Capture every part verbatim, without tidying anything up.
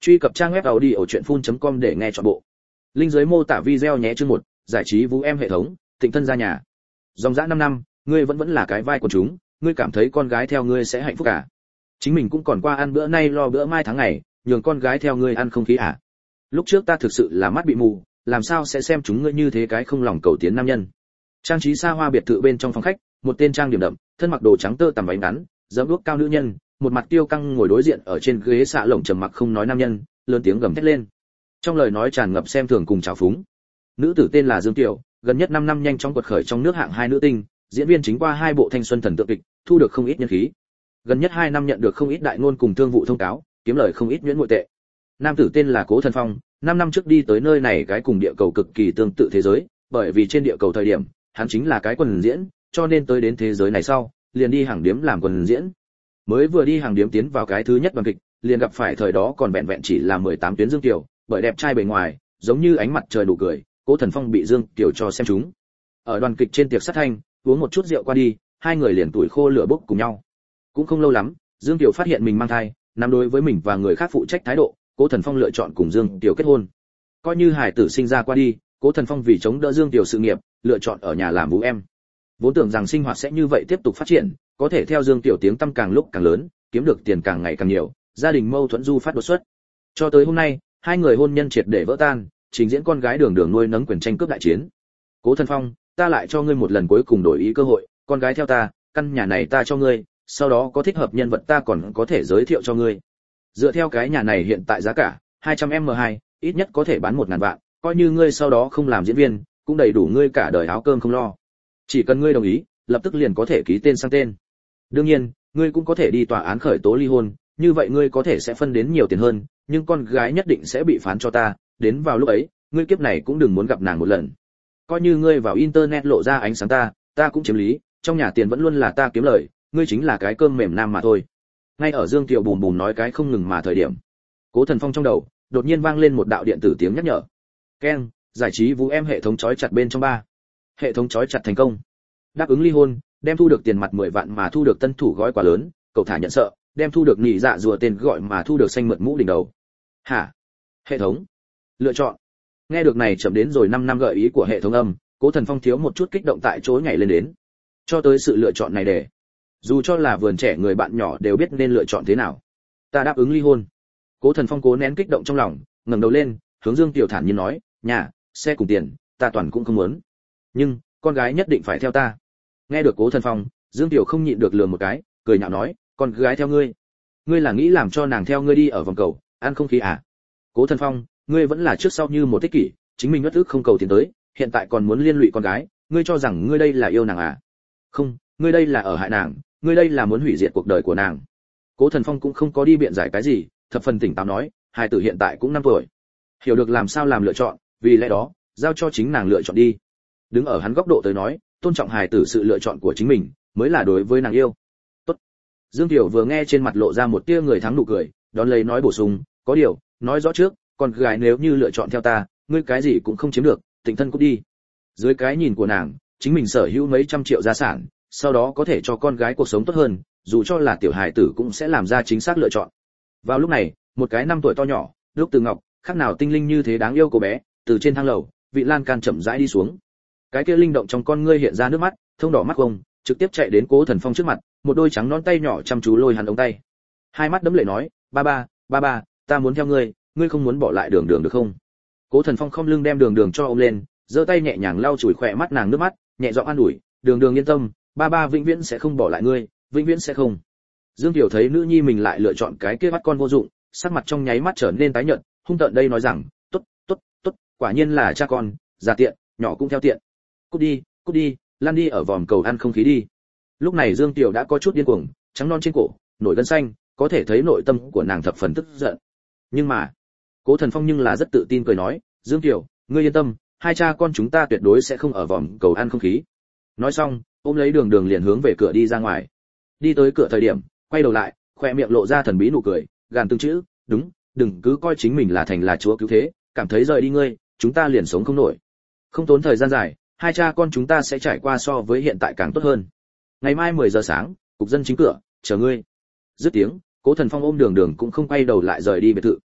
Truy cập trang web audiochuyenphun chấm com để nghe trọn bộ. Link dưới mô tả video nhé. Chương một, giải trí vũ em hệ thống, Tịnh thân ra nhà. Dòng dã năm năm, ngươi vẫn vẫn là cái vai của chúng, ngươi cảm thấy con gái theo ngươi sẽ hạnh phúc à? Chính mình cũng còn qua ăn bữa nay lo bữa mai tháng ngày, nhường con gái theo ngươi ăn không khí à? Lúc trước ta thực sự là mắt bị mù, làm sao sẽ xem chúng ngươi như thế cái không lòng cầu tiến nam nhân. Trang trí xa hoa biệt thự bên trong phòng khách, một tên trang điểm đậm, thân mặc đồ trắng tơ tằm váy ngắn, giẫm đuốc cao nữ nhân, một mặt tiêu căng ngồi đối diện ở trên ghế xạ lồng trầm mặc không nói nam nhân, lớn tiếng gầm thét lên. Trong lời nói tràn ngập xem thường cùng trào phúng. Nữ tử tên là Dương Tiểu, gần nhất năm năm nhanh chóng quật khởi trong nước hạng hai nữ tinh, diễn viên chính qua hai bộ thanh xuân thần tượng kịch, thu được không ít nhân khí. Gần nhất hai năm nhận được không ít đại ngôn cùng thương vụ thông cáo, kiếm lời không ít nhuyễn ngụy tệ. Nam tử tên là Cố Thần Phong, năm năm trước đi tới nơi này cái cùng địa cầu cực kỳ tương tự thế giới, bởi vì trên địa cầu thời điểm, hắn chính là cái quần diễn, cho nên tới đến thế giới này sau, liền đi hàng điếm làm quần diễn. Mới vừa đi hàng điếm tiến vào cái thứ nhất đoàn kịch, liền gặp phải thời đó còn vẹn vẹn chỉ là mười tám tuyến Dương Tiểu, bởi đẹp trai bề ngoài, giống như ánh mặt trời nụ cười, Cố Thần Phong bị Dương Tiểu cho xem trúng. Ở đoàn kịch trên tiệc sát thanh, uống một chút rượu qua đi, hai người liền tuổi khô lửa bốc cùng nhau. Cũng không lâu lắm, Dương Tiểu phát hiện mình mang thai, nắm đối với mình và người khác phụ trách thái độ, Cố Thần Phong lựa chọn cùng Dương Tiểu kết hôn. Coi như hải tử sinh ra qua đi, Cố Thần Phong vì chống đỡ Dương Tiểu sự nghiệp, lựa chọn ở nhà làm vũ em. Vốn tưởng rằng sinh hoạt sẽ như vậy tiếp tục phát triển, có thể theo Dương Tiểu tiếng tăm càng lúc càng lớn, kiếm được tiền càng ngày càng nhiều, gia đình mâu thuẫn du phát đột xuất. Cho tới hôm nay, hai người hôn nhân triệt để vỡ tan, trình diễn con gái đường đường nuôi nấng quyền tranh cướp đại chiến. Cố Thần Phong, ta lại cho ngươi một lần cuối cùng đổi ý cơ hội, con gái theo ta, căn nhà này ta cho ngươi, sau đó có thích hợp nhân vật ta còn có thể giới thiệu cho ngươi. Dựa theo cái nhà này hiện tại giá cả hai trăm em hai, ít nhất có thể bán một ngàn vạn, coi như ngươi sau đó không làm diễn viên, cũng đầy đủ ngươi cả đời áo cơm không lo. Chỉ cần ngươi đồng ý, lập tức liền có thể ký tên sang tên. Đương nhiên, ngươi cũng có thể đi tòa án khởi tố ly hôn, như vậy ngươi có thể sẽ phân đến nhiều tiền hơn, nhưng con gái nhất định sẽ bị phán cho ta, đến vào lúc ấy, ngươi kiếp này cũng đừng muốn gặp nàng một lần. Coi như ngươi vào internet lộ ra ánh sáng ta, ta cũng chiếm lý, trong nhà tiền vẫn luôn là ta kiếm lời, ngươi chính là cái cơm mềm nam mà thôi. Ngay ở Dương Tiểu bùm bùm nói cái không ngừng mà thời điểm, Cố Thần Phong trong đầu đột nhiên vang lên một đạo điện tử tiếng nhắc nhở. Keng, giải trí vũ em hệ thống chói chặt bên trong ba. Hệ thống chói chặt thành công. Đáp ứng ly hôn, đem thu được tiền mặt mười vạn mà thu được tân thủ gói quà lớn, cậu thả nhận sợ, đem thu được nhị dạ rùa tên gọi mà thu được xanh mượt mũ đỉnh đầu. Hả? Hệ thống lựa chọn. Nghe được này chậm đến rồi năm năm gợi ý của hệ thống âm, Cố Thần Phong thiếu một chút kích động tại chỗ nhảy lên đến. Cho tới sự lựa chọn này để, dù cho là vườn trẻ người bạn nhỏ đều biết nên lựa chọn thế nào. Ta đáp ứng ly hôn. Cố Thần Phong cố nén kích động trong lòng, ngẩng đầu lên, hướng Dương Tiểu thản nhiên nói, nhà, xe cùng tiền, ta toàn cũng không muốn. Nhưng, con gái nhất định phải theo ta. Nghe được Cố Thần Phong, Dương Tiểu không nhịn được lườm một cái, cười nhạo nói, con gái theo ngươi, ngươi là nghĩ làm cho nàng theo ngươi đi ở vòng cầu, ăn không khí à? Cố Thần Phong, ngươi vẫn là trước sau như một thế kỷ, chính mình ngất ức không cầu tiến tới, hiện tại còn muốn liên lụy con gái, ngươi cho rằng ngươi đây là yêu nàng à? Không, ngươi đây là ở hại nàng, ngươi đây là muốn hủy diệt cuộc đời của nàng. Cố Thần Phong cũng không có đi biện giải cái gì, thập phần tỉnh táo nói, hài tử hiện tại cũng năm tuổi, hiểu được làm sao làm lựa chọn, vì lẽ đó, giao cho chính nàng lựa chọn đi. Đứng ở hắn góc độ tới nói, tôn trọng hài tử sự lựa chọn của chính mình, mới là đối với nàng yêu. Tốt. Dương Tiểu vừa nghe trên mặt lộ ra một tia người thắng nụ cười, đón lấy nói bổ sung, có điều, nói rõ trước, con gái nếu như lựa chọn theo ta, ngươi cái gì cũng không chiếm được, Tịnh thân cút đi. Dưới cái nhìn của nàng, chính mình sở hữu mấy trăm triệu gia sản, sau đó có thể cho con gái cuộc sống tốt hơn, dù cho là tiểu hài tử cũng sẽ làm ra chính xác lựa chọn. Vào lúc này, một cái năm tuổi to nhỏ, lúc từ ngọc, khác nào tinh linh như thế đáng yêu cô bé, từ trên thang lầu, vị lan can chậm rãi đi xuống. Cái kia linh động trong con ngươi hiện ra nước mắt, thông đỏ mắt ông, trực tiếp chạy đến Cố Thần Phong trước mặt, một đôi trắng nón tay nhỏ chăm chú lôi hắn ống tay. Hai mắt đẫm lệ nói, ba ba, ba ba, ta muốn theo ngươi, ngươi không muốn bỏ lại Đường Đường được không? Cố Thần Phong không lưng đem Đường Đường cho ôm lên, giơ tay nhẹ nhàng lau chùi khỏe mắt nàng nước mắt, nhẹ giọng an ủi, Đường Đường yên tâm, ba ba vĩnh viễn sẽ không bỏ lại ngươi, vĩnh viễn sẽ không. Dương Tiểu thấy nữ nhi mình lại lựa chọn cái kia bắt con vô dụng, sắc mặt trong nháy mắt trở nên tái nhợt, hung tợn đây nói rằng, tốt, tốt, tốt, quả nhiên là cha con, già tiện, nhỏ cũng theo tiện. Cút đi, cút đi, lăn đi ở vòm cầu ăn không khí đi. Lúc này Dương Tiểu đã có chút điên cuồng, trắng non trên cổ, nổi gân xanh, có thể thấy nội tâm của nàng thập phần tức giận. Nhưng mà, Cố Thần Phong nhưng là rất tự tin cười nói, Dương Tiểu, ngươi yên tâm, hai cha con chúng ta tuyệt đối sẽ không ở vòm cầu ăn không khí. Nói xong, ôm lấy Đường Đường liền hướng về cửa đi ra ngoài. Đi tới cửa thời điểm, quay đầu lại, khoe miệng lộ ra thần bí nụ cười, gàn từng chữ, đúng, đừng cứ coi chính mình là thành là chúa cứu thế, cảm thấy rời đi ngươi, chúng ta liền sống không nổi. Không tốn thời gian dài, hai cha con chúng ta sẽ trải qua so với hiện tại càng tốt hơn. Ngày mai mười giờ sáng, cục dân chính cửa, chờ ngươi. Dứt tiếng, Cố Thần Phong ôm Đường Đường cũng không quay đầu lại rời đi biệt thự.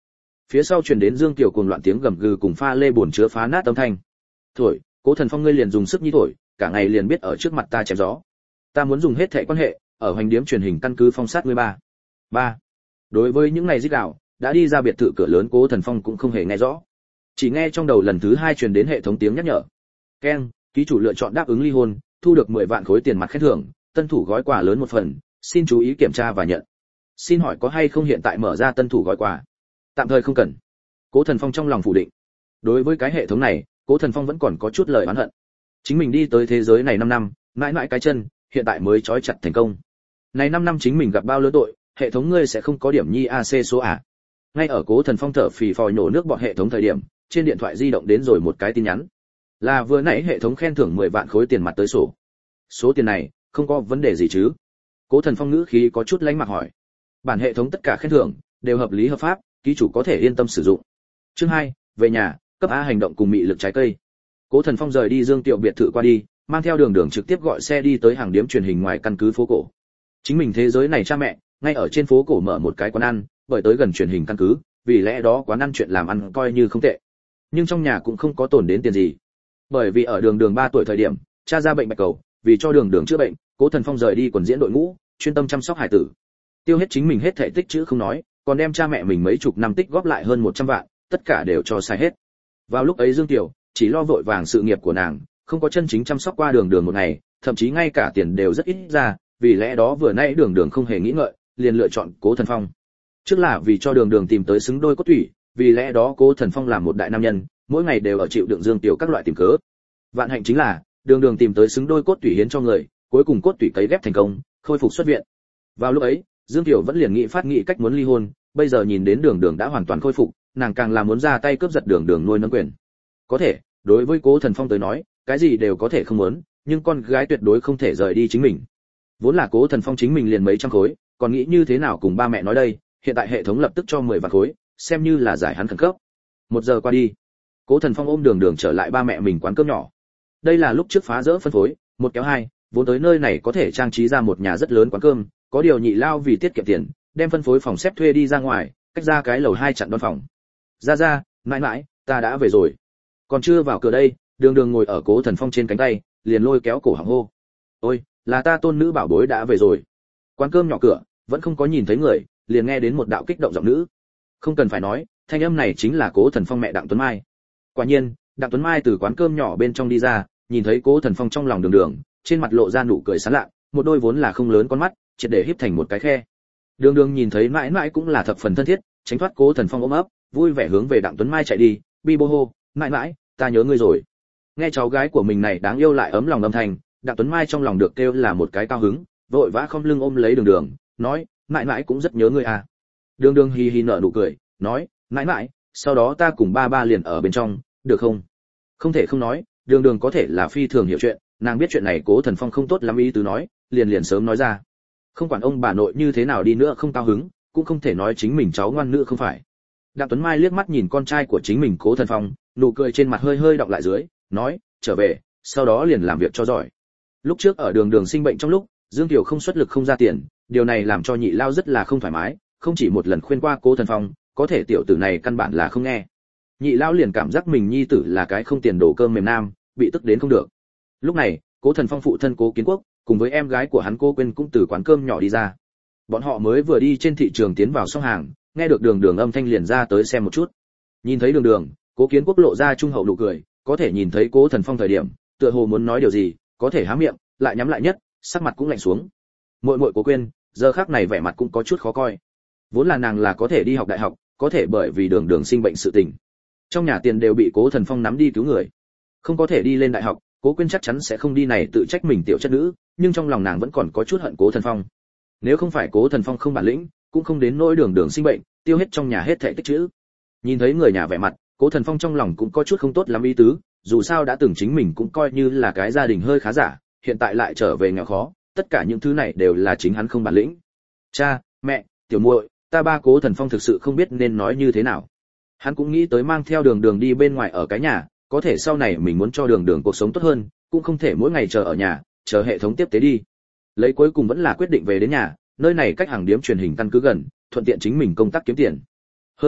Phía sau truyền đến Dương Tiểu cuồng loạn tiếng gầm gừ cùng pha lê bồn chứa phá nát âm thanh. Thổi, Cố Thần Phong ngươi liền dùng sức như thổi, cả ngày liền biết ở trước mặt ta chém gió. Ta muốn dùng hết thảy quan hệ, ở hoành điếm truyền hình căn cứ phong sát ngươi ba. Ba. Đối với những này rít gào, đã đi ra biệt thự cửa lớn Cố Thần Phong cũng không hề nghe rõ. Chỉ nghe trong đầu lần thứ hai truyền đến hệ thống tiếng nhắc nhở. Keng, ký chủ lựa chọn đáp ứng ly hôn, thu được mười vạn khối tiền mặt khen thưởng, tân thủ gói quà lớn một phần, xin chú ý kiểm tra và nhận. Xin hỏi có hay không hiện tại mở ra tân thủ gói quà? Tạm thời không cần. Cố Thần Phong trong lòng phủ định. Đối với cái hệ thống này, Cố Thần Phong vẫn còn có chút lời oán hận. Chính mình đi tới thế giới này năm năm, mãi mãi cái chân, hiện tại mới trói chặt thành công. Này năm năm chính mình gặp bao lớn tội, hệ thống ngươi sẽ không có điểm nhi a xê số à? Ngay ở Cố Thần Phong thở phì phò nổ nước bọt hệ thống thời điểm, trên điện thoại di động đến rồi một cái tin nhắn. Là vừa nãy hệ thống khen thưởng mười vạn khối tiền mặt tới sổ. Số tiền này, không có vấn đề gì chứ? Cố Thần Phong ngữ khí có chút lánh mặt hỏi. Bản hệ thống tất cả khen thưởng đều hợp lý hợp pháp, ký chủ có thể yên tâm sử dụng. Chương hai, về nhà, cấp A hành động cùng mị lực trái cây. Cố Thần Phong rời đi Dương Tiểu biệt thự qua đi, mang theo Đường Đường trực tiếp gọi xe đi tới hàng điếm truyền hình ngoài căn cứ phố cổ. Chính mình thế giới này cha mẹ, ngay ở trên phố cổ mở một cái quán ăn, bởi tới gần truyền hình căn cứ, vì lẽ đó quán ăn chuyện làm ăn coi như không tệ. Nhưng trong nhà cũng không có tổn đến tiền gì. Bởi vì ở Đường Đường ba tuổi thời điểm, cha ra bệnh bạch cầu, vì cho Đường Đường chữa bệnh, Cố Thần Phong rời đi quần diễn đội ngũ, chuyên tâm chăm sóc hải tử. Tiêu hết chính mình hết thể tích chữ không nói, còn đem cha mẹ mình mấy chục năm tích góp lại hơn một trăm vạn, tất cả đều cho xài hết. Vào lúc ấy Dương Tiểu chỉ lo vội vàng sự nghiệp của nàng, không có chân chính chăm sóc qua Đường Đường một ngày, thậm chí ngay cả tiền đều rất ít ra, vì lẽ đó vừa nãy Đường Đường không hề nghĩ ngợi, liền lựa chọn Cố Thần Phong. Trước là vì cho Đường Đường tìm tới xứng đôi cốt thủy, vì lẽ đó Cố Thần Phong làm một đại nam nhân, mỗi ngày đều ở chịu đựng Dương Tiểu các loại tìm cớ. Vạn hạnh chính là, Đường Đường tìm tới xứng đôi cốt thủy hiến cho người, cuối cùng cốt thủy cấy ghép thành công, khôi phục xuất viện. Vào lúc ấy, Dương Tiểu vẫn liền nghĩ phát nghị cách muốn ly hôn, bây giờ nhìn đến Đường Đường đã hoàn toàn khôi phục, nàng càng là muốn ra tay cướp giật Đường Đường nuôi nấng quyền. Có thể, đối với Cố Thần Phong tới nói, cái gì đều có thể không muốn, nhưng con gái tuyệt đối không thể rời đi chính mình. Vốn là Cố Thần Phong chính mình liền mấy trăm khối, còn nghĩ như thế nào cùng ba mẹ nói đây, hiện tại hệ thống lập tức cho mười vạn khối, xem như là giải hắn khẩn cấp. Một giờ qua đi, Cố Thần Phong ôm Đường Đường trở lại ba mẹ mình quán cơm nhỏ. Đây là lúc trước phá rỡ phân phối, một kéo hai, vốn tới nơi này có thể trang trí ra một nhà rất lớn quán cơm, có điều Nhị Lao vì tiết kiệm tiền, đem phân phối phòng xếp thuê đi ra ngoài, cách ra cái lầu hai chặn đón phòng. Ra ra, mãi mãi, ta đã về rồi. Còn chưa vào cửa đây, Đường Đường ngồi ở Cố Thần Phong trên cánh tay, liền lôi kéo cổ họng hô. Ôi, là ta tôn nữ bảo bối đã về rồi. Quán cơm nhỏ cửa, vẫn không có nhìn thấy người, liền nghe đến một đạo kích động giọng nữ. Không cần phải nói, thanh âm này chính là Cố Thần Phong mẹ Đặng Tuấn Mai. Quả nhiên, Đặng Tuấn Mai từ quán cơm nhỏ bên trong đi ra, nhìn thấy Cố Thần Phong trong lòng Đường Đường, trên mặt lộ ra nụ cười sán lạ, một đôi vốn là không lớn con mắt, triệt để híp thành một cái khe. Đường Đường nhìn thấy mãi mãi cũng là thập phần thân thiết, tránh thoát Cố Thần Phong ôm ấp, vui vẻ hướng về Đặng Tuấn Mai chạy đi, bi bô hô, mãi mãi, ta nhớ ngươi rồi. Nghe cháu gái của mình này đáng yêu lại ấm lòng âm thanh, Đặng Tuấn Mai trong lòng được kêu là một cái cao hứng, vội vã không lưng ôm lấy Đường Đường, nói, mãi mãi cũng rất nhớ ngươi à. Đường Đường hì hì nở nụ cười, nói, mãi mãi, sau đó ta cùng ba ba liền ở bên trong, được không? Không thể không nói, Đường Đường có thể là phi thường hiểu chuyện, nàng biết chuyện này Cố Thần Phong không tốt lắm ý tứ nói, liền liền sớm nói ra. Không quản ông bà nội như thế nào đi nữa không cao hứng, cũng không thể nói chính mình cháu ngoan nữ không phải. Đặng Tuấn Mai liếc mắt nhìn con trai của chính mình Cố Thần Phong, nụ cười trên mặt hơi hơi đọng lại dưới, nói, trở về, sau đó liền làm việc cho giỏi. Lúc trước ở Đường Đường sinh bệnh trong lúc, Dương Tiểu không xuất lực không ra tiền, điều này làm cho Nhị Lao rất là không thoải mái, không chỉ một lần khuyên qua Cố Thần Phong, có thể tiểu tử này căn bản là không nghe. Nhị Lao liền cảm giác mình nhi tử là cái không tiền đổ cơm mềm nam, bị tức đến không được. Lúc này, Cố Thần Phong phụ thân Cố Kiến Quốc, cùng với em gái của hắn Cố Quyên cũng từ quán cơm nhỏ đi ra. Bọn họ mới vừa đi trên thị trường tiến vào xong hàng, nghe được Đường Đường âm thanh liền ra tới xem một chút. Nhìn thấy Đường Đường, Cố Kiến Quốc lộ ra trung hậu nụ cười, có thể nhìn thấy Cố Thần Phong thời điểm, tựa hồ muốn nói điều gì, có thể há miệng, lại nhắm lại nhất, sắc mặt cũng lạnh xuống. Muội muội Cố Quyên, giờ khắc này vẻ mặt cũng có chút khó coi. Vốn là nàng là có thể đi học đại học, có thể bởi vì Đường Đường sinh bệnh sự tình, trong nhà tiền đều bị Cố Thần Phong nắm đi cứu người, không có thể đi lên đại học. Cố Quyên chắc chắn sẽ không đi này tự trách mình tiểu chất nữ, nhưng trong lòng nàng vẫn còn có chút hận Cố Thần Phong. Nếu không phải Cố Thần Phong không bản lĩnh, cũng không đến nỗi Đường Đường sinh bệnh, tiêu hết trong nhà hết thảy tích trữ. Nhìn thấy người nhà vẻ mặt, Cố Thần Phong trong lòng cũng có chút không tốt lắm ý tứ, dù sao đã từng chính mình cũng coi như là cái gia đình hơi khá giả, hiện tại lại trở về nghèo khó, tất cả những thứ này đều là chính hắn không bản lĩnh. Cha, mẹ, tiểu muội, ta ba Cố Thần Phong thực sự không biết nên nói như thế nào. Hắn cũng nghĩ tới mang theo Đường Đường đi bên ngoài ở cái nhà, có thể sau này mình muốn cho Đường Đường cuộc sống tốt hơn, cũng không thể mỗi ngày chờ ở nhà, chờ hệ thống tiếp tế đi. Lấy cuối cùng vẫn là quyết định về đến nhà, nơi này cách hàng điếm truyền hình căn cứ gần, thuận tiện chính mình công tác kiếm tiền. Hơn nữa,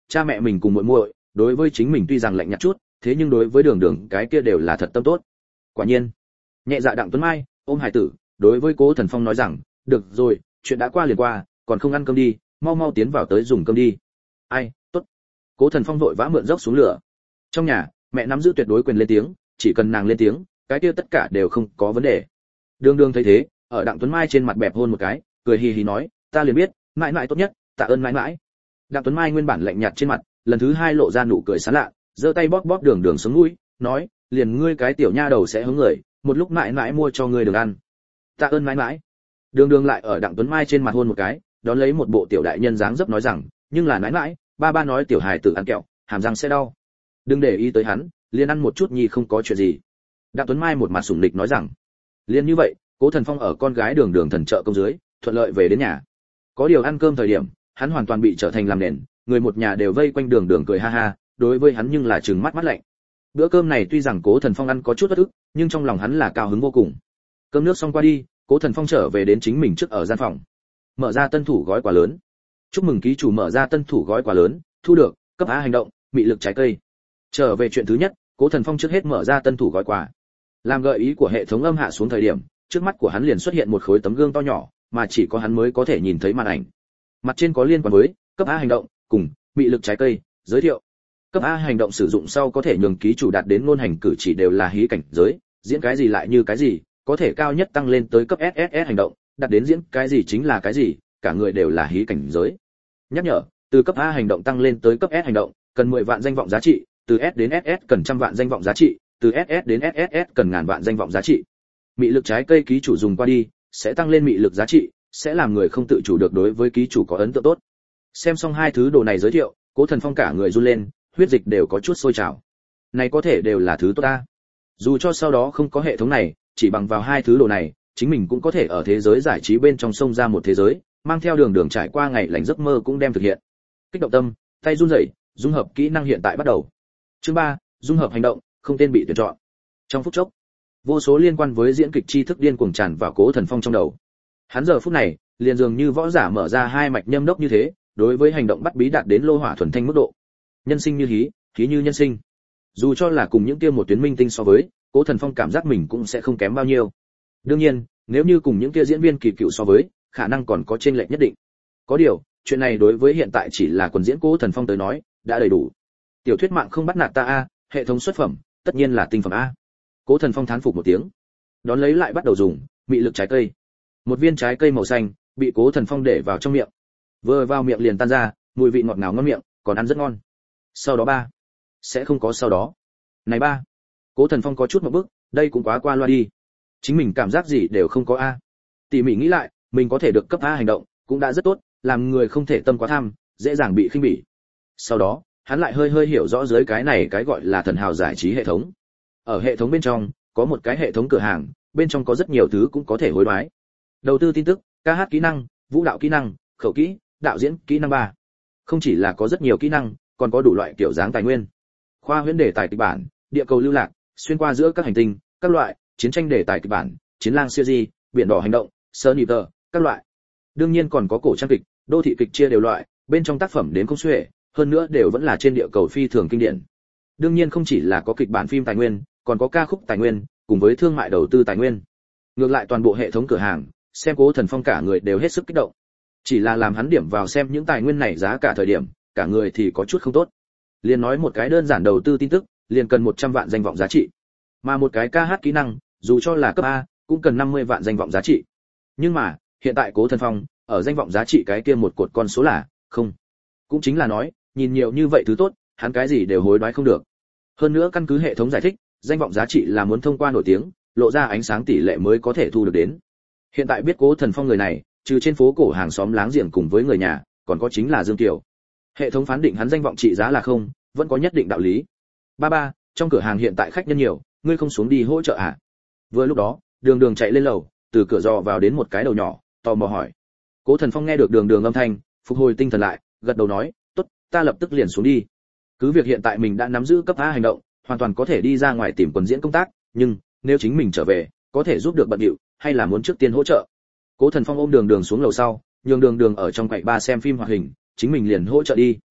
cha mẹ mình cùng muội muội, đối với chính mình tuy rằng lạnh nhạt chút, thế nhưng đối với đường đường cái kia đều là thật tâm tốt. Quả nhiên, nhẹ dạ Đặng Tuấn Mai ôm hải tử, đối với Cố Thần Phong nói rằng, được rồi, chuyện đã qua liền qua, còn không ăn cơm đi, mau mau tiến vào tới dùng cơm đi. Ai, tốt. Cố Thần Phong vội vã mượn dốc xuống lửa. Trong nhà, mẹ nắm giữ tuyệt đối quyền lên tiếng, chỉ cần nàng lên tiếng, cái kia tất cả đều không có vấn đề. Đường đường thấy thế, ở Đặng Tuấn Mai trên mặt bẹp hôn một cái, cười hì hì nói, ta liền biết, mãi mãi tốt nhất, tạ ơn mãi mãi. Đặng Tuấn Mai nguyên bản lạnh nhạt trên mặt, lần thứ hai lộ ra nụ cười sán lạ, giơ tay bóp bóp đường đường sống mũi, nói, liền ngươi cái tiểu nha đầu sẽ hướng người, một lúc mãi mãi mua cho ngươi đường ăn. Tạ ơn mãi mãi. Đường đường lại ở Đặng Tuấn Mai trên mặt hôn một cái, đón lấy một bộ tiểu đại nhân dáng dấp nói rằng, nhưng là mãi mãi, ba ba nói tiểu hài tử ăn kẹo, hàm răng sẽ đau. Đừng để ý tới hắn, liền ăn một chút nhi không có chuyện gì. Đặng Tuấn Mai một mặt sủng lịch nói rằng, liền như vậy, Cố Thần Phong ở con gái đường đường thần trợ công dưới, thuận lợi về đến nhà. Có điều ăn cơm thời điểm, hắn hoàn toàn bị trở thành làm nền, người một nhà đều vây quanh đường đường cười ha ha, đối với hắn nhưng là trừng mắt mắt lạnh. Bữa cơm này tuy rằng Cố Thần Phong ăn có chút bất ức, nhưng trong lòng hắn là cao hứng vô cùng. Cơm nước xong qua đi, Cố Thần Phong trở về đến chính mình trước ở gian phòng, mở ra tân thủ gói quà lớn. Chúc mừng ký chủ mở ra tân thủ gói quà lớn, thu được cấp A hành động, mị lực trái cây. Trở về chuyện thứ nhất, Cố Thần Phong trước hết mở ra tân thủ gói quà. Làm gợi ý của hệ thống âm hạ xuống thời điểm, trước mắt của hắn liền xuất hiện một khối tấm gương to nhỏ, mà chỉ có hắn mới có thể nhìn thấy màn ảnh. Mặt trên có liên quan với cấp A hành động cùng mị lực trái cây, giới thiệu. Cấp A hành động sử dụng sau có thể nhường ký chủ đạt đến ngôn hành cử chỉ đều là hí cảnh giới, diễn cái gì lại như cái gì, có thể cao nhất tăng lên tới cấp ét ét ét hành động, đạt đến diễn cái gì chính là cái gì, cả người đều là hí cảnh giới. Nhắc nhở, từ cấp A hành động tăng lên tới cấp S hành động, cần mười vạn danh vọng giá trị, từ S đến ét ét cần trăm vạn danh vọng giá trị, từ ét ét đến ét ét ét cần ngàn vạn danh vọng giá trị. Mị lực trái cây ký chủ dùng qua đi, sẽ tăng lên mị lực giá trị, sẽ làm người không tự chủ được đối với ký chủ có ấn tượng tốt. Xem xong hai thứ đồ này giới thiệu, Cố Thần Phong cả người run lên, huyết dịch đều có chút sôi trào. Này có thể đều là thứ tốt ta. Dù cho sau đó không có hệ thống này, chỉ bằng vào hai thứ đồ này, chính mình cũng có thể ở thế giới giải trí bên trong sông ra một thế giới, mang theo đường đường trải qua ngày lành giấc mơ cũng đem thực hiện. Kích động tâm, tay run rẩy, dung hợp kỹ năng hiện tại bắt đầu. Chương ba, dung hợp hành động, không tên bị tuyển chọn. Trong phút chốc, vô số liên quan với diễn kịch tri thức điên cuồng tràn vào Cố Thần Phong trong đầu. Hắn giờ phút này, liền dường như võ giả mở ra hai mạch nhâm đốc như thế, đối với hành động bắt bí đạt đến lô hỏa thuần thanh mức độ. Nhân sinh như hí, hí như nhân sinh. Dù cho là cùng những kia một tuyến minh tinh so với, Cố Thần Phong cảm giác mình cũng sẽ không kém bao nhiêu. Đương nhiên, nếu như cùng những kia diễn viên kỳ cựu so với, khả năng còn có chênh lệch nhất định. Có điều, chuyện này đối với hiện tại chỉ là quần diễn Cố Thần Phong tới nói, đã đầy đủ. Tiểu thuyết mạng không bắt nạt ta a, hệ thống xuất phẩm, tất nhiên là tinh phẩm a. Cố Thần Phong thán phục một tiếng, đón lấy lại bắt đầu dùng mị lực trái cây. Một viên trái cây màu xanh bị Cố Thần Phong để vào trong miệng, vừa vào miệng liền tan ra, mùi vị ngọt ngào ngon miệng, còn ăn rất ngon. Sau đó ba, sẽ không có sau đó. Này ba, Cố Thần Phong có chút một bước, đây cũng quá qua loa đi. Chính mình cảm giác gì đều không có a. Tỉ mỉ nghĩ lại, mình có thể được cấp A hành động, cũng đã rất tốt, làm người không thể tâm quá tham, dễ dàng bị khinh bỉ. Sau đó, hắn lại hơi hơi hiểu rõ dưới cái này cái gọi là thần hào giải trí hệ thống. Ở hệ thống bên trong, có một cái hệ thống cửa hàng, bên trong có rất nhiều thứ cũng có thể hối đoái. Đầu tư tin tức, ca hát kỹ năng, vũ đạo kỹ năng, khẩu kỹ, đạo diễn kỹ năng ba. Không chỉ là có rất nhiều kỹ năng, còn có đủ loại kiểu dáng tài nguyên. Khoa huyễn đề tài kịch bản, địa cầu lưu lạc, xuyên qua giữa các hành tinh, các loại, chiến tranh đề tài kịch bản, chiến lang series, biển đỏ hành động, sơ nhị tờ, các loại. Đương nhiên còn có cổ trang kịch, đô thị kịch chia đều loại, bên trong tác phẩm đến không xuể, hơn nữa đều vẫn là trên địa cầu phi thường kinh điển. Đương nhiên không chỉ là có kịch bản phim tài nguyên, còn có ca khúc tài nguyên, cùng với thương mại đầu tư tài nguyên. Ngược lại toàn bộ hệ thống cửa hàng, xem Cố Thần Phong cả người đều hết sức kích động. Chỉ là làm hắn điểm vào xem những tài nguyên này giá cả thời điểm, cả người thì có chút không tốt. Liền nói một cái đơn giản đầu tư tin tức, liền cần một trăm vạn danh vọng giá trị. Mà một cái ca hát kỹ năng, dù cho là cấp A, cũng cần năm mươi vạn danh vọng giá trị. Nhưng mà, hiện tại Cố Thần Phong, ở danh vọng giá trị cái kia một cột con số là không. Cũng chính là nói, nhìn nhiều như vậy thứ tốt, hắn cái gì đều hối đoái không được. Hơn nữa căn cứ hệ thống giải thích, danh vọng giá trị là muốn thông qua nổi tiếng, lộ ra ánh sáng tỷ lệ mới có thể thu được đến. Hiện tại biết Cố Thần Phong người này, trừ trên phố cổ hàng xóm láng giềng cùng với người nhà, còn có chính là Dương Kiều. Hệ thống phán định hắn danh vọng trị giá là không, vẫn có nhất định đạo lý. Ba ba, trong cửa hàng hiện tại khách nhân nhiều, ngươi không xuống đi hỗ trợ à? Vừa lúc đó, Đường Đường chạy lên lầu, từ cửa dò vào đến một cái đầu nhỏ, tò mò hỏi. Cố Thần Phong nghe được Đường Đường âm thanh, phục hồi tinh thần lại, gật đầu nói, tốt, ta lập tức liền xuống đi. Cứ việc hiện tại mình đã nắm giữ cấp A hành động, hoàn toàn có thể đi ra ngoài tìm quần diễn công tác, nhưng nếu chính mình trở về, có thể giúp được bận điệu, hay là muốn trước tiên hỗ trợ. Cố Thần Phong ôm Đường Đường xuống lầu sau, nhường Đường Đường ở trong quầy ba xem phim hoạt hình, chính mình liền hỗ trợ đi.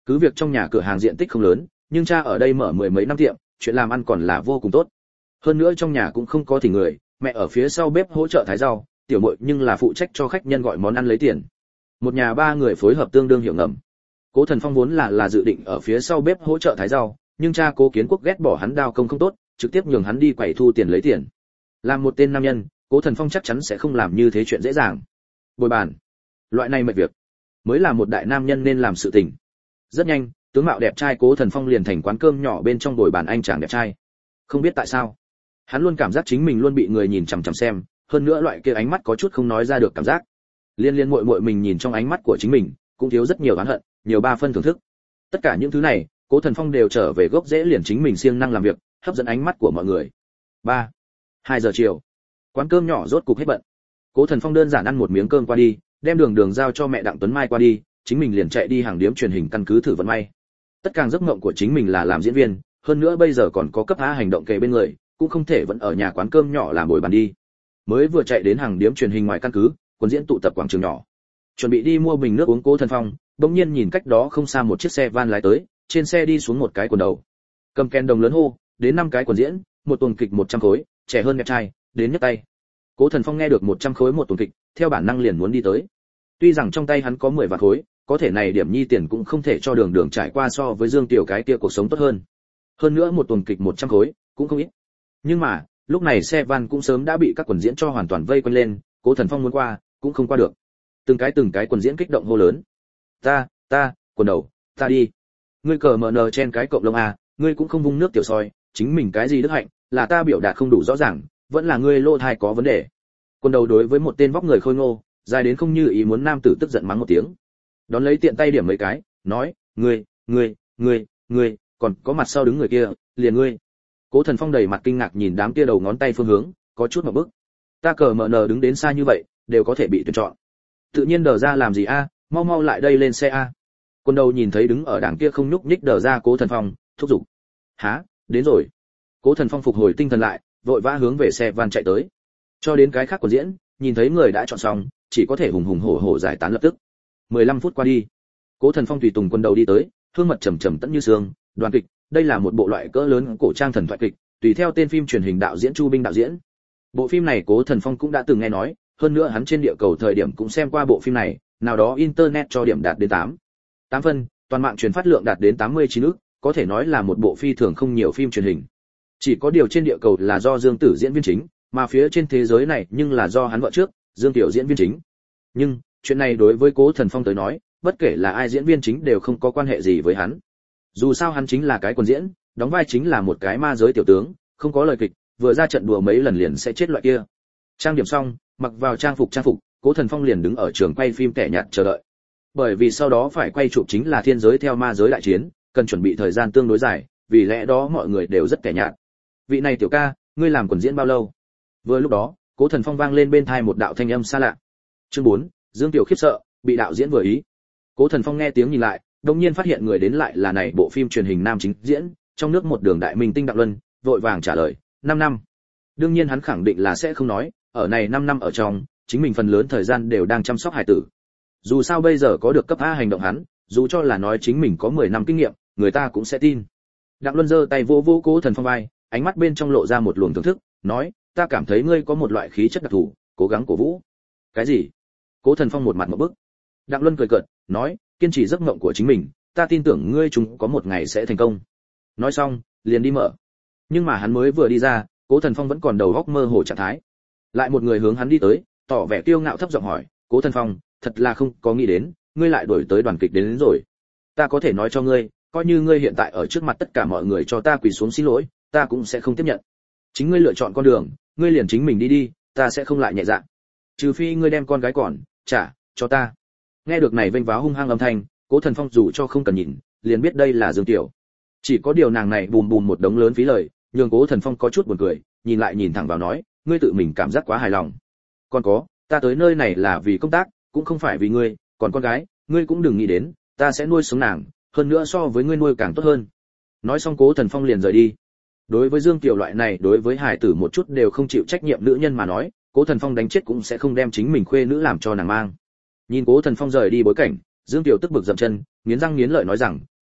Cứ việc trong nhà cửa hàng diện tích không lớn, nhưng cha ở đây mở mười mấy năm tiệm, chuyện làm ăn còn là vô cùng tốt. Hơn nữa trong nhà cũng không có thì người, mẹ ở phía sau bếp hỗ trợ thái rau, tiểu muội nhưng là phụ trách cho khách nhân gọi món ăn lấy tiền. Một nhà ba người phối hợp tương đương hiểu ngầm. Cố Thần Phong vốn là là dự định ở phía sau bếp hỗ trợ thái rau, nhưng cha Cố Kiến Quốc ghét bỏ hắn đao công không tốt, trực tiếp nhường hắn đi quầy thu tiền lấy tiền. Làm một tên nam nhân, Cố Thần Phong chắc chắn sẽ không làm như thế chuyện dễ dàng. Bồi bàn, loại này mệt việc, mới là một đại nam nhân nên làm sự tình. Rất nhanh, tướng mạo đẹp trai Cố Thần Phong liền thành quán cơm nhỏ bên trong bồi bàn anh chàng đẹp trai. Không biết tại sao, hắn luôn cảm giác chính mình luôn bị người nhìn chằm chằm xem, hơn nữa loại kia ánh mắt có chút không nói ra được cảm giác. Liên liên muội muội mình nhìn trong ánh mắt của chính mình, cũng thiếu rất nhiều oán hận, nhiều ba phân thưởng thức. Tất cả những thứ này, Cố Thần Phong đều trở về gốc rễ liền chính mình siêng năng làm việc, hấp dẫn ánh mắt của mọi người. ba hai giờ chiều, quán cơm nhỏ rốt cục hết bận. Cố Thần Phong đơn giản ăn một miếng cơm qua đi, đem đường đường giao cho mẹ Đặng Tuấn Mai qua đi, chính mình liền chạy đi hàng điếm truyền hình căn cứ thử vận may. Tất cả giấc mộng của chính mình là làm diễn viên, hơn nữa bây giờ còn có cấp A hành động kề bên người, cũng không thể vẫn ở nhà quán cơm nhỏ làm bồi bàn đi. Mới vừa chạy đến hàng điếm truyền hình ngoài căn cứ, quần diễn tụ tập quảng trường nhỏ. Chuẩn bị đi mua bình nước uống Cố Thần Phong, bỗng nhiên nhìn cách đó không xa một chiếc xe van lái tới, trên xe đi xuống một cái quần đầu. Cầm kèn đồng lớn hô, đến năm cái quần diễn, một tuần kịch một trăm khối, trẻ hơn đẹp trai, đến nhấc tay. Cố Thần Phong nghe được một trăm khối một tuần kịch, theo bản năng liền muốn đi tới. Tuy rằng trong tay hắn có mười vạn khối, có thể này điểm nhi tiền cũng không thể cho đường đường trải qua so với Dương Tiểu cái kia cuộc sống tốt hơn. Hơn nữa một tuần kịch một trăm khối, cũng không ít. Nhưng mà, lúc này xe van cũng sớm đã bị các quần diễn cho hoàn toàn vây quanh lên, Cố Thần Phong muốn qua, cũng không qua được. Từng cái từng cái quần diễn kích động hô lớn. Ta, ta, quần đầu, ta đi. Ngươi cờ mờ nờ trên cái cộng lông à, ngươi cũng không vung nước tiểu soi, chính mình cái gì đức hạnh, là ta biểu đạt không đủ rõ ràng, vẫn là ngươi lô thai có vấn đề. Quần đầu đối với một tên vóc người khôi ngô, dài đến không như ý muốn nam tử tức giận mắng một tiếng. Đón lấy tiện tay điểm mấy cái, nói, ngươi, ngươi, ngươi, ngươi, còn có mặt sau đứng người kia, liền ngươi. Cố Thần Phong đầy mặt kinh ngạc nhìn đám kia đầu ngón tay phương hướng, có chút ngượng bức. Ta cờ mờ nờ đứng đến xa như vậy, đều có thể bị tuyển chọn. Tự nhiên đờ ra làm gì a, mau mau lại đây lên xe a. Quân đầu nhìn thấy đứng ở đằng kia không nhúc nhích đờ ra Cố Thần Phong, thúc giục. Hả, đến rồi. Cố Thần Phong phục hồi tinh thần lại, vội vã hướng về xe van chạy tới. Cho đến cái khác của diễn, nhìn thấy người đã chọn xong, chỉ có thể hùng hùng hổ hổ giải tán lập tức. mười lăm phút qua đi, Cố Thần Phong tùy tùng quân đầu đi tới, hương mật trầm trầm tẫn như sương, đoàn kịch, đây là một bộ loại cỡ lớn cổ trang thần thoại kịch, tùy theo tên phim truyền hình đạo diễn Chu Binh đạo diễn. Bộ phim này Cố Thần Phong cũng đã từng nghe nói, hơn nữa hắn trên địa cầu thời điểm cũng xem qua bộ phim này, nào đó internet cho điểm đạt đến tám tám phân, toàn mạng truyền phát lượng đạt đến tám mươi chín ức, có thể nói là một bộ phi thường không nhiều phim truyền hình. Chỉ có điều trên địa cầu là do Dương Tử diễn viên chính, mà phía trên thế giới này nhưng là do hắn vợ trước, Dương Tiểu diễn viên chính. Nhưng, chuyện này đối với Cố Thần Phong tới nói, bất kể là ai diễn viên chính đều không có quan hệ gì với hắn. Dù sao hắn chính là cái quần diễn, đóng vai chính là một cái ma giới tiểu tướng, không có lời kịch, vừa ra trận đùa mấy lần liền sẽ chết loại kia. Trang điểm xong, mặc vào trang phục trang phục, Cố Thần Phong liền đứng ở trường quay phim kẻ nhạt chờ đợi. Bởi vì sau đó phải quay chụp chính là thiên giới theo ma giới đại chiến, cần chuẩn bị thời gian tương đối dài, vì lẽ đó mọi người đều rất kẻ nhạt. Vị này tiểu ca, ngươi làm quần diễn bao lâu? Vừa lúc đó, Cố Thần Phong vang lên bên tai một đạo thanh âm xa lạ. Chương bốn, Dương Tiểu khiếp sợ, bị đạo diễn vừa ý. Cố Thần Phong nghe tiếng nhìn lại, đột nhiên phát hiện người đến lại là này bộ phim truyền hình nam chính diễn, trong nước một đường đại minh tinh Đặng Luân, vội vàng trả lời, năm năm. Đương nhiên hắn khẳng định là sẽ không nói, ở này năm năm ở trong, chính mình phần lớn thời gian đều đang chăm sóc hải tử. Dù sao bây giờ có được cấp A hành động hắn, dù cho là nói chính mình có mười năm kinh nghiệm, người ta cũng sẽ tin. Đặng Luân giơ tay vỗ vỗ Cố Thần Phong vai, ánh mắt bên trong lộ ra một luồng thưởng thức, nói, ta cảm thấy ngươi có một loại khí chất đặc thù, cố gắng cổ vũ. Cái gì? Cố Thần Phong một mặt ngộp bức. Đặng Luân cười cợt, nói, kiên trì giấc mộng của chính mình, ta tin tưởng ngươi chúng có một ngày sẽ thành công. Nói xong, liền đi mở. Nhưng mà hắn mới vừa đi ra, Cố Thần Phong vẫn còn đầu óc mơ hồ trạng thái. Lại một người hướng hắn đi tới, tỏ vẻ kiêu ngạo thấp giọng hỏi, Cố Thần Phong, thật là không có nghĩ đến, ngươi lại đổi tới đoàn kịch đến, đến rồi. Ta có thể nói cho ngươi, coi như ngươi hiện tại ở trước mặt tất cả mọi người cho ta quỳ xuống xin lỗi, ta cũng sẽ không tiếp nhận. Chính ngươi lựa chọn con đường, ngươi liền chính mình đi đi, ta sẽ không lại nhẹ dạ. Trừ phi ngươi đem con gái còn trả cho ta. Nghe được này vênh váo hung hăng âm thanh, Cố Thần Phong dù cho không cần nhìn, liền biết đây là Dương Tiểu. Chỉ có điều nàng này bùm bùm một đống lớn phí lời, nhường Cố Thần Phong có chút buồn cười, nhìn lại nhìn thẳng vào nói, ngươi tự mình cảm giác quá hài lòng. Còn có, ta tới nơi này là vì công tác, cũng không phải vì ngươi, còn con gái, ngươi cũng đừng nghĩ đến, ta sẽ nuôi sống nàng, hơn nữa so với ngươi nuôi càng tốt hơn. Nói xong Cố Thần Phong liền rời đi. Đối với Dương Tiểu loại này đối với hài tử một chút đều không chịu trách nhiệm nữ nhân mà nói, Cố Thần Phong đánh chết cũng sẽ không đem chính mình khuê nữ làm cho nàng mang. Nhìn Cố Thần Phong rời đi bối cảnh, Dương Tiểu tức bực dậm chân, nghiến răng nghiến lợi nói rằng,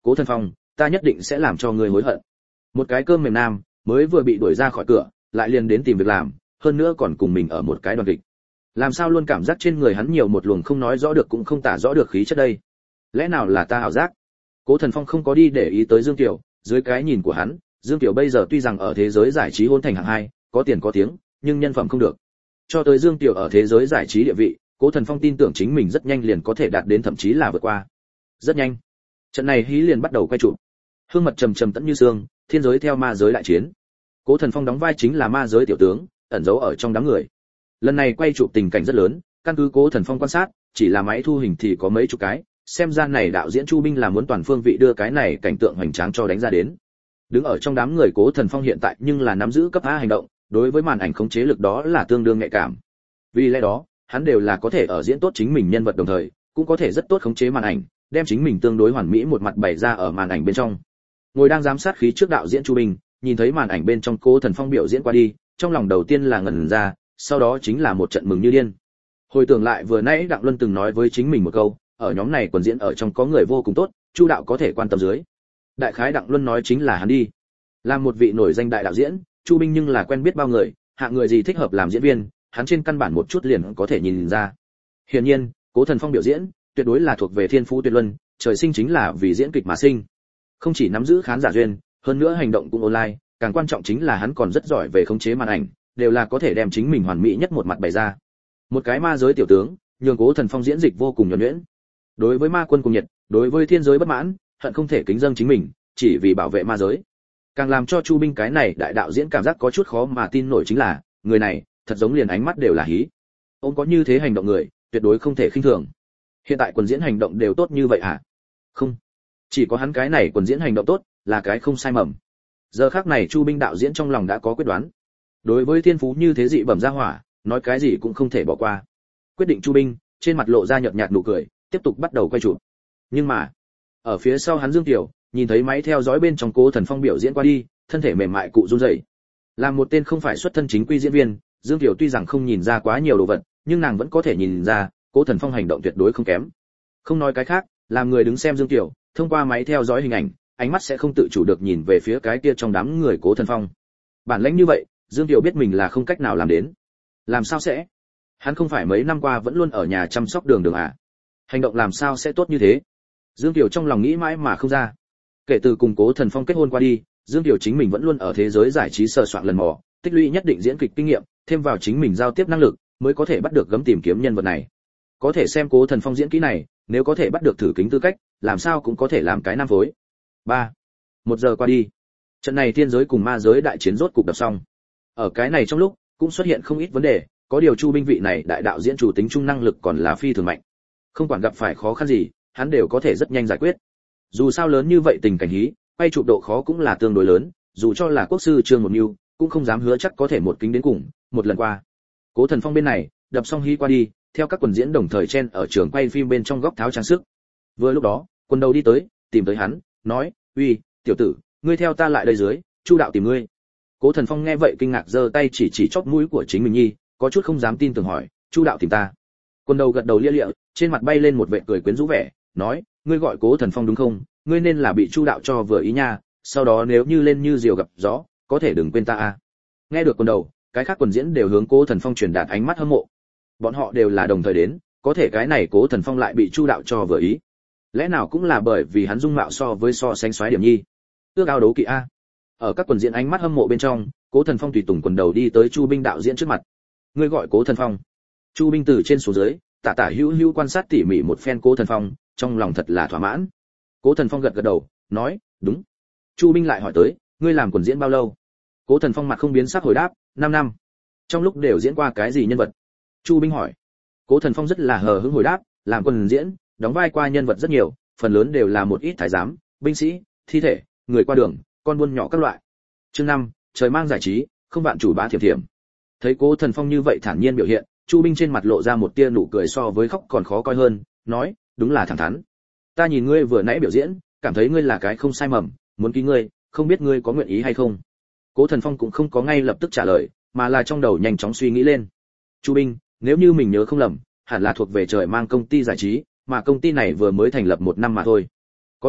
Cố Thần Phong, ta nhất định sẽ làm cho ngươi hối hận. Một cái cơm mềm nam, mới vừa bị đuổi ra khỏi cửa, lại liền đến tìm việc làm, hơn nữa còn cùng mình ở một cái đoàn kịch. Làm sao luôn cảm giác trên người hắn nhiều một luồng không nói rõ được cũng không tả rõ được khí chất đây? Lẽ nào là ta ảo giác? Cố Thần Phong không có đi để ý tới Dương Tiểu, dưới cái nhìn của hắn, Dương Tiểu bây giờ tuy rằng ở thế giới giải trí hôn thành hạng hai, có tiền có tiếng, nhưng nhân phẩm không được. Cho tới Dương Tiểu ở thế giới giải trí địa vị, Cố Thần Phong tin tưởng chính mình rất nhanh liền có thể đạt đến thậm chí là vượt qua. Rất nhanh, trận này hí liền bắt đầu quay chụp. Hương mật trầm trầm tẫn như sương, thiên giới theo ma giới đại chiến. Cố Thần Phong đóng vai chính là ma giới tiểu tướng, ẩn giấu ở trong đám người. Lần này quay chụp tình cảnh rất lớn, căn cứ Cố Thần Phong quan sát, chỉ là máy thu hình thì có mấy chục cái, xem ra này đạo diễn Chu Binh là muốn toàn phương vị đưa cái này cảnh tượng hoành tráng cho đánh ra đến. Đứng ở trong đám người Cố Thần Phong hiện tại nhưng là nắm giữ cấp A hành động, đối với màn ảnh khống chế lực đó là tương đương nhạy cảm. Vì lẽ đó, hắn đều là có thể ở diễn tốt chính mình nhân vật đồng thời, cũng có thể rất tốt khống chế màn ảnh, đem chính mình tương đối hoàn mỹ một mặt bày ra ở màn ảnh bên trong. Ngồi đang giám sát khí trước đạo diễn Chu Binh, nhìn thấy màn ảnh bên trong Cố Thần Phong biểu diễn qua đi, trong lòng đầu tiên là ngẩn ra, sau đó chính là một trận mừng như điên. Hồi tưởng lại vừa nãy Đặng Luân từng nói với chính mình một câu, ở nhóm này quần diễn ở trong có người vô cùng tốt, Chu đạo có thể quan tâm dưới. Đại khái Đặng Luân nói chính là hắn đi. Làm một vị nổi danh đại đạo diễn, Chu Binh nhưng là quen biết bao người, hạng người gì thích hợp làm diễn viên, hắn trên căn bản một chút liền có thể nhìn ra. Hiển nhiên, Cố Thần Phong biểu diễn, tuyệt đối là thuộc về thiên phú tuyệt luân, trời sinh chính là vì diễn kịch mà sinh. Không chỉ nắm giữ khán giả duyên, hơn nữa hành động cũng online, càng quan trọng chính là hắn còn rất giỏi về khống chế màn ảnh, đều là có thể đem chính mình hoàn mỹ nhất một mặt bày ra. Một cái ma giới tiểu tướng, nhường Cố Thần Phong diễn dịch vô cùng nhuần nhuyễn. Đối với ma quân cùng nhiệt, đối với thiên giới bất mãn, hận không thể kính dâng chính mình, chỉ vì bảo vệ ma giới. Càng làm cho Chu Binh cái này đại đạo diễn cảm giác có chút khó mà tin nổi chính là, người này, thật giống liền ánh mắt đều là hí. Ông có như thế hành động người, tuyệt đối không thể khinh thường. Hiện tại quần diễn hành động đều tốt như vậy hả? Không, chỉ có hắn cái này quần diễn hành động tốt, là cái không sai mầm. Giờ khắc này Chu Binh đạo diễn trong lòng đã có quyết đoán. Đối với thiên phú như thế dị bẩm gia hỏa, nói cái gì cũng không thể bỏ qua. Quyết định Chu Binh, trên mặt lộ ra nhợt nhạt nụ cười, tiếp tục bắt đầu quay chụp. Nhưng mà, ở phía sau hắn Dương Tiểu, nhìn thấy máy theo dõi bên trong Cố Thần Phong biểu diễn qua đi, thân thể mềm mại cụ run rẩy. Làm một tên không phải xuất thân chính quy diễn viên, Dương Tiểu tuy rằng không nhìn ra quá nhiều đồ vật, nhưng nàng vẫn có thể nhìn ra, Cố Thần Phong hành động tuyệt đối không kém. Không nói cái khác, làm người đứng xem Dương Tiểu, thông qua máy theo dõi hình ảnh, ánh mắt sẽ không tự chủ được nhìn về phía cái kia trong đám người Cố Thần Phong. Bản lĩnh như vậy, Dương Tiểu biết mình là không cách nào làm đến. Làm sao sẽ? Hắn không phải mấy năm qua vẫn luôn ở nhà chăm sóc Đường Đường à? Hành động làm sao sẽ tốt như thế? Dương Tiểu trong lòng nghĩ mãi mà không ra. Kể từ cùng Cố Thần Phong kết hôn qua đi, Dương Tiểu chính mình vẫn luôn ở thế giới giải trí sờ soạn lần mò, tích lũy nhất định diễn kịch kinh nghiệm, thêm vào chính mình giao tiếp năng lực, mới có thể bắt được gấm tìm kiếm nhân vật này. Có thể xem Cố Thần Phong diễn kỹ này, nếu có thể bắt được thử kính tư cách, làm sao cũng có thể làm cái nam phối. ba Một giờ qua đi, trận này thiên giới cùng ma giới đại chiến rốt cục đập xong. Ở cái này trong lúc, cũng xuất hiện không ít vấn đề, có điều Chu Binh vị này đại đạo diễn chủ tính trung năng lực còn là phi thường mạnh. Không quản gặp phải khó khăn gì, hắn đều có thể rất nhanh giải quyết. Dù sao lớn như vậy tình cảnh hí, quay chụp độ khó cũng là tương đối lớn, dù cho là quốc sư Trương một Nưu, cũng không dám hứa chắc có thể một kính đến cùng, một lần qua. Cố Thần Phong bên này, đập xong hí qua đi, theo các quần diễn đồng thời chen ở trường quay phim bên trong góc tháo trang sức. Vừa lúc đó, quần đầu đi tới, tìm tới hắn, nói: "Uy, tiểu tử, ngươi theo ta lại đây dưới, Chu đạo tìm ngươi." Cố Thần Phong nghe vậy kinh ngạc giơ tay chỉ chỉ chóp mũi của chính mình nhi, có chút không dám tin tưởng hỏi: "Chu đạo tìm ta?" Quần đầu gật đầu lia lịa, trên mặt bay lên một vẻ cười quyến rũ vẻ, nói: "Ngươi gọi Cố Thần Phong đúng không? Ngươi nên là bị Chu đạo cho vừa ý nha, sau đó nếu như lên như diều gặp gió, có thể đừng quên ta a." Nghe được quần đầu, cái khác quần diễn đều hướng Cố Thần Phong truyền đạt ánh mắt hâm mộ. Bọn họ đều là đồng thời đến, có thể cái này Cố Thần Phong lại bị Chu đạo cho vừa ý. Lẽ nào cũng là bởi vì hắn dung mạo so với so sánh xoáy điểm nhi. Ước ao đấu kỵ a. Ở các quần diễn ánh mắt hâm mộ bên trong, Cố Thần Phong tùy tùng quần đầu đi tới Chu Binh đạo diễn trước mặt. Ngươi gọi Cố Thần Phong? Chu Binh từ trên xuống dưới, tả tả hữu hữu quan sát tỉ mỉ một phen Cố Thần Phong, trong lòng thật là thỏa mãn. Cố Thần Phong gật gật đầu, nói: "Đúng." Chu Binh lại hỏi tới: "Ngươi làm quần diễn bao lâu?" Cố Thần Phong mặt không biến sắc hồi đáp: năm năm. Trong lúc đều diễn qua cái gì nhân vật?" Chu Binh hỏi. Cố Thần Phong rất là hờ hững hồi đáp: "Làm quần diễn, đóng vai qua nhân vật rất nhiều, phần lớn đều là một ít thái giám, binh sĩ, thi thể, người qua đường, con buôn nhỏ các loại." Chương năm, trời mang giải trí, không bạn chủ bá thiểm thiểm. Thấy Cố Thần Phong như vậy thản nhiên biểu hiện, Chu Binh trên mặt lộ ra một tia nụ cười so với khóc còn khó coi hơn, nói: "Đúng là thẳng thắn. Ta nhìn ngươi vừa nãy biểu diễn, cảm thấy ngươi là cái không sai mầm, muốn ký ngươi, không biết ngươi có nguyện ý hay không?" Cố Thần Phong cũng không có ngay lập tức trả lời, mà là trong đầu nhanh chóng suy nghĩ lên. Chu Binh, nếu như mình nhớ không lầm, hẳn là thuộc về trời mang công ty giải trí, mà công ty này vừa mới thành lập một năm mà thôi. Có điều,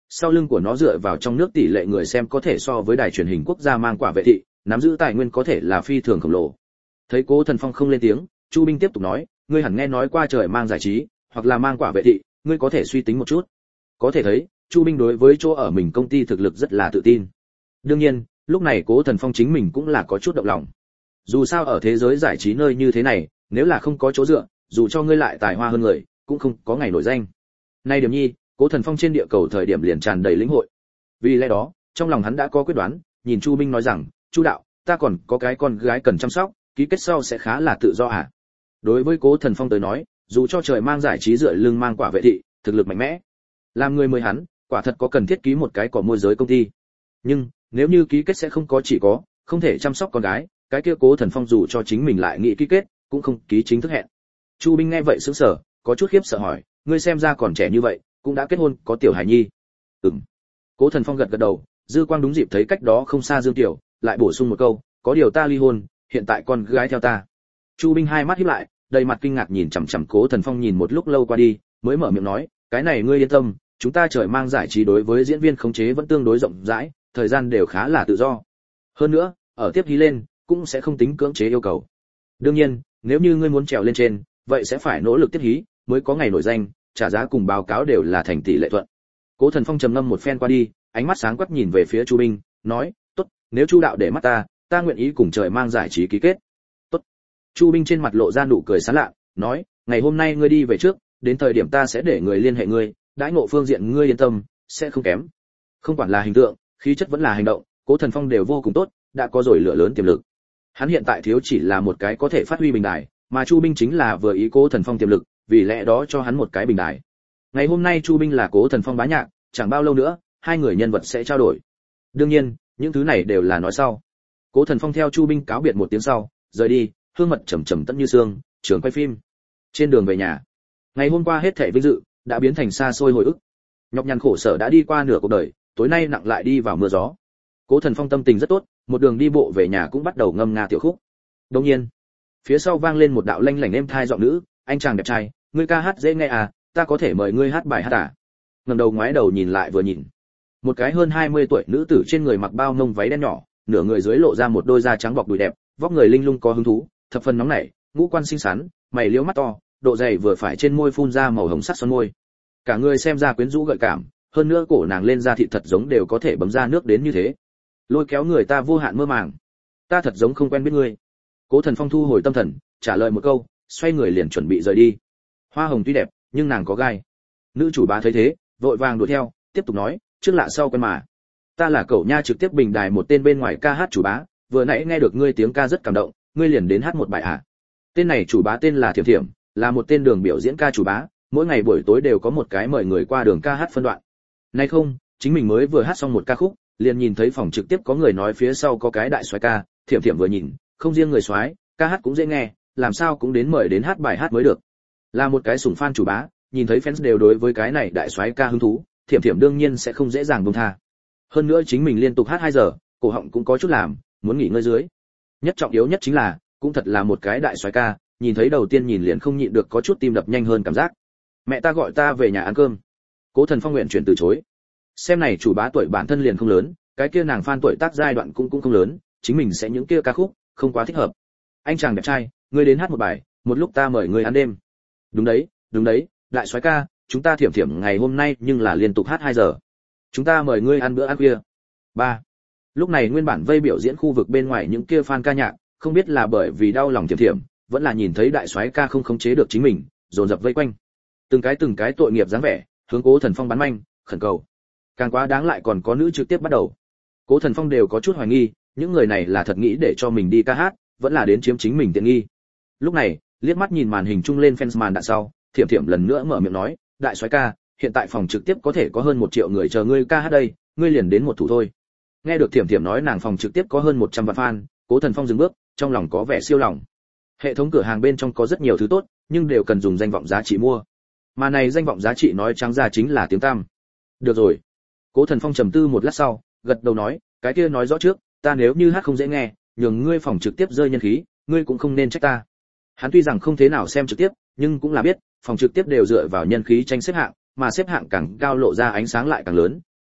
sau lưng của nó dựa vào trong nước tỷ lệ người xem có thể so với đài truyền hình quốc gia mang quả vệ thị, nắm giữ tài nguyên có thể là phi thường khổng lồ. Thấy Cố Thần Phong không lên tiếng, Chu Binh tiếp tục nói, ngươi hẳn nghe nói qua trời mang giải trí, hoặc là mang quả vệ thị, ngươi có thể suy tính một chút. Có thể thấy, Chu Binh đối với chỗ ở mình công ty thực lực rất là tự tin. Đương nhiên, lúc này Cố Thần Phong chính mình cũng là có chút động lòng. Dù sao ở thế giới giải trí nơi như thế này, nếu là không có chỗ dựa, dù cho ngươi lại tài hoa hơn người, cũng không có ngày nổi danh. Nay điểm nhi, Cố Thần Phong trên địa cầu thời điểm liền tràn đầy lĩnh hội. Vì lẽ đó, trong lòng hắn đã có quyết đoán, nhìn Chu Binh nói rằng, "Chu đạo, ta còn có cái con gái cần chăm sóc, ký kết sau sẽ khá là tự do à?" Đối với Cố Thần Phong tới nói, dù cho trời mang giải trí dựa lưng mang quả vệ thị, thực lực mạnh mẽ, làm người mới hắn, quả thật có cần thiết ký một cái cỏ môi giới công ty. Nhưng, nếu như ký kết sẽ không có chỉ có, không thể chăm sóc con gái, cái kia Cố Thần Phong dù cho chính mình lại nghĩ ký kết, cũng không ký chính thức hẹn. Chu Binh nghe vậy sững sờ, có chút khiếp sợ hỏi, ngươi xem ra còn trẻ như vậy, cũng đã kết hôn, có tiểu hài nhi? Ừm. Cố Thần Phong gật gật đầu, dư quang đúng dịp thấy cách đó không xa Dương Tiểu, lại bổ sung một câu, có điều ta ly hôn, hiện tại con gái theo ta. Chu Binh hai mắt híp lại, đầy mặt kinh ngạc nhìn chằm chằm Cố Thần Phong nhìn một lúc lâu qua đi, mới mở miệng nói, cái này ngươi yên tâm, chúng ta trời mang giải trí đối với diễn viên khống chế vẫn tương đối rộng rãi, thời gian đều khá là tự do. Hơn nữa, ở tiếp hí lên, cũng sẽ không tính cưỡng chế yêu cầu. Đương nhiên, nếu như ngươi muốn trèo lên trên, vậy sẽ phải nỗ lực tiếp hí, mới có ngày nổi danh, trả giá cùng báo cáo đều là thành tỷ lệ thuận. Cố Thần Phong trầm ngâm một phen qua đi, ánh mắt sáng quắc nhìn về phía Chu Binh, nói, tốt, nếu Chu đạo để mắt ta, ta nguyện ý cùng trời mang giải trí ký kết. Tốt. Chu Binh trên mặt lộ ra nụ cười sán lạ, nói, ngày hôm nay ngươi đi về trước, đến thời điểm ta sẽ để người liên hệ ngươi, đãi ngộ phương diện ngươi yên tâm, sẽ không kém. Không quản là hình tượng, khí chất vẫn là hành động, Cố Thần Phong đều vô cùng tốt, đã có rồi lửa lớn tiềm lực. Hắn hiện tại thiếu chỉ là một cái có thể phát huy bình đài, mà Chu Binh chính là vừa ý Cố Thần Phong tiềm lực, vì lẽ đó cho hắn một cái bình đài. Ngày hôm nay Chu Binh là Cố Thần Phong bá nhạc, chẳng bao lâu nữa, hai người nhân vật sẽ trao đổi. Đương nhiên, những thứ này đều là nói sau. Cố Thần Phong theo Chu Binh cáo biệt một tiếng sau, rời đi, hương mật trầm trầm tận như sương, trường quay phim. Trên đường về nhà, ngày hôm qua hết thảy vinh dự đã biến thành xa xôi hồi ức. Nhọc nhằn khổ sở đã đi qua nửa cuộc đời, tối nay nặng lại đi vào mưa gió. Cố Thần Phong tâm tình rất tốt, một đường đi bộ về nhà cũng bắt đầu ngâm nga tiểu khúc. Đương nhiên, phía sau vang lên một đạo lanh lảnh êm thai giọng nữ, anh chàng đẹp trai, ngươi ca hát dễ nghe à, ta có thể mời ngươi hát bài hát à? Ngẩng đầu ngoái đầu nhìn lại vừa nhìn, một cái hơn hai mươi tuổi nữ tử trên người mặc bao nông váy đen nhỏ, nửa người dưới lộ ra một đôi da trắng bọc đùi đẹp, vóc người linh lung có hứng thú, thập phần nóng nảy, ngũ quan xinh xắn, mày liễu mắt to, độ dày vừa phải, trên môi phun ra màu hồng sắc son môi. Cả người xem ra quyến rũ gợi cảm, hơn nữa cổ nàng lên da thịt thật giống đều có thể bấm ra nước đến như thế, lôi kéo người ta vô hạn mơ màng. Ta thật giống không quen biết ngươi. Cố Thần Phong thu hồi tâm thần, trả lời một câu, xoay người liền chuẩn bị rời đi. Hoa hồng tuy đẹp, nhưng nàng có gai. Nữ chủ bá thấy thế, vội vàng đuổi theo, tiếp tục nói, trước lạ sau quen mà. Ta là cậu nha, trực tiếp bình đài một tên bên ngoài ca hát chủ bá, vừa nãy nghe được ngươi tiếng ca rất cảm động, ngươi liền đến hát một bài à? Tên này chủ bá tên là Thiểm Thiểm, là một tên đường biểu diễn ca chủ bá, mỗi ngày buổi tối đều có một cái mời người qua đường ca hát phân đoạn. Nay không, chính mình mới vừa hát xong một ca khúc, liền nhìn thấy phòng trực tiếp có người nói phía sau có cái đại soái ca, Thiểm Thiểm vừa nhìn, không riêng người soái, ca hát cũng dễ nghe, làm sao cũng đến mời đến hát bài hát mới được. Là một cái sủng fan chủ bá, nhìn thấy fans đều đối với cái này đại soái ca hứng thú, Thiểm Thiểm đương nhiên sẽ không dễ dàng buông tha. Hơn nữa chính mình liên tục hát hai giờ, cổ họng cũng có chút làm, muốn nghỉ ngơi dưới. Nhất trọng yếu nhất chính là, cũng thật là một cái đại soái ca, nhìn thấy đầu tiên nhìn liền không nhịn được có chút tim đập nhanh hơn cảm giác. Mẹ ta gọi ta về nhà ăn cơm. Cố Thần Phong nguyện chuyển từ chối. Xem này chủ bá tuổi bản thân liền không lớn, cái kia nàng fan tuổi tác giai đoạn cũng cũng không lớn, chính mình sẽ những kia ca khúc không quá thích hợp. Anh chàng đẹp trai, ngươi đến hát một bài, một lúc ta mời ngươi ăn đêm. Đúng đấy, đúng đấy, đại soái ca, chúng ta Thiểm Thiểm ngày hôm nay nhưng là liên tục hát hai giờ. Chúng ta mời ngươi ăn bữa ăn khuya. Ba. Lúc này nguyên bản vây biểu diễn khu vực bên ngoài những kia fan ca nhạc, không biết là bởi vì đau lòng Thiểm Thiểm, vẫn là nhìn thấy đại soái ca không khống chế được chính mình, dồn dập vây quanh. Từng cái từng cái tội nghiệp dáng vẻ, hướng Cố Thần Phong bắn manh, khẩn cầu. Càng quá đáng lại còn có nữ trực tiếp bắt đầu. Cố Thần Phong đều có chút hoài nghi, những người này là thật nghĩ để cho mình đi ca hát, vẫn là đến chiếm chính mình tiện nghi. Lúc này, liếc mắt nhìn màn hình chung lên fans màn đạn sau, Thiểm Thiểm lần nữa mở miệng nói, đại soái ca, hiện tại phòng trực tiếp có thể có hơn một triệu người chờ ngươi ca hát đây, ngươi liền đến một thủ thôi. Nghe được Thiểm Thiểm nói nàng phòng trực tiếp có hơn một trăm vạn fan, Cố Thần Phong dừng bước, trong lòng có vẻ siêu lòng. Hệ thống cửa hàng bên trong có rất nhiều thứ tốt, nhưng đều cần dùng danh vọng giá trị mua. Mà này danh vọng giá trị nói trắng ra chính là tiếng tăm. Được rồi. Cố Thần Phong trầm tư một lát sau, gật đầu nói, cái kia nói rõ trước, ta nếu như hát không dễ nghe, nhường ngươi phòng trực tiếp rơi nhân khí, ngươi cũng không nên trách ta. Hắn tuy rằng không thế nào xem trực tiếp, nhưng cũng là biết, phòng trực tiếp đều dựa vào nhân khí tranh xếp hạng, mà xếp hạng càng cao lộ ra ánh sáng lại càng lớn,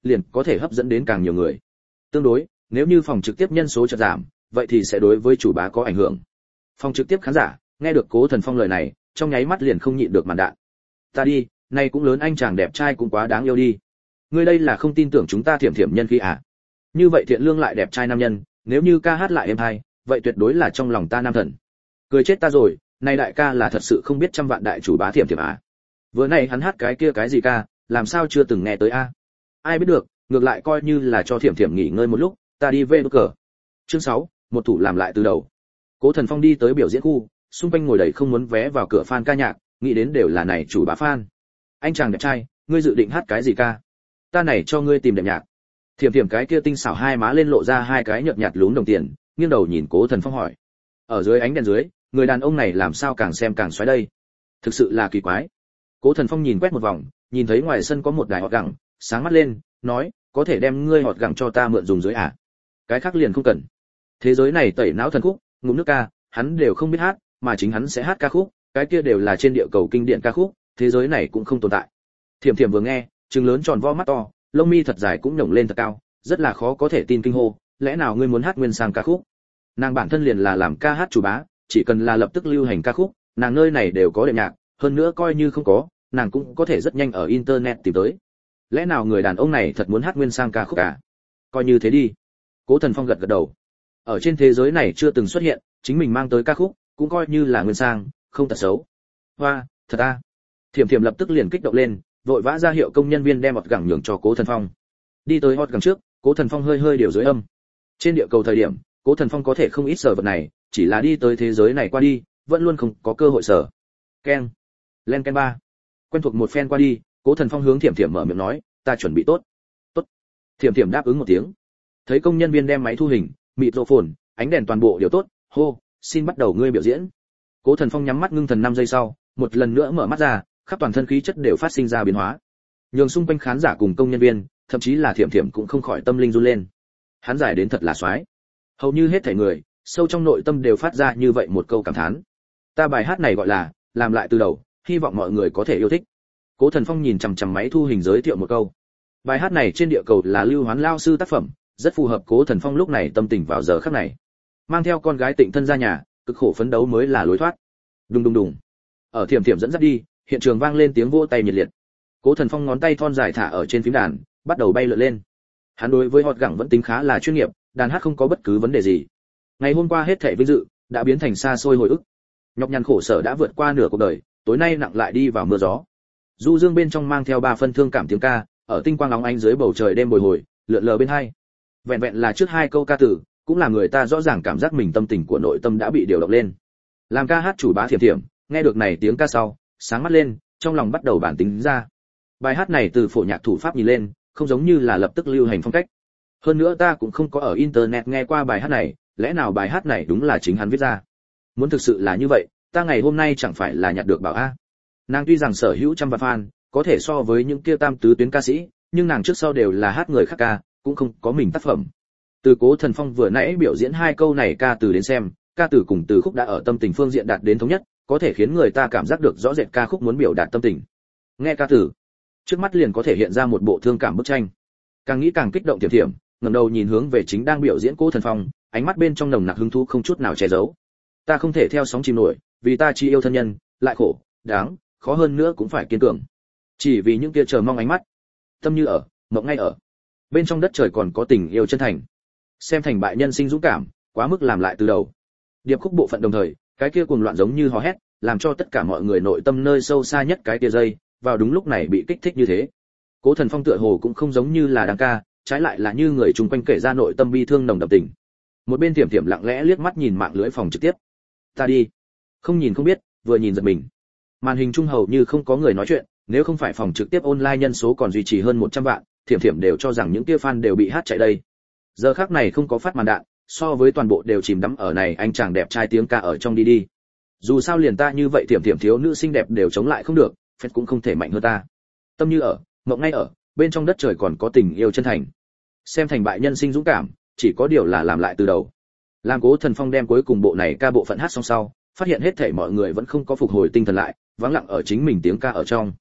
liền có thể hấp dẫn đến càng nhiều người. Tương đối, nếu như phòng trực tiếp nhân số chợt giảm, vậy thì sẽ đối với chủ bá có ảnh hưởng. Phòng trực tiếp khán giả nghe được Cố Thần Phong lời này, trong nháy mắt liền không nhịn được màn đạn. Ta đi, này cũng lớn, anh chàng đẹp trai cũng quá đáng yêu đi. Ngươi đây là không tin tưởng chúng ta Thiểm Thiểm nhân khí à? Như vậy thiện lương lại đẹp trai nam nhân, nếu như ca hát lại êm hay, vậy tuyệt đối là trong lòng ta nam thần. Cười chết ta rồi, này đại ca là thật sự không biết trăm vạn đại chủ bá Thiểm Thiểm à? Vừa nay hắn hát cái kia cái gì ca, làm sao chưa từng nghe tới a? Ai biết được, ngược lại coi như là cho Thiểm Thiểm nghỉ ngơi một lúc, ta đi về cờ. Chương sáu, một thủ làm lại từ đầu. Cố Thần Phong đi tới biểu diễn khu, xung quanh ngồi đầy không muốn vé vào cửa fan ca nhạc, nghĩ đến đều là này chủ bá fan. Anh chàng đẹp trai, ngươi dự định hát cái gì ca? Ta này cho ngươi tìm đẹp nhạc. Thiểm Thiểm cái kia tinh xảo hai má lên lộ ra hai cái nhợt nhạt lún đồng tiền, nghiêng đầu nhìn Cố Thần Phong hỏi. Ở dưới ánh đèn dưới, người đàn ông này làm sao càng xem càng xoáy đây? Thực sự là kỳ quái. Cố Thần Phong nhìn quét một vòng, nhìn thấy ngoài sân có một đài họt gẳng, sáng mắt lên, nói, có thể đem ngươi họt gẳng cho ta mượn dùng dưới à? Cái khác liền không cần. Thế giới này tẩy não thần khúc, ngụm nước ca, hắn đều không biết hát, mà chính hắn sẽ hát ca khúc, cái kia đều là trên địa cầu kinh điển ca khúc, thế giới này cũng không tồn tại. Thiểm Thiểm vừa nghe, trừng lớn tròn vo mắt to, lông mi thật dài cũng nhổng lên thật cao, rất là khó có thể tin kinh hô, lẽ nào ngươi muốn hát nguyên sang ca khúc? Nàng bản thân liền là làm ca hát chủ bá, chỉ cần là lập tức lưu hành ca khúc, nàng nơi này đều có đệm nhạc, hơn nữa coi như không có, nàng cũng có thể rất nhanh ở internet tìm tới. Lẽ nào người đàn ông này thật muốn hát nguyên sang ca khúc à? Coi như thế đi. Cố Thần Phong gật gật đầu. Ở trên thế giới này chưa từng xuất hiện, chính mình mang tới ca khúc, cũng coi như là nguyên sang, không tật xấu. Hoa, thật à? Thiểm Thiểm lập tức liền kích động lên, vội vã ra hiệu công nhân viên đem hot gẳng nhường cho Cố Thần Phong. Đi tới hot gẳng trước, Cố Thần Phong hơi hơi điều dưới âm. Trên địa cầu thời điểm, Cố Thần Phong có thể không ít sở vật này, chỉ là đi tới thế giới này qua đi, vẫn luôn không có cơ hội sở. Ken, len ken ba. Quen thuộc một phen qua đi, Cố Thần Phong hướng Thiểm Thiểm mở miệng nói, ta chuẩn bị tốt. Tốt. Thiểm Thiểm đáp ứng một tiếng. Thấy công nhân viên đem máy thu hình, microphone, ánh đèn toàn bộ đều tốt, hô, xin bắt đầu ngươi biểu diễn. Cố Thần Phong nhắm mắt ngưng thần năm giây sau, một lần nữa mở mắt ra, khắp toàn thân khí chất đều phát sinh ra biến hóa. Nhường xung quanh khán giả cùng công nhân viên, thậm chí là Thiểm Thiểm cũng không khỏi tâm linh run lên. Hắn giải đến thật là xoái. Hầu như hết thảy người, sâu trong nội tâm đều phát ra như vậy một câu cảm thán. Ta bài hát này gọi là làm lại từ đầu, hy vọng mọi người có thể yêu thích. Cố Thần Phong nhìn chằm chằm máy thu hình giới thiệu một câu. Bài hát này trên địa cầu là Lưu Hoán lao sư tác phẩm, rất phù hợp Cố Thần Phong lúc này tâm tình vào giờ khắc này. Mang theo con gái Tịnh thân ra nhà, cực khổ phấn đấu mới là lối thoát. Đùng đùng đùng. Ở Thiểm Thiểm dẫn dắt đi, hiện trường vang lên tiếng vỗ tay nhiệt liệt. Cố Thần Phong ngón tay thon dài thả ở trên phím đàn, bắt đầu bay lượn lên. Hắn đối với hot gẳng vẫn tính khá là chuyên nghiệp, đàn hát không có bất cứ vấn đề gì. Ngày hôm qua hết thảy vinh dự đã biến thành xa xôi hồi ức. Nhọc nhằn khổ sở đã vượt qua nửa cuộc đời, tối nay nặng lại đi vào mưa gió. Du dương bên trong mang theo ba phân thương cảm tiếng ca, ở tinh quang óng ánh dưới bầu trời đêm bồi hồi, lượn lờ bên hai. Vẹn vẹn là trước hai câu ca từ, cũng là người ta rõ ràng cảm giác mình tâm tình của nội tâm đã bị điều động lên. Làm ca hát chủ bá Thiểm Thiểm, nghe được này tiếng ca sau, sáng mắt lên, trong lòng bắt đầu bản tính ra. Bài hát này từ phổ nhạc thủ pháp nhìn lên, không giống như là lập tức lưu hành phong cách. Hơn nữa ta cũng không có ở internet nghe qua bài hát này, lẽ nào bài hát này đúng là chính hắn viết ra? Muốn thực sự là như vậy, ta ngày hôm nay chẳng phải là nhặt được bảo a. Nàng tuy rằng sở hữu trăm vạn fan, có thể so với những kia tam tứ tuyến ca sĩ, nhưng nàng trước sau đều là hát người khác ca, cũng không có mình tác phẩm. Từ Cố Thần Phong vừa nãy biểu diễn hai câu này ca từ đến xem, ca từ cùng từ khúc đã ở tâm tình phương diện đạt đến thống nhất, có thể khiến người ta cảm giác được rõ rệt ca khúc muốn biểu đạt tâm tình. Nghe ca từ, trước mắt liền có thể hiện ra một bộ thương cảm bức tranh. Càng nghĩ càng kích động Thiểm Thiểm, ngẩng đầu nhìn hướng về chính đang biểu diễn Cố Thần Phong, ánh mắt bên trong nồng nặc hứng thú không chút nào che giấu. Ta không thể theo sóng chìm nổi, vì ta chỉ yêu thân nhân, lại khổ, đáng, khó hơn nữa cũng phải kiên cường. Chỉ vì những kia chờ mong ánh mắt, tâm như ở, mộng ngay ở. Bên trong đất trời còn có tình yêu chân thành. Xem thành bại nhân sinh dũng cảm, quá mức làm lại từ đầu. Điệp khúc bộ phận đồng thời, cái kia cuồng loạn giống như hò hét, làm cho tất cả mọi người nội tâm nơi sâu xa nhất cái kia dây, vào đúng lúc này bị kích thích như thế. Cố Thần Phong tựa hồ cũng không giống như là đang ca, trái lại là như người chung quanh kể ra nội tâm bi thương nồng đậm tình. Một bên Thiểm Thiểm lặng lẽ liếc mắt nhìn mạng lưới phòng trực tiếp. Ta đi, không nhìn không biết, vừa nhìn giật mình. Màn hình trung hầu như không có người nói chuyện, nếu không phải phòng trực tiếp online nhân số còn duy trì hơn một trăm vạn, Thiểm Thiểm đều cho rằng những kia fan đều bị hát chạy đây. Giờ khắc này không có phát màn đạn, so với toàn bộ đều chìm đắm ở này anh chàng đẹp trai tiếng ca ở trong đi đi. Dù sao liền ta như vậy Thiểm Thiểm thiếu nữ xinh đẹp đều chống lại không được, phết cũng không thể mạnh hơn ta. Tâm như ở, mộng ngay ở, bên trong đất trời còn có tình yêu chân thành. Xem thành bại nhân sinh dũng cảm, chỉ có điều là làm lại từ đầu. Làm Cố Thần Phong đem cuối cùng bộ này ca bộ phận hát xong sau, phát hiện hết thảy mọi người vẫn không có phục hồi tinh thần lại, vắng lặng ở chính mình tiếng ca ở trong.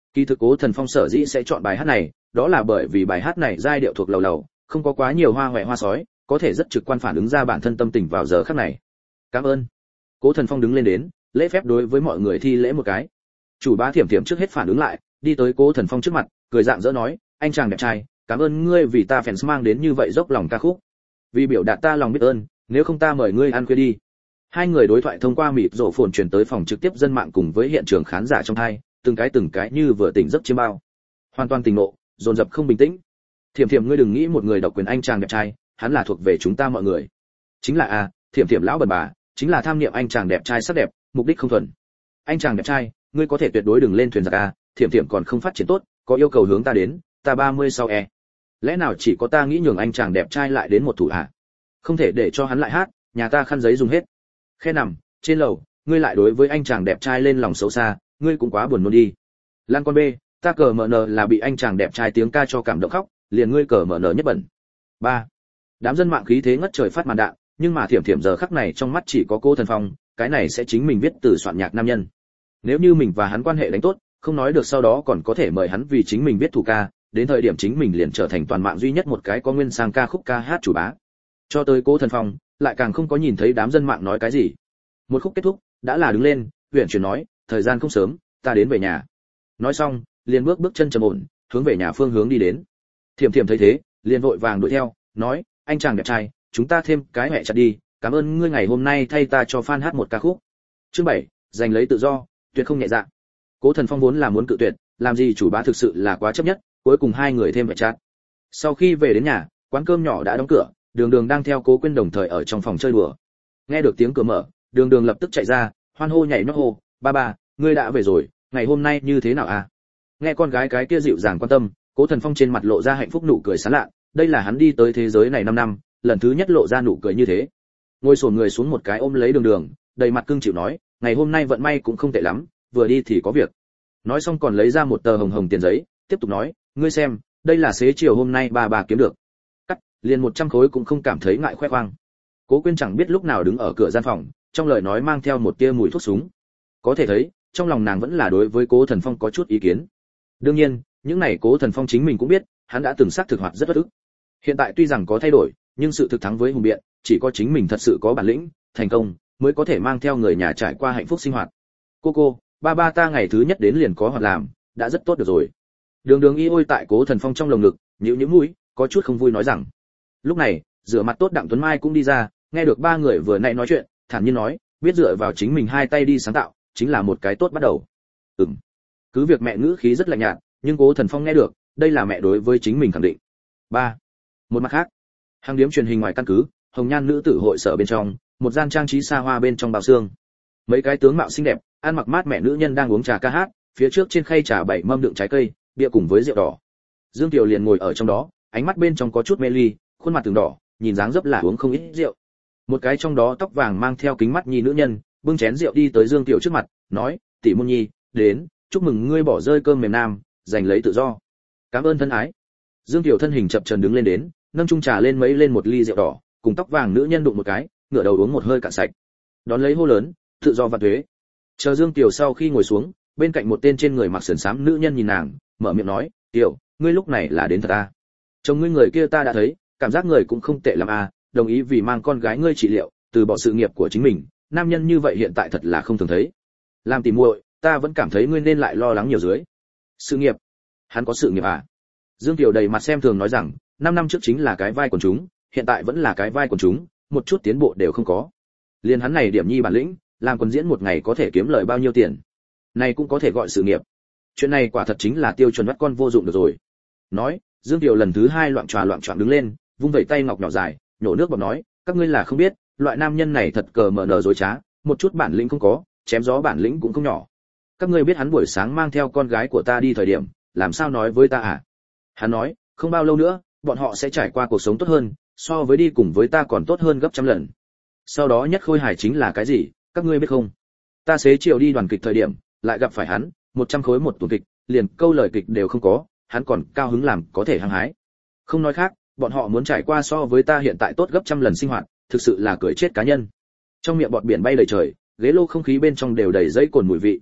Kỳ thực Cố Thần Phong sở dĩ sẽ chọn bài hát này, đó là bởi vì bài hát này giai điệu thuộc lầu lầu, không có quá nhiều hoa hoẹ hoa sói, có thể rất trực quan phản ứng ra bản thân tâm tình vào giờ khắc này. Cảm ơn. Cố Thần Phong đứng lên đến, lễ phép đối với mọi người thi lễ một cái. Chủ bá Thiểm Thiểm trước hết phản ứng lại, đi tới Cố Thần Phong trước mặt, cười rạng rỡ nói, anh chàng đẹp trai, cảm ơn ngươi vì ta fans mang đến như vậy dốc lòng ca khúc. Vì biểu đạt ta lòng biết ơn, nếu không ta mời ngươi ăn khuya đi. Hai người đối thoại thông qua mịt rộ phồn truyền tới phòng trực tiếp dân mạng cùng với hiện trường khán giả trong hai, từng cái từng cái như vừa tỉnh giấc chiêm bao. Hoàn toàn tỉnh ngộ, dồn dập không bình tĩnh. Thiểm Thiểm ngươi đừng nghĩ một người độc quyền anh chàng đẹp trai, hắn là thuộc về chúng ta mọi người. Chính là a, Thiểm Thiểm lão bần bà, chính là tham niệm anh chàng đẹp trai sắc đẹp, mục đích không thuần. Anh chàng đẹp trai, ngươi có thể tuyệt đối đừng lên thuyền giặc a, Thiểm Thiểm còn không phát triển tốt, có yêu cầu hướng ta đến, ta ba mươi sau e. Lẽ nào chỉ có ta nghĩ nhường anh chàng đẹp trai lại đến một thủ hạ? Không thể để cho hắn lại hát, nhà ta khăn giấy dùng hết. Khe nằm, trên lầu, ngươi lại đối với anh chàng đẹp trai lên lòng xấu xa, ngươi cũng quá buồn nôn đi. Lan con B, ta cờ mở nờ là bị anh chàng đẹp trai tiếng ca cho cảm động khóc, liền ngươi cờ mở nờ nhất bẩn. Ba. Đám dân mạng khí thế ngất trời phát màn đạn, nhưng mà Thiểm Thiểm giờ khắc này trong mắt chỉ có Cố Thần Phong, cái này sẽ chính mình viết từ soạn nhạc nam nhân. Nếu như mình và hắn quan hệ đánh tốt, không nói được sau đó còn có thể mời hắn vì chính mình viết thủ ca, đến thời điểm chính mình liền trở thành toàn mạng duy nhất một cái có nguyên sang ca khúc ca hát chủ bá. Cho tới Cố Thần Phong, lại càng không có nhìn thấy đám dân mạng nói cái gì. Một khúc kết thúc, đã là đứng lên, huyền chuyển nói, thời gian không sớm, ta đến về nhà. Nói xong, liền bước bước chân trầm ổn, hướng về nhà phương hướng đi đến. Thiểm Thiểm thấy thế, liền vội vàng đuổi theo, nói, anh chàng đẹp trai, chúng ta thêm cái hẹ chặt đi, cảm ơn ngươi ngày hôm nay thay ta cho fan hát một ca khúc. Chương bảy, giành lấy tự do, tuyệt không nhẹ dạ. Cố Thần Phong vốn là muốn cự tuyệt, làm gì chủ bá thực sự là quá chấp nhất, cuối cùng hai người thêm hẹ chặt. Sau khi về đến nhà, quán cơm nhỏ đã đóng cửa, Đường Đường đang theo Cố Quyên đồng thời ở trong phòng chơi đùa. Nghe được tiếng cửa mở, Đường Đường lập tức chạy ra, hoan hô nhảy nhót hô, "Ba ba, ngươi đã về rồi, ngày hôm nay như thế nào à?" Nghe con gái cái kia dịu dàng quan tâm, Cố Thần Phong trên mặt lộ ra hạnh phúc nụ cười sán lạ, đây là hắn đi tới thế giới này năm năm, lần thứ nhất lộ ra nụ cười như thế. Ngồi xổm người xuống một cái ôm lấy Đường Đường, đầy mặt cưng chịu nói, "Ngày hôm nay vận may cũng không tệ lắm, vừa đi thì có việc." Nói xong còn lấy ra một tờ hồng hồng tiền giấy, tiếp tục nói, "Ngươi xem, đây là xế chiều hôm nay bà bà kiếm được." Cắt, liền một trăm khối cũng không cảm thấy ngại khoe khoang. Cố Quyên chẳng biết lúc nào đứng ở cửa gian phòng, trong lời nói mang theo một tia mùi thuốc súng. Có thể thấy, trong lòng nàng vẫn là đối với Cố Thần Phong có chút ý kiến. Đương nhiên, những này Cố Thần Phong chính mình cũng biết, hắn đã từng xác thực hoạt rất bất ức. Hiện tại tuy rằng có thay đổi, nhưng sự thực thắng với hùng biện, chỉ có chính mình thật sự có bản lĩnh, thành công, mới có thể mang theo người nhà trải qua hạnh phúc sinh hoạt. Cô cô, ba ba ta ngày thứ nhất đến liền có hoạt làm, đã rất tốt được rồi. Đường Đường y ôi tại Cố Thần Phong trong lồng ngực, nhíu nhíu mũi, có chút không vui nói rằng. Lúc này, rửa mặt tốt Đặng Tuấn Mai cũng đi ra, nghe được ba người vừa nãy nói chuyện, thản nhiên nói, biết dựa vào chính mình hai tay đi sáng tạo, chính là một cái tốt bắt đầu. Ừm. Cứ việc mẹ ngữ khí rất lạnh nhạt, nhưng Cố Thần Phong nghe được, đây là mẹ đối với chính mình khẳng định. Ba. Một mặt khác, hàng điếm truyền hình ngoài căn cứ, Hồng Nhan nữ tử hội sở bên trong, một gian trang trí xa hoa bên trong bao xương. Mấy cái tướng mạo xinh đẹp, ăn mặc mát mẹ nữ nhân đang uống trà ca hát, phía trước trên khay trà bảy mâm đựng trái cây, bia cùng với rượu đỏ. Dương Kiều liền ngồi ở trong đó, ánh mắt bên trong có chút mê ly, khuôn mặt từng đỏ, nhìn dáng dấp là uống không ít rượu. Một cái trong đó tóc vàng mang theo kính mắt nhi nữ nhân, bưng chén rượu đi tới Dương Kiều trước mặt, nói, "Tỷ Môn Nhi, đến, chúc mừng ngươi bỏ rơi cơm mềm nam, giành lấy tự do." "Cảm ơn thân ái." Dương Kiều thân hình chập chờn đứng lên đến, nâng chung trà lên mấy lên một ly rượu đỏ, cùng tóc vàng nữ nhân đụng một cái, ngửa đầu uống một hơi cạn sạch. Đón lấy hô lớn, "Tự do và thuế." Chờ Dương Kiều sau khi ngồi xuống, bên cạnh một tên trên người mặc sườn xám nữ nhân nhìn nàng, mở miệng nói, "Kiều, ngươi lúc này là đến thật à? Chồng ngươi người kia ta đã thấy, cảm giác người cũng không tệ lắm à, đồng ý vì mang con gái ngươi trị liệu, từ bỏ sự nghiệp của chính mình, nam nhân như vậy hiện tại thật là không thường thấy. Làm tỉ muội, ta vẫn cảm thấy ngươi nên lại lo lắng nhiều dưới." "Sự nghiệp? Hắn có sự nghiệp à?" Dương Kiều đầy mặt xem thường nói rằng, năm năm trước chính là cái vai quần chúng, hiện tại vẫn là cái vai quần chúng, một chút tiến bộ đều không có. Liên hắn này điểm nhi bản lĩnh, làm quần diễn một ngày có thể kiếm lời bao nhiêu tiền? Này cũng có thể gọi sự nghiệp. Chuyện này quả thật chính là tiêu chuẩn bắt con vô dụng được rồi. Nói, Dương Kiều lần thứ hai loạn tròa loạn choạng đứng lên, vung vẩy tay ngọc nhỏ dài, nhổ nước bọt nói, "Các ngươi là không biết, loại nam nhân này thật cờ mở nở dối trá, một chút bản lĩnh không có, chém gió bản lĩnh cũng không nhỏ. Các ngươi biết hắn buổi sáng mang theo con gái của ta đi thời điểm, làm sao nói với ta à? Hắn nói, không bao lâu nữa, bọn họ sẽ trải qua cuộc sống tốt hơn, so với đi cùng với ta còn tốt hơn gấp trăm lần. Sau đó nhất khôi hài chính là cái gì, các ngươi biết không? Ta xế chiều đi đoàn kịch thời điểm, lại gặp phải hắn, một trăm khối một tuần kịch, liền câu lời kịch đều không có, hắn còn cao hứng làm có thể hăng hái. Không nói khác, bọn họ muốn trải qua so với ta hiện tại tốt gấp trăm lần sinh hoạt, thực sự là cười chết cá nhân." Trong miệng bọt biển bay đầy trời, ghế lô không khí bên trong đều đầy dây cồn mùi vị.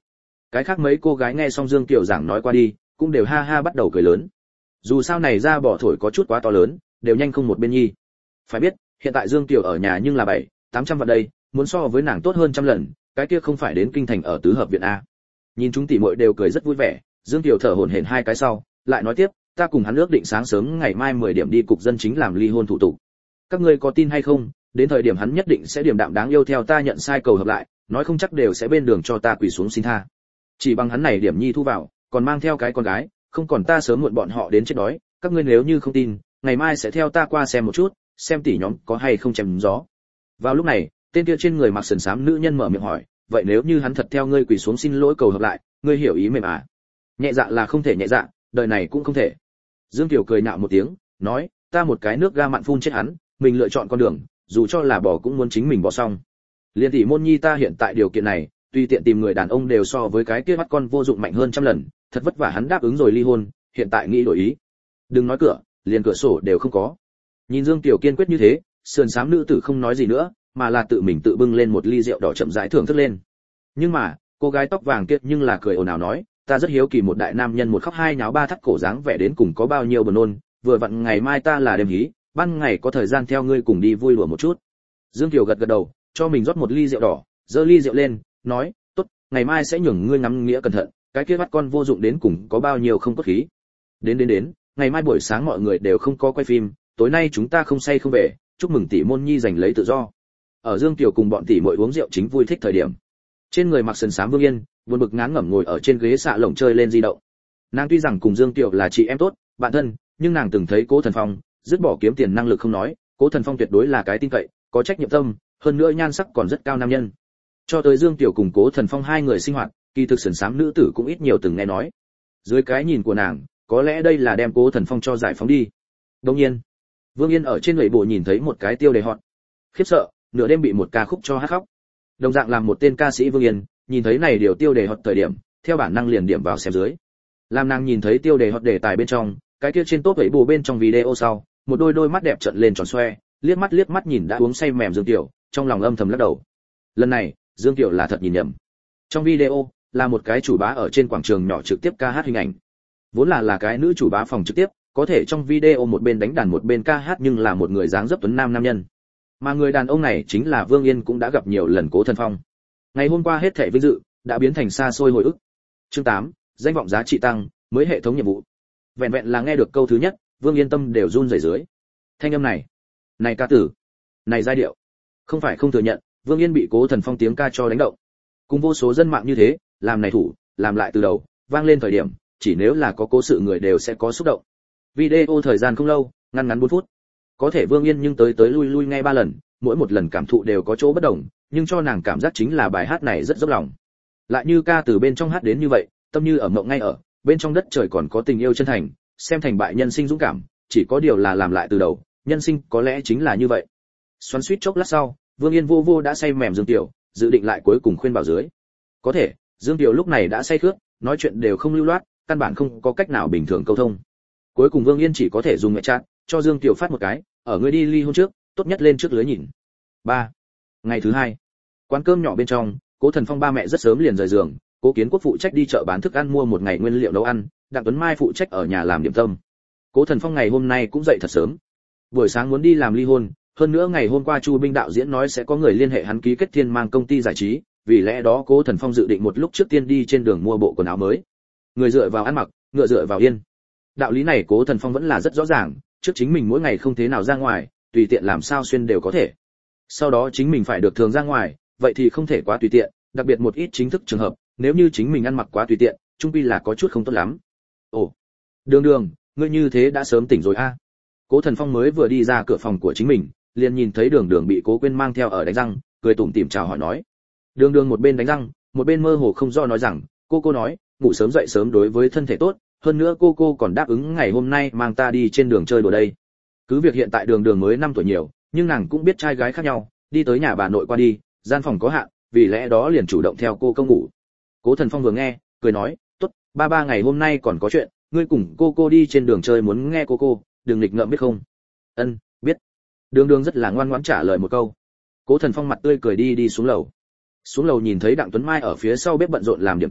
Cái khác mấy cô gái nghe xong Dương Kiều giảng nói qua đi, cũng đều ha ha bắt đầu cười lớn. Dù sao này ra bỏ thổi có chút quá to lớn, đều nhanh không một bên nhi. Phải biết, hiện tại Dương Kiều ở nhà nhưng là bảy, tám trăm vạn đây, muốn so với nàng tốt hơn trăm lần, cái kia không phải đến kinh thành ở tứ hợp viện a. Nhìn chúng tỷ muội đều cười rất vui vẻ, Dương Kiều thở hổn hển hai cái sau, lại nói tiếp, ta cùng hắn ước định sáng sớm ngày mai mười điểm đi cục dân chính làm ly hôn thủ tục. Các ngươi có tin hay không, đến thời điểm hắn nhất định sẽ điềm đạm đáng yêu theo ta nhận sai cầu hợp lại, nói không chắc đều sẽ bên đường cho ta quỳ xuống xin tha. Chỉ bằng hắn này điểm nhi thu vào, còn mang theo cái con gái, không còn ta sớm muộn bọn họ đến chết đói, các ngươi nếu như không tin, ngày mai sẽ theo ta qua xem một chút, xem tỷ nhóm có hay không chém gió. Vào lúc này, tên kia trên người mặc sườn xám nữ nhân mở miệng hỏi, vậy nếu như hắn thật theo ngươi quỳ xuống xin lỗi cầu hợp lại, ngươi hiểu ý mềm à? Nhẹ dạ là không thể nhẹ dạ, đời này cũng không thể. Dương Kiều cười nạo một tiếng, nói, ta một cái nước ga mặn phun chết hắn, mình lựa chọn con đường, dù cho là bỏ cũng muốn chính mình bỏ xong. Liên tỷ môn nhi ta hiện tại điều kiện này, tùy tiện tìm người đàn ông đều so với cái kia bắt con vô dụng mạnh hơn trăm lần, thật vất vả hắn đáp ứng rồi ly hôn, hiện tại nghĩ đổi ý. Đừng nói cửa, liền cửa sổ đều không có. Nhìn Dương Kiều kiên quyết như thế, sườn xám nữ tử không nói gì nữa, mà là tự mình tự bưng lên một ly rượu đỏ chậm rãi thưởng thức lên. Nhưng mà, cô gái tóc vàng kia nhưng là cười ồn ào nói, ta rất hiếu kỳ một đại nam nhân một khóc hai nháo ba thắt cổ dáng vẻ đến cùng có bao nhiêu buồn nôn, vừa vặn ngày mai ta là đêm hí, ban ngày có thời gian theo ngươi cùng đi vui lùa một chút. Dương Kiều gật gật đầu, cho mình rót một ly rượu đỏ, giơ ly rượu lên, nói, tốt, ngày mai sẽ nhường ngươi ngắm nghĩa cẩn thận, cái kia bắt con vô dụng đến cùng có bao nhiêu không cốt khí. Đến đến đến, ngày mai buổi sáng mọi người đều không có quay phim, tối nay chúng ta không say không về, chúc mừng tỷ môn nhi giành lấy tự do. Ở Dương Kiều cùng bọn tỷ muội uống rượu chính vui thích thời điểm, trên người mặc sườn xám Vương Yên, buồn bực ngán ngẩm ngồi ở trên ghế xạ lồng chơi lên di động. Nàng tuy rằng cùng Dương Kiều là chị em tốt, bạn thân, nhưng nàng từng thấy Cố Thần Phong, dứt bỏ kiếm tiền năng lực không nói, Cố Thần Phong tuyệt đối là cái tin cậy, có trách nhiệm tâm, hơn nữa nhan sắc còn rất cao nam nhân. Cho tới Dương Kiều cùng Cố Thần Phong hai người sinh hoạt, kỳ thực sườn xám nữ tử cũng ít nhiều từng nghe nói. Dưới cái nhìn của nàng, có lẽ đây là đem Cố Thần Phong cho giải phóng đi. Đương nhiên, Vương Yên ở trên người bộ nhìn thấy một cái tiêu đề hot, khiếp sợ, nửa đêm bị một ca khúc cho hát khóc. Đồng dạng làm một tên ca sĩ Vương Yên, nhìn thấy này điều tiêu đề hot thời điểm, theo bản năng liền điểm vào xem dưới. Làm nàng nhìn thấy tiêu đề hot đề tài bên trong, cái kia trên top ấy bù bên trong video sau, một đôi đôi mắt đẹp trợn lên tròn xoe, liếc mắt liếc mắt nhìn đã uống say mềm Dương Kiều, trong lòng âm thầm lắc đầu. Lần này, Dương Kiều là thật nhìn nhầm. Trong video, là một cái chủ bá ở trên quảng trường nhỏ trực tiếp ca hát hình ảnh. Vốn là là cái nữ chủ bá phòng trực tiếp, có thể trong video một bên đánh đàn một bên ca hát nhưng là một người dáng dấp tuấn nam nam nhân. Mà người đàn ông này chính là Vương Yên cũng đã gặp nhiều lần Cố Thần Phong. Ngày hôm qua hết thảy vinh dự đã biến thành xa xôi hồi ức. Chương tám, danh vọng giá trị tăng, mới hệ thống nhiệm vụ. Vẹn vẹn là nghe được câu thứ nhất, Vương Yên tâm đều run rẩy dưới. Thanh âm này, này ca tử, này giai điệu, không phải không thừa nhận, Vương Yên bị Cố Thần Phong tiếng ca cho đánh động. Cùng vô số dân mạng như thế, làm này thủ, làm lại từ đầu, vang lên thời điểm, chỉ nếu là có cố sự người đều sẽ có xúc động. Video thời gian không lâu, ngắn ngắn bốn phút. Có thể Vương Yên nhưng tới tới lui lui nghe ba lần, mỗi một lần cảm thụ đều có chỗ bất đồng, nhưng cho nàng cảm giác chính là bài hát này rất dốc lòng. Lại như ca từ bên trong hát đến như vậy, tâm như ở mộng ngay ở, bên trong đất trời còn có tình yêu chân thành, xem thành bại nhân sinh dũng cảm, chỉ có điều là làm lại từ đầu, nhân sinh có lẽ chính là như vậy. Xoắn suýt chốc lát sau, Vương Yên vô vô đã say mềm Dương Tiểu, dự định lại cuối cùng khuyên bảo dưới. Có thể, Dương Tiểu lúc này đã say khướt, nói chuyện đều không lưu loát, căn bản không có cách nào bình thường câu thông. Cuối cùng Vương Yên chỉ có thể dùng mẹ chat cho Dương Tiểu phát một cái, ở ngươi đi ly hôn trước, tốt nhất lên trước lưới nhìn. ba. Ngày thứ hai, quán cơm nhỏ bên trong, Cố Thần Phong ba mẹ rất sớm liền rời giường, Cố Kiến Quốc phụ trách đi chợ bán thức ăn mua một ngày nguyên liệu nấu ăn, Đặng Tuấn Mai phụ trách ở nhà làm điểm tâm. Cố Thần Phong ngày hôm nay cũng dậy thật sớm. Buổi sáng muốn đi làm ly hôn, hơn nữa ngày hôm qua Chu Binh đạo diễn nói sẽ có người liên hệ hắn ký kết thiên mang công ty giải trí, vì lẽ đó Cố Thần Phong dự định một lúc trước tiên đi trên đường mua bộ quần áo mới. Người dựa vào ăn mặc, ngựa dựa vào yên. Đạo lý này Cố Thần Phong vẫn là rất rõ ràng, trước chính mình mỗi ngày không thế nào ra ngoài, tùy tiện làm sao xuyên đều có thể. Sau đó chính mình phải được thường ra ngoài, vậy thì không thể quá tùy tiện, đặc biệt một ít chính thức trường hợp, nếu như chính mình ăn mặc quá tùy tiện, chung quy là có chút không tốt lắm. Ồ, Đường Đường, ngươi như thế đã sớm tỉnh rồi a? À? Cố Thần Phong mới vừa đi ra cửa phòng của chính mình, liền nhìn thấy Đường Đường bị Cố Quyên mang theo ở đánh răng, cười tủm tỉm chào hỏi nói. Đường Đường một bên đánh răng, một bên mơ hồ không do nói rằng, cô cô nói, ngủ sớm dậy sớm đối với thân thể tốt, hơn nữa cô cô còn đáp ứng ngày hôm nay mang ta đi trên đường chơi đùa đây. Cứ việc hiện tại Đường Đường mới năm tuổi nhiều, nhưng nàng cũng biết trai gái khác nhau, đi tới nhà bà nội qua đi, gian phòng có hạn, vì lẽ đó liền chủ động theo cô công ngủ. Cố Thần Phong vừa nghe, cười nói, tốt, ba ba ngày hôm nay còn có chuyện, ngươi cùng cô cô đi trên đường chơi muốn nghe cô cô, đừng nghịch ngợm biết không? Ân, biết. Đường Đường rất là ngoan ngoãn trả lời một câu. Cố Thần Phong mặt tươi cười đi đi xuống lầu. Xuống lầu nhìn thấy Đặng Tuấn Mai ở phía sau bếp bận rộn làm điểm tâm,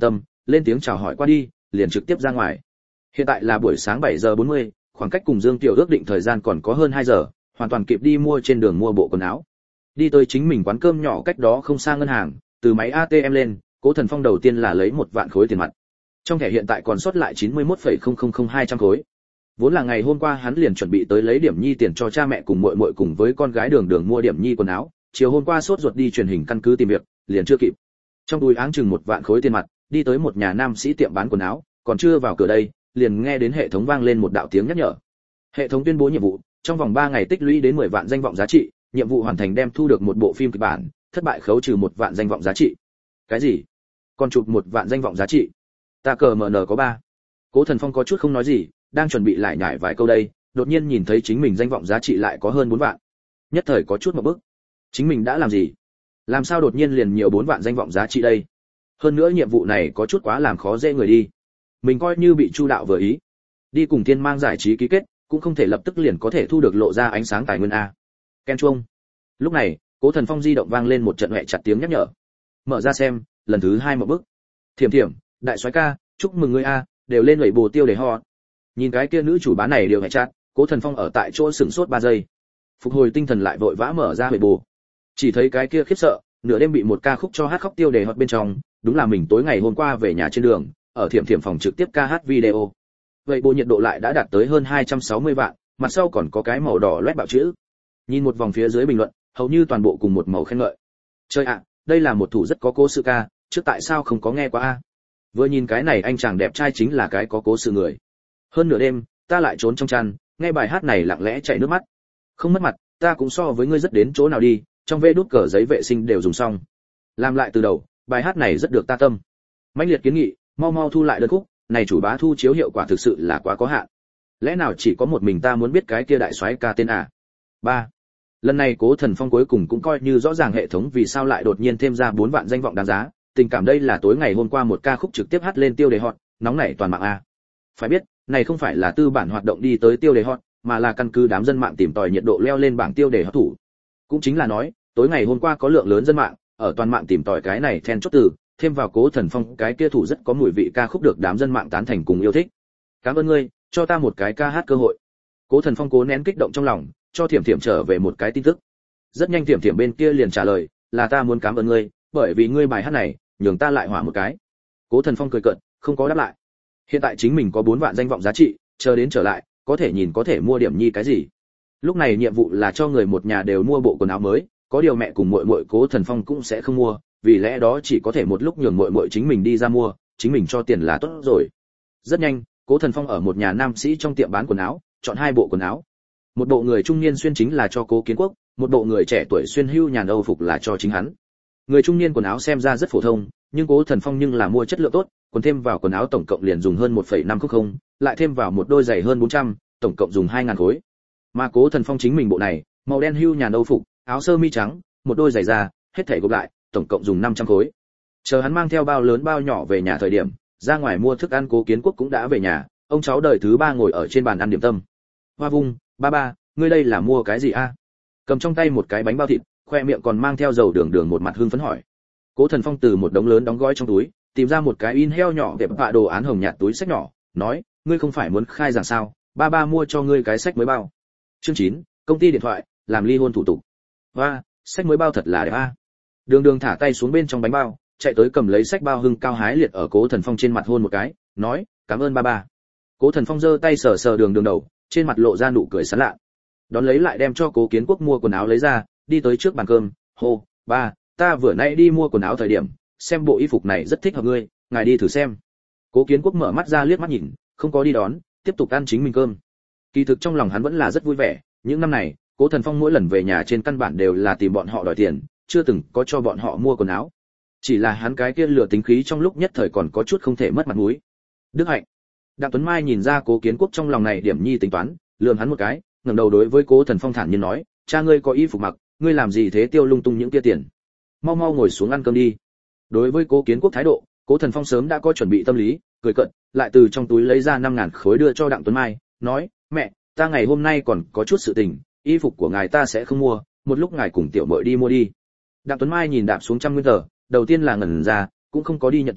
lên tiếng chào hỏi qua đi, liền trực tiếp ra ngoài. Hiện tại là buổi sáng bảy giờ bốn mươi, khoảng cách cùng Dương Tiểu ước định thời gian còn có hơn hai giờ, hoàn toàn kịp đi mua trên đường mua bộ quần áo. Đi tới chính mình quán cơm nhỏ cách đó không xa ngân hàng, từ máy a tê em lên, Cố Thần Phong đầu tiên là lấy một vạn khối tiền mặt. Trong thẻ hiện tại còn sót lại chín mươi mốt phẩy không không không hai trăm khối. Vốn là ngày hôm qua hắn liền chuẩn bị tới lấy điểm nhi tiền cho cha mẹ cùng muội muội cùng với con gái Đường Đường mua điểm nhi quần áo, chiều hôm qua sốt ruột đi truyền hình căn cứ tìm việc, liền chưa kịp. Trong túi áng chừng một vạn khối tiền mặt, đi tới một nhà nam sĩ tiệm bán quần áo, còn chưa vào cửa đây, liền nghe đến hệ thống vang lên một đạo tiếng nhắc nhở. Hệ thống tuyên bố nhiệm vụ, trong vòng ba ngày tích lũy đến mười vạn danh vọng giá trị, nhiệm vụ hoàn thành đem thu được một bộ phim kịch bản, thất bại khấu trừ một vạn danh vọng giá trị. Cái gì? Còn chụp một vạn danh vọng giá trị? Ta cờ mờ nờ có ba. Cố Thần Phong có chút không nói gì, đang chuẩn bị lại nhải vài câu đây, đột nhiên nhìn thấy chính mình danh vọng giá trị lại có hơn bốn vạn. Nhất thời có chút một bức. Chính mình đã làm gì? Làm sao đột nhiên liền nhiều bốn vạn danh vọng giá trị đây? Hơn nữa nhiệm vụ này có chút quá làm khó dễ người đi. Mình coi như bị Chu đạo vừa ý, đi cùng Thiên Mang giải trí ký kết, cũng không thể lập tức liền có thể thu được lộ ra ánh sáng tài nguyên a. Ken chuông. Lúc này, Cố Thần Phong di động vang lên một trận hoẹ chặt tiếng nhắc nhở. Mở ra xem, lần thứ hai một bước. Thiểm Thiểm, đại soái ca, chúc mừng ngươi a, đều lên lẩy bồ tiêu để ho. Nhìn cái kia nữ chủ bán này đều hoẹ chặt, Cố Thần Phong ở tại chỗ sững sốt ba giây. Phục hồi tinh thần lại vội vã mở ra huệ bồ. Chỉ thấy cái kia khiếp sợ, nửa đêm bị một ca khúc cho hát khóc tiêu đề hót bên trong, đúng là mình tối ngày hôm qua về nhà trên đường, ở Thiểm Thiểm phòng trực tiếp ca hát video. Vậy bộ nhiệt độ lại đã đạt tới hơn hai trăm sáu mươi vạn, mặt sau còn có cái màu đỏ loét bạo chữ. Nhìn một vòng phía dưới bình luận, hầu như toàn bộ cùng một màu khen ngợi. Chơi ạ, đây là một thủ rất có cố sự ca, trước tại sao không có nghe qua a? Vừa nhìn cái này anh chàng đẹp trai chính là cái có cố sự người. Hơn nửa đêm, ta lại trốn trong chăn, nghe bài hát này lặng lẽ chảy nước mắt. Không mất mặt, ta cũng so với ngươi rất đến chỗ nào đi, trong vê đút cờ giấy vệ sinh đều dùng xong. Làm lại từ đầu, bài hát này rất được ta tâm. Mãnh liệt kiến nghị, mau mau thu lại đơn khúc, này chủ bá thu chiếu hiệu quả thực sự là quá có hạn. Lẽ nào chỉ có một mình ta muốn biết cái kia đại soái ca tên à? ba. Lần này Cố Thần Phong cuối cùng cũng coi như rõ ràng hệ thống vì sao lại đột nhiên thêm ra bốn vạn danh vọng đáng giá, tình cảm đây là tối ngày hôm qua một ca khúc trực tiếp hát lên tiêu đề hot, nóng nảy toàn mạng a. Phải biết, này không phải là tư bản hoạt động đi tới tiêu đề hot, mà là căn cứ đám dân mạng tìm tòi nhiệt độ leo lên bảng tiêu đề hot thủ. Cũng chính là nói, tối ngày hôm qua có lượng lớn dân mạng ở toàn mạng tìm tòi cái này then chốt từ, thêm vào Cố Thần Phong cái kia thủ rất có mùi vị ca khúc được đám dân mạng tán thành cùng yêu thích. Cảm ơn ngươi, cho ta một cái ca hát cơ hội. Cố Thần Phong cố nén kích động trong lòng, cho Thiểm Thiểm trở về một cái tin tức. Rất nhanh Thiểm Thiểm bên kia liền trả lời, là ta muốn cảm ơn ngươi, bởi vì ngươi bài hát này, nhường ta lại hỏa một cái. Cố Thần Phong cười cợt, không có đáp lại. Hiện tại chính mình có bốn vạn danh vọng giá trị, chờ đến trở lại, có thể nhìn có thể mua điểm nhi cái gì. Lúc này nhiệm vụ là cho người một nhà đều mua bộ quần áo mới, có điều mẹ cùng muội muội Cố Thần Phong cũng sẽ không mua, vì lẽ đó chỉ có thể một lúc nhường muội muội chính mình đi ra mua, chính mình cho tiền là tốt rồi. Rất nhanh, Cố Thần Phong ở một nhà nam sĩ trong tiệm bán quần áo, chọn hai bộ quần áo. Một bộ người trung niên xuyên chính là cho Cố Kiến Quốc, một bộ người trẻ tuổi xuyên hưu nhàn Âu phục là cho chính hắn. Người trung niên quần áo xem ra rất phổ thông, nhưng Cố Thần Phong nhưng là mua chất lượng tốt, còn thêm vào quần áo tổng cộng liền dùng hơn một phẩy năm không không, lại thêm vào một đôi giày hơn bốn trăm, tổng cộng dùng hai nghìn khối. Mà Cố Thần Phong chính mình bộ này, màu đen hưu nhàn Âu phục, áo sơ mi trắng, một đôi giày da, hết thảy gộp lại, tổng cộng dùng năm trăm khối. Chờ hắn mang theo bao lớn bao nhỏ về nhà thời điểm, ra ngoài mua thức ăn Cố Kiến Quốc cũng đã về nhà, ông cháu đời thứ ba ngồi ở trên bàn ăn điểm tâm. Hoa Vung, ba ba, ngươi đây là mua cái gì a? Cầm trong tay một cái bánh bao thịt, khoe miệng còn mang theo dầu đường đường một mặt hưng phấn hỏi. Cố Thần Phong từ một đống lớn đóng gói trong túi, tìm ra một cái in heo nhỏ đẹp vạ đồ án hồng nhạt túi sách nhỏ, nói, ngươi không phải muốn khai giảng sao, ba ba mua cho ngươi cái sách mới bao. Chương chín, công ty điện thoại, làm ly hôn thủ tục. Và, sách mới bao thật là đẹp a. Đường Đường thả tay xuống bên trong bánh bao, chạy tới cầm lấy sách bao hưng cao hái liệt ở Cố Thần Phong trên mặt hôn một cái, nói, cảm ơn ba ba. Cố Thần Phong giơ tay sờ sờ Đường Đường đầu, trên mặt lộ ra nụ cười sảng lạ. Đón lấy lại đem cho Cố Kiến Quốc mua quần áo lấy ra, đi tới trước bàn cơm, hô, ba, ta vừa nãy đi mua quần áo thời điểm, xem bộ y phục này rất thích hợp ngươi, ngài đi thử xem. Cố Kiến Quốc mở mắt ra liếc mắt nhìn, không có đi đón, tiếp tục ăn chính mình cơm. Kỳ thực trong lòng hắn vẫn là rất vui vẻ, những năm này, Cố Thần Phong mỗi lần về nhà trên căn bản đều là tìm bọn họ đòi tiền, chưa từng có cho bọn họ mua quần áo. Chỉ là hắn cái kia lừa tính khí trong lúc nhất thời còn có chút không thể mất mặt mũi. Đức Hạnh. Đặng Tuấn Mai nhìn ra Cố Kiến Quốc trong lòng này điểm nhi tính toán, lườm hắn một cái, ngẩng đầu đối với Cố Thần Phong thản nhiên nói, cha ngươi có y phục mặc, ngươi làm gì thế tiêu lung tung những kia tiền. Mau mau ngồi xuống ăn cơm đi. Đối với Cố Kiến Quốc thái độ, Cố Thần Phong sớm đã có chuẩn bị tâm lý, cười cợt, lại từ trong túi lấy ra năm ngàn khối đưa cho Đặng Tuấn Mai, nói, mẹ, ta ngày hôm nay còn có chút sự tình, y phục của ngài ta sẽ không mua, một lúc ngài cùng tiểu muội đi mua đi. Đặng Tuấn Mai nhìn đạp xuống trăm nguyên tờ, đầu tiên là ngẩn ra, cũng không có đi nhận tiền,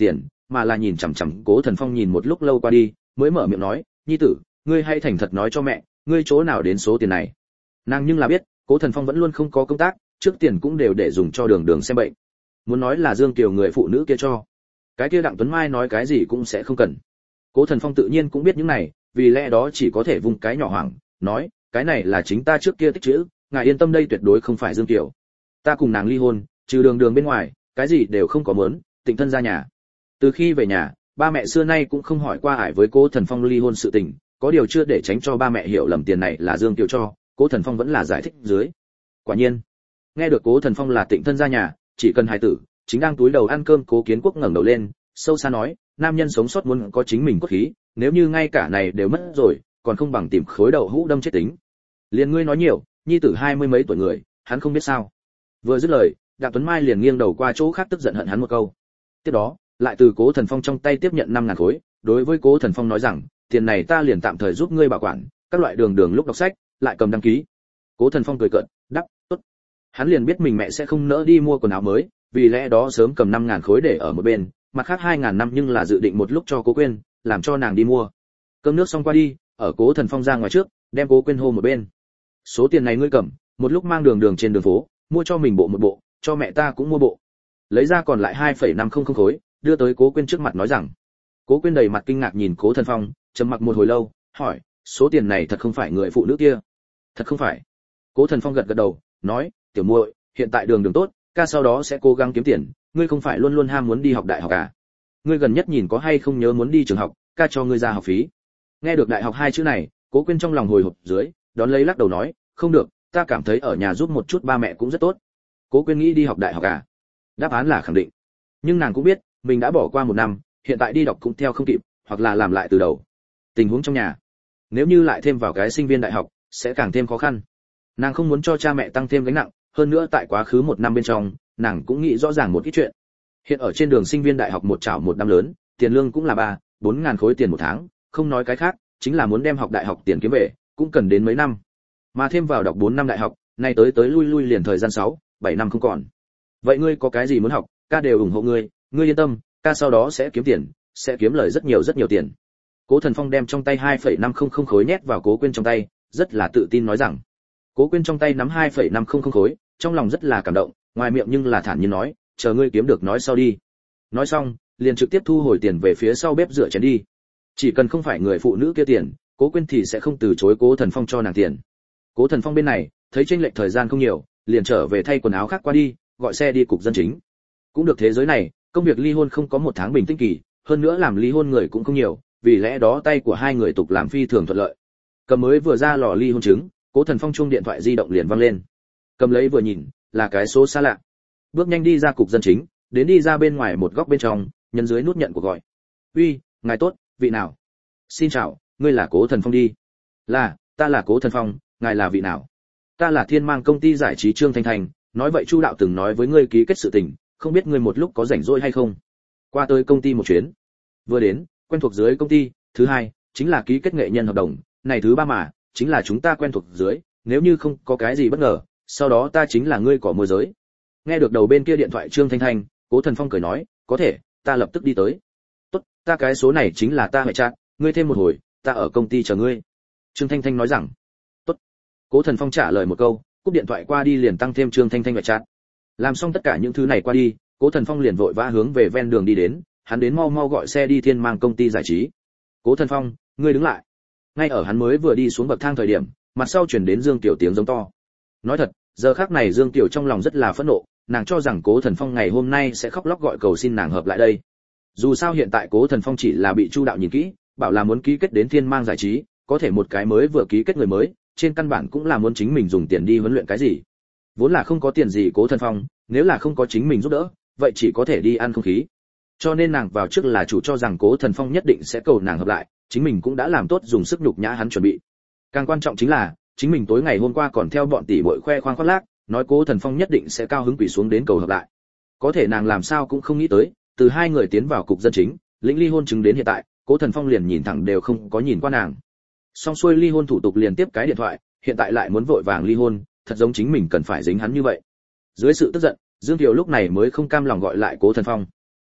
mà là nhìn chằm chằm Cố Thần Phong nhìn một lúc lâu qua đi, mới mở miệng nói, "Nhi tử, ngươi hãy thành thật nói cho mẹ, ngươi chỗ nào đến số tiền này?" Nàng nhưng là biết, Cố Thần Phong vẫn luôn không có công tác, trước tiền cũng đều để dùng cho Đường Đường xem bệnh. Muốn nói là Dương Kiều người phụ nữ kia cho, cái kia Đặng Tuấn Mai nói cái gì cũng sẽ không cần. Cố Thần Phong tự nhiên cũng biết những này, vì lẽ đó chỉ có thể vung cái nhỏ hoảng, nói, "Cái này là chính ta trước kia tích trữ, ngài yên tâm đây tuyệt đối không phải Dương Kiều. Ta cùng nàng ly hôn, trừ Đường Đường bên ngoài, cái gì đều không có muốn, Tịnh thân ra nhà." Từ khi về nhà, ba mẹ xưa nay cũng không hỏi qua ải với Cố Thần Phong ly hôn sự tình, có điều chưa để tránh cho ba mẹ hiểu lầm tiền này là Dương Kiều cho, Cố Thần Phong vẫn là giải thích dưới. Quả nhiên, nghe được Cố Thần Phong là Tịnh thân ra nhà, chỉ cần hài tử, chính đang túi đầu ăn cơm Cố Kiến Quốc ngẩng đầu lên, sâu xa nói, nam nhân sống sót muốn có chính mình cốt khí, nếu như ngay cả này đều mất rồi, còn không bằng tìm khối đầu hũ đâm chết tính. Liền ngươi nói nhiều, nhi tử hai mươi mấy tuổi người, hắn không biết sao. Vừa dứt lời, Đặng Tuấn Mai liền nghiêng đầu qua chỗ khác tức giận hận hắn một câu. Tiếp đó, lại từ Cố Thần Phong trong tay tiếp nhận năm ngàn khối, đối với Cố Thần Phong nói rằng, tiền này ta liền tạm thời giúp ngươi bảo quản, các loại đường đường lúc đọc sách, lại cầm đăng ký. Cố Thần Phong cười cợt, đáp, tốt. Hắn liền biết mình mẹ sẽ không nỡ đi mua quần áo mới, vì lẽ đó sớm cầm năm ngàn khối để ở một bên, mặt khác hai ngàn năm nhưng là dự định một lúc cho Cố Quyên, làm cho nàng đi mua. Cơm nước xong qua đi, ở Cố Thần Phong ra ngoài trước, đem Cố Quyên hô một bên. Số tiền này ngươi cầm, một lúc mang đường đường trên đường phố, mua cho mình bộ một bộ, cho mẹ ta cũng mua bộ. Lấy ra còn lại hai phẩy năm không không khối, đưa tới Cố Quyên trước mặt nói rằng. Cố Quyên đầy mặt kinh ngạc nhìn Cố Thần Phong, trầm mặc một hồi lâu, hỏi, số tiền này thật không phải người phụ nữ kia? Thật không phải. Cố Thần Phong gật gật đầu, nói, tiểu muội, hiện tại đường đường tốt, ca sau đó sẽ cố gắng kiếm tiền, ngươi không phải luôn luôn ham muốn đi học đại học à? Ngươi gần nhất nhìn có hay không nhớ muốn đi trường học, ca cho ngươi ra học phí. Nghe được đại học hai chữ này, Cố Quyên trong lòng hồi hộp dưới, đón lấy lắc đầu nói, không được, ta cảm thấy ở nhà giúp một chút ba mẹ cũng rất tốt. Cố Quyên nghĩ đi học đại học à? Đáp án là khẳng định. Nhưng nàng cũng biết, mình đã bỏ qua một năm, hiện tại đi đọc cũng theo không kịp, hoặc là làm lại từ đầu. Tình huống trong nhà, nếu như lại thêm vào cái sinh viên đại học, sẽ càng thêm khó khăn. Nàng không muốn cho cha mẹ tăng thêm gánh nặng, hơn nữa tại quá khứ một năm bên trong, nàng cũng nghĩ rõ ràng một ít chuyện. Hiện ở trên đường sinh viên đại học một chảo một năm lớn, tiền lương cũng là ba, bốn ngàn khối tiền một tháng, không nói cái khác, chính là muốn đem học đại học tiền kiếm về, cũng cần đến mấy năm. Mà thêm vào đọc bốn năm đại học, nay tới tới lui lui liền thời gian sáu, bảy năm không còn. Vậy ngươi có cái gì muốn học, ca đều ủng hộ ngươi, ngươi yên tâm, ca sau đó sẽ kiếm tiền, sẽ kiếm lời rất nhiều rất nhiều tiền. Cố Thần Phong đem trong tay hai phẩy năm không không khối nhét vào Cố Quyên trong tay, rất là tự tin nói rằng. Cố Quyên trong tay nắm hai phẩy năm không không khối, trong lòng rất là cảm động, ngoài miệng nhưng là thản nhiên nói, chờ ngươi kiếm được nói sau đi. Nói xong, liền trực tiếp thu hồi tiền về phía sau bếp rửa chén đi. Chỉ cần không phải người phụ nữ kia tiền, Cố Quyên thì sẽ không từ chối Cố Thần Phong cho nàng tiền. Cố Thần Phong bên này, thấy chênh lệch thời gian không nhiều, liền trở về thay quần áo khác qua đi, gọi xe đi cục dân chính. Cũng được thế giới này, công việc ly hôn không có một tháng bình tĩnh kỳ, hơn nữa làm ly hôn người cũng không nhiều, vì lẽ đó tay của hai người tục làm phi thường thuận lợi. Cầm mới vừa ra lò ly hôn chứng, Cố Thần Phong chuông điện thoại di động liền vang lên. Cầm lấy vừa nhìn, là cái số xa lạ. Bước nhanh đi ra cục dân chính, đến đi ra bên ngoài một góc bên trong, nhấn dưới nút nhận cuộc gọi. "Uy, ngài tốt, vị nào?" "Xin chào, ngươi là Cố Thần Phong đi?" "Là, ta là Cố Thần Phong, ngài là vị nào?" "Ta là Thiên Mang công ty giải trí Trương Thanh Thành, nói vậy Chu đạo từng nói với ngươi ký kết sự tình, không biết ngươi một lúc có rảnh rỗi hay không?" "Qua tới công ty một chuyến." "Vừa đến, quen thuộc dưới công ty, thứ hai, chính là ký kết nghệ nhân hợp đồng, này thứ ba mà, chính là chúng ta quen thuộc dưới, nếu như không có cái gì bất ngờ, sau đó ta chính là ngươi cỏ môi giới." Nghe được đầu bên kia điện thoại Trương Thanh Thanh, Cố Thần Phong cười nói, "Có thể, ta lập tức đi tới." "Tốt, ta cái số này chính là ta hệ trạng, ngươi thêm một hồi, ta ở công ty chờ ngươi." Trương Thanh Thanh nói rằng. "Tốt." Cố Thần Phong trả lời một câu, cúp điện thoại qua đi liền tăng thêm Trương Thanh Thanh hệ trạng. Làm xong tất cả những thứ này qua đi, Cố Thần Phong liền vội vã hướng về ven đường đi đến, hắn đến mau mau gọi xe đi Thiên Mang công ty giải trí. "Cố Thần Phong, ngươi đứng lại." Ngay ở hắn mới vừa đi xuống bậc thang thời điểm, mặt sau truyền đến Dương Tiểu tiếng giống to. Nói thật, giờ khắc này Dương Tiểu trong lòng rất là phẫn nộ, nàng cho rằng Cố Thần Phong ngày hôm nay sẽ khóc lóc gọi cầu xin nàng hợp lại đây. Dù sao hiện tại Cố Thần Phong chỉ là bị Chu đạo nhìn kỹ, bảo là muốn ký kết đến Thiên Mang giải trí, có thể một cái mới vừa ký kết người mới, trên căn bản cũng là muốn chính mình dùng tiền đi huấn luyện cái gì. Vốn là không có tiền gì Cố Thần Phong, nếu là không có chính mình giúp đỡ, vậy chỉ có thể đi ăn không khí. Cho nên nàng vào trước là chủ cho rằng Cố Thần Phong nhất định sẽ cầu nàng hợp lại, chính mình cũng đã làm tốt dùng sức nhục nhã hắn chuẩn bị. Càng quan trọng chính là, chính mình tối ngày hôm qua còn theo bọn tỷ muội khoe khoang khoác lác, nói Cố Thần Phong nhất định sẽ cao hứng quỳ xuống đến cầu hợp lại. Có thể nàng làm sao cũng không nghĩ tới, từ hai người tiến vào cục dân chính, lĩnh ly hôn chứng đến hiện tại, Cố Thần Phong liền nhìn thẳng đều không có nhìn qua nàng. Xong xuôi ly hôn thủ tục liền tiếp cái điện thoại, hiện tại lại muốn vội vàng ly hôn, thật giống chính mình cần phải dính hắn như vậy. Dưới sự tức giận, Dương Kiều lúc này mới không cam lòng gọi lại Cố Thần Phong.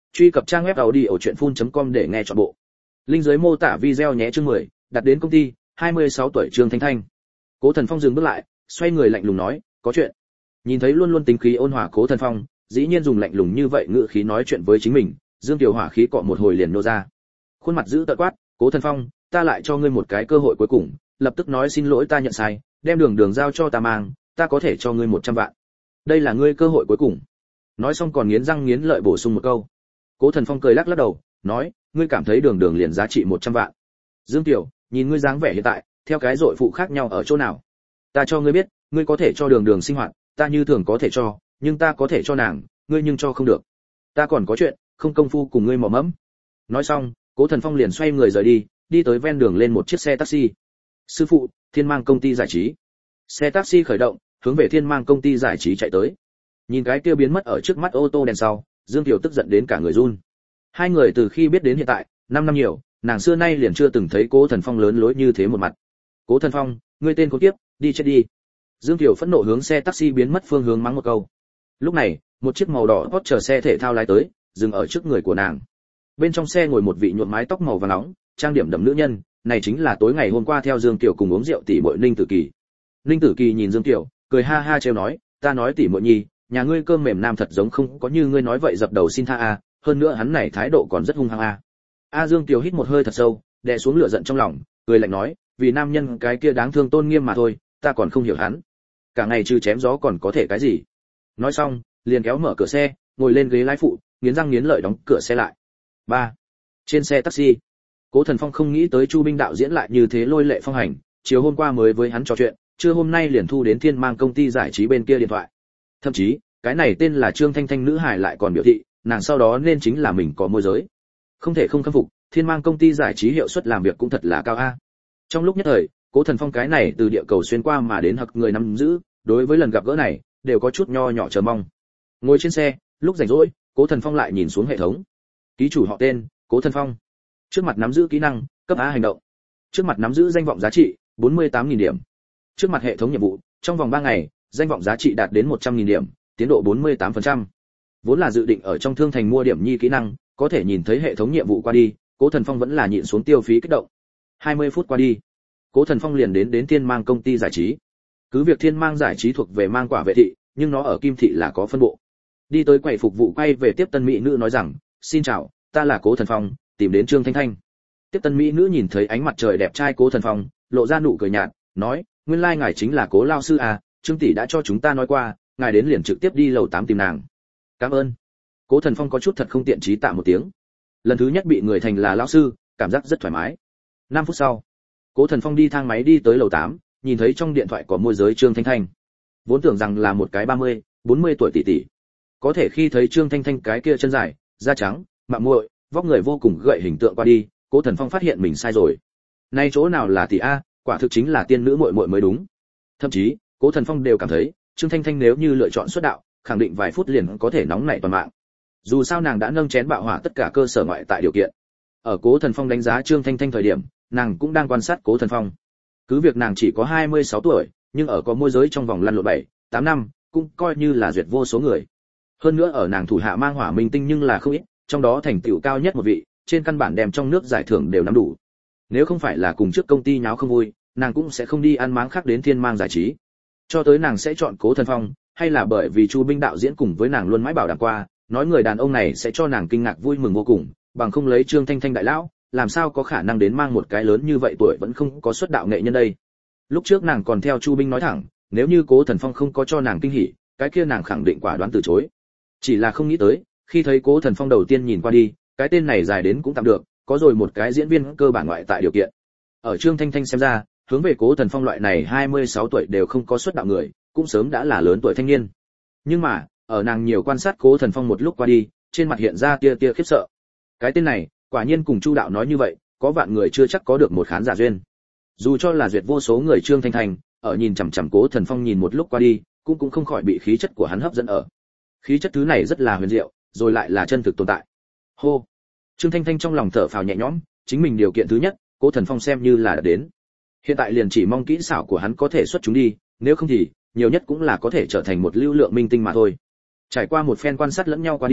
Truy cập trang web audiochuyenphun.com để nghe trọn bộ. Link dưới mô tả video nhé. Chương mười, đặt đến công ty, hai mươi sáu tuổi Trương Thanh Thanh. Cố Thần Phong dừng bước lại, xoay người lạnh lùng nói, có chuyện. Nhìn thấy luôn luôn tính khí ôn hòa Cố Thần Phong, dĩ nhiên dùng lạnh lùng như vậy ngữ khí nói chuyện với chính mình, Dương Tiểu hỏa khí cọ một hồi liền nô ra. Khuôn mặt giữ tợn quát, Cố Thần Phong, ta lại cho ngươi một cái cơ hội cuối cùng, lập tức nói xin lỗi ta nhận sai, đem đường đường giao cho ta mang, ta có thể cho ngươi một trăm vạn. Đây là ngươi cơ hội cuối cùng. Nói xong còn nghiến răng nghiến lợi bổ sung một câu. Cố Thần Phong cười lắc lắc đầu, nói, ngươi cảm thấy đường đường liền giá trị một trăm vạn. Dương Tiểu, nhìn ngươi dáng vẻ hiện tại, theo cái dội phụ khác nhau ở chỗ nào? Ta cho ngươi biết, ngươi có thể cho đường đường sinh hoạt, ta như thường có thể cho, nhưng ta có thể cho nàng, ngươi nhưng cho không được. Ta còn có chuyện, không công phu cùng ngươi mò mẫm. Nói xong, Cố Thần Phong liền xoay người rời đi, đi tới ven đường lên một chiếc xe taxi. Sư phụ, Thiên Mang công ty giải trí. Xe taxi khởi động, hướng về Thiên Mang công ty giải trí chạy tới. Nhìn cái kia biến mất ở trước mắt ô tô đèn sau, Dương Tiểu tức giận đến cả người run. Hai người từ khi biết đến hiện tại, năm năm nhiều, nàng xưa nay liền chưa từng thấy Cố Thần Phong lớn lối như thế một mặt. Cố Thần Phong, ngươi tên khốn kiếp, đi chết đi. Dương Tiểu phẫn nộ hướng xe taxi biến mất phương hướng mắng một câu. Lúc này, một chiếc màu đỏ hot chờ xe thể thao lái tới, dừng ở trước người của nàng. Bên trong xe ngồi một vị nhuộm mái tóc màu vàng nóng, trang điểm đậm nữ nhân, này chính là tối ngày hôm qua theo Dương Tiểu cùng uống rượu tỷ muội Ninh Tử Kỳ. Ninh Tử Kỳ nhìn Dương Tiểu, cười ha ha trêu nói, ta nói tỷ muội nhi, nhà ngươi cơm mềm nam thật giống không có như ngươi nói vậy dập đầu xin tha a, hơn nữa hắn này thái độ còn rất hung hăng a. A Dương Tiểu hít một hơi thật sâu, đè xuống lửa giận trong lòng, cười lạnh nói, vì nam nhân cái kia đáng thương tôn nghiêm mà thôi, ta còn không hiểu hắn. Cả ngày trừ chém gió còn có thể cái gì? Nói xong, liền kéo mở cửa xe, ngồi lên ghế lái phụ, nghiến răng nghiến lợi đóng cửa xe lại. ba. Trên xe taxi, Cố Thần Phong không nghĩ tới Chu Binh đạo diễn lại như thế lôi lệ phong hành, chiều hôm qua mới với hắn trò chuyện, trưa hôm nay liền thu đến Thiên Mang công ty giải trí bên kia điện thoại. Thậm chí, cái này tên là Trương Thanh Thanh nữ hài lại còn biểu thị, nàng sau đó nên chính là mình có môi giới. Không thể không khâm phục, Thiên Mang công ty giải trí hiệu suất làm việc cũng thật là cao a. Trong lúc nhất thời, Cố Thần Phong cái này từ địa cầu xuyên qua mà đến hặc người nắm giữ, đối với lần gặp gỡ này, đều có chút nho nhỏ chờ mong. Ngồi trên xe, lúc rảnh rỗi, Cố Thần Phong lại nhìn xuống hệ thống. Ký chủ họ tên, Cố Thần Phong. Trước mặt nắm giữ kỹ năng, cấp A hành động. Trước mặt nắm giữ danh vọng giá trị, bốn mươi tám nghìn điểm. Trước mặt hệ thống nhiệm vụ, trong vòng ba ngày, danh vọng giá trị đạt đến một trăm nghìn điểm, tiến độ bốn mươi tám phần trăm. Vốn là dự định ở trong thương thành mua điểm nhi kỹ năng, có thể nhìn thấy hệ thống nhiệm vụ qua đi, Cố Thần Phong vẫn là nhịn xuống tiêu phí kích động. hai mươi phút qua đi, Cố Thần Phong liền đến đến Thiên Mang công ty giải trí. Cứ việc Thiên Mang giải trí thuộc về Mang Quả Vệ thị, nhưng nó ở Kim thị là có phân bộ. Đi tới quầy phục vụ quay về tiếp tân mỹ nữ nói rằng, "Xin chào, ta là Cố Thần Phong, tìm đến Trương Thanh Thanh." Tiếp tân mỹ nữ nhìn thấy ánh mặt trời đẹp trai Cố Thần Phong, lộ ra nụ cười nhạt, nói, "Nguyên lai like ngài chính là Cố lao sư à, Trương tỷ đã cho chúng ta nói qua, ngài đến liền trực tiếp đi lầu tám tìm nàng." "Cảm ơn." Cố Thần Phong có chút thật không tiện trí tạ một tiếng. Lần thứ nhất bị người thành là lão sư, cảm giác rất thoải mái. năm phút sau, Cố Thần Phong đi thang máy đi tới lầu tám, nhìn thấy trong điện thoại có môi giới Trương Thanh Thanh. Vốn tưởng rằng là một cái ba mươi, bốn mươi tuổi tỷ tỷ. Có thể khi thấy Trương Thanh Thanh cái kia chân dài, da trắng, mạ muội, vóc người vô cùng gợi hình tượng qua đi, Cố Thần Phong phát hiện mình sai rồi. Nay chỗ nào là tỷ a, quả thực chính là tiên nữ muội muội mới đúng. Thậm chí, Cố Thần Phong đều cảm thấy, Trương Thanh Thanh nếu như lựa chọn xuất đạo, khẳng định vài phút liền có thể nóng nảy toàn mạng. Dù sao nàng đã nâng chén bạo hỏa tất cả cơ sở ngoại tại điều kiện. Ở Cố Thần Phong đánh giá Trương Thanh Thanh thời điểm, nàng cũng đang quan sát Cố Thần Phong. Cứ việc nàng chỉ có hai mươi sáu tuổi, nhưng ở có môi giới trong vòng lăn lộn bảy, tám năm, cũng coi như là duyệt vô số người. Hơn nữa ở nàng thủ hạ mang hỏa minh tinh nhưng là không ít, trong đó thành tựu cao nhất một vị, trên căn bản đem trong nước giải thưởng đều nắm đủ. Nếu không phải là cùng trước công ty nháo không vui, nàng cũng sẽ không đi ăn máng khác đến Thiên Mang giải trí. Cho tới nàng sẽ chọn Cố Thần Phong, hay là bởi vì Chu Binh đạo diễn cùng với nàng luôn mãi bảo đảm qua, nói người đàn ông này sẽ cho nàng kinh ngạc vui mừng vô cùng, bằng không lấy Trương Thanh Thanh đại lão, làm sao có khả năng đến mang một cái lớn như vậy tuổi vẫn không có xuất đạo nghệ nhân đây. Lúc trước nàng còn theo Chu Binh nói thẳng, nếu như Cố Thần Phong không có cho nàng kinh hỉ, cái kia nàng khẳng định quả đoán từ chối. Chỉ là không nghĩ tới, khi thấy Cố Thần Phong đầu tiên nhìn qua đi, cái tên này dài đến cũng tạm được, có rồi một cái diễn viên cơ bản ngoại tại điều kiện. Ở Trương Thanh Thanh xem ra, hướng về Cố Thần Phong loại này hai mươi sáu tuổi đều không có xuất đạo người, cũng sớm đã là lớn tuổi thanh niên. Nhưng mà, ở nàng nhiều quan sát Cố Thần Phong một lúc qua đi, trên mặt hiện ra tia tia khiếp sợ. Cái tên này, quả nhiên cùng Chu đạo nói như vậy, có vạn người chưa chắc có được một khán giả duyên. Dù cho là duyệt vô số người Trương Thanh Thanh, ở nhìn chằm chằm Cố Thần Phong nhìn một lúc qua đi, cũng cũng không khỏi bị khí chất của hắn hấp dẫn ở. Khí chất thứ này rất là huyền diệu, rồi lại là chân thực tồn tại. Hô. Trương Thanh Thanh trong lòng thở phào nhẹ nhõm, chính mình điều kiện thứ nhất, Cố Thần Phong xem như là đã đến. Hiện tại liền chỉ mong kỹ xảo của hắn có thể xuất chúng đi, nếu không thì nhiều nhất cũng là có thể trở thành một lưu lượng minh tinh mà thôi. Trải qua một phen quan sát lẫn nhau qua đi,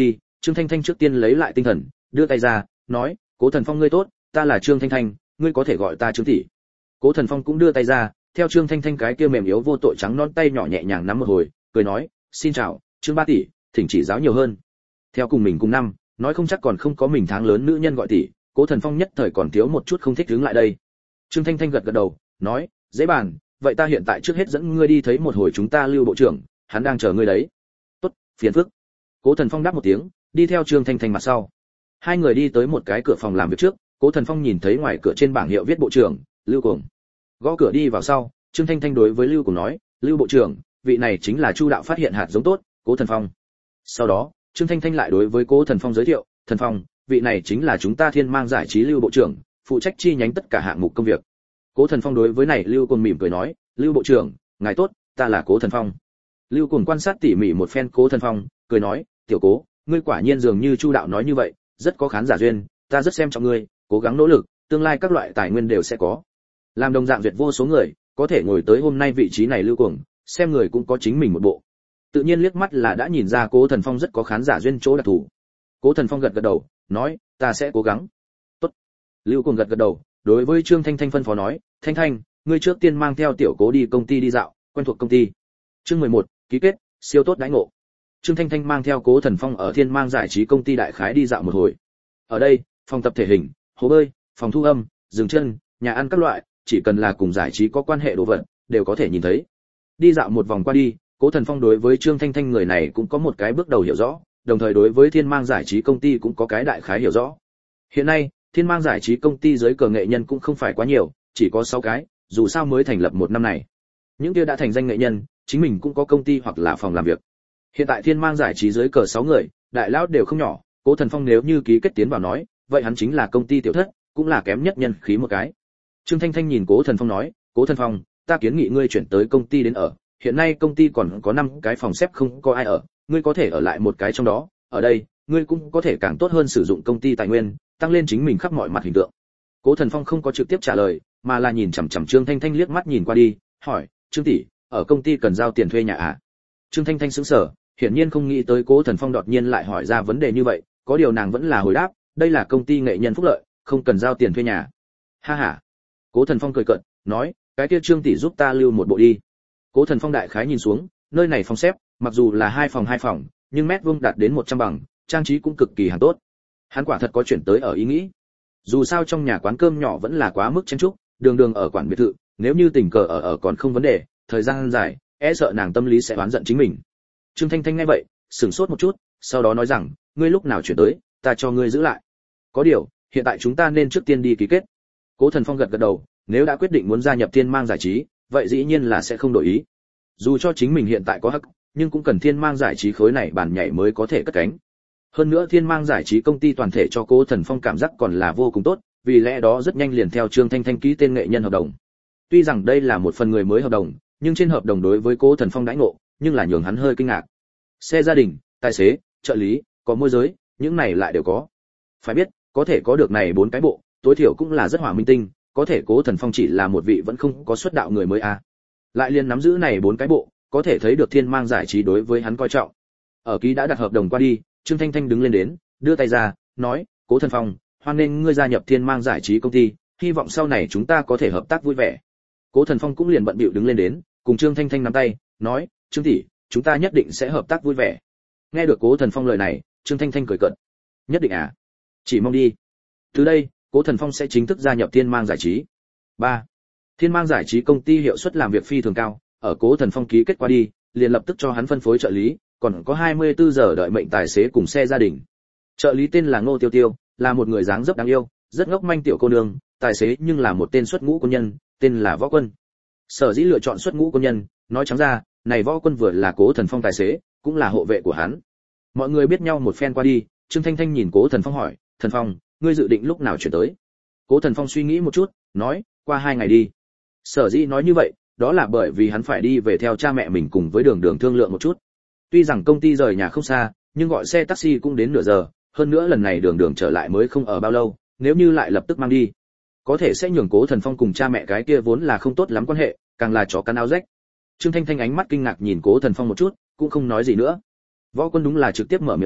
Trương Thanh Thanh trước tiên lấy lại tinh thần, đưa tay ra, nói, Cố Thần Phong ngươi tốt, ta là Trương Thanh Thanh, ngươi có thể gọi ta Trương tỷ. Cố Thần Phong cũng đưa tay ra, theo Trương Thanh Thanh cái kia mềm yếu vô tội trắng non tay nhỏ nhẹ nhàng nắm một hồi, cười nói, xin chào, Trương ba tỷ, thỉnh chỉ giáo nhiều hơn. Theo cùng mình cùng năm, nói không chắc còn không có mình tháng lớn nữ nhân gọi tỷ, Cố Thần Phong nhất thời còn thiếu một chút không thích đứng lại đây. Trương Thanh Thanh gật gật đầu, nói, dễ bàn, vậy ta hiện tại trước hết dẫn ngươi đi thấy một hồi chúng ta Lưu bộ trưởng, hắn đang chờ ngươi đấy. Tốt, phiền phức. Cố Thần Phong đáp một tiếng, đi theo Trương Thanh Thanh mặt sau. Hai người đi tới một cái cửa phòng làm việc trước, Cố Thần Phong nhìn thấy ngoài cửa trên bảng hiệu viết bộ trưởng, Lưu Cuồng. Gõ cửa đi vào sau, Trương Thanh Thanh đối với Lưu Cuồng nói, Lưu bộ trưởng, vị này chính là Chu đạo phát hiện hạt giống tốt, Cố Thần Phong. Sau đó, Trương Thanh Thanh lại đối với Cố Thần Phong giới thiệu, Thần Phong, vị này chính là chúng ta Thiên Mang giải trí Lưu bộ trưởng, phụ trách chi nhánh tất cả hạng mục công việc. Cố Thần Phong đối với này Lưu Cuồng mỉm cười nói, Lưu bộ trưởng, ngài tốt, ta là Cố Thần Phong. Lưu Cuồng quan sát tỉ mỉ một phen Cố Thần Phong, cười nói, tiểu Cố, ngươi quả nhiên dường như Chu đạo nói như vậy, rất có khán giả duyên, ta rất xem trọng ngươi, cố gắng nỗ lực, tương lai các loại tài nguyên đều sẽ có. Làm đồng dạng duyệt vô số người, có thể ngồi tới hôm nay vị trí này Lưu Cuồng, xem người cũng có chính mình một bộ. Tự nhiên liếc mắt là đã nhìn ra Cố Thần Phong rất có khán giả duyên chỗ đặc thù. Cố Thần Phong gật gật đầu, nói, ta sẽ cố gắng. Tốt. Lưu Cuồng gật gật đầu, đối với Trương Thanh Thanh phân phó nói, Thanh Thanh, ngươi trước tiên mang theo tiểu Cố đi công ty đi dạo, quen thuộc công ty. Chương mười một, ký kết, siêu tốt đãi ngộ. Trương Thanh Thanh mang theo Cố Thần Phong ở Thiên Mang giải trí công ty đại khái đi dạo một hồi. Ở đây, phòng tập thể hình, hồ bơi, phòng thu âm, giường chân, nhà ăn các loại, chỉ cần là cùng giải trí có quan hệ đồ vật, đều có thể nhìn thấy. Đi dạo một vòng qua đi, Cố Thần Phong đối với Trương Thanh Thanh người này cũng có một cái bước đầu hiểu rõ, đồng thời đối với Thiên Mang giải trí công ty cũng có cái đại khái hiểu rõ. Hiện nay, Thiên Mang giải trí công ty dưới cờ nghệ nhân cũng không phải quá nhiều, chỉ có sáu cái, dù sao mới thành lập một năm này. Những kia đã thành danh nghệ nhân, chính mình cũng có công ty hoặc là phòng làm việc. Hiện tại Thiên Mang giải trí dưới cờ sáu người, đại lão đều không nhỏ, Cố Thần Phong nếu như ký kết tiến vào nói, vậy hắn chính là công ty tiểu thất, cũng là kém nhất nhân khí một cái. Trương Thanh Thanh nhìn Cố Thần Phong nói, Cố Thần Phong, ta kiến nghị ngươi chuyển tới công ty đến ở, hiện nay công ty còn có năm cái phòng xếp không có ai ở, ngươi có thể ở lại một cái trong đó, ở đây, ngươi cũng có thể càng tốt hơn sử dụng công ty tài nguyên, tăng lên chính mình khắp mọi mặt hình tượng. Cố Thần Phong không có trực tiếp trả lời, mà là nhìn chằm chằm Trương Thanh Thanh liếc mắt nhìn qua đi, hỏi, Trương tỷ, ở công ty cần giao tiền thuê nhà à? Trương Thanh Thanh sững sờ, hiển nhiên không nghĩ tới Cố Thần Phong đột nhiên lại hỏi ra vấn đề như vậy, có điều nàng vẫn là hồi đáp, đây là công ty nghệ nhân phúc lợi, không cần giao tiền thuê nhà. Ha ha. Cố Thần Phong cười cợt, nói, cái kia Trương tỷ giúp ta lưu một bộ đi. Cố Thần Phong đại khái nhìn xuống, nơi này phòng xếp, mặc dù là hai phòng hai phòng, nhưng mét vuông đạt đến một trăm bằng, trang trí cũng cực kỳ hàng tốt. Hắn quả thật có chuyển tới ở ý nghĩ. Dù sao trong nhà quán cơm nhỏ vẫn là quá mức chen chúc, đường đường ở quản biệt thự, nếu như tình cờ ở ở còn không vấn đề, thời gian dài, e sợ nàng tâm lý sẽ oán giận chính mình. Trương Thanh Thanh nghe vậy, sửng sốt một chút, sau đó nói rằng, ngươi lúc nào chuyển tới, ta cho ngươi giữ lại. Có điều, hiện tại chúng ta nên trước tiên đi ký kết. Cố Thần Phong gật gật đầu, nếu đã quyết định muốn gia nhập Thiên Mang giải trí, vậy dĩ nhiên là sẽ không đổi ý. Dù cho chính mình hiện tại có hắc, nhưng cũng cần Thiên Mang giải trí khối này bàn nhảy mới có thể cất cánh. Hơn nữa Thiên Mang giải trí công ty toàn thể cho Cố Thần Phong cảm giác còn là vô cùng tốt, vì lẽ đó rất nhanh liền theo Trương Thanh Thanh ký tên nghệ nhân hợp đồng. Tuy rằng đây là một phần người mới hợp đồng, nhưng trên hợp đồng đối với Cố Thần Phong đãi ngộ, nhưng là nhường hắn hơi kinh ngạc. Xe gia đình, tài xế, trợ lý, có môi giới, những này lại đều có. Phải biết, có thể có được này bốn cái bộ, tối thiểu cũng là rất hỏa minh tinh, có thể Cố Thần Phong chỉ là một vị vẫn không có xuất đạo người mới à. Lại liền nắm giữ này bốn cái bộ, có thể thấy được Thiên Mang giải trí đối với hắn coi trọng. Ở ký đã đặt hợp đồng qua đi, Trương Thanh Thanh đứng lên đến, đưa tay ra, nói, Cố Thần Phong, hoan nghênh ngươi gia nhập Thiên Mang giải trí công ty, hy vọng sau này chúng ta có thể hợp tác vui vẻ. Cố Thần Phong cũng liền bận bịu đứng lên đến, cùng Trương Thanh Thanh nắm tay, nói, Trương tỷ, chúng ta nhất định sẽ hợp tác vui vẻ. Nghe được Cố Thần Phong lời này, Trương Thanh Thanh cười cợt. Nhất định à? Chỉ mong đi. Từ đây, Cố Thần Phong sẽ chính thức gia nhập Thiên Mang giải trí. ba. Thiên Mang giải trí công ty hiệu suất làm việc phi thường cao, ở Cố Thần Phong ký kết qua đi, liền lập tức cho hắn phân phối trợ lý, còn có hai mươi tư giờ đợi mệnh tài xế cùng xe gia đình. Trợ lý tên là Ngô Tiêu Tiêu, là một người dáng dấp đáng yêu, rất ngốc manh tiểu cô nương, tài xế nhưng là một tên xuất ngũ quân nhân, tên là Võ Quân. Sở dĩ lựa chọn xuất ngũ quân nhân, nói trắng ra, này Võ Quân vừa là Cố Thần Phong tài xế, cũng là hộ vệ của hắn. Mọi người biết nhau một phen qua đi, Trương Thanh Thanh nhìn Cố Thần Phong hỏi, Thần Phong, ngươi dự định lúc nào chuyển tới? Cố Thần Phong suy nghĩ một chút, nói, qua hai ngày đi. Sở dĩ nói như vậy, đó là bởi vì hắn phải đi về theo cha mẹ mình cùng với Đường Đường thương lượng một chút. Tuy rằng công ty rời nhà không xa, nhưng gọi xe taxi cũng đến nửa giờ, hơn nữa lần này Đường Đường trở lại mới không ở bao lâu, nếu như lại lập tức mang đi, có thể sẽ nhường Cố Thần Phong cùng cha mẹ cái kia vốn là không tốt lắm quan hệ, càng là chó cắn áo rách. Trương Thanh Thanh ánh mắt kinh ngạc nhìn Cố Thần Phong một chút, cũng không nói gì nữa. Võ Quân đúng là trực tiếp mở miệng nói,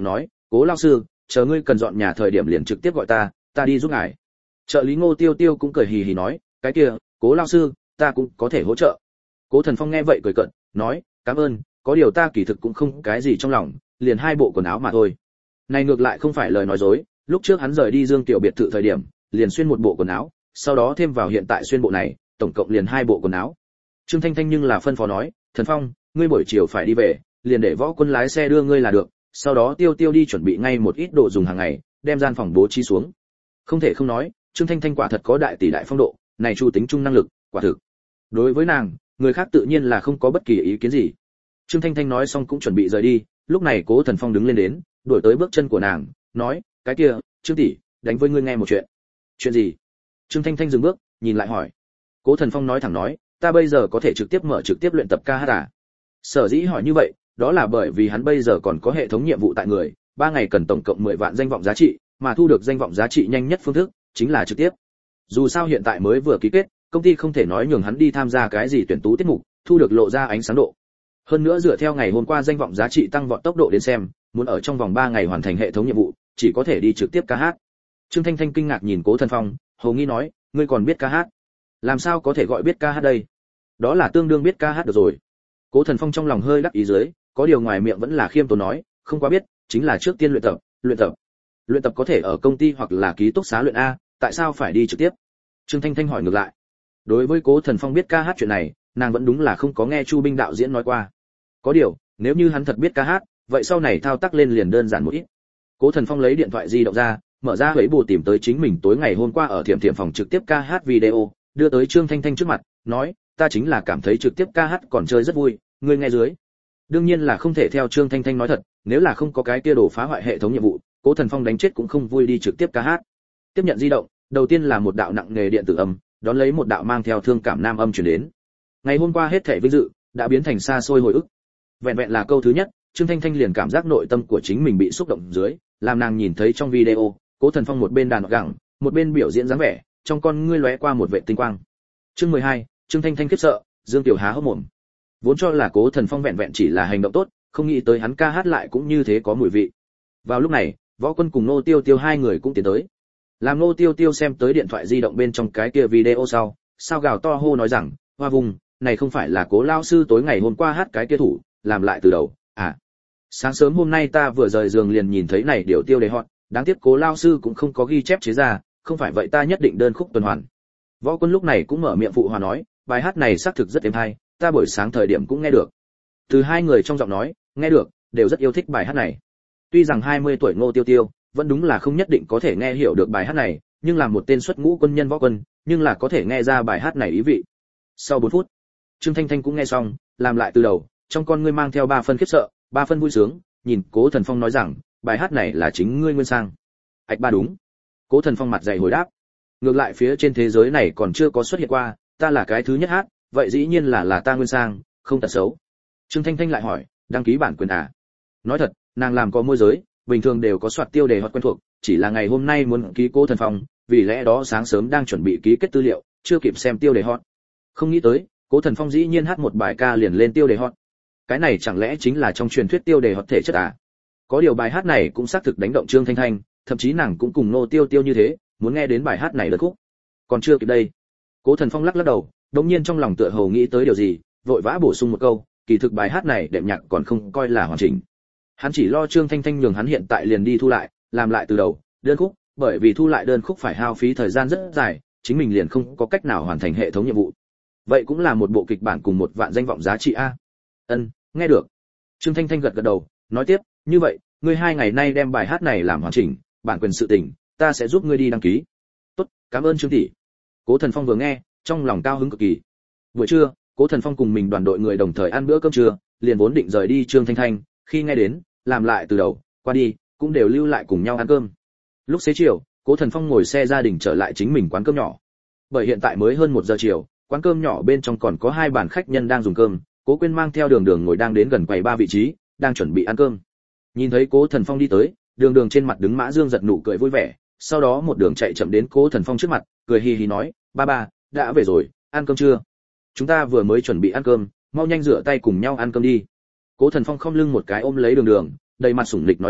Cố lão sư, chờ ngươi cần dọn nhà thời điểm liền trực tiếp gọi ta, ta đi giúp ngài. Trợ lý Ngô Tiêu Tiêu cũng cười hì hì nói, cái kia, Cố lão sư, ta cũng có thể hỗ trợ. Cố Thần Phong nghe vậy cười cợt, nói, cảm ơn, có điều ta kỳ thực cũng không cái gì trong lòng, liền hai bộ quần áo mà thôi. Này ngược lại không phải lời nói dối, lúc trước hắn rời đi Dương Tiểu biệt thự thời điểm, liền xuyên một bộ quần áo, sau đó thêm vào hiện tại xuyên bộ này, tổng cộng liền hai bộ quần áo. Trương Thanh Thanh nhưng là phân phó nói, Thần Phong, ngươi buổi chiều phải đi về, liền để Võ Quân lái xe đưa ngươi là được, sau đó Tiêu Tiêu đi chuẩn bị ngay một ít đồ dùng hàng ngày, đem gian phòng bố trí xuống. Không thể không nói, Trương Thanh Thanh quả thật có đại tỷ đại phong độ, này chu tính trung năng lực, quả thực. Đối với nàng, người khác tự nhiên là không có bất kỳ ý kiến gì. Trương Thanh Thanh nói xong cũng chuẩn bị rời đi, lúc này Cố Thần Phong đứng lên đến, đuổi tới bước chân của nàng, nói, cái kia, Trương tỷ, đánh với ngươi nghe một chuyện. Chuyện gì? Trương Thanh Thanh dừng bước, nhìn lại hỏi. Cố Thần Phong nói thẳng nói, ta bây giờ có thể trực tiếp mở trực tiếp luyện tập ca hát à? Sở dĩ hỏi như vậy, đó là bởi vì hắn bây giờ còn có hệ thống nhiệm vụ tại người, ba ngày cần tổng cộng mười vạn danh vọng giá trị, mà thu được danh vọng giá trị nhanh nhất phương thức chính là trực tiếp. Dù sao hiện tại mới vừa ký kết, công ty không thể nói nhường hắn đi tham gia cái gì tuyển tú tiết mục, thu được lộ ra ánh sáng độ. Hơn nữa dựa theo ngày hôm qua danh vọng giá trị tăng vọt tốc độ đến xem, muốn ở trong vòng ba ngày hoàn thành hệ thống nhiệm vụ, chỉ có thể đi trực tiếp ca hát. Trương Thanh Thanh kinh ngạc nhìn Cố Thần Phong, hầu nghi nói, ngươi còn biết ca hát? Làm sao có thể gọi biết ca hát đây? Đó là tương đương biết ca hát được rồi. Cố Thần Phong trong lòng hơi đắc ý dưới, có điều ngoài miệng vẫn là khiêm tốn nói, không quá biết, chính là trước tiên luyện tập, luyện tập. Luyện tập có thể ở công ty hoặc là ký túc xá luyện a, tại sao phải đi trực tiếp? Trương Thanh Thanh hỏi ngược lại. Đối với Cố Thần Phong biết ca hát chuyện này, nàng vẫn đúng là không có nghe Chu Binh đạo diễn nói qua. Có điều, nếu như hắn thật biết ca hát, vậy sau này thao tác lên liền đơn giản một ít. Cố Thần Phong lấy điện thoại di động ra, mở ra huế bù tìm tới chính mình tối ngày hôm qua ở Thiểm Thiểm phòng trực tiếp ca hát video, đưa tới Trương Thanh Thanh trước mặt, nói, ta chính là cảm thấy trực tiếp ca hát còn chơi rất vui, ngươi nghe dưới. Đương nhiên là không thể theo Trương Thanh Thanh nói thật, nếu là không có cái kia đồ phá hoại hệ thống nhiệm vụ, Cố Thần Phong đánh chết cũng không vui đi trực tiếp ca hát. Tiếp nhận di động, đầu tiên là một đạo nặng nghề điện tử âm, đón lấy một đạo mang theo thương cảm nam âm truyền đến. Ngày hôm qua hết thảy vinh dự đã biến thành xa xôi hồi ức. Vẹn vẹn là câu thứ nhất, Trương Thanh Thanh liền cảm giác nội tâm của chính mình bị xúc động dưới, làm nàng nhìn thấy trong video, Cố Thần Phong một bên đàn gẳng, một bên biểu diễn dáng vẻ, trong con ngươi lóe qua một vệt tinh quang. Chương mười hai, Trương Thanh Thanh khiếp sợ, Dương Tiểu há hốc mồm. Vốn cho là Cố Thần Phong vẹn vẹn chỉ là hành động tốt, không nghĩ tới hắn ca hát lại cũng như thế có mùi vị. Vào lúc này, Võ Quân cùng Nô Tiêu Tiêu hai người cũng tiến tới. Làm Nô Tiêu Tiêu xem tới điện thoại di động bên trong cái kia video sau, sao gào to hô nói rằng, hoa vùng, này không phải là Cố lão sư tối ngày hôm qua hát cái kia thủ, làm lại từ đầu, à? Sáng sớm hôm nay ta vừa rời giường liền nhìn thấy này điều tiêu đề hot, đáng tiếc Cố lão sư cũng không có ghi chép chế ra, không phải vậy ta nhất định đơn khúc tuần hoàn. Võ Quân lúc này cũng mở miệng phụ hòa nói, bài hát này xác thực rất êm hay, ta buổi sáng thời điểm cũng nghe được. Từ hai người trong giọng nói, nghe được, đều rất yêu thích bài hát này. Tuy rằng hai mươi tuổi Ngô Tiêu Tiêu, vẫn đúng là không nhất định có thể nghe hiểu được bài hát này, nhưng là một tên xuất ngũ quân nhân Võ Quân, nhưng là có thể nghe ra bài hát này ý vị. Sau bốn phút, Trương Thanh Thanh cũng nghe xong, làm lại từ đầu, trong con ngươi mang theo ba phân khiếp sợ, ba phân vui sướng, nhìn Cố Thần Phong nói rằng, bài hát này là chính ngươi nguyên sang. Ảch ba đúng. Cố Thần Phong mặt dày hồi đáp. Ngược lại phía trên thế giới này còn chưa có xuất hiện qua, ta là cái thứ nhất hát, vậy dĩ nhiên là là ta nguyên sang, không tật xấu. Trương Thanh Thanh lại hỏi, đăng ký bản quyền à? Nói thật, nàng làm có môi giới, bình thường đều có soạt tiêu đề hoặc quen thuộc, chỉ là ngày hôm nay muốn ký Cố Thần Phong, vì lẽ đó sáng sớm đang chuẩn bị ký kết tư liệu, chưa kịp xem tiêu đề hot. Không nghĩ tới, Cố Thần Phong dĩ nhiên hát một bài ca liền lên tiêu đề hot. Cái này chẳng lẽ chính là trong truyền thuyết tiêu đề hot thể chất à? Có điều bài hát này cũng xác thực đánh động Trương Thanh Thanh, thậm chí nàng cũng cùng Nô Tiêu Tiêu như thế, muốn nghe đến bài hát này đơn khúc. Còn chưa kịp đây. Cố Thần Phong lắc lắc đầu, đột nhiên trong lòng tựa hồ nghĩ tới điều gì, vội vã bổ sung một câu, kỳ thực bài hát này đệm nhạc còn không coi là hoàn chỉnh. Hắn chỉ lo Trương Thanh Thanh nhường hắn hiện tại liền đi thu lại, làm lại từ đầu, đơn khúc, bởi vì thu lại đơn khúc phải hao phí thời gian rất dài, chính mình liền không có cách nào hoàn thành hệ thống nhiệm vụ. Vậy cũng là một bộ kịch bản cùng một vạn danh vọng giá trị a. Ân, nghe được. Trương Thanh Thanh gật gật đầu, nói tiếp, như vậy, ngươi hai ngày nay đem bài hát này làm hoàn chỉnh, bản quyền sự tình, ta sẽ giúp ngươi đi đăng ký. Tốt, cảm ơn Trương tỷ. Cố Thần Phong vừa nghe, trong lòng cao hứng cực kỳ. Buổi trưa, Cố Thần Phong cùng mình đoàn đội người đồng thời ăn bữa cơm trưa, liền vốn định rời đi Trương Thanh Thanh, khi nghe đến, làm lại từ đầu, qua đi, cũng đều lưu lại cùng nhau ăn cơm. Lúc xế chiều, Cố Thần Phong ngồi xe gia đình trở lại chính mình quán cơm nhỏ. Bởi hiện tại mới hơn một giờ chiều, quán cơm nhỏ bên trong còn có hai bàn khách nhân đang dùng cơm, Cố Quyên mang theo Đường Đường ngồi đang đến gần quầy ba vị trí, đang chuẩn bị ăn cơm. Nhìn thấy Cố Thần Phong đi tới, Đường Đường trên mặt đứng Mã Dương giật nụ cười vui vẻ, sau đó một đường chạy chậm đến Cố Thần Phong trước mặt, cười hì hì nói, "Ba ba, đã về rồi, ăn cơm chưa? Chúng ta vừa mới chuẩn bị ăn cơm, mau nhanh rửa tay cùng nhau ăn cơm đi." Cố Thần Phong không lưng một cái ôm lấy Đường Đường, đầy mặt sủng lịch nói rằng,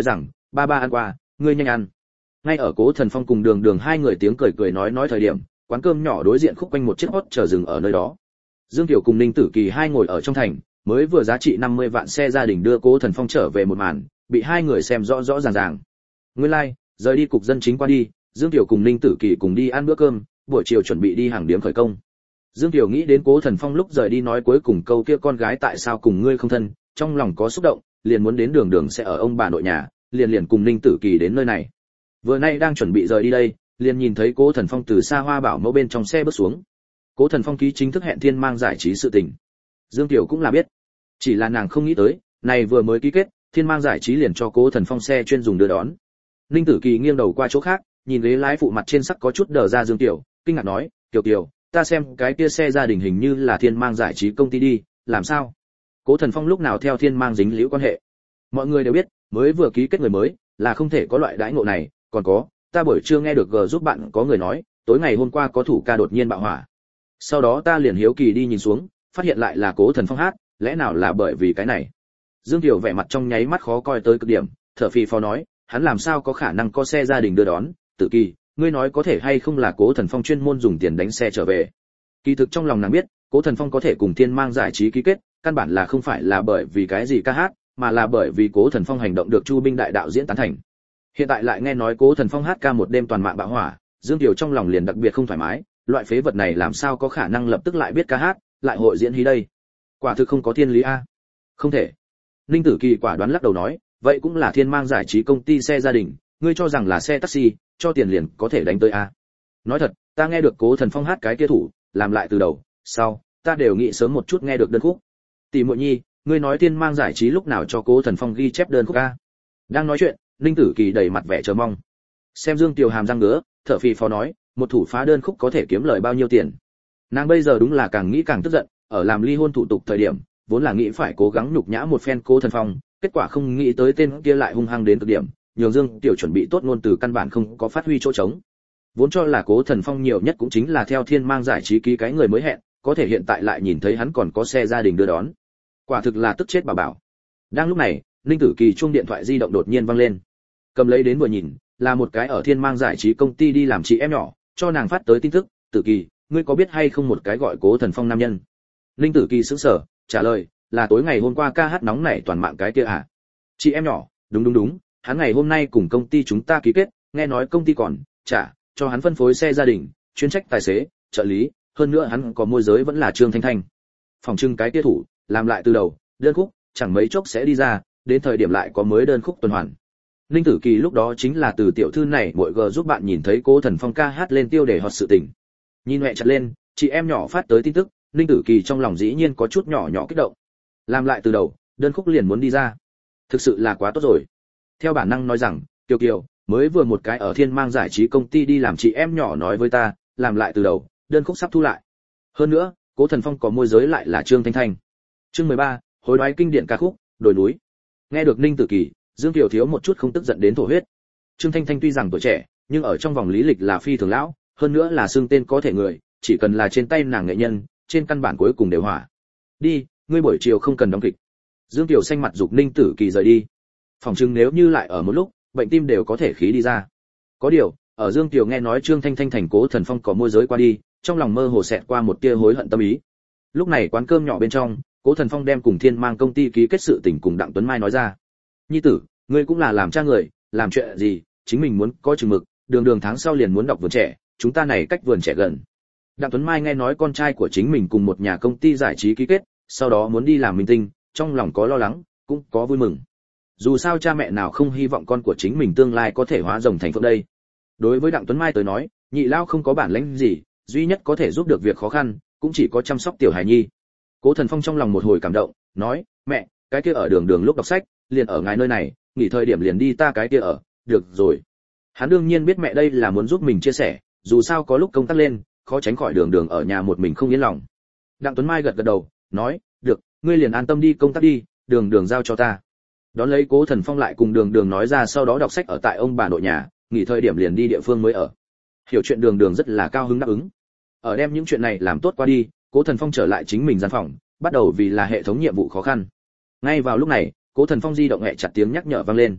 ba ba ăn qua, ngươi nhanh ăn. Ngay ở Cố Thần Phong cùng Đường Đường hai người tiếng cười cười nói nói thời điểm, quán cơm nhỏ đối diện khúc quanh một chiếc hot chờ dừng ở nơi đó. Dương Tiểu cùng Ninh Tử Kỳ hai ngồi ở trong thành, mới vừa giá trị năm mươi vạn xe gia đình đưa Cố Thần Phong trở về một màn, bị hai người xem rõ rõ ràng ràng. Nguyên lai, like, rời đi cục dân chính qua đi, Dương Tiểu cùng Ninh Tử Kỳ cùng đi ăn bữa cơm, buổi chiều chuẩn bị đi hàng điếm khởi công. Dương Tiểu nghĩ đến Cố Thần Phong lúc rời đi nói cuối cùng câu kia con gái tại sao cùng ngươi không thân, trong lòng có xúc động, liền muốn đến Đường Đường sẽ ở ông bà nội nhà, liền liền cùng Ninh Tử Kỳ đến nơi này. Vừa nay đang chuẩn bị rời đi đây, liền nhìn thấy Cố Thần Phong từ xa hoa bảo mẫu bên trong xe bước xuống. Cố Thần Phong ký chính thức hẹn Thiên Mang giải trí sự tình. Dương Tiểu cũng là biết, chỉ là nàng không nghĩ tới, này vừa mới ký kết, Thiên Mang giải trí liền cho Cố Thần Phong xe chuyên dùng đưa đón. Ninh Tử Kỳ nghiêng đầu qua chỗ khác, nhìn ghế lái phụ mặt trên sắc có chút đờ ra Dương Tiểu, kinh ngạc nói, "Tiểu Tiểu, ta xem cái kia xe gia đình hình như là Thiên Mang giải trí công ty đi, làm sao?" Cố Thần Phong lúc nào theo Thiên Mang dính liễu quan hệ? Mọi người đều biết, mới vừa ký kết người mới, là không thể có loại đãi ngộ này, còn có, ta buổi trưa nghe được G giúp bạn có người nói, tối ngày hôm qua có thủ ca đột nhiên bạo hỏa. Sau đó ta liền hiếu kỳ đi nhìn xuống, phát hiện lại là Cố Thần Phong hát, lẽ nào là bởi vì cái này? Dương Tiểu vẻ mặt trong nháy mắt khó coi tới cực điểm, thở phì phò nói, hắn làm sao có khả năng có xe gia đình đưa đón, Tử Kỳ, ngươi nói có thể hay không là Cố Thần Phong chuyên môn dùng tiền đánh xe trở về. Kỳ thực trong lòng nàng biết, Cố Thần Phong có thể cùng Thiên Mang giải trí ký kết, căn bản là không phải là bởi vì cái gì ca hát, mà là bởi vì Cố Thần Phong hành động được Chu Binh đại đạo diễn tán thành. Hiện tại lại nghe nói Cố Thần Phong hát ca một đêm toàn mạng bạo hỏa, Dương Tiểu trong lòng liền đặc biệt không thoải mái, loại phế vật này làm sao có khả năng lập tức lại biết ca hát, lại hội diễn hí đây? Quả thực không có thiên lý a. Không thể. Ninh Tử Kỳ quả đoán lắc đầu nói, vậy cũng là Thiên Mang giải trí công ty xe gia đình, ngươi cho rằng là xe taxi, cho tiền liền có thể đánh tới a? Nói thật, ta nghe được Cố Thần Phong hát cái kia thủ, làm lại từ đầu, sau, ta đều nghĩ sớm một chút nghe được đơn khúc. Tỷ muội nhi, ngươi nói Thiên Mang giải trí lúc nào cho Cố Thần Phong ghi chép đơn khúc a? Đang nói chuyện, Ninh Tử Kỳ đầy mặt vẻ chờ mong. Xem Dương Tiểu hàm răng ngứa, thở phì phò nói, một thủ phá đơn khúc có thể kiếm lời bao nhiêu tiền? Nàng bây giờ đúng là càng nghĩ càng tức giận, ở làm ly hôn thủ tục thời điểm, vốn là nghĩ phải cố gắng nhục nhã một phen Cố Thần Phong, kết quả không nghĩ tới tên kia lại hung hăng đến cực điểm, nhường Dương Tiểu chuẩn bị tốt ngôn từ căn bản không có phát huy chỗ trống. Vốn cho là Cố Thần Phong nhiều nhất cũng chính là theo Thiên Mang giải trí ký cái người mới hẹn, có thể hiện tại lại nhìn thấy hắn còn có xe gia đình đưa đón. Quả thực là tức chết bà bảo. Đang lúc này, Ninh Tử Kỳ chuông điện thoại di động đột nhiên vang lên. Cầm lấy đến vừa nhìn, là một cái ở Thiên Mang giải trí công ty đi làm chị em nhỏ, cho nàng phát tới tin tức, "Tử Kỳ, ngươi có biết hay không một cái gọi Cố Thần Phong nam nhân?" Ninh Tử Kỳ sững sờ, trả lời, "Là tối ngày hôm qua ca hát nóng nảy toàn mạng cái kia à?" "Chị em nhỏ, đúng đúng đúng, hắn ngày hôm nay cùng công ty chúng ta ký kết, nghe nói công ty còn trả cho hắn phân phối xe gia đình, chuyên trách tài xế, trợ lý, hơn nữa hắn có môi giới vẫn là Trương Thanh Thanh. Phòng trưng cái kia thủ, làm lại từ đầu, đơn khúc chẳng mấy chốc sẽ đi ra, đến thời điểm lại có mới đơn khúc tuần hoàn." Ninh Tử Kỳ lúc đó chính là từ tiểu thư này muội G giúp bạn nhìn thấy Cố Thần Phong ca hát lên tiêu đề hot sự tình. Nhìn mẹ chặt lên, chị em nhỏ phát tới tin tức, Ninh Tử Kỳ trong lòng dĩ nhiên có chút nhỏ nhỏ kích động. Làm lại từ đầu, đơn khúc liền muốn đi ra. Thực sự là quá tốt rồi. Theo bản năng nói rằng, Kiều Kiều, mới vừa một cái ở Thiên Mang giải trí công ty đi làm chị em nhỏ nói với ta, làm lại từ đầu, đơn khúc sắp thu lại. Hơn nữa, Cố Thần Phong có môi giới lại là Trương Thanh Thanh. Chương mười ba, hối đoái kinh điển ca khúc, Đồi núi. Nghe được Ninh Tử Kỳ, Dương Kiều thiếu một chút không tức giận đến thổ huyết. Trương Thanh Thanh tuy rằng tuổi trẻ, nhưng ở trong vòng lý lịch là phi thường lão, hơn nữa là xưng tên có thể người, chỉ cần là trên tay nàng nghệ nhân, trên căn bản cuối cùng đều hỏa. "Đi, ngươi buổi chiều không cần đóng kịch." Dương Kiều xanh mặt dục Ninh Tử Kỳ rời đi. Phòng trưng nếu như lại ở một lúc, bệnh tim đều có thể khí đi ra. Có điều, ở Dương Kiều nghe nói Trương Thanh Thanh thành Cố Thần Phong có môi giới qua đi, trong lòng mơ hồ xẹt qua một tia hối hận tâm ý. Lúc này quán cơm nhỏ bên trong, Cố Thần Phong đem cùng Thiên Mang công ty ký kết sự tình cùng Đặng Tuấn Mai nói ra. "Nhi tử, ngươi cũng là làm cha người, làm chuyện gì, chính mình muốn có chừng mực, đường đường tháng sau liền muốn đọc vườn trẻ, chúng ta này cách vườn trẻ gần." Đặng Tuấn Mai nghe nói con trai của chính mình cùng một nhà công ty giải trí ký kết, sau đó muốn đi làm minh tinh, trong lòng có lo lắng, cũng có vui mừng. Dù sao cha mẹ nào không hy vọng con của chính mình tương lai có thể hóa rồng thành phượng đây. Đối với Đặng Tuấn Mai tới nói, nhị lao không có bản lĩnh gì, duy nhất có thể giúp được việc khó khăn, cũng chỉ có chăm sóc tiểu hài nhi. Cố Thần Phong trong lòng một hồi cảm động, nói, "Mẹ, cái kia ở đường đường lúc đọc sách, liền ở ngài nơi này, nghỉ thời điểm liền đi ta cái kia ở, được rồi." Hắn đương nhiên biết mẹ đây là muốn giúp mình chia sẻ, dù sao có lúc công tác lên, khó tránh khỏi đường đường ở nhà một mình không yên lòng. Đặng Tuấn Mai gật gật đầu, nói, "Được, ngươi liền an tâm đi công tác đi, đường đường giao cho ta." Đón lấy Cố Thần Phong lại cùng đường đường nói ra sau đó đọc sách ở tại ông bà nội nhà, nghỉ thời điểm liền đi địa phương mới ở. Hiểu chuyện đường đường rất là cao hứng đáp ứng. Ở đem những chuyện này làm tốt qua đi, Cố Thần Phong trở lại chính mình gian phòng, bắt đầu vì là hệ thống nhiệm vụ khó khăn. Ngay vào lúc này, Cố Thần Phong di động hẹ chặt tiếng nhắc nhở vang lên.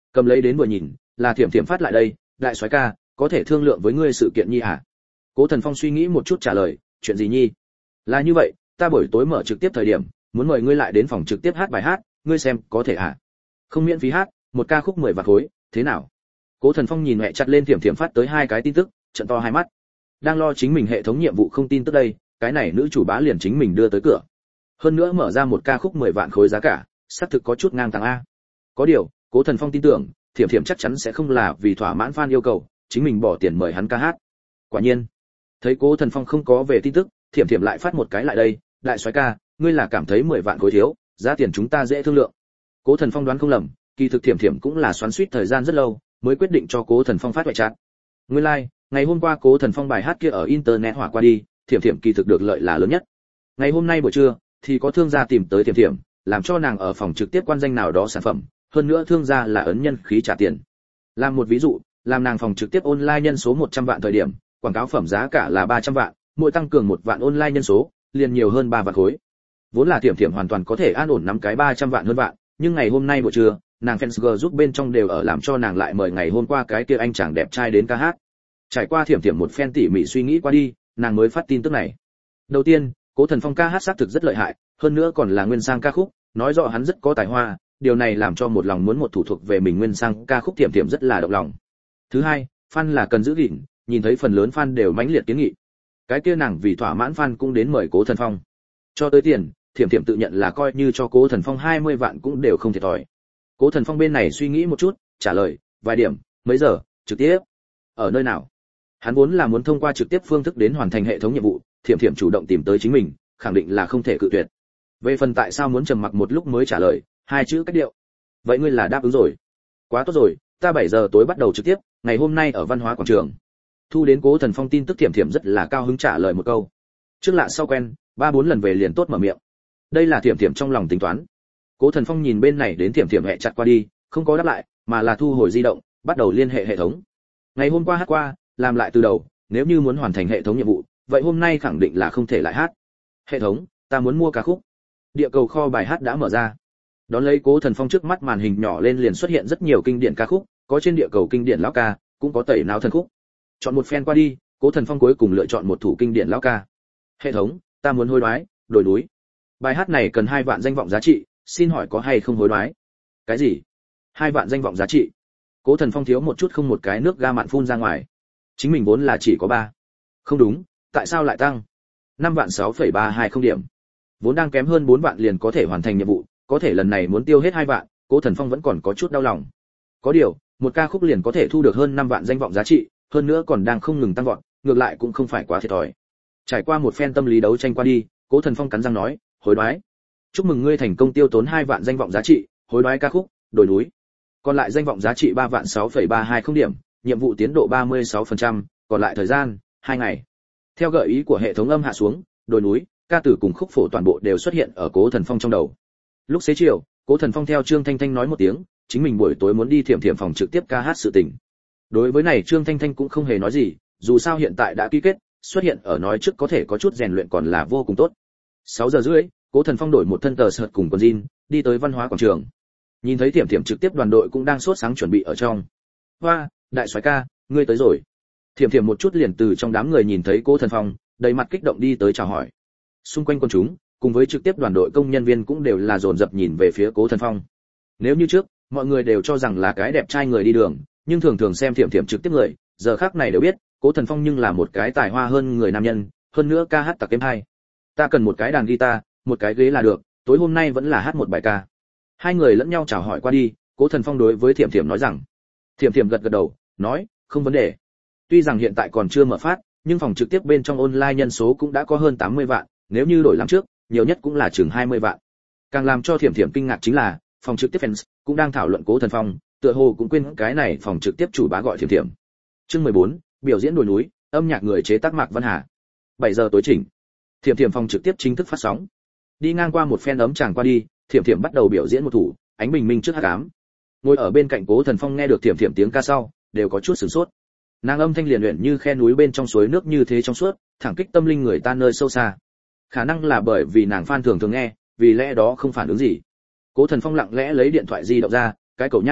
Cầm lấy đến vừa nhìn, là Thiểm Thiểm phát lại đây, đại soái ca, có thể thương lượng với ngươi sự kiện nhi hả? Cố Thần Phong suy nghĩ một chút trả lời, chuyện gì nhi? Là như vậy, ta buổi tối mở trực tiếp thời điểm, muốn mời ngươi lại đến phòng trực tiếp hát bài hát, ngươi xem có thể hả? Không miễn phí hát, một ca khúc mười vạn khối, thế nào? Cố Thần Phong nhìn mẹ chặt lên Thiểm Thiểm phát tới hai cái tin tức, trợn to hai mắt. Đang lo chính mình hệ thống nhiệm vụ không tin tức đây, cái này nữ chủ bá liền chính mình đưa tới cửa. Hơn nữa mở ra một ca khúc mười vạn khối giá cả, xác thực có chút ngang tàng a. Có điều, Cố Thần Phong tin tưởng, Thiểm Thiểm chắc chắn sẽ không là vì thỏa mãn fan yêu cầu, chính mình bỏ tiền mời hắn ca hát. Quả nhiên, thấy Cố Thần Phong không có về tin tức, Thiểm Thiểm lại phát một cái lại đây, đại soái ca, ngươi là cảm thấy mười vạn khối thiếu, giá tiền chúng ta dễ thương lượng. Cố Thần Phong đoán không lầm, kỳ thực Thiểm Thiểm cũng là xoắn xuýt thời gian rất lâu, mới quyết định cho Cố Thần Phong phát ngoại trạng. Nguyên lai, like, ngày hôm qua Cố Thần Phong bài hát kia ở internet hỏa qua đi, Thiểm Thiểm kỳ thực được lợi là lớn nhất. Ngày hôm nay buổi trưa, thì có thương gia tìm tới Thiểm Thiểm, làm cho nàng ở phòng trực tiếp quan danh nào đó sản phẩm, hơn nữa thương gia là ấn nhân khí trả tiền. Làm một ví dụ, làm nàng phòng trực tiếp online nhân số một trăm vạn thời điểm, quảng cáo phẩm giá cả là ba trăm vạn, mỗi tăng cường một vạn online nhân số, liền nhiều hơn ba vạn khối. Vốn là Thiểm Thiểm hoàn toàn có thể an ổn nắm cái ba trăm vạn hơn vạn, nhưng ngày hôm nay buổi trưa, nàng fans giúp bên trong đều ở làm cho nàng lại mời ngày hôm qua cái kia anh chàng đẹp trai đến ca hát. Trải qua Thiểm Thiểm một phen tỉ mỉ suy nghĩ qua đi, nàng mới phát tin tức này. Đầu tiên, Cố Thần Phong ca hát xác thực rất lợi hại, hơn nữa còn là nguyên sang ca khúc, nói rõ hắn rất có tài hoa, điều này làm cho một lòng muốn một thủ thuộc về mình nguyên sang ca khúc Thiểm Thiểm rất là động lòng. Thứ hai, fan là cần giữ gìn, nhìn thấy phần lớn fan đều mãnh liệt kiến nghị. Cái kia nàng vì thỏa mãn fan cũng đến mời Cố Thần Phong. Cho tới tiền, Thiểm Thiểm tự nhận là coi như cho Cố Thần Phong hai mươi vạn cũng đều không thiệt thòi. Cố Thần Phong bên này suy nghĩ một chút, trả lời, vài điểm, mấy giờ, trực tiếp. Ở nơi nào? Hắn vốn là muốn thông qua trực tiếp phương thức đến hoàn thành hệ thống nhiệm vụ, Thiểm Thiểm chủ động tìm tới chính mình, khẳng định là không thể cự tuyệt. Về phần tại sao muốn trầm mặc một lúc mới trả lời, hai chữ cách điệu. Vậy ngươi là đáp ứng rồi? Quá tốt rồi, ta bảy giờ tối bắt đầu trực tiếp, ngày hôm nay ở văn hóa quảng trường. Thu đến Cố Thần Phong tin tức Thiểm Thiểm rất là cao hứng trả lời một câu. Trước lạ sau quen, ba bốn lần về liền tốt mở miệng. Đây là Thiểm Thiểm trong lòng tính toán. Cố Thần Phong nhìn bên này đến Thiểm Thiểm hẹ chặt qua đi, không có đáp lại, mà là thu hồi di động, bắt đầu liên hệ hệ thống. Ngày hôm qua hát qua, làm lại từ đầu, nếu như muốn hoàn thành hệ thống nhiệm vụ, vậy hôm nay khẳng định là không thể lại hát. Hệ thống, ta muốn mua ca khúc. Địa cầu kho bài hát đã mở ra. Đón lấy Cố Thần Phong trước mắt màn hình nhỏ lên liền xuất hiện rất nhiều kinh điển ca khúc, có trên địa cầu kinh điển lão ca, cũng có tẩy não thần khúc. Chọn một phen qua đi, Cố Thần Phong cuối cùng lựa chọn một thủ kinh điển lão ca. Hệ thống, ta muốn hối đoái, đổi núi. Bài hát này cần hai vạn danh vọng giá trị, xin hỏi có hay không hối đoái? Cái gì? Hai vạn danh vọng giá trị? Cố Thần Phong thiếu một chút không một cái nước ga mặn phun ra ngoài. Chính mình vốn là chỉ có ba. Không đúng, tại sao lại tăng? năm vạn sáu phẩy ba hai không điểm. Vốn đang kém hơn bốn vạn liền có thể hoàn thành nhiệm vụ, có thể lần này muốn tiêu hết hai vạn, Cố Thần Phong vẫn còn có chút đau lòng. Có điều, một ca khúc liền có thể thu được hơn năm vạn danh vọng giá trị, hơn nữa còn đang không ngừng tăng vọt, ngược lại cũng không phải quá thiệt thòi. Trải qua một phen tâm lý đấu tranh qua đi, Cố Thần Phong cắn răng nói, hối đoái. Chúc mừng ngươi thành công tiêu tốn hai vạn danh vọng giá trị, hối đoái ca khúc, đổi núi. Còn lại danh vọng giá trị ba vạn sáu phẩy ba hai không điểm, nhiệm vụ tiến độ ba mươi sáu phần trăm, còn lại thời gian hai ngày. Theo gợi ý của hệ thống âm hạ xuống, đổi núi, ca tử cùng khúc phổ toàn bộ đều xuất hiện ở Cố Thần Phong trong đầu. Lúc xế chiều, Cố Thần Phong theo Trương Thanh Thanh nói một tiếng, chính mình buổi tối muốn đi Thiểm Thiểm phòng trực tiếp ca hát sự tình. Đối với này Trương Thanh Thanh cũng không hề nói gì, dù sao hiện tại đã ký kết, xuất hiện ở nói trước có thể có chút rèn luyện còn là vô cùng tốt. sáu giờ rưỡi, Cố Thần Phong đổi một thân tờ sợt cùng quần jean, đi tới văn hóa quảng trường. Nhìn thấy Thiểm Thiểm trực tiếp đoàn đội cũng đang sốt sáng chuẩn bị ở trong. Hoa, đại soái ca, ngươi tới rồi. Thiểm Thiểm một chút liền từ trong đám người nhìn thấy Cố Thần Phong, đầy mặt kích động đi tới chào hỏi. Xung quanh quần chúng, cùng với trực tiếp đoàn đội công nhân viên cũng đều là dồn dập nhìn về phía Cố Thần Phong. Nếu như trước, mọi người đều cho rằng là cái đẹp trai người đi đường, nhưng thường thường xem Thiểm Thiểm trực tiếp người, giờ khắc này đều biết, Cố Thần Phong nhưng là một cái tài hoa hơn người nam nhân, hơn nữa ca hát tặc êm hay. Ta cần một cái đàn guitar, một cái ghế là được, tối hôm nay vẫn là hát một bài ca. Hai người lẫn nhau chào hỏi qua đi, Cố Thần Phong đối với Thiểm Thiểm nói rằng. Thiểm Thiểm gật gật đầu, nói, không vấn đề. Tuy rằng hiện tại còn chưa mở phát, nhưng phòng trực tiếp bên trong online nhân số cũng đã có hơn tám mươi vạn, nếu như đổi năm trước, nhiều nhất cũng là chừng hai mươi vạn. Càng làm cho Thiểm Thiểm kinh ngạc chính là, phòng trực tiếp fans cũng đang thảo luận Cố Thần Phong, tựa hồ cũng quên cái này phòng trực tiếp chủ bá gọi Thiểm Thiểm. Chương mười bốn, biểu diễn đồi núi, âm nhạc người chế tác Mạc Văn Hà. bảy giờ tối chỉnh. Thiểm Thiểm phòng trực tiếp chính thức phát sóng. Đi ngang qua một phen ấm chàng qua đi, Thiểm Thiểm bắt đầu biểu diễn một thủ, ánh bình minh trước hắc ám. Ngồi ở bên cạnh Cố Thần Phong nghe được Thiểm Thiểm tiếng ca sau, đều có chút sửng sốt. Nàng âm thanh liền luyện như khe núi bên trong suối nước như thế trong suốt, thẳng kích tâm linh người ta nơi sâu xa. Khả năng là bởi vì nàng fan thường thường nghe, vì lẽ đó không phản ứng gì. Cố Thần Phong lặng lẽ lấy điện thoại di động ra, cái cậu nhã áp,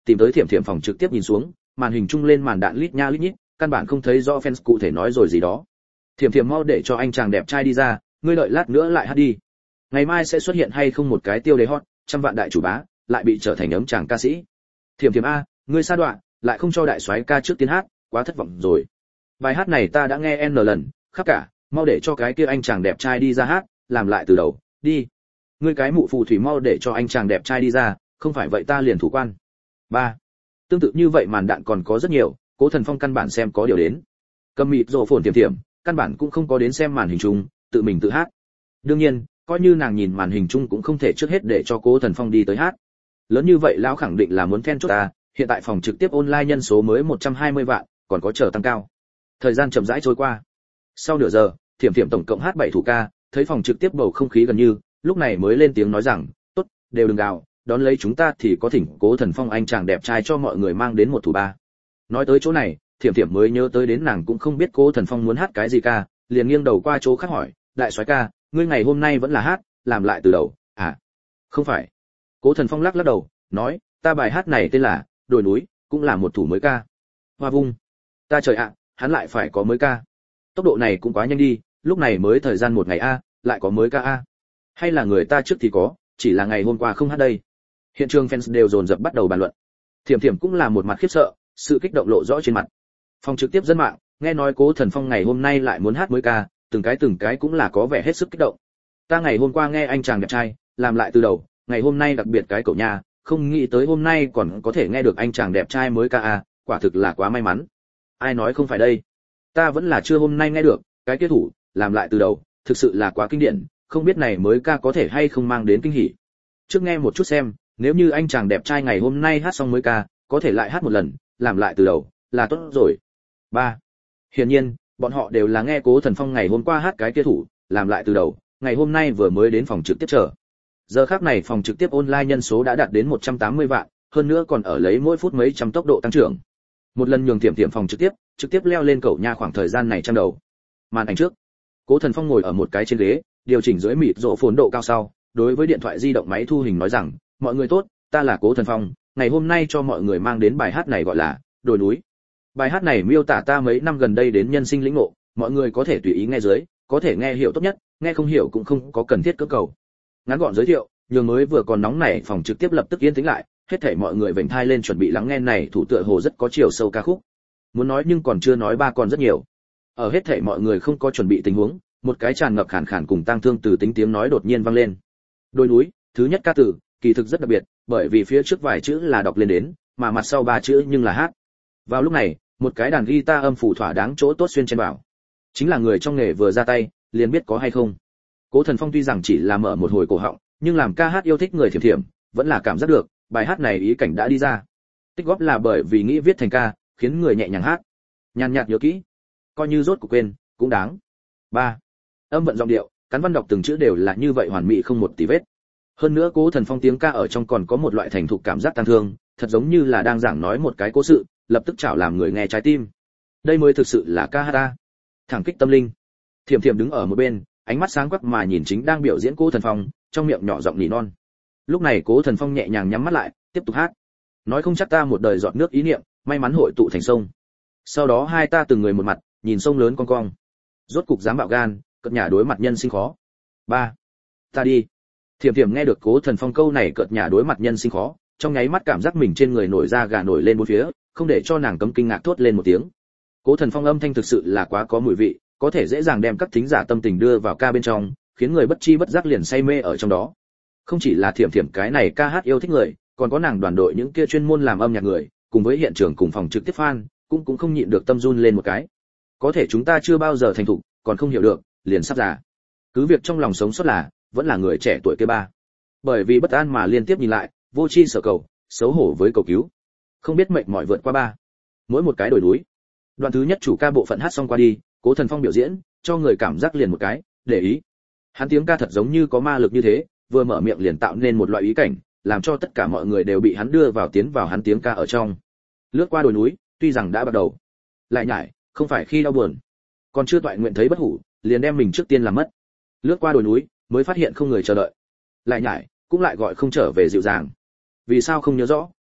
tìm tới Thiểm Thiểm phòng trực tiếp nhìn xuống, màn hình trung lên màn đạn lít nha lít nhít, căn bản không thấy rõ fans cụ thể nói rồi gì đó. Thiểm Thiểm mau để cho anh chàng đẹp trai đi ra, ngươi đợi lát nữa lại hát đi. Ngày mai sẽ xuất hiện hay không một cái tiêu đề hot, trăm vạn đại chủ bá, lại bị trở thành ấm chàng ca sĩ. Thiểm Thiểm a, ngươi sa đoạn, lại không cho đại soái ca trước tiên hát, quá thất vọng rồi. Bài hát này ta đã nghe n lần, khắp cả, mau để cho cái kia anh chàng đẹp trai đi ra hát, làm lại từ đầu, đi. Ngươi cái mụ phù thủy mau để cho anh chàng đẹp trai đi ra, không phải vậy ta liền thủ quan. ba. Tương tự như vậy màn đạn còn có rất nhiều, Cố Thần Phong căn bản xem có điều đến. Cầm mịt rộ phồn Thiểm Thiểm, căn bản cũng không có đến xem màn hình chung, tự mình tự hát. Đương nhiên, coi như nàng nhìn màn hình chung cũng không thể trước hết để cho Cố Thần Phong đi tới hát. Lớn như vậy lão khẳng định là muốn then chốt ta, hiện tại phòng trực tiếp online nhân số mới một trăm hai mươi vạn, còn có chờ tăng cao. Thời gian chậm rãi trôi qua. Sau nửa giờ, Thiểm Thiểm tổng cộng hát bảy thủ ca, thấy phòng trực tiếp bầu không khí gần như, lúc này mới lên tiếng nói rằng, "Tốt, đều đừng gào, đón lấy chúng ta thì có thỉnh Cố Thần Phong anh chàng đẹp trai cho mọi người mang đến một thủ ba." Nói tới chỗ này, Thiểm Thiểm mới nhớ tới đến nàng cũng không biết Cố Thần Phong muốn hát cái gì ca, liền nghiêng đầu qua chỗ khác hỏi, "Đại soái ca, ngươi ngày hôm nay vẫn là hát, làm lại từ đầu, à?" "Không phải." Cố Thần Phong lắc lắc đầu, nói, "Ta bài hát này tên là Đồi núi, cũng là một thủ mới ca." Hoa vung. Ta trời ạ, hắn lại phải có mới ca. Tốc độ này cũng quá nhanh đi, lúc này mới thời gian một ngày a, lại có mới ca a. Hay là người ta trước thì có, chỉ là ngày hôm qua không hát đây. Hiện trường fans đều dồn dập bắt đầu bàn luận. Thiểm Thiểm cũng là một mặt khiếp sợ, sự kích động lộ rõ trên mặt. Phòng trực tiếp dân mạng, nghe nói Cố Thần Phong ngày hôm nay lại muốn hát mới ca, từng cái từng cái cũng là có vẻ hết sức kích động. Ta ngày hôm qua nghe anh chàng đẹp trai, làm lại từ đầu, ngày hôm nay đặc biệt cái cậu nhà, không nghĩ tới hôm nay còn có thể nghe được anh chàng đẹp trai mới ca a, quả thực là quá may mắn. Ai nói không phải đây? Ta vẫn là chưa hôm nay nghe được, cái kia thủ, làm lại từ đầu, thực sự là quá kinh điển, không biết này mới ca có thể hay không mang đến kinh hỉ. Trước nghe một chút xem, nếu như anh chàng đẹp trai ngày hôm nay hát xong mới ca, có thể lại hát một lần, làm lại từ đầu, là tốt rồi. ba. Hiển nhiên, bọn họ đều là nghe Cố Thần Phong ngày hôm qua hát cái kia thủ, làm lại từ đầu, ngày hôm nay vừa mới đến phòng trực tiếp chờ. Giờ khắc này phòng trực tiếp online nhân số đã đạt đến một trăm tám mươi vạn, hơn nữa còn ở lấy mỗi phút mấy trăm tốc độ tăng trưởng. Một lần nhường Thiểm Thiểm phòng trực tiếp, trực tiếp leo lên cầu nha khoảng thời gian này trang đầu. Màn ảnh trước, Cố Thần Phong ngồi ở một cái trên ghế, điều chỉnh dưới mịt rộ phồn độ cao sau, đối với điện thoại di động máy thu hình nói rằng, "Mọi người tốt, ta là Cố Thần Phong, ngày hôm nay cho mọi người mang đến bài hát này gọi là Đồi núi." Bài hát này miêu tả ta mấy năm gần đây đến nhân sinh lĩnh ngộ, mọi người có thể tùy ý nghe dưới, có thể nghe hiểu tốt nhất, nghe không hiểu cũng không có cần thiết cưỡng cầu. Ngắn gọn giới thiệu, nhường mới vừa còn nóng nảy phòng trực tiếp lập tức yên tĩnh lại, hết thảy mọi người vểnh thai lên chuẩn bị lắng nghe này thủ tựa hồ rất có chiều sâu ca khúc. Muốn nói nhưng còn chưa nói ba còn rất nhiều. Ở hết thảy mọi người không có chuẩn bị tình huống, một cái tràn ngập khàn khàn cùng tang thương từ tính tiếng nói đột nhiên vang lên. Đồi núi, thứ nhất ca từ, kỳ thực rất đặc biệt, bởi vì phía trước vài chữ là đọc lên đến, mà mặt sau ba chữ nhưng là hát. Vào lúc này, một cái đàn guitar âm phủ thỏa đáng chỗ tốt xuyên trên bảo. Chính là người trong nghề vừa ra tay, liền biết có hay không. Cố Thần Phong tuy rằng chỉ là mở một hồi cổ họng, nhưng làm ca hát yêu thích người Thiểm Thiểm, vẫn là cảm giác được, bài hát này ý cảnh đã đi ra. Tích góp là bởi vì nghĩ viết thành ca, khiến người nhẹ nhàng hát. Nhàn nhạt nhớ kỹ, coi như rốt cuộc quên, cũng đáng. ba. Âm vận giọng điệu, cắn văn đọc từng chữ đều là như vậy hoàn mỹ không một tí vết. Hơn nữa Cố Thần Phong tiếng ca ở trong còn có một loại thành thục cảm giác tang thương, thật giống như là đang giảng nói một cái cố sự, lập tức chảo làm người nghe trái tim. Đây mới thực sự là ca hát ta. Thẳng kích tâm linh. Thiểm Thiểm đứng ở một bên, ánh mắt sáng quắc mà nhìn chính đang biểu diễn Cố Thần Phong, trong miệng nhỏ giọng nỉ non. Lúc này Cố Thần Phong nhẹ nhàng nhắm mắt lại, tiếp tục hát. Nói không chắc ta một đời giọt nước ý niệm, may mắn hội tụ thành sông. Sau đó hai ta từng người một mặt, nhìn sông lớn con cong. Rốt cục dám bạo gan, cợt nhả đối mặt nhân sinh khó. ba. Ta đi. Thiểm Thiểm nghe được Cố Thần Phong câu này cợt nhả đối mặt nhân sinh khó, trong nháy mắt cảm giác mình trên người nổi da gà nổi lên bốn phía, không để cho nàng cấm kinh ngạc thốt lên một tiếng. Cố Thần Phong âm thanh thực sự là quá có mùi vị, có thể dễ dàng đem các thính giả tâm tình đưa vào ca bên trong, khiến người bất chi bất giác liền say mê ở trong đó. Không chỉ là Thiểm Thiểm cái này ca hát yêu thích người, còn có nàng đoàn đội những kia chuyên môn làm âm nhạc người, cùng với hiện trường cùng phòng trực tiếp fan, cũng cũng không nhịn được tâm run lên một cái. Có thể chúng ta chưa bao giờ thành thục, còn không hiểu được, liền sắp già. Cứ việc trong lòng sống sót là, vẫn là người trẻ tuổi kia ba. Bởi vì bất an mà liên tiếp nhìn lại, vô chi sở cầu, xấu hổ với cầu cứu. Không biết mệnh mỏi vượt qua ba. Mỗi một cái đổi núi. Đoạn thứ nhất chủ ca bộ phận hát xong qua đi, Cố Thần Phong biểu diễn, cho người cảm giác liền một cái, để ý. Hắn tiếng ca thật giống như có ma lực như thế, vừa mở miệng liền tạo nên một loại ý cảnh, làm cho tất cả mọi người đều bị hắn đưa vào tiến vào hắn tiếng ca ở trong. Lướt qua đồi núi, tuy rằng đã bắt đầu, lại nhảy, không phải khi đau buồn, còn chưa toại nguyện thấy bất hủ, liền đem mình trước tiên làm mất. Lướt qua đồi núi, mới phát hiện không người chờ đợi, lại nhảy, cũng lại gọi không trở về dịu dàng. Vì sao không nhớ rõ?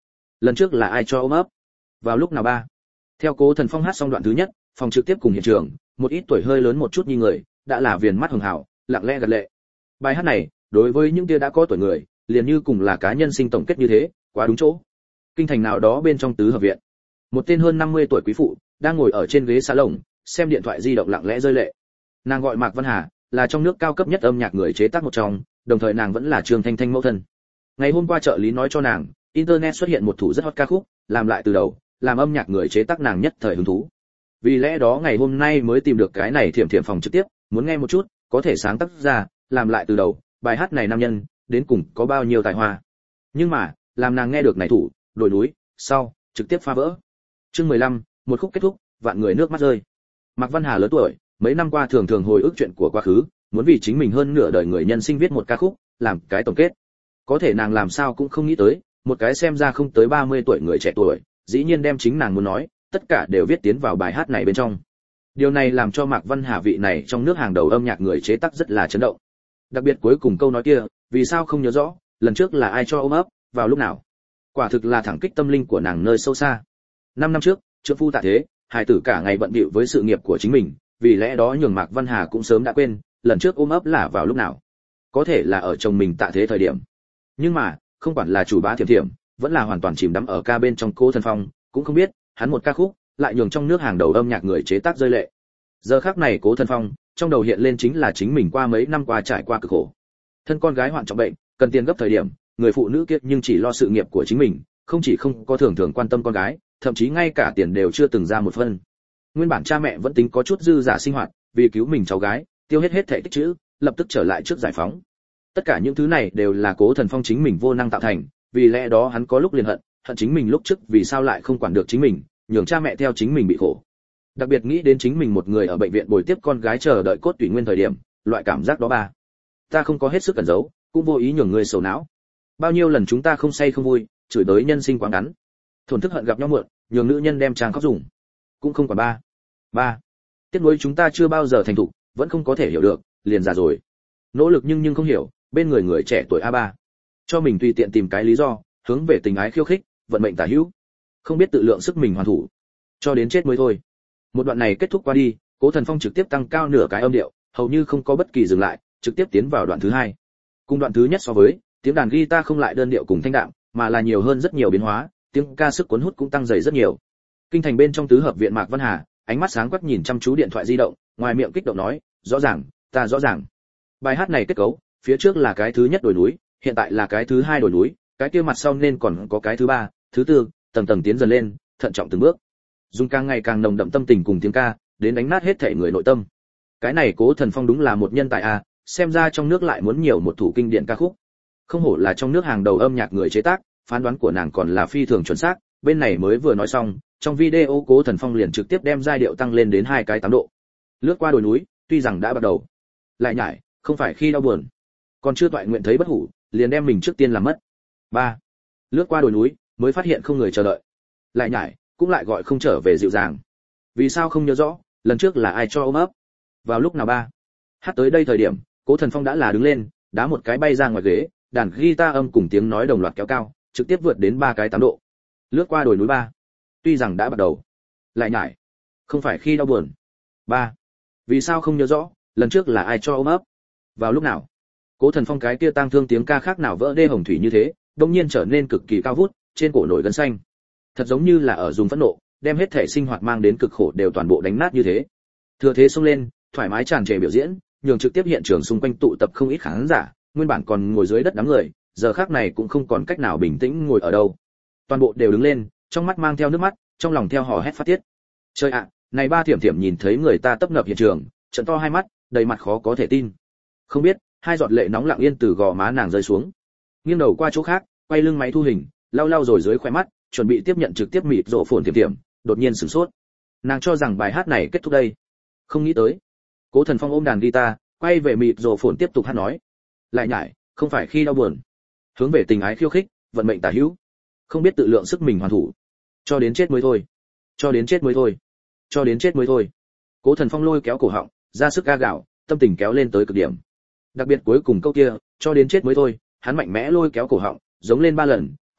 lần trước là ai cho ôm ấp, vào lúc nào ba. Theo Cố Thần Phong hát xong đoạn thứ nhất, phòng trực tiếp cùng hiện trường, một ít tuổi hơi lớn một chút như người, đã là viền mắt hường hào, lặng lẽ gật lệ. Bài hát này, đối với những kia đã có tuổi người, liền như cùng là cá nhân sinh tổng kết như thế, quá đúng chỗ. Kinh thành nào đó bên trong tứ hợp viện, một tên hơn năm mươi tuổi quý phụ đang ngồi ở trên ghế salon, xem điện thoại di động lặng lẽ rơi lệ. Nàng gọi Mạc Văn Hà, là trong nước cao cấp nhất âm nhạc người chế tác một trong, đồng thời nàng vẫn là Trương Thanh Thanh mẫu thân. Ngày hôm qua trợ lý nói cho nàng, internet xuất hiện một thủ rất hot ca khúc, làm lại từ đầu, làm âm nhạc người chế tác nàng nhất thời hứng thú. Vì lẽ đó ngày hôm nay mới tìm được cái này thiểm thiểm phòng trực tiếp, muốn nghe một chút, có thể sáng tác ra, làm lại từ đầu, bài hát này nam nhân, đến cùng có bao nhiêu tài hoa. Nhưng mà, làm nàng nghe được này thủ, đồi núi, sau, trực tiếp phá vỡ. Chương mười lăm, một khúc kết thúc, vạn người nước mắt rơi. Mạc Văn Hà lớn tuổi, mấy năm qua thường thường hồi ức chuyện của quá khứ, muốn vì chính mình hơn nửa đời người nhân sinh viết một ca khúc, làm cái tổng kết. Có thể nàng làm sao cũng không nghĩ tới, một cái xem ra không tới ba mươi tuổi người trẻ tuổi, dĩ nhiên đem chính nàng muốn nói, tất cả đều viết tiến vào bài hát này bên trong. Điều này làm cho Mạc Văn Hà vị này trong nước hàng đầu âm nhạc người chế tác rất là chấn động. Đặc biệt cuối cùng câu nói kia, vì sao không nhớ rõ, lần trước là ai cho ôm ấp, vào lúc nào. Quả thực là thẳng kích tâm linh của nàng nơi sâu xa. Năm năm trước, trượng phu tạ thế, hài tử cả ngày bận bịu với sự nghiệp của chính mình, vì lẽ đó nhường Mạc Văn Hà cũng sớm đã quên, lần trước ôm ấp là vào lúc nào. Có thể là ở chồng mình tạ thế thời điểm. Nhưng mà, không quản là chủ bá Thiểm Thiểm, vẫn là hoàn toàn chìm đắm ở ca bên trong Cố Thần Phong, cũng không biết, hắn một ca khúc, lại nhường trong nước hàng đầu âm nhạc người chế tác rơi lệ. Giờ khắc này Cố Thần Phong, trong đầu hiện lên chính là chính mình qua mấy năm qua trải qua cực khổ. Thân con gái hoạn trọng bệnh, cần tiền gấp thời điểm, người phụ nữ kia nhưng chỉ lo sự nghiệp của chính mình, không chỉ không có thường thường quan tâm con gái, thậm chí ngay cả tiền đều chưa từng ra một phân. Nguyên bản cha mẹ vẫn tính có chút dư giả sinh hoạt, vì cứu mình cháu gái, tiêu hết hết thảy tích trữ, lập tức trở lại trước giải phóng. Tất cả những thứ này đều là Cố Thần Phong chính mình vô năng tạo thành, vì lẽ đó hắn có lúc liền hận, hận chính mình lúc trước vì sao lại không quản được chính mình, nhường cha mẹ theo chính mình bị khổ. Đặc biệt nghĩ đến chính mình một người ở bệnh viện bồi tiếp con gái chờ đợi cốt tủy nguyên thời điểm, loại cảm giác đó ba. Ta không có hết sức cẩn giấu, cũng vô ý nhường người sầu não. Bao nhiêu lần chúng ta không say không vui, chửi tới nhân sinh quá ngắn. Thổn thức hận gặp nhau muộn, nhường nữ nhân đem trang khóc dùng. Cũng không còn ba. Ba. Tiếc nuối chúng ta chưa bao giờ thành thục, vẫn không có thể hiểu được, liền già rồi. Nỗ lực nhưng nhưng không hiểu, bên người người trẻ tuổi a ba. Cho mình tùy tiện tìm cái lý do, hướng về tình ái khiêu khích, vận mệnh tả hữu. Không biết tự lượng sức mình hoàn thủ, cho đến chết mới thôi. Một đoạn này kết thúc qua đi, Cố Thần Phong trực tiếp tăng cao nửa cái âm điệu, hầu như không có bất kỳ dừng lại, trực tiếp tiến vào đoạn thứ hai. Cùng đoạn thứ nhất so với, tiếng đàn guitar không lại đơn điệu cùng thanh đạm, mà là nhiều hơn rất nhiều biến hóa, tiếng ca sức cuốn hút cũng tăng dày rất nhiều. Kinh thành bên trong tứ hợp viện Mạc Văn Hà, ánh mắt sáng quắc nhìn chăm chú điện thoại di động, ngoài miệng kích động nói, rõ ràng, ta rõ ràng. Bài hát này kết cấu, phía trước là cái thứ nhất đồi núi, hiện tại là cái thứ hai đồi núi, cái kia mặt sau nên còn có cái thứ ba, thứ tư, tầng tầng tiến dần lên, thận trọng từng bước. Dùng càng ngày càng nồng đậm tâm tình cùng tiếng ca, đến đánh nát hết thể người nội tâm. Cái này Cố Thần Phong đúng là một nhân tài a, xem ra trong nước lại muốn nhiều một thủ kinh điển ca khúc. Không hổ là trong nước hàng đầu âm nhạc người chế tác, phán đoán của nàng còn là phi thường chuẩn xác, bên này mới vừa nói xong, trong video Cố Thần Phong liền trực tiếp đem giai điệu tăng lên đến hai cái tám độ. Lướt qua đồi núi, tuy rằng đã bắt đầu, lại nhải, không phải khi đau buồn, còn chưa toại nguyện thấy bất hủ, liền đem mình trước tiên làm mất. Ba. Lướt qua đồi núi, mới phát hiện không người chờ đợi. Lại nhải, cũng lại gọi không trở về dịu dàng. Vì sao không nhớ rõ, lần trước là ai cho ôm ấp? Vào lúc nào ba? Hát tới đây thời điểm, Cố Thần Phong đã là đứng lên, đá một cái bay ra ngoài ghế, đàn guitar âm cùng tiếng nói đồng loạt kéo cao, trực tiếp vượt đến ba cái tám độ. Lướt qua đồi núi ba. Tuy rằng đã bắt đầu, lại nhải, không phải khi đau buồn. Ba. Vì sao không nhớ rõ, lần trước là ai cho ôm ấp? Vào lúc nào? Cố Thần Phong cái kia tang thương tiếng ca khác nào vỡ đê hồng thủy như thế, đột nhiên trở nên cực kỳ cao vút, trên cổ nổi gân xanh. Thật giống như là ở dùng phẫn nộ, đem hết thể sinh hoạt mang đến cực khổ đều toàn bộ đánh nát như thế. Thừa thế xông lên, thoải mái tràn trề biểu diễn, nhường trực tiếp hiện trường xung quanh tụ tập không ít khán giả, nguyên bản còn ngồi dưới đất đám người, giờ khắc này cũng không còn cách nào bình tĩnh ngồi ở đâu. Toàn bộ đều đứng lên, trong mắt mang theo nước mắt, trong lòng theo hò hét phát tiết. Trời ạ, này ba Thiểm Thiểm nhìn thấy người ta tấp nập hiện trường, trợn to hai mắt, đầy mặt khó có thể tin. Không biết, hai giọt lệ nóng lặng yên từ gò má nàng rơi xuống. Nghiêng đầu qua chỗ khác, quay lưng máy thu hình, lau lau rồi dưới khóe mắt, chuẩn bị tiếp nhận trực tiếp mịt rộ phồn Thiểm Thiểm, đột nhiên sửng sốt. Nàng cho rằng bài hát này kết thúc đây, không nghĩ tới. Cố Thần Phong ôm đàn guitar, quay về mịt rộ phồn tiếp tục hát nói. Lại nhải, không phải khi đau buồn, hướng về tình ái khiêu khích, vận mệnh tả hữu. Không biết tự lượng sức mình hoàn thủ, cho đến chết mới thôi, cho đến chết mới thôi, cho đến chết mới thôi. Cố Thần Phong lôi kéo cổ họng, ra sức ca gạo, tâm tình kéo lên tới cực điểm. Đặc biệt cuối cùng câu kia, cho đến chết mới thôi, hắn mạnh mẽ lôi kéo cổ họng, giống lên ba lần,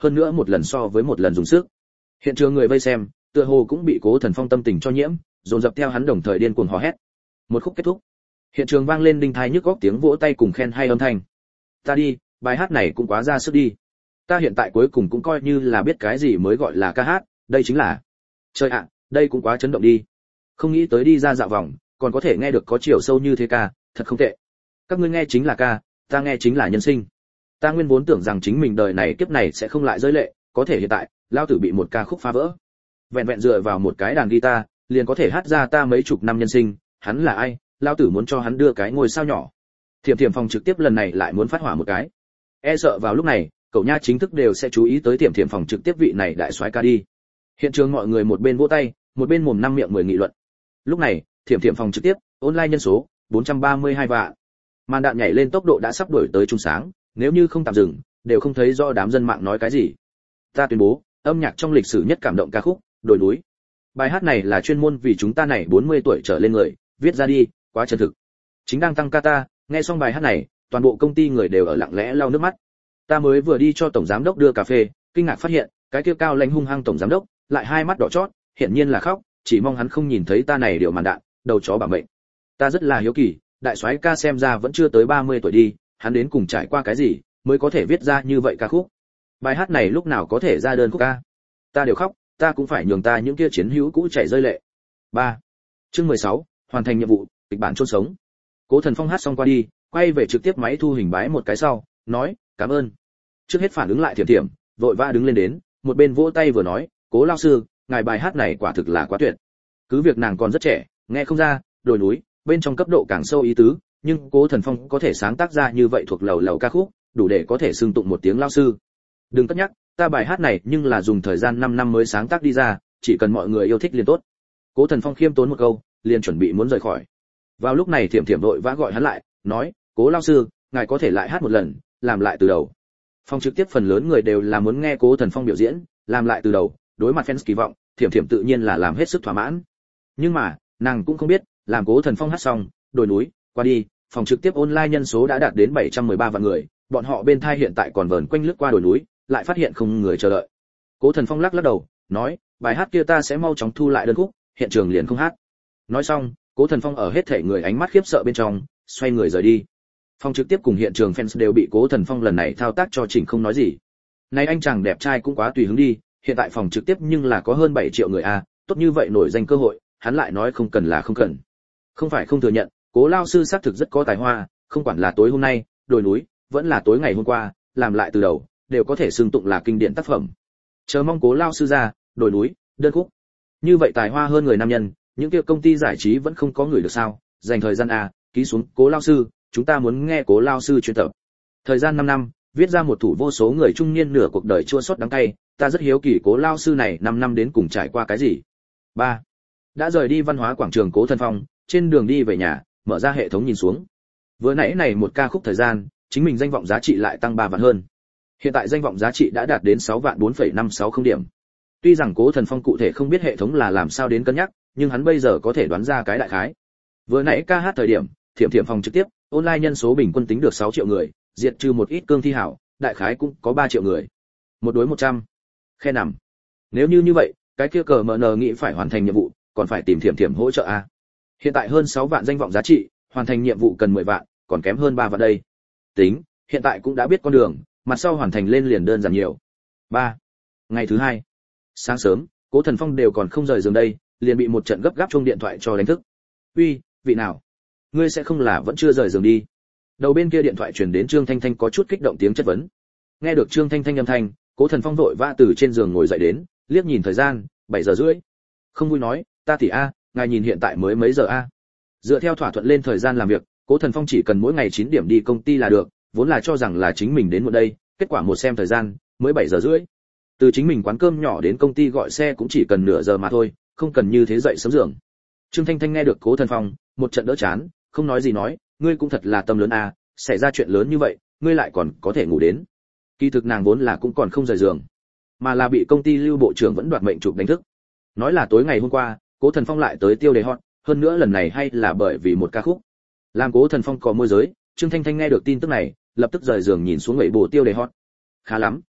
hơn nữa một lần so với một lần dùng sức. Hiện trường người vây xem, tựa hồ cũng bị Cố Thần Phong tâm tình cho nhiễm, dồn dập theo hắn đồng thời điên cuồng hò hét. Một khúc kết thúc, hiện trường vang lên đinh tai nhức óc tiếng vỗ tay cùng khen hay âm thanh. Ta đi, bài hát này cũng quá ra sức đi. Ta hiện tại cuối cùng cũng coi như là biết cái gì mới gọi là ca hát, đây chính là. Trời ạ, đây cũng quá chấn động đi. Không nghĩ tới đi ra dạo vòng, còn có thể nghe được có chiều sâu như thế ca, thật không tệ. Các ngươi nghe chính là ca, ta nghe chính là nhân sinh. Ta nguyên vốn tưởng rằng chính mình đời này kiếp này sẽ không lại rơi lệ, có thể hiện tại, lao tử bị một ca khúc phá vỡ. Vẹn vẹn dựa vào một cái đàn guitar, liền có thể hát ra ta mấy chục năm nhân sinh, hắn là ai, lao tử muốn cho hắn đưa cái ngôi sao nhỏ. Thiểm Thiểm phòng trực tiếp lần này lại muốn phát hỏa một cái. E sợ vào lúc này, cậu nha chính thức đều sẽ chú ý tới Thiểm Thiểm phòng trực tiếp vị này đại soái ca đi. Hiện trường mọi người một bên vỗ tay, một bên mồm năm miệng mười nghị luận. Lúc này, Thiểm Thiểm phòng trực tiếp, online nhân số bốn trăm ba mươi hai vạn. Màn đạn nhảy lên tốc độ đã sắp đuổi tới trung sáng, nếu như không tạm dừng, đều không thấy rõ đám dân mạng nói cái gì. Ta tuyên bố, âm nhạc trong lịch sử nhất cảm động ca khúc, Đồi núi. Bài hát này là chuyên môn vì chúng ta này bốn mươi tuổi trở lên người, viết ra đi, quá chân thực. Chính đang tăng ca ta, nghe xong bài hát này, toàn bộ công ty người đều ở lặng lẽ lau nước mắt. Ta mới vừa đi cho tổng giám đốc đưa cà phê, kinh ngạc phát hiện, cái kia cao lãnh hung hăng tổng giám đốc, lại hai mắt đỏ chót, hiển nhiên là khóc, chỉ mong hắn không nhìn thấy ta này điều màn đạn, đầu chó bảo mệnh. Ta rất là hiếu kỳ, đại soái ca xem ra vẫn chưa tới ba mươi tuổi đi, hắn đến cùng trải qua cái gì, mới có thể viết ra như vậy ca khúc. Bài hát này lúc nào có thể ra đơn khúc ca? Ta đều khóc, ta cũng phải nhường ta những kia chiến hữu cũ chảy rơi lệ. ba. Chương mười sáu, hoàn thành nhiệm vụ, kịch bản chôn sống. Cố Thần Phong hát xong qua đi, quay về trực tiếp máy thu hình bái một cái sau, nói, cảm ơn. Trước hết phản ứng lại Thiểm Thiểm, vội vã đứng lên đến, một bên vỗ tay vừa nói, Cố lão sư, ngài bài hát này quả thực là quá tuyệt. Cứ việc nàng còn rất trẻ, nghe không ra, đồi núi, bên trong cấp độ càng sâu ý tứ, nhưng Cố Thần Phong có thể sáng tác ra như vậy thuộc lầu lầu ca khúc, đủ để có thể xưng tụng một tiếng lão sư. Đừng cất nhắc, ta bài hát này nhưng là dùng thời gian năm năm mới sáng tác đi ra, chỉ cần mọi người yêu thích liền tốt. Cố Thần Phong khiêm tốn một câu, liền chuẩn bị muốn rời khỏi. Vào lúc này Thiểm Thiểm vội vã gọi hắn lại, nói, Cố lão sư, ngài có thể lại hát một lần, làm lại từ đầu. Phòng trực tiếp phần lớn người đều là muốn nghe Cố Thần Phong biểu diễn, làm lại từ đầu, đối mặt fans kỳ vọng, Thiểm Thiểm tự nhiên là làm hết sức thỏa mãn. Nhưng mà, nàng cũng không biết, làm Cố Thần Phong hát xong, đồi núi, qua đi, phòng trực tiếp online nhân số đã đạt đến bảy trăm mười ba vạn người, bọn họ bên thai hiện tại còn vờn quanh lướt qua đồi núi, lại phát hiện không người chờ đợi. Cố Thần Phong lắc lắc đầu, nói, bài hát kia ta sẽ mau chóng thu lại đơn khúc, hiện trường liền không hát. Nói xong, Cố Thần Phong ở hết thảy người ánh mắt khiếp sợ bên trong, xoay người rời đi. Phòng trực tiếp cùng hiện trường fans đều bị Cố Thần Phong lần này thao tác cho chỉnh không nói gì. Này anh chàng đẹp trai cũng quá tùy hứng đi, hiện tại phòng trực tiếp nhưng là có hơn bảy triệu người a, tốt như vậy nổi danh cơ hội, hắn lại nói không cần là không cần. Không phải không thừa nhận, Cố lão sư xác thực rất có tài hoa, không quản là tối hôm nay, đồi núi, vẫn là tối ngày hôm qua, làm lại từ đầu, đều có thể xưng tụng là kinh điển tác phẩm. Chờ mong Cố lão sư ra, đồi núi, đơn khúc. Như vậy tài hoa hơn người nam nhân, những kia công ty giải trí vẫn không có người được sao? Dành thời gian a, ký xuống, Cố lão sư, chúng ta muốn nghe Cố lão sư chuyên tập. Thời gian năm năm, viết ra một thủ vô số người trung niên nửa cuộc đời chua xót đắng cay, ta rất hiếu kỳ Cố lão sư này năm năm đến cùng trải qua cái gì. ba. Đã rời đi văn hóa quảng trường Cố Thần Phong, trên đường đi về nhà, mở ra hệ thống nhìn xuống. Vừa nãy này một ca khúc thời gian, chính mình danh vọng giá trị lại tăng ba vạn hơn. Hiện tại danh vọng giá trị đã đạt đến sáu vạn bốn phẩy năm sáu không điểm. Tuy rằng Cố Thần Phong cụ thể không biết hệ thống là làm sao đến cân nhắc, nhưng hắn bây giờ có thể đoán ra cái đại khái. Vừa nãy ca hát thời điểm, Thiểm Thiểm phòng trực tiếp, online nhân số bình quân tính được sáu triệu người, diệt trừ một ít cương thi hảo, đại khái cũng có ba triệu người. Một đối một trăm. Khe nằm. Nếu như như vậy, cái kia cờ mờ nờ nghĩ phải hoàn thành nhiệm vụ, còn phải tìm Thiểm Thiểm hỗ trợ a. Hiện tại hơn sáu vạn danh vọng giá trị, hoàn thành nhiệm vụ cần mười vạn, còn kém hơn ba vạn đây. Tính, hiện tại cũng đã biết con đường, mặt sau hoàn thành lên liền đơn giản nhiều. ba. Ngày thứ hai, sáng sớm, Cố Thần Phong đều còn không rời giường đây, liền bị một trận gấp gáp chuông điện thoại cho đánh thức. "Uy, vị nào? Ngươi sẽ không là vẫn chưa rời giường đi?" Đầu bên kia điện thoại truyền đến Trương Thanh Thanh có chút kích động tiếng chất vấn. Nghe được Trương Thanh Thanh âm thanh, Cố Thần Phong vội vã từ trên giường ngồi dậy đến, liếc nhìn thời gian, bảy giờ rưỡi. Không vui nói, "Ta tỷ a, ngài nhìn hiện tại mới mấy giờ a?" Dựa theo thỏa thuận lên thời gian làm việc, Cố Thần Phong chỉ cần mỗi ngày chín điểm đi công ty là được, vốn là cho rằng là chính mình đến muộn đây, kết quả một xem thời gian, mới bảy giờ rưỡi. Từ chính mình quán cơm nhỏ đến công ty gọi xe cũng chỉ cần nửa giờ mà thôi, không cần như thế dậy sớm giường. Trương Thanh Thanh nghe được Cố Thần Phong, một trận đỡ chán, không nói gì nói, ngươi cũng thật là tâm lớn a, xảy ra chuyện lớn như vậy, ngươi lại còn có thể ngủ đến. Kỳ thực nàng vốn là cũng còn không rời giường, mà là bị công ty Lưu bộ trưởng vẫn đoạt mệnh chụp đánh thức. Nói là tối ngày hôm qua, Cố Thần Phong lại tới tiêu đề hot, hơn nữa lần này hay là bởi vì một ca khúc. Làm Cố Thần Phong có môi giới, Trương Thanh Thanh nghe được tin tức này, lập tức rời giường nhìn xuống ngậy bộ tiêu đề hot. Khá lắm,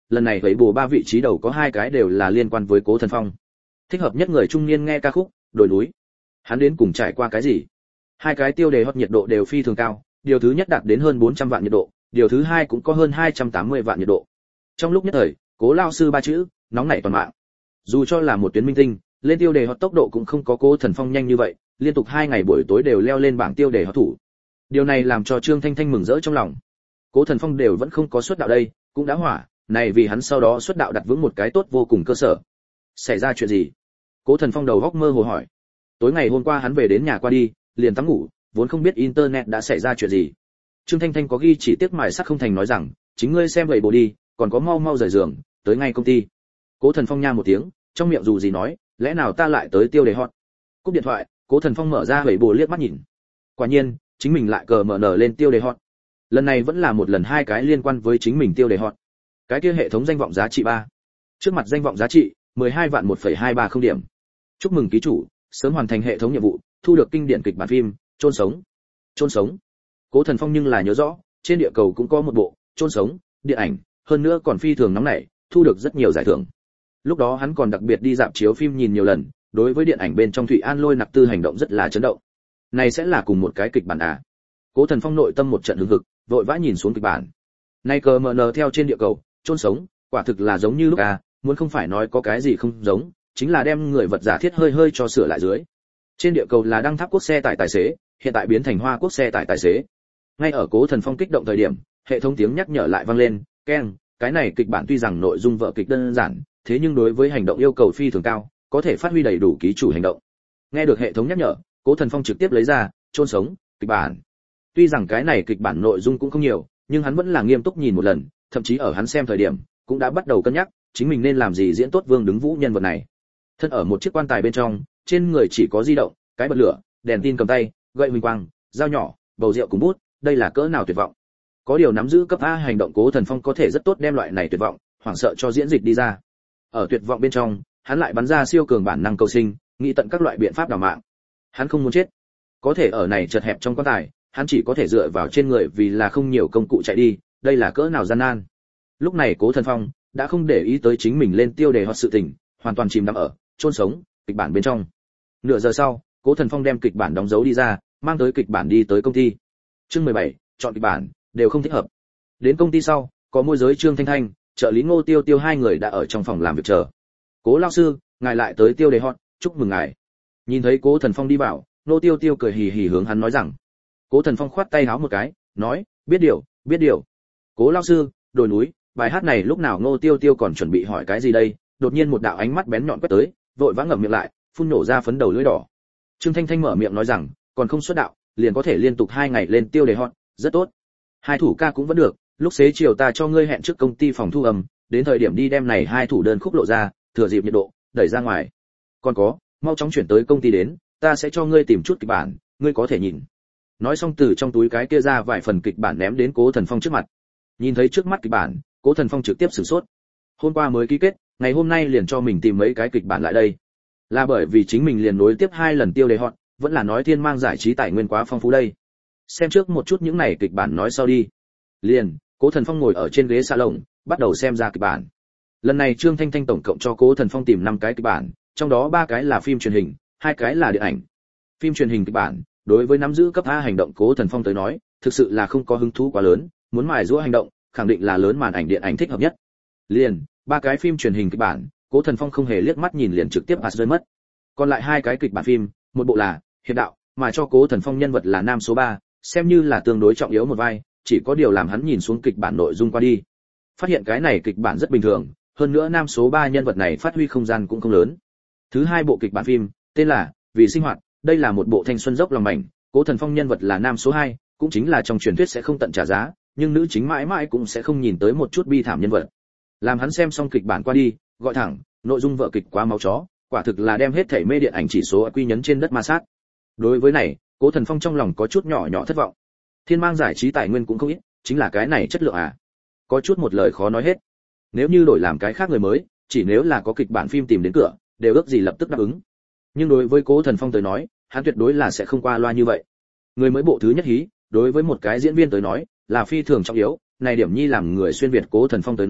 lần này vậy bù ba vị trí đầu có hai cái đều là liên quan với Cố Thần Phong. Thích hợp nhất người trung niên nghe ca khúc Đồi núi. Hắn đến cùng trải qua cái gì? Hai cái tiêu đề hot nhiệt độ đều phi thường cao, điều thứ nhất đạt đến hơn bốn trăm vạn nhiệt độ, điều thứ hai cũng có hơn hai trăm tám mươi vạn nhiệt độ. Trong lúc nhất thời, Cố lao sư ba chữ nóng nảy toàn mạng. Dù cho là một tuyến minh tinh, lên tiêu đề hot tốc độ cũng không có Cố Thần Phong nhanh như vậy, liên tục hai ngày buổi tối đều leo lên bảng tiêu đề hot thủ. Điều này làm cho Trương Thanh Thanh mừng rỡ trong lòng. Cố Thần Phong đều vẫn không có xuất đạo đây, cũng đã hỏa, này vì hắn sau đó xuất đạo đặt vững một cái tốt vô cùng cơ sở. Xảy ra chuyện gì? Cố Thần Phong đầu góc mơ hồ hỏi. Tối ngày hôm qua hắn về đến nhà qua đi, liền tắm ngủ, vốn không biết internet đã xảy ra chuyện gì. Trương Thanh Thanh có ghi chỉ tiếc mài sắc không thành nói rằng, chính ngươi xem vậy bộ đi, còn có mau mau rời giường, tới ngay công ty. Cố Thần Phong nha một tiếng, trong miệng dù gì nói, lẽ nào ta lại tới tiêu đề hot. Cúp điện thoại, Cố Thần Phong mở ra vậy bộ liếc mắt nhìn. Quả nhiên, chính mình lại cờ mở nở lên tiêu đề hot. Lần này vẫn là một lần hai cái liên quan với chính mình tiêu đề hot. Cái kia hệ thống danh vọng giá trị ba. Trước mặt danh vọng giá trị mười hai vạn một phẩy hai ba không điểm. Chúc mừng ký chủ, sớm hoàn thành hệ thống nhiệm vụ, thu được kinh điển kịch bản phim Chôn sống. Chôn sống. Cố Thần Phong nhưng là nhớ rõ, trên địa cầu cũng có một bộ Chôn sống điện ảnh, hơn nữa còn phi thường nóng nảy, thu được rất nhiều giải thưởng. Lúc đó hắn còn đặc biệt đi rạp chiếu phim nhìn nhiều lần, đối với điện ảnh bên trong Thụy An Lôi nặc tư hành động rất là chấn động. Này sẽ là cùng một cái kịch bản à? Cố Thần Phong nội tâm một trận hứng hực, vội vã nhìn xuống kịch bản. Nay cờ mờ nờ theo trên địa cầu, Chôn sống, quả thực là giống như lúc à, muốn không phải nói có cái gì không giống, chính là đem người vật giả thiết hơi hơi cho sửa lại dưới. Trên địa cầu là Đăng Tháp quốc xe tải tài xế, hiện tại biến thành Hoa quốc xe tải tài xế. Ngay ở Cố Thần Phong kích động thời điểm, hệ thống tiếng nhắc nhở lại vang lên, keng, cái này kịch bản tuy rằng nội dung vở kịch đơn giản, thế nhưng đối với hành động yêu cầu phi thường cao, có thể phát huy đầy đủ ký chủ hành động. Nghe được hệ thống nhắc nhở, Cố Thần Phong trực tiếp lấy ra Chôn sống kịch bản. Tuy rằng cái này kịch bản nội dung cũng không nhiều, nhưng hắn vẫn là nghiêm túc nhìn một lần, thậm chí ở hắn xem thời điểm, cũng đã bắt đầu cân nhắc, chính mình nên làm gì diễn tốt Vương Đứng Vũ nhân vật này. Thân ở một chiếc quan tài bên trong, trên người chỉ có di động, cái bật lửa, đèn tin cầm tay, gậy huỳnh quang, dao nhỏ, bầu rượu cùng bút, đây là cỡ nào tuyệt vọng. Có điều nắm giữ cấp A hành động Cố Thần Phong có thể rất tốt đem loại này tuyệt vọng, hoảng sợ cho diễn dịch đi ra. Ở tuyệt vọng bên trong, hắn lại bắn ra siêu cường bản năng cầu sinh, nghĩ tận các loại biện pháp đào mạng. Hắn không muốn chết, có thể ở này chật hẹp trong quan tài, hắn chỉ có thể dựa vào trên người vì là không nhiều công cụ chạy đi, đây là cỡ nào gian nan. Lúc này Cố Thần Phong đã không để ý tới chính mình lên tiêu đề hot sự tình, hoàn toàn chìm đắm ở Chôn sống kịch bản bên trong. Nửa giờ sau, Cố Thần Phong đem kịch bản đóng dấu đi ra, mang tới kịch bản đi tới công ty. Chương mười bảy, chọn kịch bản đều không thích hợp. Đến công ty sau, có môi giới Trương Thanh Thanh, trợ lý Ngô Tiêu Tiêu hai người đã ở trong phòng làm việc chờ. Cố lão sư, ngài lại tới tiêu đề hot, chúc mừng ngài. Nhìn thấy Cố Thần Phong đi vào, Ngô Tiêu Tiêu cười hì hì hướng hắn nói rằng. Cố Thần Phong khoát tay áo một cái, nói, biết điều, biết điều. Cố lão sư, Đồi núi, bài hát này lúc nào Ngô Tiêu Tiêu còn chuẩn bị hỏi cái gì đây, đột nhiên một đạo ánh mắt bén nhọn quét tới, vội vã ngậm miệng lại, phun nổ ra phấn đầu lưỡi đỏ. Trương Thanh Thanh mở miệng nói rằng, còn không xuất đạo, liền có thể liên tục hai ngày lên tiêu đề hot, rất tốt. Hai thủ ca cũng vẫn được, lúc xế chiều ta cho ngươi hẹn trước công ty phòng thu âm, đến thời điểm đi đem này hai thủ đơn khúc lộ ra, thừa dịp nhiệt độ, đẩy ra ngoài. Còn có, mau chóng chuyển tới công ty đến, ta sẽ cho ngươi tìm chút kịch bản, ngươi có thể nhìn. Nói xong từ trong túi cái kia ra vài phần kịch bản ném đến Cố Thần Phong trước mặt. Nhìn thấy trước mắt kịch bản, Cố Thần Phong trực tiếp sửng sốt. Hôm qua mới ký kết, ngày hôm nay liền cho mình tìm mấy cái kịch bản lại đây. Là bởi vì chính mình liền nối tiếp hai lần tiêu đề hot, vẫn là nói Thiên Mang giải trí tài nguyên quá phong phú đây. Xem trước một chút những này kịch bản nói sau đi. Liền, Cố Thần Phong ngồi ở trên ghế salon, bắt đầu xem ra kịch bản. Lần này Trương Thanh Thanh tổng cộng cho Cố Thần Phong tìm năm cái kịch bản, trong đó ba cái là phim truyền hình, hai cái là điện ảnh. Phim truyền hình kịch bản, đối với nắm giữ cấp A hành động Cố Thần Phong tới nói, thực sự là không có hứng thú quá lớn, muốn mài giũa hành động, khẳng định là lớn màn ảnh điện ảnh thích hợp nhất. Liền, ba cái phim truyền hình kịch bản, Cố Thần Phong không hề liếc mắt nhìn liền trực tiếp pass rơi mất. Còn lại hai cái kịch bản phim, một bộ là Hiệp đạo, mà cho Cố Thần Phong nhân vật là nam số ba, xem như là tương đối trọng yếu một vai, chỉ có điều làm hắn nhìn xuống kịch bản nội dung qua đi. Phát hiện cái này kịch bản rất bình thường, hơn nữa nam số ba nhân vật này phát huy không gian cũng không lớn. Thứ hai bộ kịch bản phim, tên là Vì sinh hoạt, đây là một bộ thanh xuân dốc lòng mảnh, Cố Thần Phong nhân vật là nam số hai, cũng chính là trong truyền thuyết sẽ không tận trả giá, nhưng nữ chính mãi mãi cũng sẽ không nhìn tới một chút bi thảm nhân vật. Làm hắn xem xong kịch bản qua đi, gọi thẳng, nội dung vở kịch quá máu chó, quả thực là đem hết thảy mê điện ảnh chỉ số quy nhấn trên đất ma sát. Đối với này, Cố Thần Phong trong lòng có chút nhỏ nhỏ thất vọng. Thiên Mang giải trí tài nguyên cũng không ít, chính là cái này chất lượng à? Có chút một lời khó nói hết. Nếu như đổi làm cái khác người mới, chỉ nếu là có kịch bản phim tìm đến cửa, đều ước gì lập tức đáp ứng. Nhưng đối với Cố Thần Phong tới nói, hắn tuyệt đối là sẽ không qua loa như vậy. Người mới bộ thứ nhất hí, đối với một cái diễn viên tới nói, là phi thường trọng yếu, này điểm nhi làm người xuyên việt Cố Thần Phong tới nói,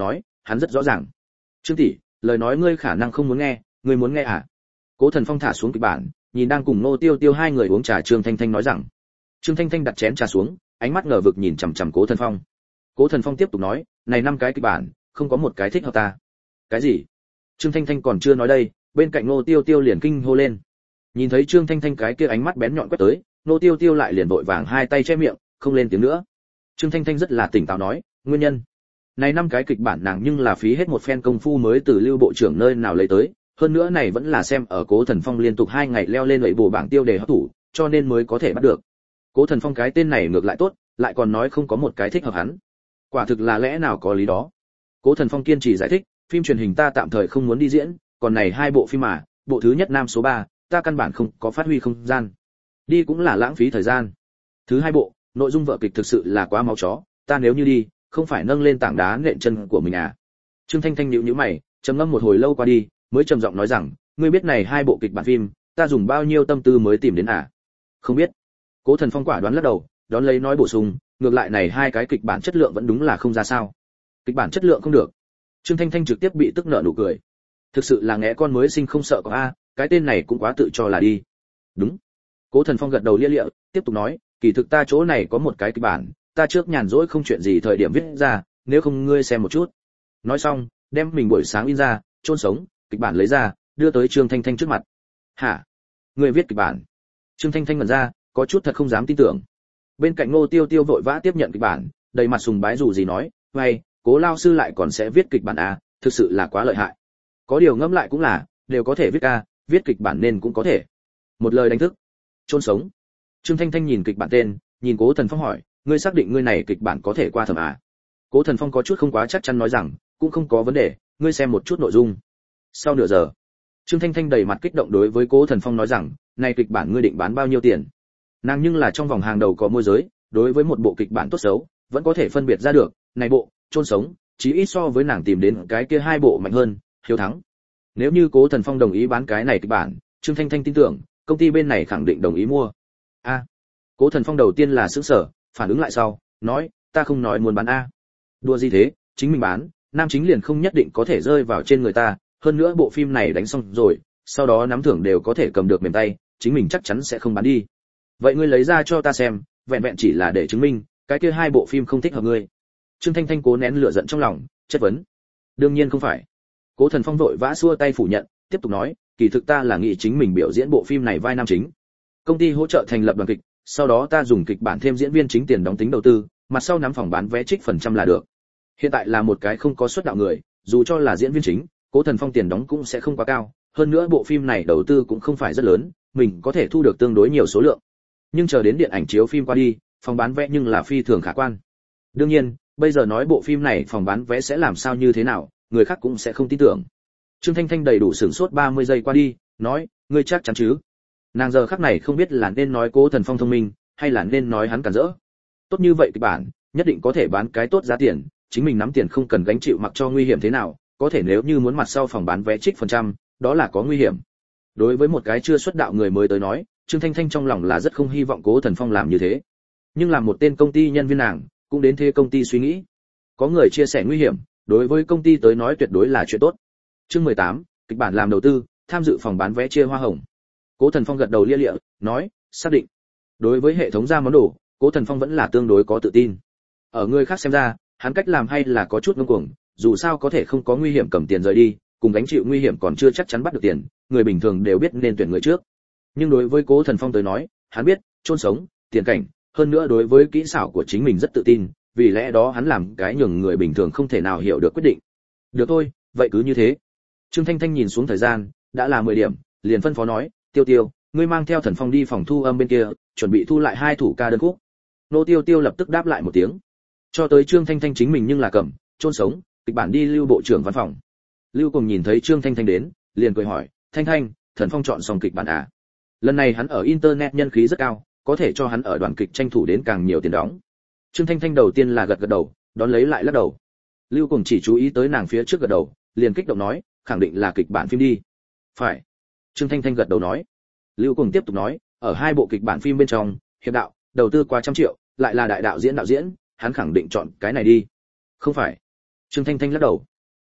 hắn rất rõ ràng. Trương tỷ, lời nói ngươi khả năng không muốn nghe, ngươi muốn nghe à? Cố Thần Phong thả xuống kịch bản, nhìn đang cùng Ngô Tiêu Tiêu hai người uống trà Trương Thanh Thanh nói rằng. Trương Thanh Thanh đặt chén trà xuống, ánh mắt ngờ vực nhìn chằm chằm Cố Thần Phong. Cố Thần Phong tiếp tục nói, này năm cái kịch bản, không có một cái thích hợp ta. Cái gì? Trương Thanh Thanh còn chưa nói đây, bên cạnh Ngô Tiêu Tiêu liền kinh hô lên. Nhìn thấy Trương Thanh Thanh cái kia ánh mắt bén nhọn quét tới, Ngô Tiêu Tiêu lại liền vội vàng hai tay che miệng, không lên tiếng nữa. Trương Thanh Thanh rất là tỉnh táo nói, nguyên nhân. Này năm cái kịch bản nàng nhưng là phí hết một phen công phu mới từ Lưu bộ trưởng nơi nào lấy tới, hơn nữa này vẫn là xem ở Cố Thần Phong liên tục hai ngày leo lên lưỡi bổ bảng tiêu đề hấp thủ, cho nên mới có thể bắt được. Cố Thần Phong cái tên này ngược lại tốt, lại còn nói không có một cái thích hợp hắn. Quả thực là lẽ nào có lý đó. Cố Thần Phong kiên trì giải thích, phim truyền hình ta tạm thời không muốn đi diễn, còn này hai bộ phim mà, bộ thứ nhất nam số ba, ta căn bản không có phát huy không gian. Đi cũng là lãng phí thời gian. Thứ hai bộ, nội dung vở kịch thực sự là quá máu chó, ta nếu như đi, không phải nâng lên tảng đá nện chân của mình à? Trương Thanh Thanh nhíu nhíu mày, trầm ngâm một hồi lâu qua đi, mới trầm giọng nói rằng, ngươi biết này hai bộ kịch bản phim, ta dùng bao nhiêu tâm tư mới tìm đến à? Không biết. Cố Thần Phong quả đoán lắc đầu, đón lấy nói bổ sung, ngược lại này hai cái kịch bản chất lượng vẫn đúng là không ra sao. Kịch bản chất lượng không được. Trương Thanh Thanh trực tiếp bị tức nợ nụ cười. Thực sự là ngẽ con mới sinh không sợ có a, cái tên này cũng quá tự cho là đi. Đúng. Cố Thần Phong gật đầu lia lịa, tiếp tục nói, kỳ thực ta chỗ này có một cái kịch bản, ta trước nhàn rỗi không chuyện gì thời điểm viết ra, nếu không ngươi xem một chút. Nói xong, đem mình buổi sáng in ra, chôn sống, kịch bản lấy ra, đưa tới Trương Thanh Thanh trước mặt. Hả? Ngươi viết kịch bản? Trương Thanh Thanh ngẩn ra, có chút thật không dám tin tưởng. Bên cạnh Ngô Tiêu Tiêu vội vã tiếp nhận kịch bản, đầy mặt sùng bái dù gì nói, "Hay, Cố lao sư lại còn sẽ viết kịch bản à, thực sự là quá lợi hại." Có điều ngẫm lại cũng là, đều có thể viết ca, viết kịch bản nên cũng có thể. Một lời đánh thức. Chôn sống. Trương Thanh Thanh nhìn kịch bản tên, nhìn Cố Thần Phong hỏi, "Ngươi xác định ngươi này kịch bản có thể qua thẩm à?" Cố Thần Phong có chút không quá chắc chắn nói rằng, "Cũng không có vấn đề, ngươi xem một chút nội dung." Sau nửa giờ, Trương Thanh Thanh đầy mặt kích động đối với Cố Thần Phong nói rằng, "Này kịch bản ngươi định bán bao nhiêu tiền?" Nàng nhưng là trong vòng hàng đầu có môi giới, đối với một bộ kịch bản tốt xấu, vẫn có thể phân biệt ra được, này bộ chôn sống, chí ít so với nàng tìm đến cái kia hai bộ mạnh hơn, hiếu thắng. Nếu như Cố Thần Phong đồng ý bán cái này kịch bản, Trương Thanh Thanh tin tưởng, công ty bên này khẳng định đồng ý mua. A. Cố Thần Phong đầu tiên là sửng sở, phản ứng lại sau, nói, ta không nói muốn bán a. Đùa gì thế, chính mình bán, nam chính liền không nhất định có thể rơi vào trên người ta, hơn nữa bộ phim này đánh xong rồi, sau đó nắm thưởng đều có thể cầm được mềm tay, chính mình chắc chắn sẽ không bán đi. Vậy ngươi lấy ra cho ta xem, vẹn vẹn chỉ là để chứng minh, cái kia hai bộ phim không thích hợp ngươi. Trương Thanh Thanh cố nén lửa giận trong lòng, chất vấn. Đương nhiên không phải. Cố Thần Phong vội vã xua tay phủ nhận, tiếp tục nói, kỳ thực ta là nghĩ chính mình biểu diễn bộ phim này vai nam chính. Công ty hỗ trợ thành lập đoàn kịch, sau đó ta dùng kịch bản thêm diễn viên chính tiền đóng tính đầu tư, mặt sau nắm phòng bán vé trích phần trăm là được. Hiện tại là một cái không có xuất đạo người, dù cho là diễn viên chính, Cố Thần Phong tiền đóng cũng sẽ không quá cao, hơn nữa bộ phim này đầu tư cũng không phải rất lớn, mình có thể thu được tương đối nhiều số lượng. Nhưng chờ đến điện ảnh chiếu phim qua đi, phòng bán vé nhưng là phi thường khả quan. Đương nhiên, bây giờ nói bộ phim này phòng bán vé sẽ làm sao như thế nào, người khác cũng sẽ không tin tưởng. Trương Thanh Thanh đầy đủ sửng sốt ba mươi giây qua đi, nói, ngươi chắc chắn chứ? Nàng giờ khắc này không biết là nên nói Cố Thần Phong thông minh, hay là nên nói hắn cản rỡ. Tốt như vậy kịch bản, nhất định có thể bán cái tốt giá tiền, chính mình nắm tiền không cần gánh chịu mặc cho nguy hiểm thế nào, có thể nếu như muốn mặt sau phòng bán vé trích phần trăm, đó là có nguy hiểm. Đối với một cái chưa xuất đạo người mới tới nói, Trương Thanh Thanh trong lòng là rất không hy vọng Cố Thần Phong làm như thế. Nhưng làm một tên công ty nhân viên nàng, cũng đến thế công ty suy nghĩ. Có người chia sẻ nguy hiểm, đối với công ty tới nói tuyệt đối là chuyện tốt. Chương mười tám, kịch bản làm đầu tư, tham dự phòng bán vé chia hoa hồng. Cố Thần Phong gật đầu lia lịa, nói, xác định. Đối với hệ thống ra món đồ, Cố Thần Phong vẫn là tương đối có tự tin. Ở người khác xem ra, hắn cách làm hay là có chút ngông cuồng, dù sao có thể không có nguy hiểm cầm tiền rời đi, cùng gánh chịu nguy hiểm còn chưa chắc chắn bắt được tiền, người bình thường đều biết nên tuyển người trước. Nhưng đối với Cố Thần Phong tới nói, hắn biết, chôn sống, tiền cảnh, hơn nữa đối với kỹ xảo của chính mình rất tự tin, vì lẽ đó hắn làm cái nhường người bình thường không thể nào hiểu được quyết định. Được thôi, vậy cứ như thế. Trương Thanh Thanh nhìn xuống thời gian, đã là mười điểm, liền phân phó nói, Tiêu Tiêu, ngươi mang theo Thần Phong đi phòng thu âm bên kia, chuẩn bị thu lại hai thủ ca đơn khúc. Nô Tiêu Tiêu lập tức đáp lại một tiếng. Cho tới Trương Thanh Thanh chính mình nhưng là cầm, chôn sống, kịch bản đi Lưu bộ trưởng văn phòng. Lưu cùng nhìn thấy Trương Thanh Thanh đến, liền cười hỏi, Thanh Thanh, Thần Phong chọn xong kịch bản à? Lần này hắn ở internet nhân khí rất cao, có thể cho hắn ở đoàn kịch tranh thủ đến càng nhiều tiền đóng. Trương Thanh Thanh đầu tiên là gật gật đầu, đón lấy lại lắc đầu. Lưu cùng chỉ chú ý tới nàng phía trước gật đầu, liền kích động nói, khẳng định là kịch bản phim đi. Phải. Trương Thanh Thanh gật đầu nói. Lưu cùng tiếp tục nói, ở hai bộ kịch bản phim bên trong, hiệp đạo, đầu tư qua trăm triệu, lại là đại đạo diễn đạo diễn, hắn khẳng định chọn cái này đi. Không phải. Trương Thanh Thanh lắc đầu.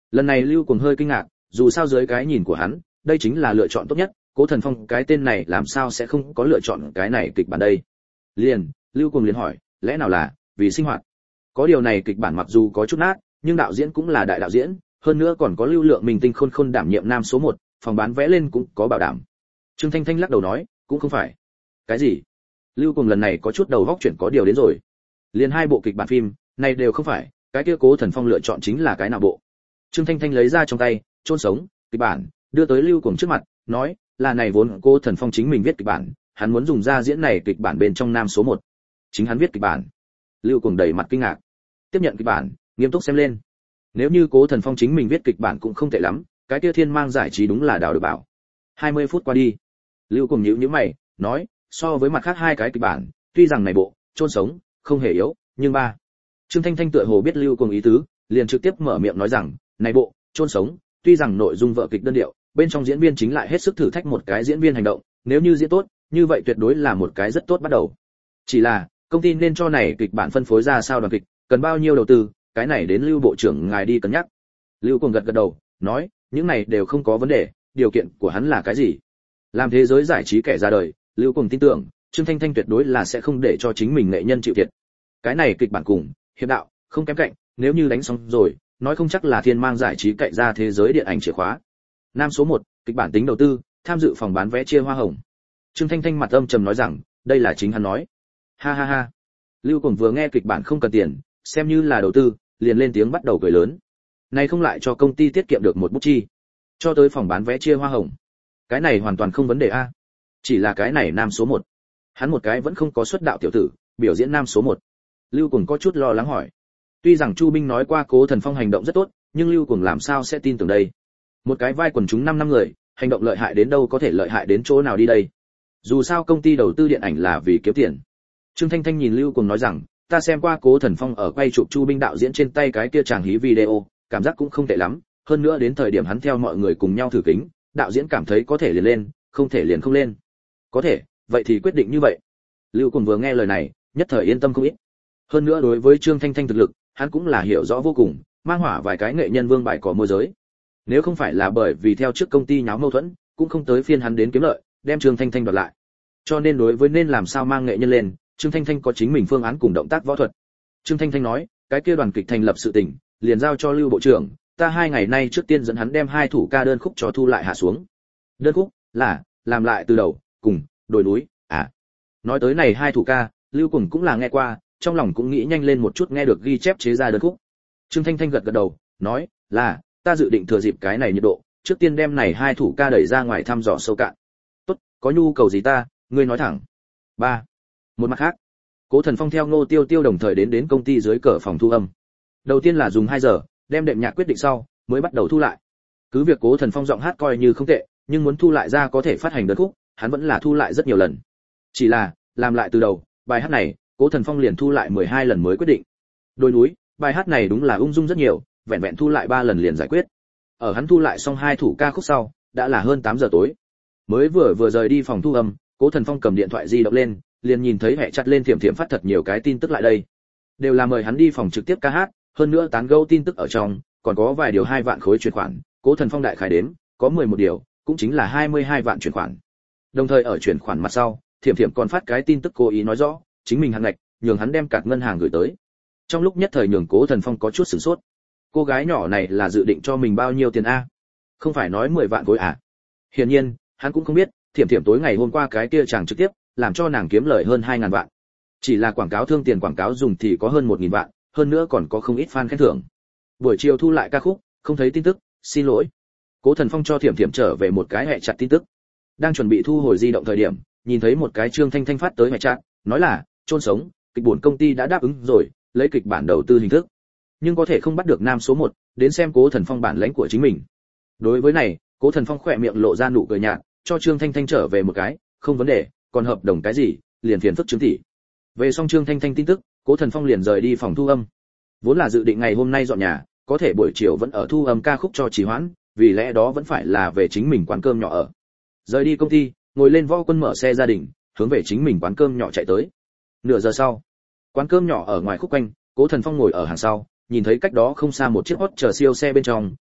Lần này Lưu Cuồng hơi kinh ngạc, dù sao dưới cái nhìn của hắn, đây chính là lựa chọn tốt nhất, Cố Thần Phong cái tên này làm sao sẽ không có lựa chọn cái này kịch bản đây. Liền, Lưu Cuồng liền hỏi, lẽ nào là vì sinh hoạt? Có điều này kịch bản mặc dù có chút nát, nhưng đạo diễn cũng là đại đạo diễn, hơn nữa còn có Lưu Lượng Minh Tinh Khôn Khôn đảm nhiệm nam số một, phòng bán vé lên cũng có bảo đảm. Trương Thanh Thanh lắc đầu nói, cũng không phải. Cái gì? Lưu Cuồng lần này có chút đầu óc chuyển có điều đến rồi. Liền hai bộ kịch bản phim, này đều không phải, cái kia Cố Thần Phong lựa chọn chính là cái nào bộ? Trương Thanh Thanh lấy ra trong tay, chôn sống, kịch bản, đưa tới Lưu Cuồng trước mặt, nói, là này vốn Cố Thần Phong chính mình viết kịch bản, hắn muốn dùng ra diễn này kịch bản bên trong nam số một. Chính hắn viết kịch bản. Lưu Cuồng đầy mặt kinh ngạc. Tiếp nhận kịch bản, nghiêm túc xem lên. Nếu như Cố Thần Phong chính mình viết kịch bản cũng không tệ lắm, cái kia Thiên Mang Giải trí đúng là đào được bảo. hai mươi phút qua đi, Lưu Cuồng nhíu nhíu mày, nói, so với mặt khác hai cái kịch bản, tuy rằng này bộ chôn sống không hề yếu, nhưng ba. Trương Thanh Thanh tựa hồ biết Lưu Cuồng ý tứ, liền trực tiếp mở miệng nói rằng, này bộ chôn sống, tuy rằng nội dung vở kịch đơn điệu, bên trong diễn viên chính lại hết sức thử thách một cái diễn viên hành động, nếu như diễn tốt, như vậy tuyệt đối là một cái rất tốt bắt đầu. Chỉ là, công ty nên cho này kịch bản phân phối ra sao đoàn kịch, cần bao nhiêu đầu tư, cái này đến Lưu bộ trưởng ngài đi cân nhắc. Lưu Cuồng gật gật đầu, nói, những này đều không có vấn đề, điều kiện của hắn là cái gì? Làm thế giới giải trí kẻ ra đời, Lưu Cuồng tin tưởng, Trương Thanh Thanh tuyệt đối là sẽ không để cho chính mình nghệ nhân chịu thiệt. Cái này kịch bản cùng hiệp đạo không kém cạnh, nếu như đánh xong rồi, nói không chắc là Thiên Mang Giải trí cậy ra thế giới điện ảnh chìa khóa. Nam số một, kịch bản tính đầu tư, tham dự phòng bán vé chia hoa hồng. Trương Thanh Thanh mặt âm trầm nói rằng, đây là chính hắn nói. Ha ha ha. Lưu Cuồng vừa nghe kịch bản không cần tiền, xem như là đầu tư, liền lên tiếng bắt đầu cười lớn. Này không lại cho công ty tiết kiệm được một bút chi, cho tới phòng bán vé chia hoa hồng. Cái này hoàn toàn không vấn đề a. Chỉ là cái này nam số một. Hắn một cái vẫn không có xuất đạo tiểu tử, biểu diễn nam số một. Lưu Cuồng có chút lo lắng hỏi. Tuy rằng Chu Binh nói qua Cố Thần Phong hành động rất tốt, nhưng Lưu Cuồng làm sao sẽ tin tưởng đây? Một cái vai quần chúng năm năm người, hành động lợi hại đến đâu có thể lợi hại đến chỗ nào đi đây? Dù sao công ty đầu tư điện ảnh là vì kiếm tiền. Trương Thanh Thanh nhìn Lưu Cuồng nói rằng, ta xem qua Cố Thần Phong ở quay chụp Chu Binh đạo diễn trên tay cái kia chàng hí video, cảm giác cũng không tệ lắm, hơn nữa đến thời điểm hắn theo mọi người cùng nhau thử kính, đạo diễn cảm thấy có thể liền lên, không thể liền không lên. Có thể, vậy thì quyết định như vậy. Lưu Cuồng vừa nghe lời này, nhất thời yên tâm không ít. Hơn nữa đối với Trương Thanh Thanh thực lực, hắn cũng là hiểu rõ vô cùng, mang hỏa vài cái nghệ nhân vương bài cỏ môi giới. Nếu không phải là bởi vì theo trước công ty nháo mâu thuẫn, cũng không tới phiên hắn đến kiếm lợi, đem Trương Thanh Thanh đoạt lại. Cho nên đối với nên làm sao mang nghệ nhân lên, Trương Thanh Thanh có chính mình phương án cùng động tác võ thuật. Trương Thanh Thanh nói, cái kia đoàn kịch thành lập sự tình, liền giao cho Lưu bộ trưởng, ta hai ngày nay trước tiên dẫn hắn đem hai thủ ca đơn khúc cho thu lại hạ xuống. Đơn khúc là làm lại từ đầu, cùng đồi núi, à. Nói tới này hai thủ ca, Lưu Cuồng cũng là nghe qua, trong lòng cũng nghĩ nhanh lên một chút nghe được ghi chép chế ra đơn khúc. Trương Thanh Thanh gật gật đầu, nói, là, ta dự định thừa dịp cái này nhiệt độ, trước tiên đem này hai thủ ca đẩy ra ngoài thăm dò sâu cạn. Tốt, có nhu cầu gì ta, ngươi nói thẳng. Ba. Một mặt khác, Cố Thần Phong theo Ngô Tiêu Tiêu đồng thời đến đến công ty dưới cửa phòng thu âm. Đầu tiên là dùng hai giờ, đem đệm nhạc quyết định sau, mới bắt đầu thu lại. Cứ việc Cố Thần Phong giọng hát coi như không tệ, nhưng muốn thu lại ra có thể phát hành đơn khúc, hắn vẫn là thu lại rất nhiều lần. Chỉ là, làm lại từ đầu, bài hát này, Cố Thần Phong liền thu lại mười hai lần mới quyết định. Đôi núi, bài hát này đúng là ung dung rất nhiều, vẹn vẹn thu lại ba lần liền giải quyết. Ở hắn thu lại xong hai thủ ca khúc sau, đã là hơn tám giờ tối. Mới vừa vừa rời đi phòng thu âm, Cố Thần Phong cầm điện thoại di động lên, liền nhìn thấy hệ chặt lên thiểm thiểm phát thật nhiều cái tin tức lại đây. Đều là mời hắn đi phòng trực tiếp ca hát, hơn nữa tán gẫu tin tức ở trong, còn có vài điều hai vạn khối chuyển khoản, Cố Thần Phong đại khái đếm, có mười một điều, cũng chính là hai mươi hai vạn chuyển khoản. Đồng thời ở chuyển khoản mặt sau, thiểm thiểm còn phát cái tin tức cố ý nói rõ, chính mình hạn ngạch, nhường hắn đem card ngân hàng gửi tới. Trong lúc nhất thời nhường Cố Thần Phong có chút sửng sốt. Cô gái nhỏ này là dự định cho mình bao nhiêu tiền a? Không phải nói mười vạn khối à? Hiển nhiên, hắn cũng không biết, thiểm thiểm tối ngày hôm qua cái kia chàng trực tiếp, làm cho nàng kiếm lời hơn hai ngàn vạn. Chỉ là quảng cáo thương tiền quảng cáo dùng thì có hơn một nghìn vạn, hơn nữa còn có không ít fan khen thưởng. Buổi chiều thu lại ca khúc, không thấy tin tức, xin lỗi. Cố Thần Phong cho thiểm thiểm trở về một cái hệ chặt tin tức. Đang chuẩn bị thu hồi di động thời điểm, nhìn thấy một cái Trương Thanh Thanh phát tới hệ chặt, nói là, chôn sống, kịch bản công ty đã đáp ứng rồi, lấy kịch bản đầu tư hình thức. Nhưng có thể không bắt được nam số một, đến xem Cố Thần Phong bản lãnh của chính mình. Đối với này, Cố Thần Phong khỏe miệng lộ ra nụ cười nhạt, cho Trương Thanh Thanh trở về một cái, không vấn đề, còn hợp đồng cái gì, liền phiền phức chứng tỷ. Về xong Trương Thanh Thanh tin tức, Cố Thần Phong liền rời đi phòng thu âm. Vốn là dự định ngày hôm nay dọn nhà, có thể buổi chiều vẫn ở thu âm ca khúc cho trì hoãn, vì lẽ đó vẫn phải là về chính mình quán cơm nhỏ ở. Rời đi công ty, ngồi lên Võ Quân mở xe gia đình, hướng về chính mình quán cơm nhỏ chạy tới. Nửa giờ sau, quán cơm nhỏ ở ngoài khúc quanh, Cố Thần Phong ngồi ở hàng sau, nhìn thấy cách đó không xa một chiếc hot chờ siêu xe bên trong,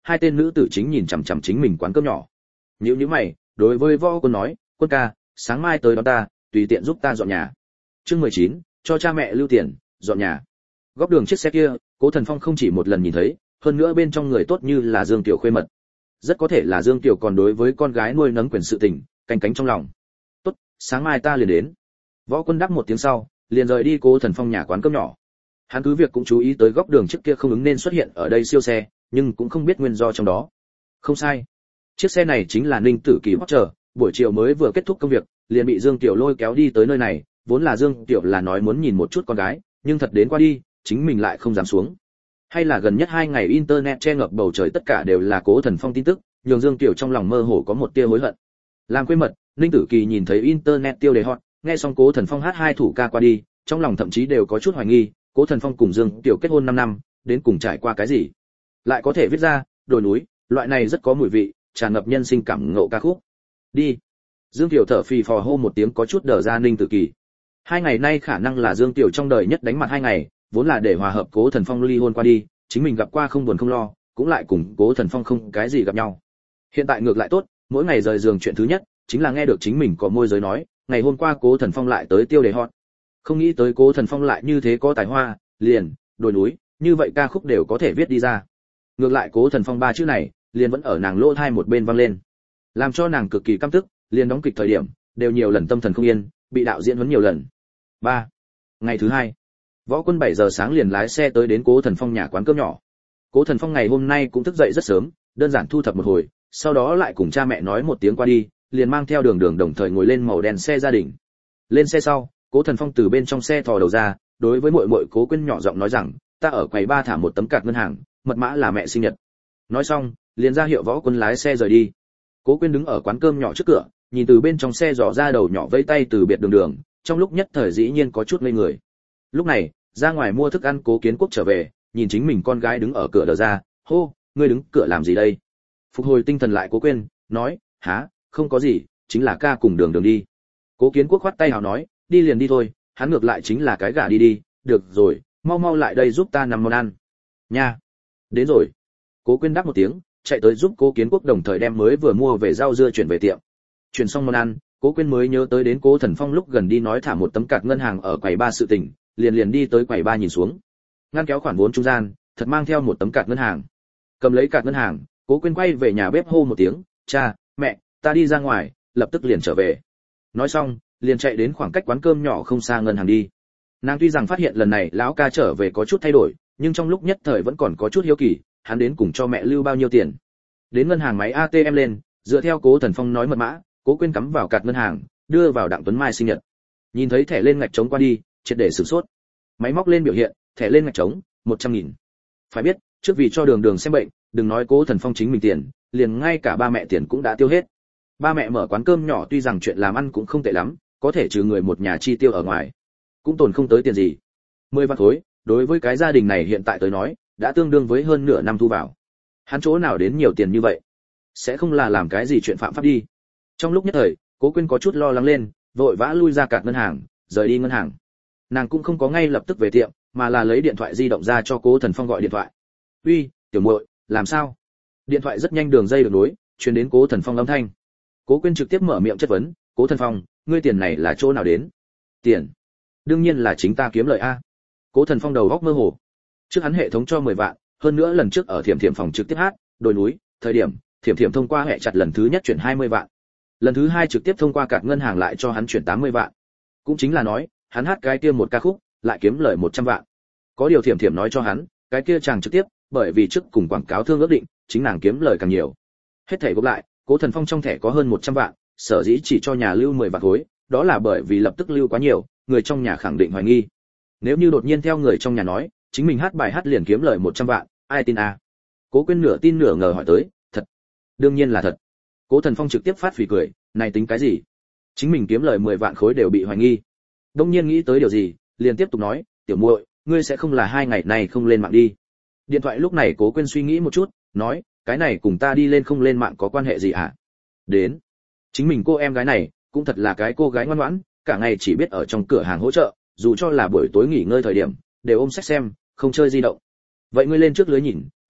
hai tên nữ tử chính nhìn chằm chằm chính mình quán cơm nhỏ. Nhíu nhíu mày, đối với Võ Quân nói, "Quân ca, sáng mai tới đón ta, tùy tiện giúp ta dọn nhà." Chương mười chín, cho cha mẹ lưu tiền, dọn nhà. Góc đường chiếc xe kia, Cố Thần Phong không chỉ một lần nhìn thấy, hơn nữa bên trong người tốt như là Dương Tiểu khuê mật. Rất có thể là Dương Tiểu còn đối với con gái nuôi nấng quyền sự tình, canh cánh trong lòng. "Tốt, sáng mai ta liền đến." Võ Quân đáp một tiếng sau, liền rời đi Cố Thần Phong nhà quán cơm nhỏ. Hắn cứ việc cũng chú ý tới góc đường trước kia không ứng nên xuất hiện ở đây siêu xe, nhưng cũng không biết nguyên do trong đó. Không sai, chiếc xe này chính là Ninh Tử Kỳ hót chờ, buổi chiều mới vừa kết thúc công việc, liền bị Dương Tiểu lôi kéo đi tới nơi này, vốn là Dương Tiểu là nói muốn nhìn một chút con gái, nhưng thật đến qua đi, chính mình lại không dám xuống. Hay là gần nhất hai ngày internet che ngập bầu trời tất cả đều là Cố Thần Phong tin tức, nhường Dương Tiểu trong lòng mơ hồ có một tia hối hận. Làm quê mật, Ninh Tử Kỳ nhìn thấy internet tiêu đề hot, nghe xong Cố Thần Phong hát hai thủ ca qua đi, trong lòng thậm chí đều có chút hoài nghi, Cố Thần Phong cùng Dương Tiểu kết hôn năm năm, đến cùng trải qua cái gì? Lại có thể viết ra, đồi núi, loại này rất có mùi vị, tràn ngập nhân sinh cảm ngộ ca khúc. Đi. Dương Tiểu thở phì phò hô một tiếng có chút đờ ra Ninh Tử Kỳ. Hai ngày nay khả năng là Dương Tiểu trong đời nhất đánh mặt hai ngày, vốn là để hòa hợp Cố Thần Phong ly hôn qua đi, chính mình gặp qua không buồn không lo, cũng lại cùng Cố Thần Phong không cái gì gặp nhau. Hiện tại ngược lại tốt, mỗi ngày rời giường chuyện thứ nhất chính là nghe được chính mình có môi giới nói, ngày hôm qua Cố Thần Phong lại tới tiêu đề hot. Không nghĩ tới Cố Thần Phong lại như thế có tài hoa, liền, đồi núi, như vậy ca khúc đều có thể viết đi ra. Ngược lại Cố Thần Phong ba chữ này, liền vẫn ở nàng lỗ tai một bên vang lên, làm cho nàng cực kỳ căm tức, liền đóng kịch thời điểm, đều nhiều lần tâm thần không yên, bị đạo diễn huấn nhiều lần. ba. Ngày thứ hai, Võ Quân bảy giờ sáng liền lái xe tới đến Cố Thần Phong nhà quán cơm nhỏ. Cố Thần Phong ngày hôm nay cũng thức dậy rất sớm, đơn giản thu thập một hồi, sau đó lại cùng cha mẹ nói một tiếng qua đi, liền mang theo Đường Đường đồng thời ngồi lên màu đen xe gia đình. Lên xe sau, Cố Thần Phong từ bên trong xe thò đầu ra, đối với muội muội Cố Quyên nhỏ giọng nói rằng, ta ở quầy ba thả một tấm card ngân hàng, mật mã là mẹ sinh nhật. Nói xong, liền ra hiệu Võ Quân lái xe rời đi. Cố Quyên đứng ở quán cơm nhỏ trước cửa, nhìn từ bên trong xe dò ra đầu nhỏ vẫy tay từ biệt Đường Đường, trong lúc nhất thời dĩ nhiên có chút ngây người. Lúc này, ra ngoài mua thức ăn Cố Kiến Quốc trở về, nhìn chính mình con gái đứng ở cửa đờ ra, hô, ngươi đứng cửa làm gì đây? Phục hồi tinh thần lại Cố Quyên, nói, há, không có gì, chính là ca cùng Đường Đường đi. Cố Kiến Quốc khoát tay hào nói, đi liền đi thôi, hắn ngược lại chính là cái gà đi đi, được rồi, mau mau lại đây giúp ta nằm món ăn. Nha. Đến rồi. Cố Quyên đáp một tiếng, chạy tới giúp Cố Kiến Quốc đồng thời đem mới vừa mua về rau dưa chuyển về tiệm. Chuyển xong món ăn, Cố Quyên mới nhớ tới đến Cố Thần Phong lúc gần đi nói thả một tấm card ngân hàng ở quầy ba sự tình, liền liền đi tới quầy ba nhìn xuống. Ngăn kéo khoản vốn trung gian, thật mang theo một tấm card ngân hàng. Cầm lấy card ngân hàng, Cố Quyên quay về nhà bếp hô một tiếng, "Cha, mẹ, ta đi ra ngoài, lập tức liền trở về." Nói xong, liền chạy đến khoảng cách quán cơm nhỏ không xa ngân hàng đi. Nàng tuy rằng phát hiện lần này lão ca trở về có chút thay đổi, nhưng trong lúc nhất thời vẫn còn có chút hiếu kỳ, hắn đến cùng cho mẹ lưu bao nhiêu tiền. Đến ngân hàng máy a tê em lên, dựa theo Cố Thần Phong nói mật mã, Cố Quyên cắm vào card ngân hàng, đưa vào Đặng Tuấn Mai sinh nhật. Nhìn thấy thẻ lên ngạch trống qua đi, triệt để sửng sốt. Máy móc lên biểu hiện, thẻ lên ngạch trống, một trăm nghìn. Phải biết, trước vì cho Đường Đường xem bệnh, đừng nói Cố Thần Phong chính mình tiền, liền ngay cả ba mẹ tiền cũng đã tiêu hết. Ba mẹ mở quán cơm nhỏ tuy rằng chuyện làm ăn cũng không tệ lắm, có thể trừ người một nhà chi tiêu ở ngoài, cũng tồn không tới tiền gì. Mười vạn khối, đối với cái gia đình này hiện tại tới nói, đã tương đương với hơn nửa năm thu vào. Hắn chỗ nào đến nhiều tiền như vậy? Sẽ không là làm cái gì chuyện phạm pháp đi. Trong lúc nhất thời, Cố Quyên có chút lo lắng lên, vội vã lui ra card ngân hàng, rời đi ngân hàng. Nàng cũng không có ngay lập tức về tiệm, mà là lấy điện thoại di động ra cho Cố Thần Phong gọi điện thoại. "Uy, tiểu muội, làm sao?" Điện thoại rất nhanh đường dây được nối, truyền đến Cố Thần Phong âm thanh. Cố Quyên trực tiếp mở miệng chất vấn, "Cố Thần Phong, ngươi tiền này là chỗ nào đến?" "Tiền? Đương nhiên là chính ta kiếm lợi a." Cố Thần Phong đầu óc mơ hồ. Trước hắn hệ thống cho mười vạn, hơn nữa lần trước ở Thiểm Thiểm phòng trực tiếp hát, đồi núi, thời điểm, Thiểm Thiểm thông qua hệ chặt lần thứ nhất chuyển hai mươi vạn. Lần thứ hai trực tiếp thông qua card ngân hàng lại cho hắn chuyển tám mươi vạn. Cũng chính là nói, hắn hát cái kia một ca khúc, lại kiếm lời một trăm vạn. Có điều Thiểm Thiểm nói cho hắn, cái kia chàng trực tiếp, bởi vì trước cùng quảng cáo thương ước định, chính nàng kiếm lời càng nhiều. Hết thảy gộp lại, Cố Thần Phong trong thẻ có hơn một trăm vạn, sở dĩ chỉ cho nhà lưu mười vạn khối, đó là bởi vì lập tức lưu quá nhiều, người trong nhà khẳng định hoài nghi. Nếu như đột nhiên theo người trong nhà nói, chính mình hát bài hát liền kiếm lời một trăm vạn, ai tin à? Cố Quyên nửa tin nửa ngờ hỏi tới, "Thật?" "Đương nhiên là thật." Cố Thần Phong trực tiếp phát phì cười, "Này tính cái gì? Chính mình kiếm lời mười vạn khối đều bị hoài nghi." Đông nhiên nghĩ tới điều gì, liền tiếp tục nói, "Tiểu muội, ngươi sẽ không là hai ngày này không lên mạng đi?" Điện thoại lúc này Cố Quyên suy nghĩ một chút, nói, "Cái này cùng ta đi lên không lên mạng có quan hệ gì hả?" Đến, chính mình cô em gái này, cũng thật là cái cô gái ngoan ngoãn, cả ngày chỉ biết ở trong cửa hàng hỗ trợ, dù cho là buổi tối nghỉ ngơi thời điểm, đều ôm sách xem, không chơi di động. "Vậy ngươi lên trước lưới nhìn,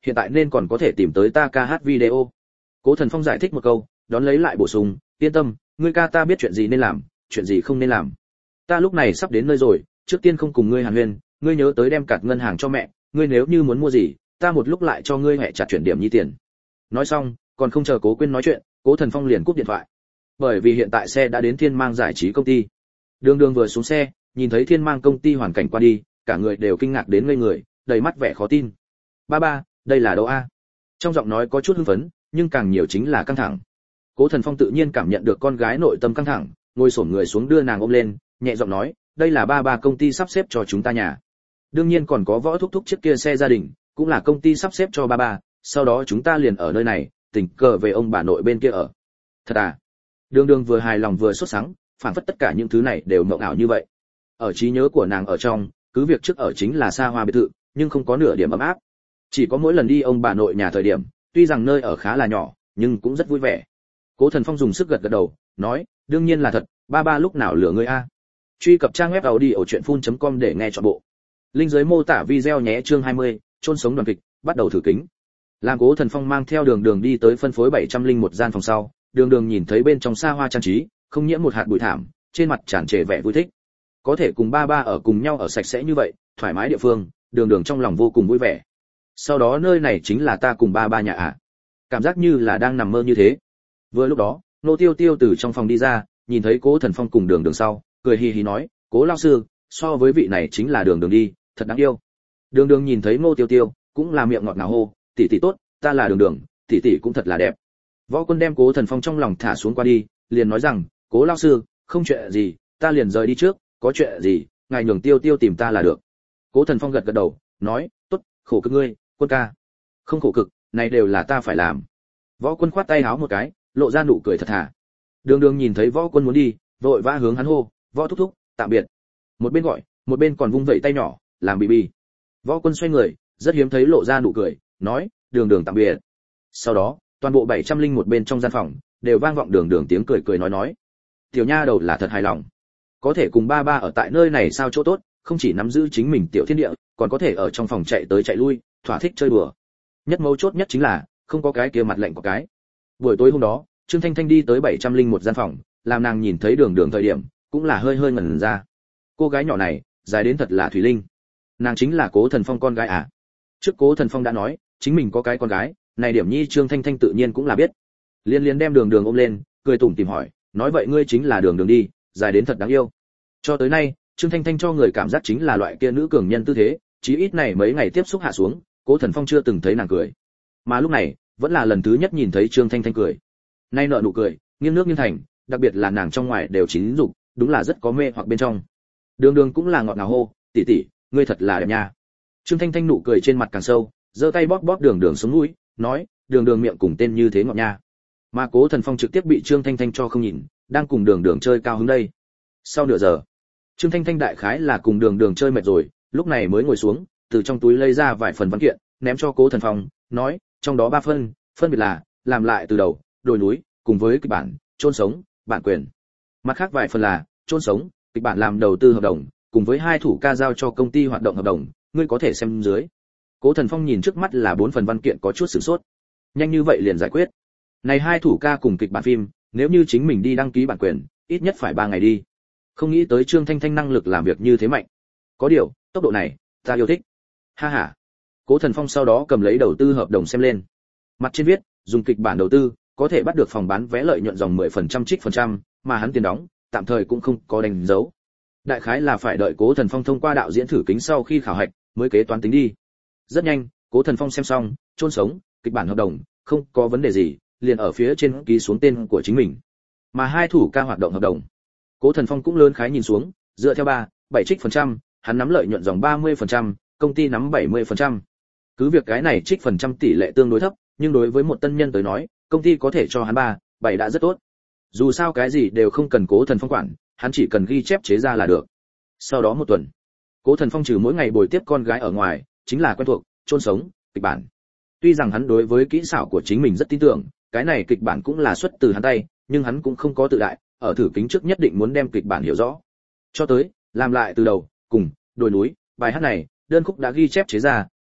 hiện tại nên còn có thể tìm tới ta ca hát video. Cố Thần Phong giải thích một câu, đón lấy lại bổ sung, yên tâm, ngươi ca ta biết chuyện gì nên làm, chuyện gì không nên làm. Ta lúc này sắp đến nơi rồi, trước tiên không cùng ngươi hàn huyên, ngươi nhớ tới đem card ngân hàng cho mẹ, ngươi nếu như muốn mua gì, ta một lúc lại cho ngươi hẹ chặt chuyển điểm nhi tiền. Nói xong, còn không chờ Cố Quyên nói chuyện, Cố Thần Phong liền cúp điện thoại. Bởi vì hiện tại xe đã đến Thiên Mang giải trí công ty. Đường Đường vừa xuống xe, nhìn thấy Thiên Mang công ty hoàn cảnh qua đi, cả người đều kinh ngạc đến ngây người, đầy mắt vẻ khó tin. Ba ba, đây là đâu a? Trong giọng nói có chút hưng phấn, nhưng càng nhiều chính là căng thẳng. Cố Thần Phong tự nhiên cảm nhận được con gái nội tâm căng thẳng, ngồi xổm người xuống đưa nàng ôm lên, nhẹ giọng nói, đây là ba ba công ty sắp xếp cho chúng ta nhà. Đương nhiên còn có Võ thúc thúc chiếc kia xe gia đình, cũng là công ty sắp xếp cho ba ba, sau đó chúng ta liền ở nơi này, tình cờ về ông bà nội bên kia ở. Thật à? Đường Đường vừa hài lòng vừa sốt sắng, phản phất tất cả những thứ này đều mộng ảo như vậy. Ở trí nhớ của nàng ở trong, cứ việc trước ở chính là xa hoa biệt thự, nhưng không có nửa điểm ấm áp. Chỉ có mỗi lần đi ông bà nội nhà thời điểm, tuy rằng nơi ở khá là nhỏ, nhưng cũng rất vui vẻ. Cố Thần Phong dùng sức gật gật đầu, nói, đương nhiên là thật, ba ba lúc nào lừa ngươi a? Truy cập trang web audiochuyenphun.com để nghe trọn bộ. Link dưới mô tả video nhé. Chương hai mươi, chôn sống đoàn kịch, bắt đầu thử kính. Làm Cố Thần Phong mang theo Đường Đường đi tới phân phối bảy trăm linh một gian phòng sau, Đường Đường nhìn thấy bên trong xa hoa trang trí, không nhiễm một hạt bụi thảm, trên mặt tràn trề vẻ vui thích. Có thể cùng ba ba ở cùng nhau ở sạch sẽ như vậy, thoải mái địa phương, Đường Đường trong lòng vô cùng vui vẻ. Sau đó nơi này chính là ta cùng ba ba nhà ạ. À? Cảm giác như là đang nằm mơ như thế. Vừa lúc đó, Nô Tiêu Tiêu từ trong phòng đi ra, nhìn thấy Cố Thần Phong cùng Đường Đường sau, cười hì hì nói, Cố lão sư, so với vị này chính là Đường Đường đi, thật đáng yêu. Đường Đường nhìn thấy Nô Tiêu Tiêu, cũng là miệng ngọt ngào hô, tỷ tỷ tốt, ta là Đường Đường, tỷ tỷ cũng thật là đẹp. Võ Quân đem Cố Thần Phong trong lòng thả xuống qua đi, liền nói rằng, Cố lão sư, không chuyện gì, ta liền rời đi trước, có chuyện gì, ngài nhường Tiêu Tiêu tìm ta là được. Cố Thần Phong gật gật đầu, nói, tốt, khổ cực ngươi, Quân ca. Không khổ cực, này đều là ta phải làm. Võ Quân khoát tay háo một cái, lộ ra nụ cười thật thà. Đường Đường nhìn thấy Võ Quân muốn đi, vội vã hướng hắn hô, Võ thúc thúc, tạm biệt. Một bên gọi, một bên còn vung vẩy tay nhỏ, làm bì bì. Võ Quân xoay người, rất hiếm thấy lộ ra nụ cười, nói, Đường Đường tạm biệt. Sau đó, toàn bộ bảy trăm linh một bên trong gian phòng đều vang vọng Đường Đường tiếng cười cười nói nói. Tiểu nha đầu là thật hài lòng, có thể cùng ba ba ở tại nơi này sao chỗ tốt, không chỉ nắm giữ chính mình tiểu thiên địa, còn có thể ở trong phòng chạy tới chạy lui, thỏa thích chơi đùa. Nhất mấu chốt nhất chính là không có cái kia mặt lạnh của cái. Buổi tối hôm đó, Trương Thanh Thanh đi tới bảy trăm linh một gian phòng, làm nàng nhìn thấy Đường Đường thời điểm, cũng là hơi hơi ngẩn ra. Cô gái nhỏ này, dài đến thật là thủy linh. Nàng chính là Cố Thần Phong con gái à? Trước Cố Thần Phong đã nói, chính mình có cái con gái, này điểm nhi Trương Thanh Thanh tự nhiên cũng là biết. Liên liên đem Đường Đường ôm lên, cười tủm tỉm hỏi, nói vậy ngươi chính là Đường Đường đi, dài đến thật đáng yêu. Cho tới nay, Trương Thanh Thanh cho người cảm giác chính là loại kia nữ cường nhân tư thế, chí ít này mấy ngày tiếp xúc hạ xuống, Cố Thần Phong chưa từng thấy nàng cười. Mà lúc này, vẫn là lần thứ nhất nhìn thấy Trương Thanh Thanh cười. Nay nở nụ cười, nghiêng nước nghiêng thành, đặc biệt là nàng trong ngoài đều chín dục, đúng là rất có mê hoặc bên trong. Đường Đường cũng là ngọt ngào hô, tỷ tỷ, ngươi thật là đẹp nha. Trương Thanh Thanh nụ cười trên mặt càng sâu, giơ tay bóp bóp Đường Đường sống mũi, nói, Đường Đường miệng cùng tên như thế ngọt nha. Mà Cố Thần Phong trực tiếp bị Trương Thanh Thanh cho không nhìn, đang cùng Đường Đường chơi cao hứng đây. Sau nửa giờ, Trương Thanh Thanh đại khái là cùng Đường Đường chơi mệt rồi, lúc này mới ngồi xuống, từ trong túi lấy ra vài phần văn kiện, ném cho Cố Thần Phong, nói, trong đó ba phân, phân biệt là làm lại từ đầu, đồi núi, cùng với kịch bản, chôn sống, bản quyền. Mặt khác vài phần là chôn sống, kịch bản làm đầu tư hợp đồng, cùng với hai thủ ca giao cho công ty hoạt động hợp đồng, ngươi có thể xem dưới. Cố Thần Phong nhìn trước mắt là bốn phần văn kiện có chút sửng sốt. Nhanh như vậy liền giải quyết. Này hai thủ ca cùng kịch bản phim, nếu như chính mình đi đăng ký bản quyền, ít nhất phải ba ngày đi. Không nghĩ tới Trương Thanh Thanh năng lực làm việc như thế mạnh. Có điều, tốc độ này, ta yêu thích. Ha ha. Cố Thần Phong sau đó cầm lấy đầu tư hợp đồng xem lên. Mặt trên viết, dùng kịch bản đầu tư, có thể bắt được phòng bán vé lợi nhuận dòng mười phần trăm trích phần trăm, mà hắn tiền đóng, tạm thời cũng không có đánh dấu. Đại khái là phải đợi Cố Thần Phong thông qua đạo diễn thử kính sau khi khảo hạch, mới kế toán tính đi. Rất nhanh, Cố Thần Phong xem xong, chôn sống, kịch bản hợp đồng, không có vấn đề gì, liền ở phía trên ký xuống tên của chính mình. Mà hai thủ ca hoạt động hợp đồng, Cố Thần Phong cũng lớn khái nhìn xuống, dựa theo ba, bảy trích phần trăm, hắn nắm lợi nhuận dòng ba mươi phần trăm, công ty nắm bảy mươi phần trăm. Cứ việc cái này trích phần trăm tỷ lệ tương đối thấp, nhưng đối với một tân nhân tới nói, công ty có thể cho hắn ba, bảy đã rất tốt. Dù sao cái gì đều không cần Cố Thần Phong quản, hắn chỉ cần ghi chép chế ra là được. Sau đó một tuần, Cố Thần Phong trừ mỗi ngày bồi tiếp con gái ở ngoài, chính là quen thuộc, chôn sống, kịch bản. Tuy rằng hắn đối với kỹ xảo của chính mình rất tin tưởng, cái này kịch bản cũng là xuất từ hắn tay, nhưng hắn cũng không có tự đại, ở thử kính trước nhất định muốn đem kịch bản hiểu rõ. Cho tới, làm lại từ đầu, cùng đồi núi, bài hát này, đơn khúc đã ghi chép chế ra,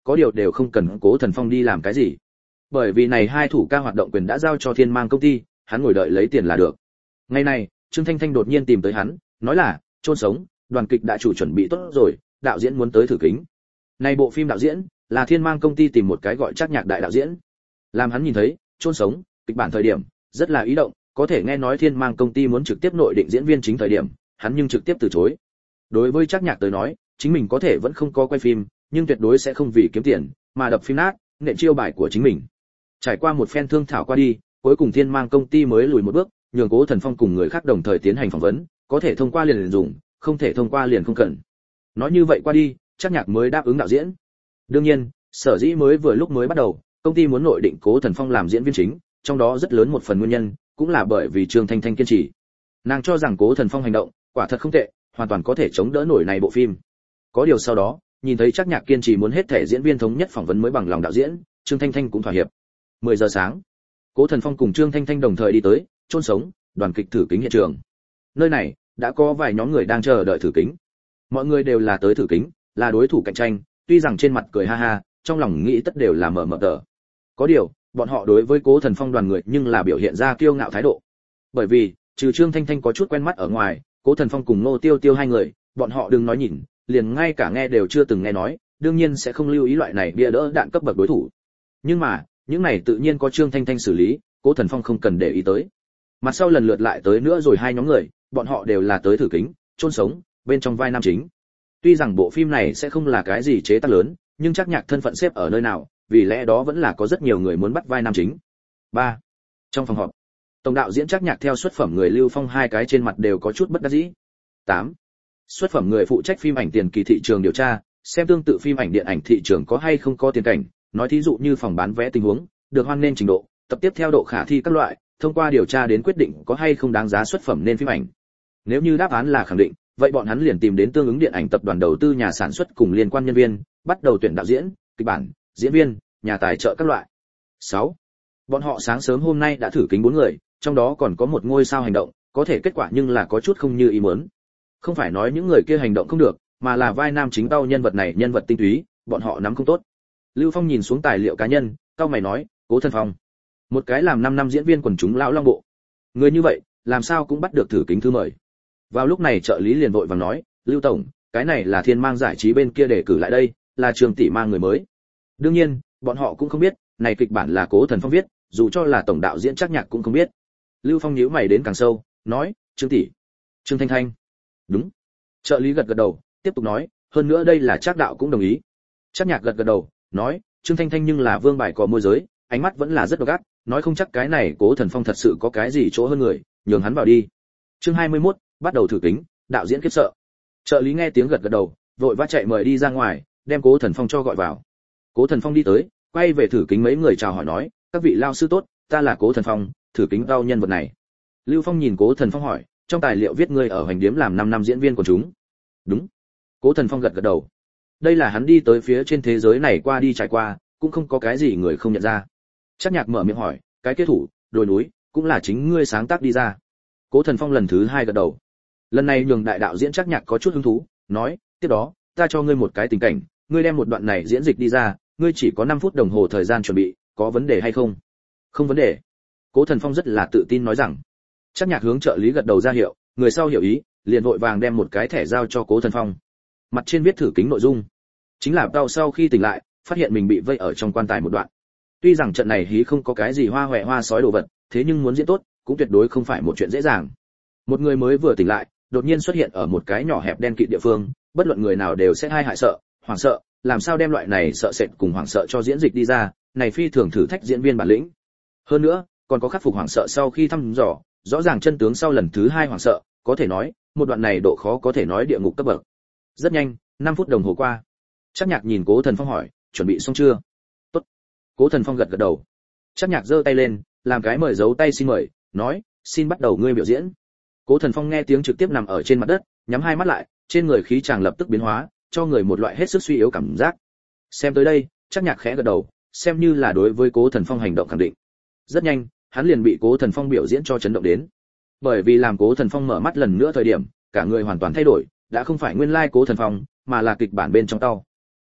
có điều đều không cần Cố Thần Phong đi làm cái gì. Bởi vì này hai thủ ca hoạt động quyền đã giao cho Thiên Mang công ty, hắn ngồi đợi lấy tiền là được. Ngày này, Trương Thanh Thanh đột nhiên tìm tới hắn, nói là, chôn sống, đoàn kịch đã chủ chuẩn bị tốt rồi, đạo diễn muốn tới thử kính. Này bộ phim đạo diễn là Thiên Mang công ty tìm một cái gọi Trác Nhạc đại đạo diễn. Làm hắn nhìn thấy, chôn sống, kịch bản thời điểm, rất là ý động, có thể nghe nói Thiên Mang công ty muốn trực tiếp nội định diễn viên chính thời điểm, hắn nhưng trực tiếp từ chối. Đối với Trác Nhạc tới nói, chính mình có thể vẫn không có quay phim, nhưng tuyệt đối sẽ không vì kiếm tiền mà đập phim nát, nện chiêu bài của chính mình. Trải qua một phen thương thảo qua đi, cuối cùng Thiên Mang công ty mới lùi một bước, nhường Cố Thần Phong cùng người khác đồng thời tiến hành phỏng vấn, có thể thông qua liền liền dùng, không thể thông qua liền không cần. Nói như vậy qua đi, Trác Nhạc mới đáp ứng đạo diễn. Đương nhiên, sở dĩ mới vừa lúc mới bắt đầu, công ty muốn nội định Cố Thần Phong làm diễn viên chính, trong đó rất lớn một phần nguyên nhân cũng là bởi vì Trương Thanh Thanh kiên trì. Nàng cho rằng Cố Thần Phong hành động quả thật không tệ, hoàn toàn có thể chống đỡ nổi này bộ phim. Có điều sau đó, nhìn thấy Trác Nhạc kiên trì muốn hết thể diễn viên thống nhất phỏng vấn mới bằng lòng đạo diễn, Trương Thanh Thanh cũng thỏa hiệp. mười giờ sáng, Cố Thần Phong cùng Trương Thanh Thanh đồng thời đi tới chôn sống đoàn kịch thử kính hiện trường. Nơi này đã có vài nhóm người đang chờ đợi thử kính. Mọi người đều là tới thử kính, là đối thủ cạnh tranh, tuy rằng trên mặt cười ha ha, trong lòng nghĩ tất đều là mở mở tờ. Có điều, bọn họ đối với Cố Thần Phong đoàn người nhưng là biểu hiện ra kiêu ngạo thái độ. Bởi vì, trừ Trương Thanh Thanh có chút quen mắt ở ngoài, Cố Thần Phong cùng Ngô Tiêu Tiêu hai người, bọn họ đừng nói nhìn, liền ngay cả nghe đều chưa từng nghe nói, đương nhiên sẽ không lưu ý loại này bia đỡ đạn cấp bậc đối thủ. Nhưng mà, những này tự nhiên có Trương Thanh Thanh xử lý, Cố Thần Phong không cần để ý tới. Mặt sau lần lượt lại tới nữa rồi hai nhóm người, bọn họ đều là tới thử kính, chôn sống, bên trong vai nam chính. Tuy rằng bộ phim này sẽ không là cái gì chế tác lớn, nhưng Trác Nhạc thân phận xếp ở nơi nào, vì lẽ đó vẫn là có rất nhiều người muốn bắt vai nam chính. ba. Trong phòng họp, tổng đạo diễn Trác Nhạc theo xuất phẩm người Lưu Phong hai cái trên mặt đều có chút bất đắc dĩ. tám. Xuất phẩm người phụ trách phim ảnh tiền kỳ thị trường điều tra, xem tương tự phim ảnh điện ảnh thị trường có hay không có tiền cảnh, nói thí dụ như phòng bán vé tình huống, được hoan nên trình độ, tập tiếp theo độ khả thi các loại, thông qua điều tra đến quyết định có hay không đáng giá xuất phẩm nên phim ảnh. Nếu như đáp án là khẳng định, vậy bọn hắn liền tìm đến tương ứng điện ảnh tập đoàn đầu tư nhà sản xuất cùng liên quan nhân viên, bắt đầu tuyển đạo diễn, kịch bản, diễn viên, nhà tài trợ các loại. sáu. Bọn họ sáng sớm hôm nay đã thử kính bốn người, trong đó còn có một ngôi sao hành động, có thể kết quả nhưng là có chút không như ý muốn. Không phải nói những người kia hành động không được, mà là vai nam chính đau nhân vật này nhân vật tinh túy, bọn họ nắm không tốt. Lưu Phong nhìn xuống tài liệu cá nhân, cao mày nói, Cố Thần Phong, một cái làm năm năm diễn viên quần chúng lão long bộ, người như vậy, làm sao cũng bắt được thử kính thư mời. Vào lúc này trợ lý liền vội vàng nói, Lưu tổng, cái này là Thiên Mang giải trí bên kia để cử lại đây, là Trường tỷ mang người mới. Đương nhiên, bọn họ cũng không biết, này kịch bản là Cố Thần Phong viết, dù cho là tổng đạo diễn Trác Nhạc cũng không biết. Lưu Phong nhíu mày đến càng sâu, nói, Trương tỷ, Trương Thanh Thanh. Đúng. Trợ lý gật gật đầu, tiếp tục nói, hơn nữa đây là Trác đạo cũng đồng ý. Trác Nhạc gật gật đầu, nói, Trương Thanh Thanh nhưng là vương bài có môi giới, ánh mắt vẫn là rất độc ác, nói không chắc cái này Cố Thần Phong thật sự có cái gì chỗ hơn người, nhường hắn vào đi. Chương hai mươi mốt, bắt đầu thử kính, đạo diễn khiếp sợ. Trợ lý nghe tiếng gật gật đầu, vội vã chạy mời đi ra ngoài, đem Cố Thần Phong cho gọi vào. Cố Thần Phong đi tới, quay về thử kính mấy người chào hỏi nói, các vị lao sư tốt, ta là Cố Thần Phong, thử kính đau nhân vật này. Lưu Phong nhìn Cố Thần Phong hỏi, trong tài liệu viết ngươi ở Hoành Điếm làm năm năm diễn viên của chúng. Đúng. Cố Thần Phong gật gật đầu. Đây là hắn đi tới phía trên thế giới này qua đi trải qua, cũng không có cái gì người không nhận ra. Trác Nhạc mở miệng hỏi, cái kết thủ, đồi núi, cũng là chính ngươi sáng tác đi ra. Cố Thần Phong lần thứ hai gật đầu. Lần này nhường đại đạo diễn Trác Nhạc có chút hứng thú, nói, tiếp đó, ta cho ngươi một cái tình cảnh, ngươi đem một đoạn này diễn dịch đi ra, ngươi chỉ có năm phút đồng hồ thời gian chuẩn bị, có vấn đề hay không? Không vấn đề. Cố Thần Phong rất là tự tin nói rằng. Trác Nhạc hướng trợ lý gật đầu ra hiệu, người sau hiểu ý, liền vội vàng đem một cái thẻ giao cho Cố Thần Phong. Mặt trên viết thử kính nội dung, chính là Tao sau khi tỉnh lại, phát hiện mình bị vây ở trong quan tài một đoạn. Tuy rằng trận này hí không có cái gì hoa hoẹ hoa sói đồ vật, thế nhưng muốn diễn tốt, cũng tuyệt đối không phải một chuyện dễ dàng. Một người mới vừa tỉnh lại, đột nhiên xuất hiện ở một cái nhỏ hẹp đen kịt địa phương, bất luận người nào đều sẽ hai hại sợ, hoảng sợ, làm sao đem loại này sợ sệt cùng hoảng sợ cho diễn dịch đi ra, này phi thường thử thách diễn viên bản lĩnh. Hơn nữa, còn có khắc phục hoảng sợ sau khi thăm dò, rõ ràng chân tướng sau lần thứ hai hoảng sợ, có thể nói, một đoạn này độ khó có thể nói địa ngục cấp bậc. Rất nhanh, năm phút đồng hồ qua. Trác Nhạc nhìn Cố Thần Phong hỏi, chuẩn bị xong chưa? Tốt. Cố Thần Phong gật gật đầu. Trác Nhạc giơ tay lên, làm cái mời dấu tay xin mời, nói, xin bắt đầu ngươi biểu diễn. Cố Thần Phong nghe tiếng trực tiếp nằm ở trên mặt đất, nhắm hai mắt lại, trên người khí chàng lập tức biến hóa, cho người một loại hết sức suy yếu cảm giác. Xem tới đây, Trác Nhạc khẽ gật đầu, xem như là đối với Cố Thần Phong hành động khẳng định. Rất nhanh, hắn liền bị Cố Thần Phong biểu diễn cho chấn động đến. Bởi vì làm Cố Thần Phong mở mắt lần nữa thời điểm, cả người hoàn toàn thay đổi, đã không phải nguyên lai Cố Thần Phong, mà là kịch bản bên trong tao.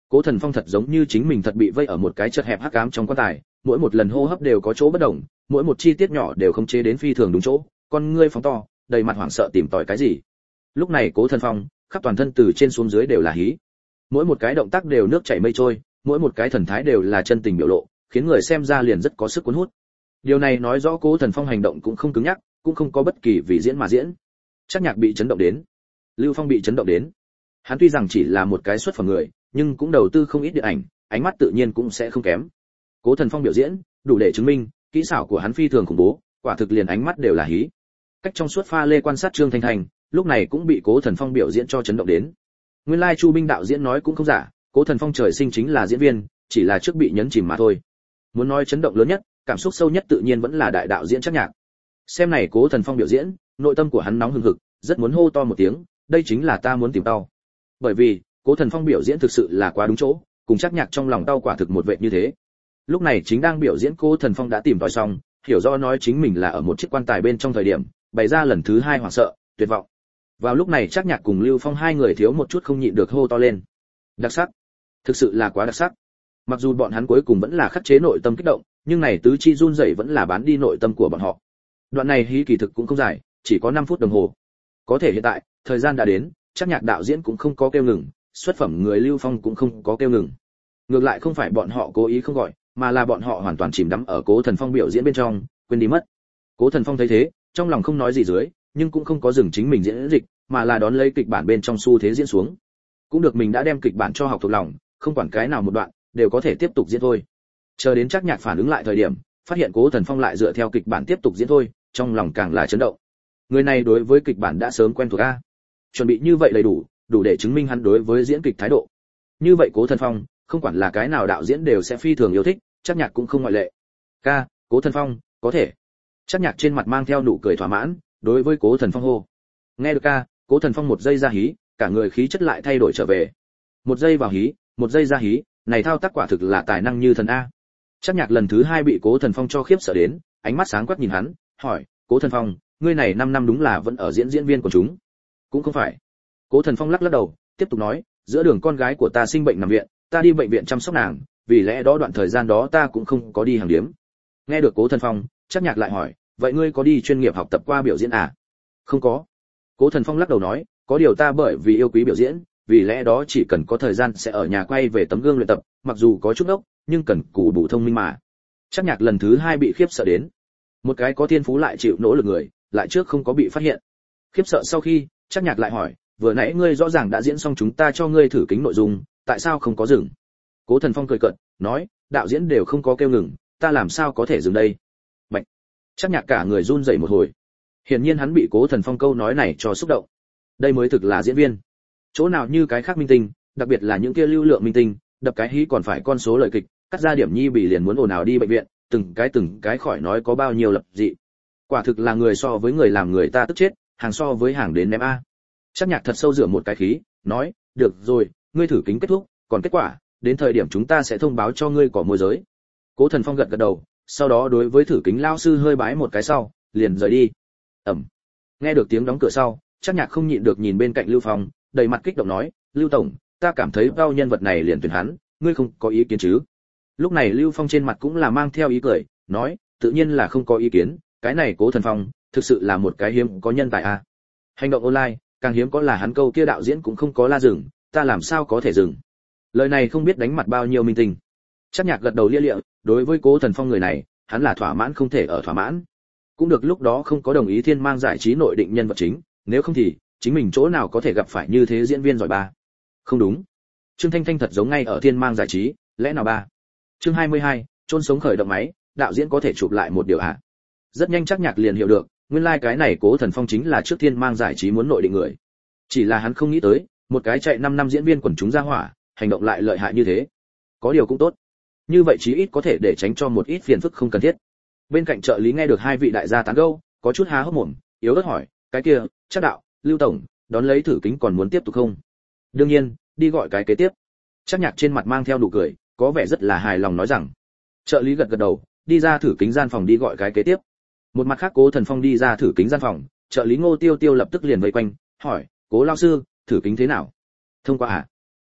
Cố Thần Phong thật giống như chính mình thật bị vây ở một cái chật hẹp hắc ám trong quan tài, mỗi một lần hô hấp đều có chỗ bất đồng, mỗi một chi tiết nhỏ đều khống chế đến phi thường đúng chỗ, con ngươi phóng to, đầy mặt hoảng sợ tìm tòi cái gì. Lúc này Cố Thần Phong, khắp toàn thân từ trên xuống dưới đều là hí. Mỗi một cái động tác đều nước chảy mây trôi, mỗi một cái thần thái đều là chân tình biểu lộ, khiến người xem ra liền rất có sức cuốn hút. Điều này nói rõ Cố Thần Phong hành động cũng không cứng nhắc, cũng không có bất kỳ vì diễn mà diễn. Chắc Nhạc bị chấn động đến, Lưu Phong bị chấn động đến. Hắn tuy rằng chỉ là một cái xuất phẩm người, nhưng cũng đầu tư không ít điện ảnh, ánh mắt tự nhiên cũng sẽ không kém. Cố Thần Phong biểu diễn, đủ để chứng minh, kỹ xảo của hắn phi thường khủng bố, quả thực liền ánh mắt đều là hí. Cách trong suốt pha lê quan sát Trương Thanh Thành, lúc này cũng bị Cố Thần Phong biểu diễn cho chấn động đến. Nguyên lai Chu Binh đạo diễn nói cũng không giả, Cố Thần Phong trời sinh chính là diễn viên, chỉ là trước bị nhấn chìm mà thôi. Muốn nói chấn động lớn nhất, cảm xúc sâu nhất tự nhiên vẫn là đại đạo diễn Trác Nhạc. Xem này Cố Thần Phong biểu diễn, nội tâm của hắn nóng hừng hực, rất muốn hô to một tiếng, đây chính là ta muốn tìm tao. Bởi vì, Cố Thần Phong biểu diễn thực sự là quá đúng chỗ, cùng Trác Nhạc trong lòng tao quả thực một vệt như thế. Lúc này chính đang biểu diễn Cố Thần Phong đã tìm tòi xong, hiểu rõ nói chính mình là ở một chiếc quan tài bên trong thời điểm, bày ra lần thứ hai hoảng sợ, tuyệt vọng. Vào lúc này Trác Nhạc cùng Lưu Phong hai người thiếu một chút không nhịn được hô to lên. Đặc sắc, thực sự là quá đặc sắc. Mặc dù bọn hắn cuối cùng vẫn là khắc chế nội tâm kích động, nhưng này tứ chi run rẩy vẫn là bán đi nội tâm của bọn họ. Đoạn này hí kỳ thực cũng không dài, chỉ có năm phút đồng hồ. Có thể hiện tại, thời gian đã đến, Trác Nhạc đạo diễn cũng không có kêu ngừng, xuất phẩm người Lưu Phong cũng không có kêu ngừng. Ngược lại không phải bọn họ cố ý không gọi, mà là bọn họ hoàn toàn chìm đắm ở Cố Thần Phong biểu diễn bên trong, quên đi mất. Cố Thần Phong thấy thế, trong lòng không nói gì dưới, nhưng cũng không có dừng chính mình diễn dịch, mà là đón lấy kịch bản bên trong xu thế diễn xuống. Cũng được mình đã đem kịch bản cho học thuộc lòng, không quản cái nào một đoạn, đều có thể tiếp tục diễn thôi. Chờ đến Trác Nhạc phản ứng lại thời điểm, phát hiện Cố Thần Phong lại dựa theo kịch bản tiếp tục diễn thôi, trong lòng càng là chấn động. Người này đối với kịch bản đã sớm quen thuộc a. Chuẩn bị như vậy đầy đủ, đủ để chứng minh hắn đối với diễn kịch thái độ. Như vậy Cố Thần Phong, không quản là cái nào đạo diễn đều sẽ phi thường yêu thích, Trác Nhạc cũng không ngoại lệ. Ca, Cố Thần Phong, có thể. Trác Nhạc trên mặt mang theo nụ cười thỏa mãn, đối với Cố Thần Phong hô. Nghe được ca, Cố Thần Phong một giây ra hí, cả người khí chất lại thay đổi trở về. Một giây vào hí, một giây ra hí, này thao tác quả thực là tài năng như thần a. Trác Nhạc lần thứ hai bị Cố Thần Phong cho khiếp sợ đến, ánh mắt sáng quắc nhìn hắn, hỏi, Cố Thần Phong, ngươi này năm năm đúng là vẫn ở diễn diễn viên của chúng? Cũng không phải. Cố Thần Phong lắc lắc đầu, tiếp tục nói, giữa đường con gái của ta sinh bệnh nằm viện, ta đi bệnh viện chăm sóc nàng, vì lẽ đó đoạn thời gian đó ta cũng không có đi hàng điếm. Nghe được Cố Thần Phong, Trác Nhạc lại hỏi, vậy ngươi có đi chuyên nghiệp học tập qua biểu diễn à? Không có. Cố Thần Phong lắc đầu nói, có điều ta bởi vì yêu quý biểu diễn, vì lẽ đó chỉ cần có thời gian sẽ ở nhà quay về tấm gương luyện tập, mặc dù có chút ốc, nhưng cần cù đủ thông minh mà. Trác Nhạc lần thứ hai bị khiếp sợ đến. Một cái có thiên phú lại chịu nỗ lực người, lại trước không có bị phát hiện. Khiếp sợ sau khi, Trác Nhạc lại hỏi, vừa nãy ngươi rõ ràng đã diễn xong chúng ta cho ngươi thử kính nội dung, tại sao không có dừng? Cố Thần Phong cười cợt, nói, đạo diễn đều không có kêu ngừng, ta làm sao có thể dừng đây? Bạch. Trác Nhạc cả người run rẩy một hồi. Hiển nhiên hắn bị Cố Thần Phong câu nói này cho xúc động. Đây mới thực là diễn viên. Chỗ nào như cái khác minh tinh, đặc biệt là những kia lưu lượng minh tinh, đập cái hí còn phải con số lời kịch, cắt ra điểm nhi bị liền muốn ồn ào đi bệnh viện, từng cái từng cái khỏi nói có bao nhiêu lập dị. Quả thực là người so với người làm người ta tức chết, hàng so với hàng đến ném a. Trác Nhạc thật sâu rửa một cái khí, nói, được rồi, ngươi thử kính kết thúc, còn kết quả, đến thời điểm chúng ta sẽ thông báo cho ngươi có môi giới. Cố Thần Phong gật gật đầu, sau đó đối với thử kính lao sư hơi bái một cái sau, liền rời đi. Ẩm. Nghe được tiếng đóng cửa sau, Trác Nhạc không nhịn được nhìn bên cạnh Lưu Phong, đầy mặt kích động nói, Lưu tổng, ta cảm thấy bao nhân vật này liền tuyển hắn, ngươi không có ý kiến chứ? Lúc này Lưu Phong trên mặt cũng là mang theo ý cười, nói, tự nhiên là không có ý kiến, cái này Cố Thần Phong, thực sự là một cái hiếm có nhân tài a. Hành động online, càng hiếm có là hắn câu kia đạo diễn cũng không có la dừng, ta làm sao có thể dừng? Lời này không biết đánh mặt bao nhiêu minh tinh. Trác Nhạc gật đầu lia lịa, đối với Cố Thần Phong người này, hắn là thỏa mãn không thể ở thỏa mãn. Cũng được lúc đó không có đồng ý Thiên Mang giải trí nội định nhân vật chính, nếu không thì chính mình chỗ nào có thể gặp phải như thế diễn viên giỏi ba. Không đúng. Trương Thanh Thanh thật giống ngay ở Thiên Mang giải trí, lẽ nào ba? Chương hai mươi hai, chôn sống khởi động máy, đạo diễn có thể chụp lại một điều ạ. Rất nhanh Trác Nhạc liền hiểu được, nguyên lai like cái này Cố Thần Phong chính là trước Thiên Mang giải trí muốn nội định người. Chỉ là hắn không nghĩ tới, một cái chạy năm năm diễn viên quần chúng ra hỏa, hành động lại lợi hại như thế. Có điều cũng tốt. Như vậy chí ít có thể để tránh cho một ít phiền phức không cần thiết. Bên cạnh trợ lý nghe được hai vị đại gia tán gẫu, có chút há hốc mồm, yếu ớt hỏi, cái kia, Trác đạo, Lưu tổng, đón lấy thử kính còn muốn tiếp tục không? Đương nhiên, đi gọi cái kế tiếp. Trác Nhạc trên mặt mang theo nụ cười, có vẻ rất là hài lòng nói rằng. Trợ lý gật gật đầu, đi ra thử kính gian phòng đi gọi cái kế tiếp. Một mặt khác Cố Thần Phong đi ra thử kính gian phòng, trợ lý Ngô Tiêu Tiêu lập tức liền vây quanh, hỏi, Cố lão sư, thử kính thế nào? Thông qua à?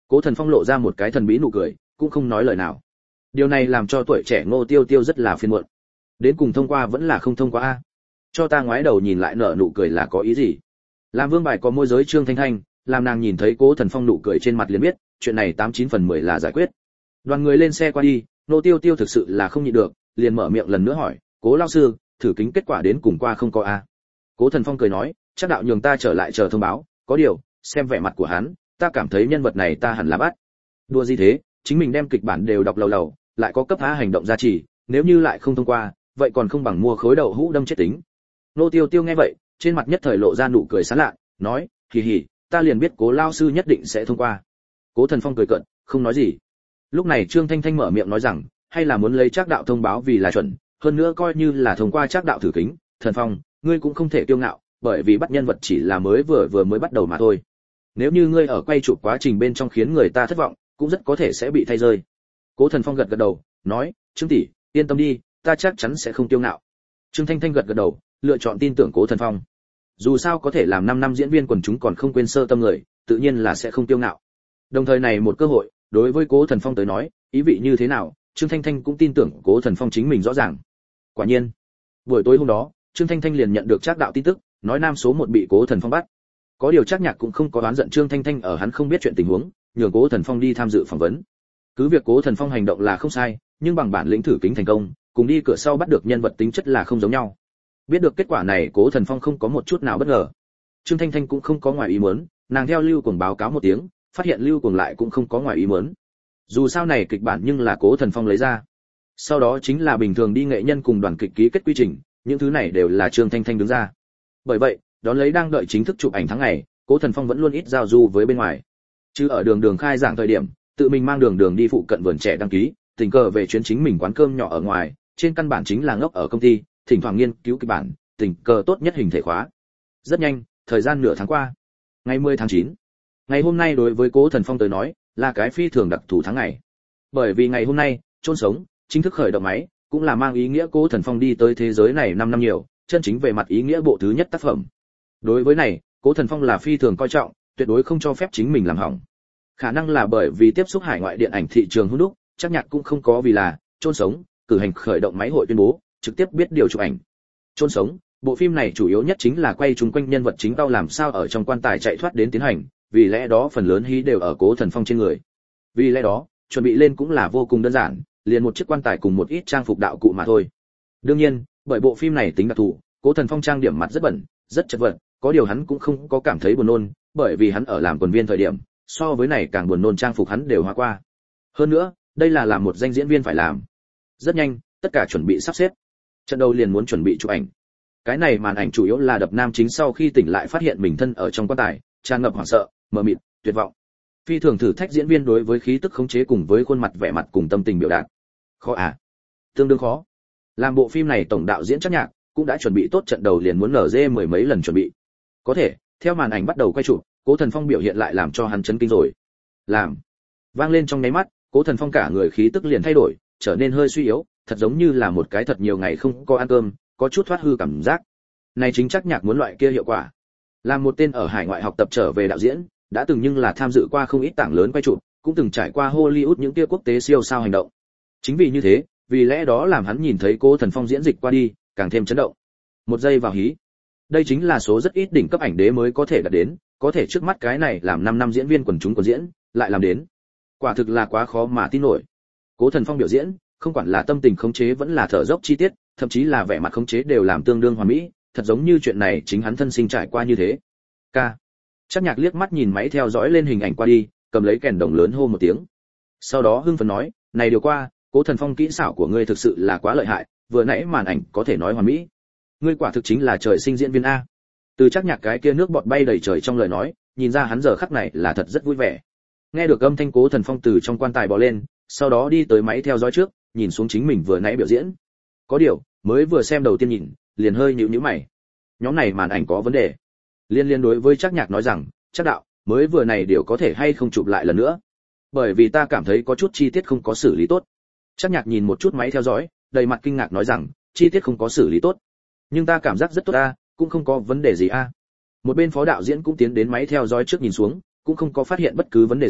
Cố Thần Phong lộ ra một cái thần bí nụ cười, cũng không nói lời nào. Điều này làm cho tuổi trẻ Ngô Tiêu Tiêu rất là phiền muộn. Đến cùng thông qua vẫn là không thông qua a? Cho ta ngoái đầu nhìn lại nở nụ cười là có ý gì? Làm vương bài có môi giới Trương Thanh Thanh, làm nàng nhìn thấy Cố Thần Phong nụ cười trên mặt liền biết, chuyện này tám chín phần mười là giải quyết. Đoàn người lên xe qua đi, Ngô Tiêu Tiêu thực sự là không nhịn được, liền mở miệng lần nữa hỏi, Cố lão sư, thử kính kết quả đến cùng qua không có a? Cố Thần Phong cười nói, chắc đạo nhường ta trở lại chờ thông báo, có điều, xem vẻ mặt của hắn, ta cảm thấy nhân vật này ta hẳn là bắt. Đùa gì thế, chính mình đem kịch bản đều đọc lầu lầu, lại có cấp há hành động gia trì, nếu như lại không thông qua, vậy còn không bằng mua khối đậu hũ đâm chết tính. Nô Tiêu Tiêu nghe vậy, trên mặt nhất thời lộ ra nụ cười sán lạ, nói, hì hì, ta liền biết Cố lão sư nhất định sẽ thông qua. Cố Thần Phong cười cợt, không nói gì. Lúc này Trương Thanh Thanh mở miệng nói rằng, hay là muốn lấy Trác đạo thông báo vì là chuẩn, hơn nữa coi như là thông qua Trác đạo thử kính, Thần Phong, ngươi cũng không thể kiêu ngạo, bởi vì bắt nhân vật chỉ là mới vừa vừa mới bắt đầu mà thôi. Nếu như ngươi ở quay chụp quá trình bên trong khiến người ta thất vọng, cũng rất có thể sẽ bị thay rơi. Cố Thần Phong gật gật đầu, nói, Trương tỷ, yên tâm đi, ta chắc chắn sẽ không kiêu ngạo. Trương Thanh Thanh gật gật đầu, lựa chọn tin tưởng Cố Thần Phong. Dù sao có thể làm năm năm diễn viên quần chúng còn không quên sơ tâm người, tự nhiên là sẽ không kiêu ngạo. Đồng thời này một cơ hội, đối với Cố Thần Phong tới nói, ý vị như thế nào, Trương Thanh Thanh cũng tin tưởng Cố Thần Phong chính mình rõ ràng. Quả nhiên, buổi tối hôm đó, Trương Thanh Thanh liền nhận được Trác đạo tin tức, nói nam số một bị Cố Thần Phong bắt. Có điều Trác Nhạc cũng không có đoán giận Trương Thanh Thanh ở hắn không biết chuyện tình huống, nhường Cố Thần Phong đi tham dự phỏng vấn. Cứ việc Cố Thần Phong hành động là không sai, nhưng bằng bản lĩnh thử kính thành công, cùng đi cửa sau bắt được nhân vật tính chất là không giống nhau. Biết được kết quả này, Cố Thần Phong không có một chút nào bất ngờ. Trương Thanh Thanh cũng không có ngoài ý muốn, nàng theo Lưu Cuồng báo cáo một tiếng, phát hiện Lưu Cuồng lại cũng không có ngoài ý muốn. Dù sao này kịch bản nhưng là Cố Thần Phong lấy ra. Sau đó chính là bình thường đi nghệ nhân cùng đoàn kịch ký kết quy trình, những thứ này đều là Trương Thanh Thanh đứng ra. Bởi vậy, đón lấy đang đợi chính thức chụp ảnh tháng ngày, Cố Thần Phong vẫn luôn ít giao du với bên ngoài. Chứ ở đường đường khai giảng thời điểm, tự mình mang đường đường đi phụ cận vườn trẻ đăng ký, tình cờ về chuyến chính mình quán cơm nhỏ ở ngoài, trên căn bản chính là ngốc ở công ty, thỉnh thoảng nghiên cứu kịch bản, tình cờ tốt nhất hình thể khóa. Rất nhanh, thời gian nửa tháng qua. Ngày mười tháng chín. Ngày hôm nay đối với Cố Thần Phong tới nói, là cái phi thường đặc thù tháng ngày. Bởi vì ngày hôm nay, chôn sống, chính thức khởi động máy, cũng là mang ý nghĩa Cố Thần Phong đi tới thế giới này năm năm nhiều, chân chính về mặt ý nghĩa bộ thứ nhất tác phẩm. Đối với này, Cố Thần Phong là phi thường coi trọng, tuyệt đối không cho phép chính mình làm hỏng. Khả năng là bởi vì tiếp xúc hải ngoại điện ảnh thị trường hút đúc, Trác Nhạc cũng không có vì là chôn sống, cử hành khởi động máy hội tuyên bố, trực tiếp biết điều chụp ảnh. Chôn sống, bộ phim này chủ yếu nhất chính là quay chung quanh nhân vật chính tao làm sao ở trong quan tài chạy thoát đến tiến hành, vì lẽ đó phần lớn hí đều ở Cố Thần Phong trên người. Vì lẽ đó, chuẩn bị lên cũng là vô cùng đơn giản, liền một chiếc quan tài cùng một ít trang phục đạo cụ mà thôi. Đương nhiên, bởi bộ phim này tính đặc thù, Cố Thần Phong trang điểm mặt rất bẩn, rất chật vật, có điều hắn cũng không có cảm thấy buồn nôn, bởi vì hắn ở làm quần viên thời điểm, so với này càng buồn nôn trang phục hắn đều hóa qua. Hơn nữa, đây là làm một danh diễn viên phải làm. Rất nhanh, tất cả chuẩn bị sắp xếp. Trận đầu liền muốn chuẩn bị chụp ảnh. Cái này màn ảnh chủ yếu là đập nam chính sau khi tỉnh lại phát hiện mình thân ở trong quan tài, tràn ngập hoảng sợ, mờ mịt, tuyệt vọng. Phi thường thử thách diễn viên đối với khí tức khống chế cùng với khuôn mặt vẻ mặt cùng tâm tình biểu đạt. Khó à? Tương đương khó. Làm bộ phim này tổng đạo diễn Trác Nhạc cũng đã chuẩn bị tốt trận đầu liền muốn nở dê mười mấy lần chuẩn bị. Có thể, theo màn ảnh bắt đầu quay chụp, Cố Thần Phong biểu hiện lại làm cho hắn chấn kinh rồi. Làm vang lên trong nháy mắt, Cố Thần Phong cả người khí tức liền thay đổi, trở nên hơi suy yếu, thật giống như là một cái thật nhiều ngày không có ăn cơm, có chút thoát hư cảm giác. Này chính Trác Nhạc muốn loại kia hiệu quả. Làm một tên ở hải ngoại học tập trở về đạo diễn, đã từng nhưng là tham dự qua không ít tảng lớn quay chụp, cũng từng trải qua Hollywood những kia quốc tế siêu sao hành động. Chính vì như thế, vì lẽ đó làm hắn nhìn thấy Cố Thần Phong diễn dịch qua đi, càng thêm chấn động. Một giây vào hí. Đây chính là số rất ít đỉnh cấp ảnh đế mới có thể đạt đến, có thể trước mắt cái này làm năm năm diễn viên quần chúng quần diễn, lại làm đến. Quả thực là quá khó mà tin nổi. Cố Thần Phong biểu diễn, không quản là tâm tình khống chế vẫn là thở dốc chi tiết, thậm chí là vẻ mặt khống chế đều làm tương đương hoàn mỹ, thật giống như chuyện này chính hắn thân sinh trải qua như thế. Ca. Trác Nhạc liếc mắt nhìn máy theo dõi lên hình ảnh qua đi, cầm lấy kèn đồng lớn hô một tiếng. Sau đó hưng phấn nói, này điều qua, Cố Thần Phong kỹ xảo của ngươi thực sự là quá lợi hại, vừa nãy màn ảnh có thể nói hoàn mỹ. Ngươi quả thực chính là trời sinh diễn viên a. Từ Trác Nhạc cái kia nước bọt bay đầy trời trong lời nói, nhìn ra hắn giờ khắc này là thật rất vui vẻ. Nghe được âm thanh Cố Thần Phong từ trong quan tài bò lên, sau đó đi tới máy theo dõi trước, nhìn xuống chính mình vừa nãy biểu diễn. Có điều, mới vừa xem đầu tiên nhìn, liền hơi nhíu nhíu mày. Nhóm này màn ảnh có vấn đề. Liên liên đối với Trác Nhạc nói rằng, Trác đạo, mới vừa này điều có thể hay không chụp lại lần nữa? Bởi vì ta cảm thấy có chút chi tiết không có xử lý tốt. Trác Nhạc nhìn một chút máy theo dõi, đầy mặt kinh ngạc nói rằng, chi tiết không có xử lý tốt. Nhưng ta cảm giác rất tốt a, cũng không có vấn đề gì a. Một bên phó đạo diễn cũng tiến đến máy theo dõi trước nhìn xuống, cũng không có phát hiện bất cứ vấn đề gì,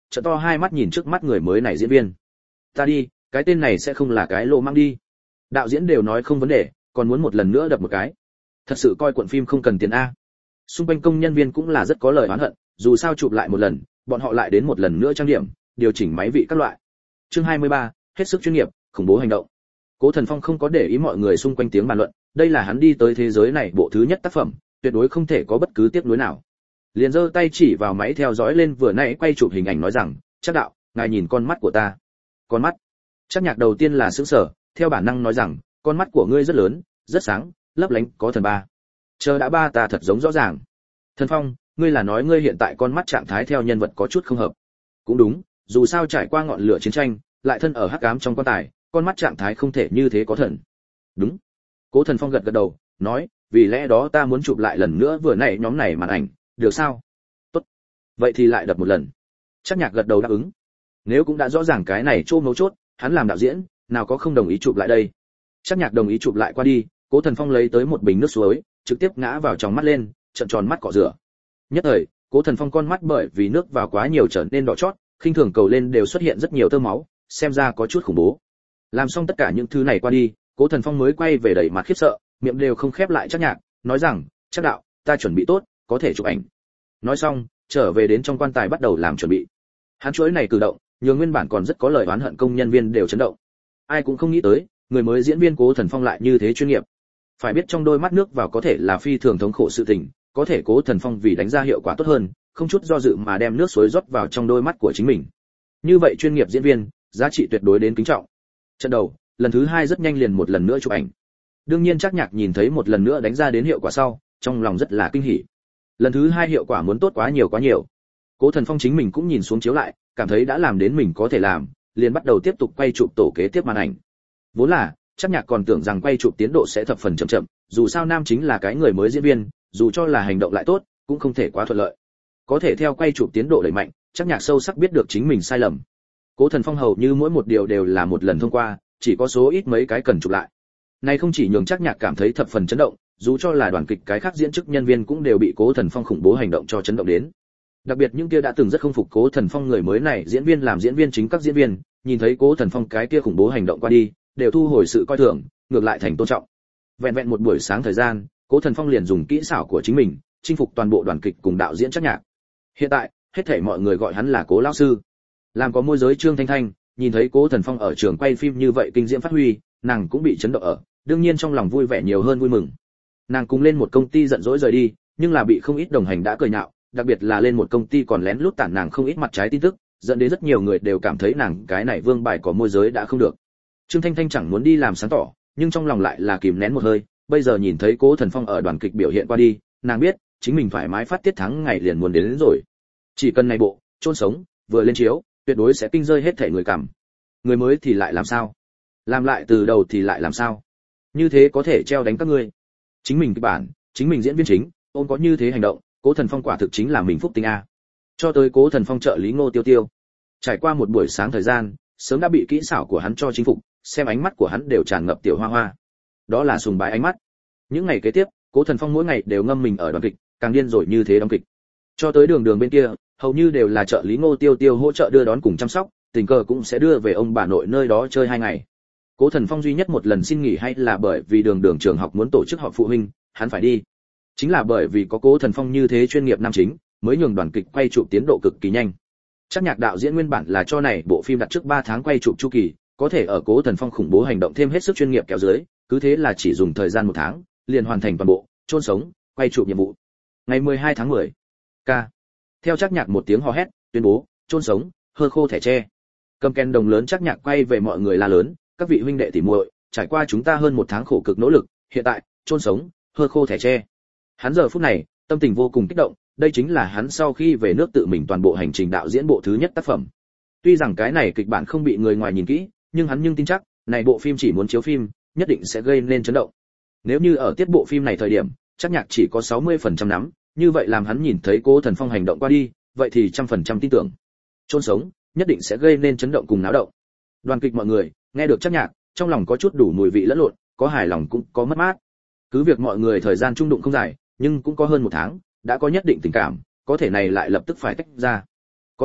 trợ to hai mắt nhìn trước mắt người mới này diễn viên. Ta đi, cái tên này sẽ không là cái lô mang đi. Đạo diễn đều nói không vấn đề, còn muốn một lần nữa đập một cái. Thật sự coi cuộn phim không cần tiền a. Xung quanh công nhân viên cũng là rất có lời oán hận, dù sao chụp lại một lần, bọn họ lại đến một lần nữa trang điểm, điều chỉnh máy vị các loại. Chương hai mươi ba, hết sức chuyên nghiệp, khủng bố hành động. Cố Thần Phong không có để ý mọi người xung quanh tiếng bàn luận, đây là hắn đi tới thế giới này bộ thứ nhất tác phẩm, tuyệt đối không thể có bất cứ tiếc nuối nào. Liền giơ tay chỉ vào máy theo dõi lên vừa nãy quay chụp hình ảnh nói rằng, "Chắc đạo, ngài nhìn con mắt của ta." Con mắt? Chắc Nhạc đầu tiên là sửng sở, theo bản năng nói rằng, "Con mắt của ngươi rất lớn, rất sáng, lấp lánh, có thần ba." Chờ đã ba ta thật giống rõ ràng. Thần Phong, ngươi là nói ngươi hiện tại con mắt trạng thái theo nhân vật có chút không hợp. Cũng đúng, dù sao trải qua ngọn lửa chiến tranh, lại thân ở hắc ám trong quan tài, con mắt trạng thái không thể như thế có thần. Đúng. Cố Thần Phong gật gật đầu, nói, vì lẽ đó ta muốn chụp lại lần nữa vừa nãy nhóm này màn ảnh, được sao? Tốt. Vậy thì lại đập một lần. Chắc Nhạc gật đầu đáp ứng. Nếu cũng đã rõ ràng cái này chỗ mấu chốt, hắn làm đạo diễn, nào có không đồng ý chụp lại đây. Chắc Nhạc đồng ý chụp lại qua đi, Cố Thần Phong lấy tới một bình nước suối, trực tiếp ngã vào trong mắt lên, trợn tròn mắt cọ rửa. Nhất thời, Cố Thần Phong con mắt bởi vì nước vào quá nhiều trở nên đỏ chót, khinh thường cầu lên đều xuất hiện rất nhiều tơ máu, xem ra có chút khủng bố. Làm xong tất cả những thứ này qua đi, Cố Thần Phong mới quay về đẩy mặt khiếp sợ, miệng đều không khép lại Chắc Nhạc, nói rằng, "Chắc đạo, ta chuẩn bị tốt, có thể chụp ảnh." Nói xong, trở về đến trong quan tài bắt đầu làm chuẩn bị. Hắn chuỗi này cử động, nhường nguyên bản còn rất có lời oán hận công nhân viên đều chấn động. Ai cũng không nghĩ tới, người mới diễn viên Cố Thần Phong lại như thế chuyên nghiệp. Phải biết trong đôi mắt nước vào có thể là phi thường thống khổ sự tình, có thể Cố Thần Phong vì đánh ra hiệu quả tốt hơn, không chút do dự mà đem nước suối rót vào trong đôi mắt của chính mình. Như vậy chuyên nghiệp diễn viên, giá trị tuyệt đối đến kính trọng. Trận đầu, lần thứ hai rất nhanh liền một lần nữa chụp ảnh. Đương nhiên Trác Nhạc nhìn thấy một lần nữa đánh ra đến hiệu quả sau, trong lòng rất là kinh hỉ. Lần thứ hai hiệu quả muốn tốt quá nhiều quá nhiều. Cố Thần Phong chính mình cũng nhìn xuống chiếu lại, cảm thấy đã làm đến mình có thể làm, liền bắt đầu tiếp tục quay chụp tổ kế tiếp màn ảnh. Vốn là, Trác Nhạc còn tưởng rằng quay chụp tiến độ sẽ thập phần chậm chậm, dù sao nam chính là cái người mới diễn viên, dù cho là hành động lại tốt, cũng không thể quá thuận lợi. Có thể theo quay chụp tiến độ đẩy mạnh, Trác Nhạc sâu sắc biết được chính mình sai lầm. Cố Thần Phong hầu như mỗi một điều đều là một lần thông qua, chỉ có số ít mấy cái cần chụp lại. Này không chỉ nhường Trác Nhạc cảm thấy thập phần chấn động, dù cho là đoàn kịch cái khác diễn chức nhân viên cũng đều bị Cố Thần Phong khủng bố hành động cho chấn động đến. Đặc biệt những kia đã từng rất không phục Cố Thần Phong người mới này diễn viên làm diễn viên chính các diễn viên, nhìn thấy Cố Thần Phong cái kia khủng bố hành động qua đi, đều thu hồi sự coi thường, ngược lại thành tôn trọng. Vẹn vẹn một buổi sáng thời gian, Cố Thần Phong liền dùng kỹ xảo của chính mình, chinh phục toàn bộ đoàn kịch cùng đạo diễn Trác Nhạc. Hiện tại, hết thảy mọi người gọi hắn là Cố lão sư. Làm có môi giới Trương Thanh Thanh, nhìn thấy Cố Thần Phong ở trường quay phim như vậy kinh diễm phát huy, nàng cũng bị chấn động ở, đương nhiên trong lòng vui vẻ nhiều hơn vui mừng. Nàng cùng lên một công ty giận dỗi rời đi, nhưng là bị không ít đồng hành đã cười nhạo, đặc biệt là lên một công ty còn lén lút tản nàng không ít mặt trái tin tức, dẫn đến rất nhiều người đều cảm thấy nàng cái này vương bài có môi giới đã không được. Trương Thanh Thanh chẳng muốn đi làm sáng tỏ, nhưng trong lòng lại là kìm nén một hơi, bây giờ nhìn thấy Cố Thần Phong ở đoàn kịch biểu hiện qua đi, nàng biết, chính mình thoải mái phát tiết thắng ngày liền muốn đến, đến rồi. Chỉ cần này bộ, chôn sống, vừa lên chiếu, tuyệt đối sẽ kinh rơi hết thảy người cảm. Người mới thì lại làm sao? Làm lại từ đầu thì lại làm sao? Như thế có thể treo đánh các ngươi. Chính mình kịch bản, chính mình diễn viên chính, ôn có như thế hành động, Cố Thần Phong quả thực chính là mình phúc tinh a. Cho tới Cố Thần Phong trợ lý Ngô Tiêu Tiêu. Trải qua một buổi sáng thời gian, sớm đã bị kỹ xảo của hắn cho chinh phục, xem ánh mắt của hắn đều tràn ngập tiểu hoa hoa. Đó là sùng bái ánh mắt. Những ngày kế tiếp, Cố Thần Phong mỗi ngày đều ngâm mình ở đoàn kịch, càng điên rồi như thế đóng kịch. Cho tới đường đường bên kia, hầu như đều là trợ lý Ngô Tiêu Tiêu hỗ trợ đưa đón cùng chăm sóc, tình cờ cũng sẽ đưa về ông bà nội nơi đó chơi hai ngày. Cố Thần Phong duy nhất một lần xin nghỉ hay là bởi vì đường đường trường học muốn tổ chức họp phụ huynh, hắn phải đi. Chính là bởi vì có Cố Thần Phong như thế chuyên nghiệp nam chính, mới nhường đoàn kịch quay chụp tiến độ cực kỳ nhanh. Chắc Nhạc đạo diễn nguyên bản là cho này bộ phim đặt trước ba tháng quay chụp chu kỳ, có thể ở Cố Thần Phong khủng bố hành động thêm hết sức chuyên nghiệp kéo dưới, cứ thế là chỉ dùng thời gian một tháng, liền hoàn thành toàn bộ chôn sống, quay chụp nhiệm vụ. Ngày mười hai tháng mười. K. Theo Chắc Nhạc một tiếng hò hét, tuyên bố, chôn sống, hơ khô thẻ tre. Cầm kèn đồng lớn Chắc Nhạc quay về mọi người la lớn, các vị huynh đệ tỉ muội, trải qua chúng ta hơn một tháng khổ cực nỗ lực, hiện tại, chôn sống, hơ khô thẻ tre. Hắn giờ phút này, tâm tình vô cùng kích động, đây chính là hắn sau khi về nước tự mình toàn bộ hành trình đạo diễn bộ thứ nhất tác phẩm. Tuy rằng cái này kịch bản không bị người ngoài nhìn kỹ, nhưng hắn nhưng tin chắc, này bộ phim chỉ muốn chiếu phim, nhất định sẽ gây nên chấn động. Nếu như ở tiết bộ phim này thời điểm, Chắc Nhạc chỉ có sáu mươi phần trăm nắm, như vậy làm hắn nhìn thấy Cố Thần Phong hành động qua đi, vậy thì trăm phần trăm tin tưởng. Chôn sống, nhất định sẽ gây nên chấn động cùng náo động. Đoàn kịch mọi người, nghe được Chắc Nhạc, trong lòng có chút đủ mùi vị lẫn lộn, có hài lòng cũng có mất mát. Cứ việc mọi người thời gian chung đụng không dài, nhưng cũng có hơn một tháng, đã có nhất định tình cảm, có thể này lại lập tức phải tách ra. Có điều,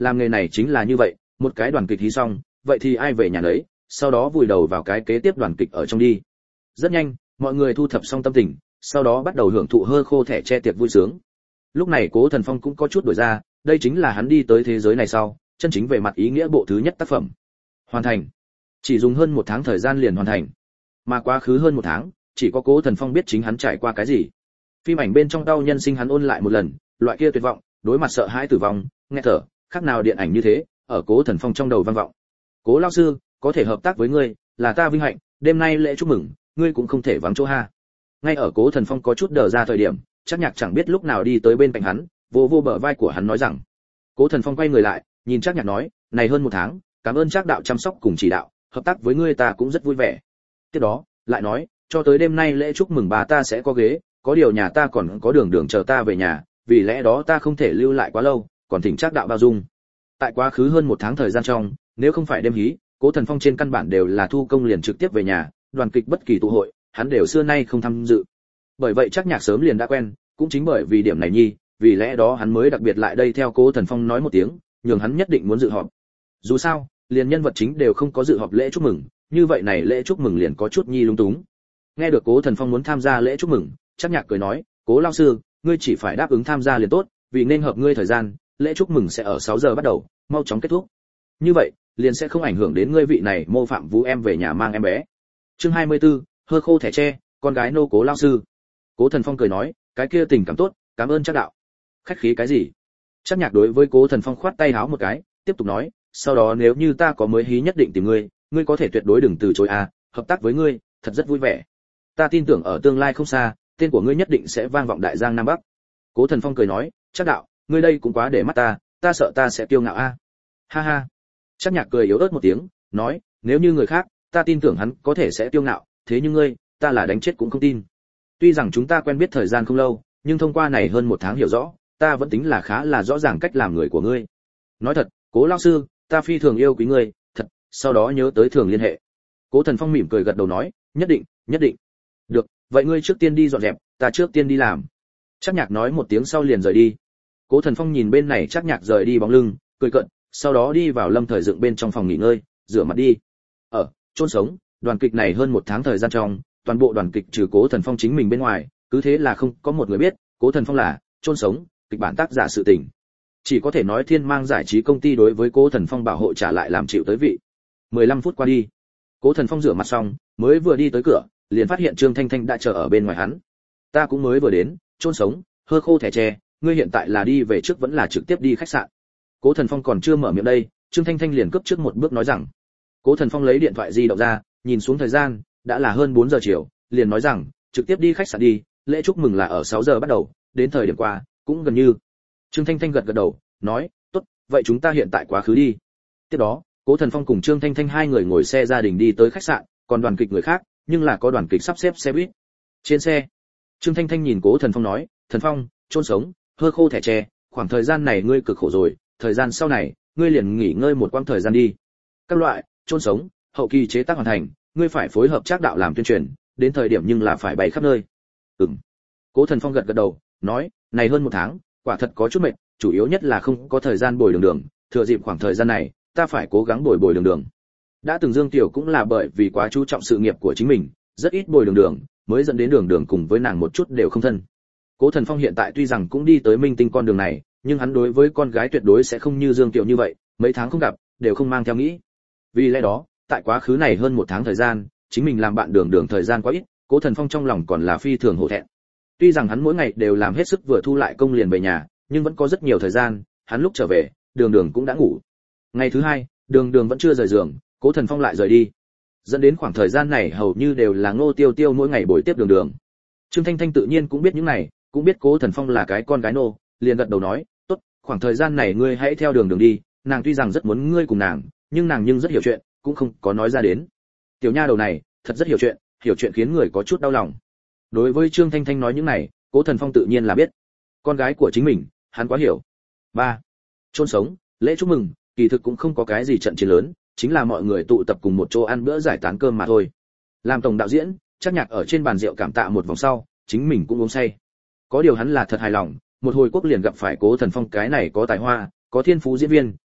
làm nghề này chính là như vậy, một cái đoàn kịch hí xong, vậy thì ai về nhà nấy, sau đó vùi đầu vào cái kế tiếp đoàn kịch ở trong đi. Rất nhanh, mọi người thu thập xong tâm tình, sau đó bắt đầu hưởng thụ hơ khô thẻ che tiệc vui sướng. Lúc này Cố Thần Phong cũng có chút đổi ra, đây chính là hắn đi tới thế giới này sau, chân chính về mặt ý nghĩa bộ thứ nhất tác phẩm. Hoàn thành. Chỉ dùng hơn một tháng thời gian liền hoàn thành. Mà quá khứ hơn một tháng, chỉ có Cố Thần Phong biết chính hắn trải qua cái gì. Phim ảnh bên trong đau nhân sinh hắn ôn lại một lần, loại kia tuyệt vọng, đối mặt sợ hãi tử vong, nghe thở, khác nào điện ảnh như thế, ở Cố Thần Phong trong đầu vang vọng. Cố lão sư, có thể hợp tác với ngươi, là ta vinh hạnh, đêm nay lễ chúc mừng, ngươi cũng không thể vắng chỗ ha. Ngay ở Cố Thần Phong có chút đờ ra thời điểm, Trác Nhạc chẳng biết lúc nào đi tới bên cạnh hắn, vô vô bờ vai của hắn nói rằng. Cố Thần Phong quay người lại, nhìn Trác Nhạc nói, này hơn một tháng, cảm ơn Trác đạo chăm sóc cùng chỉ đạo, hợp tác với ngươi ta cũng rất vui vẻ. Tiếp đó, lại nói, cho tới đêm nay lễ chúc mừng bà ta sẽ có ghế, có điều nhà ta còn có đường đường chờ ta về nhà, vì lẽ đó ta không thể lưu lại quá lâu, còn thỉnh Trác đạo bao dung. Tại quá khứ hơn một tháng thời gian trong, nếu không phải đêm hí, Cố Thần Phong trên căn bản đều là thu công liền trực tiếp về nhà, đoàn kịch bất kỳ tụ hội, hắn đều xưa nay không tham dự. Bởi vậy Trác Nhạc sớm liền đã quen, cũng chính bởi vì điểm này nhi, vì lẽ đó hắn mới đặc biệt lại đây theo Cố Thần Phong nói một tiếng, nhường hắn nhất định muốn dự họp. Dù sao, liền nhân vật chính đều không có dự họp lễ chúc mừng, như vậy này lễ chúc mừng liền có chút nhi lung túng. Nghe được Cố Thần Phong muốn tham gia lễ chúc mừng, Trác Nhạc cười nói, Cố lão sư, ngươi chỉ phải đáp ứng tham gia liền tốt, vì nên hợp ngươi thời gian, lễ chúc mừng sẽ ở sáu giờ bắt đầu, mau chóng kết thúc. Như vậy, liền sẽ không ảnh hưởng đến ngươi vị này mô phạm vũ em về nhà mang em bé. Chương hai mươi tư, hơ khô thẻ tre, con gái nô Cố lão sư. Cố Thần Phong cười nói, cái kia tình cảm tốt, cảm ơn Trác đạo. Khách khí cái gì? Trác Nhạc đối với Cố Thần Phong khoát tay háo một cái, tiếp tục nói, sau đó nếu như ta có mới hí nhất định tìm ngươi, ngươi có thể tuyệt đối đừng từ chối à, hợp tác với ngươi, thật rất vui vẻ. Ta tin tưởng ở tương lai không xa, tên của ngươi nhất định sẽ vang vọng đại giang nam bắc. Cố Thần Phong cười nói, Trác đạo, ngươi đây cũng quá để mắt ta, ta sợ ta sẽ kiêu ngạo a. À. Ha ha. Trác Nhạc cười yếu ớt một tiếng, nói, nếu như người khác, ta tin tưởng hắn có thể sẽ kiêu ngạo, thế nhưng ngươi, ta là đánh chết cũng không tin. Tuy rằng chúng ta quen biết thời gian không lâu, nhưng thông qua này hơn một tháng hiểu rõ, ta vẫn tính là khá là rõ ràng cách làm người của ngươi. Nói thật, Cố lão sư, ta phi thường yêu quý ngươi, thật, sau đó nhớ tới thường liên hệ. Cố Thần Phong mỉm cười gật đầu nói, nhất định, nhất định. Được, vậy ngươi trước tiên đi dọn dẹp, ta trước tiên đi làm. Trác Nhạc nói một tiếng sau liền rời đi. Cố Thần Phong nhìn bên này Trác Nhạc rời đi bóng lưng, cười cợt, sau đó đi vào Lâm Thời Dựng bên trong phòng nghỉ ngơi, rửa mặt đi. Ở chôn sống, đoàn kịch này hơn một tháng thời gian trong, toàn bộ đoàn kịch trừ Cố Thần Phong chính mình bên ngoài, cứ thế là không có một người biết, Cố Thần Phong là chôn sống, kịch bản tác giả sự tình. Chỉ có thể nói Thiên Mang giải trí công ty đối với Cố Thần Phong bảo hộ trả lại làm chịu tới vị. mười lăm phút qua đi, Cố Thần Phong rửa mặt xong, mới vừa đi tới cửa, liền phát hiện Trương Thanh Thanh đã chờ ở bên ngoài hắn. Ta cũng mới vừa đến, chôn sống, hơ khô thẻ tre, ngươi hiện tại là đi về trước vẫn là trực tiếp đi khách sạn? Cố Thần Phong còn chưa mở miệng đây, Trương Thanh Thanh liền cướp trước một bước nói rằng. Cố Thần Phong lấy điện thoại di động ra, nhìn xuống thời gian, đã là hơn bốn giờ chiều, liền nói rằng, trực tiếp đi khách sạn đi, lễ chúc mừng là ở sáu giờ bắt đầu, đến thời điểm qua, cũng gần như. Trương Thanh Thanh gật gật đầu, nói, tốt, vậy chúng ta hiện tại quá khứ đi. Tiếp đó, Cố Thần Phong cùng Trương Thanh Thanh hai người ngồi xe gia đình đi tới khách sạn, còn đoàn kịch người khác, nhưng là có đoàn kịch sắp xếp xe buýt. Trên xe, Trương Thanh Thanh nhìn Cố Thần Phong nói, Thần Phong, chôn sống, hơ khô thẻ tre, khoảng thời gian này ngươi cực khổ rồi, thời gian sau này, ngươi liền nghỉ ngơi một quãng thời gian đi. Các loại, chôn sống, hậu kỳ chế tác hoàn thành, ngươi phải phối hợp Trác đạo làm tuyên truyền, đến thời điểm nhưng là phải bày khắp nơi. Ừm. Cố Thần Phong gật gật đầu, nói, này hơn một tháng, quả thật có chút mệt, chủ yếu nhất là không có thời gian bồi đường đường, thừa dịp khoảng thời gian này, ta phải cố gắng bồi bồi đường đường. Đã từng Dương Tiểu cũng là bởi vì quá chú trọng sự nghiệp của chính mình, rất ít bồi đường đường, mới dẫn đến đường đường cùng với nàng một chút đều không thân. Cố Thần Phong hiện tại tuy rằng cũng đi tới minh tinh con đường này, nhưng hắn đối với con gái tuyệt đối sẽ không như Dương Tiểu như vậy, mấy tháng không gặp, đều không mang theo nghĩ. Vì lẽ đó, tại quá khứ này hơn một tháng thời gian, chính mình làm bạn đường đường thời gian quá ít, Cố Thần Phong trong lòng còn là phi thường hổ thẹn. Tuy rằng hắn mỗi ngày đều làm hết sức vừa thu lại công liền về nhà, nhưng vẫn có rất nhiều thời gian, hắn lúc trở về, đường đường cũng đã ngủ. Ngày thứ hai, đường đường vẫn chưa rời giường, Cố Thần Phong lại rời đi. Dẫn đến khoảng thời gian này hầu như đều là Ngô Tiêu Tiêu mỗi ngày buổi tiếp đường đường. Trương Thanh Thanh tự nhiên cũng biết những này, cũng biết Cố Thần Phong là cái con gái nô, liền gật đầu nói, tốt, khoảng thời gian này ngươi hãy theo đường đường đi, nàng tuy rằng rất muốn ngươi cùng nàng, nhưng nàng nhưng rất hiểu chuyện, cũng không có nói ra đến. Tiểu nha đầu này, thật rất hiểu chuyện, hiểu chuyện khiến người có chút đau lòng. Đối với Trương Thanh Thanh nói những này, Cố Thần Phong tự nhiên là biết. Con gái của chính mình, hắn quá hiểu. ba. Chôn sống, lễ chúc mừng, kỳ thực cũng không có cái gì trận chiến lớn, chính là mọi người tụ tập cùng một chỗ ăn bữa giải tán cơm mà thôi. Làm tổng đạo diễn, Trác Nhạc ở trên bàn rượu cảm tạ một vòng sau, chính mình cũng uống say. Có điều hắn là thật hài lòng, một hồi quốc liền gặp phải Cố Thần Phong cái này có tài hoa, có thiên phú diễn viên,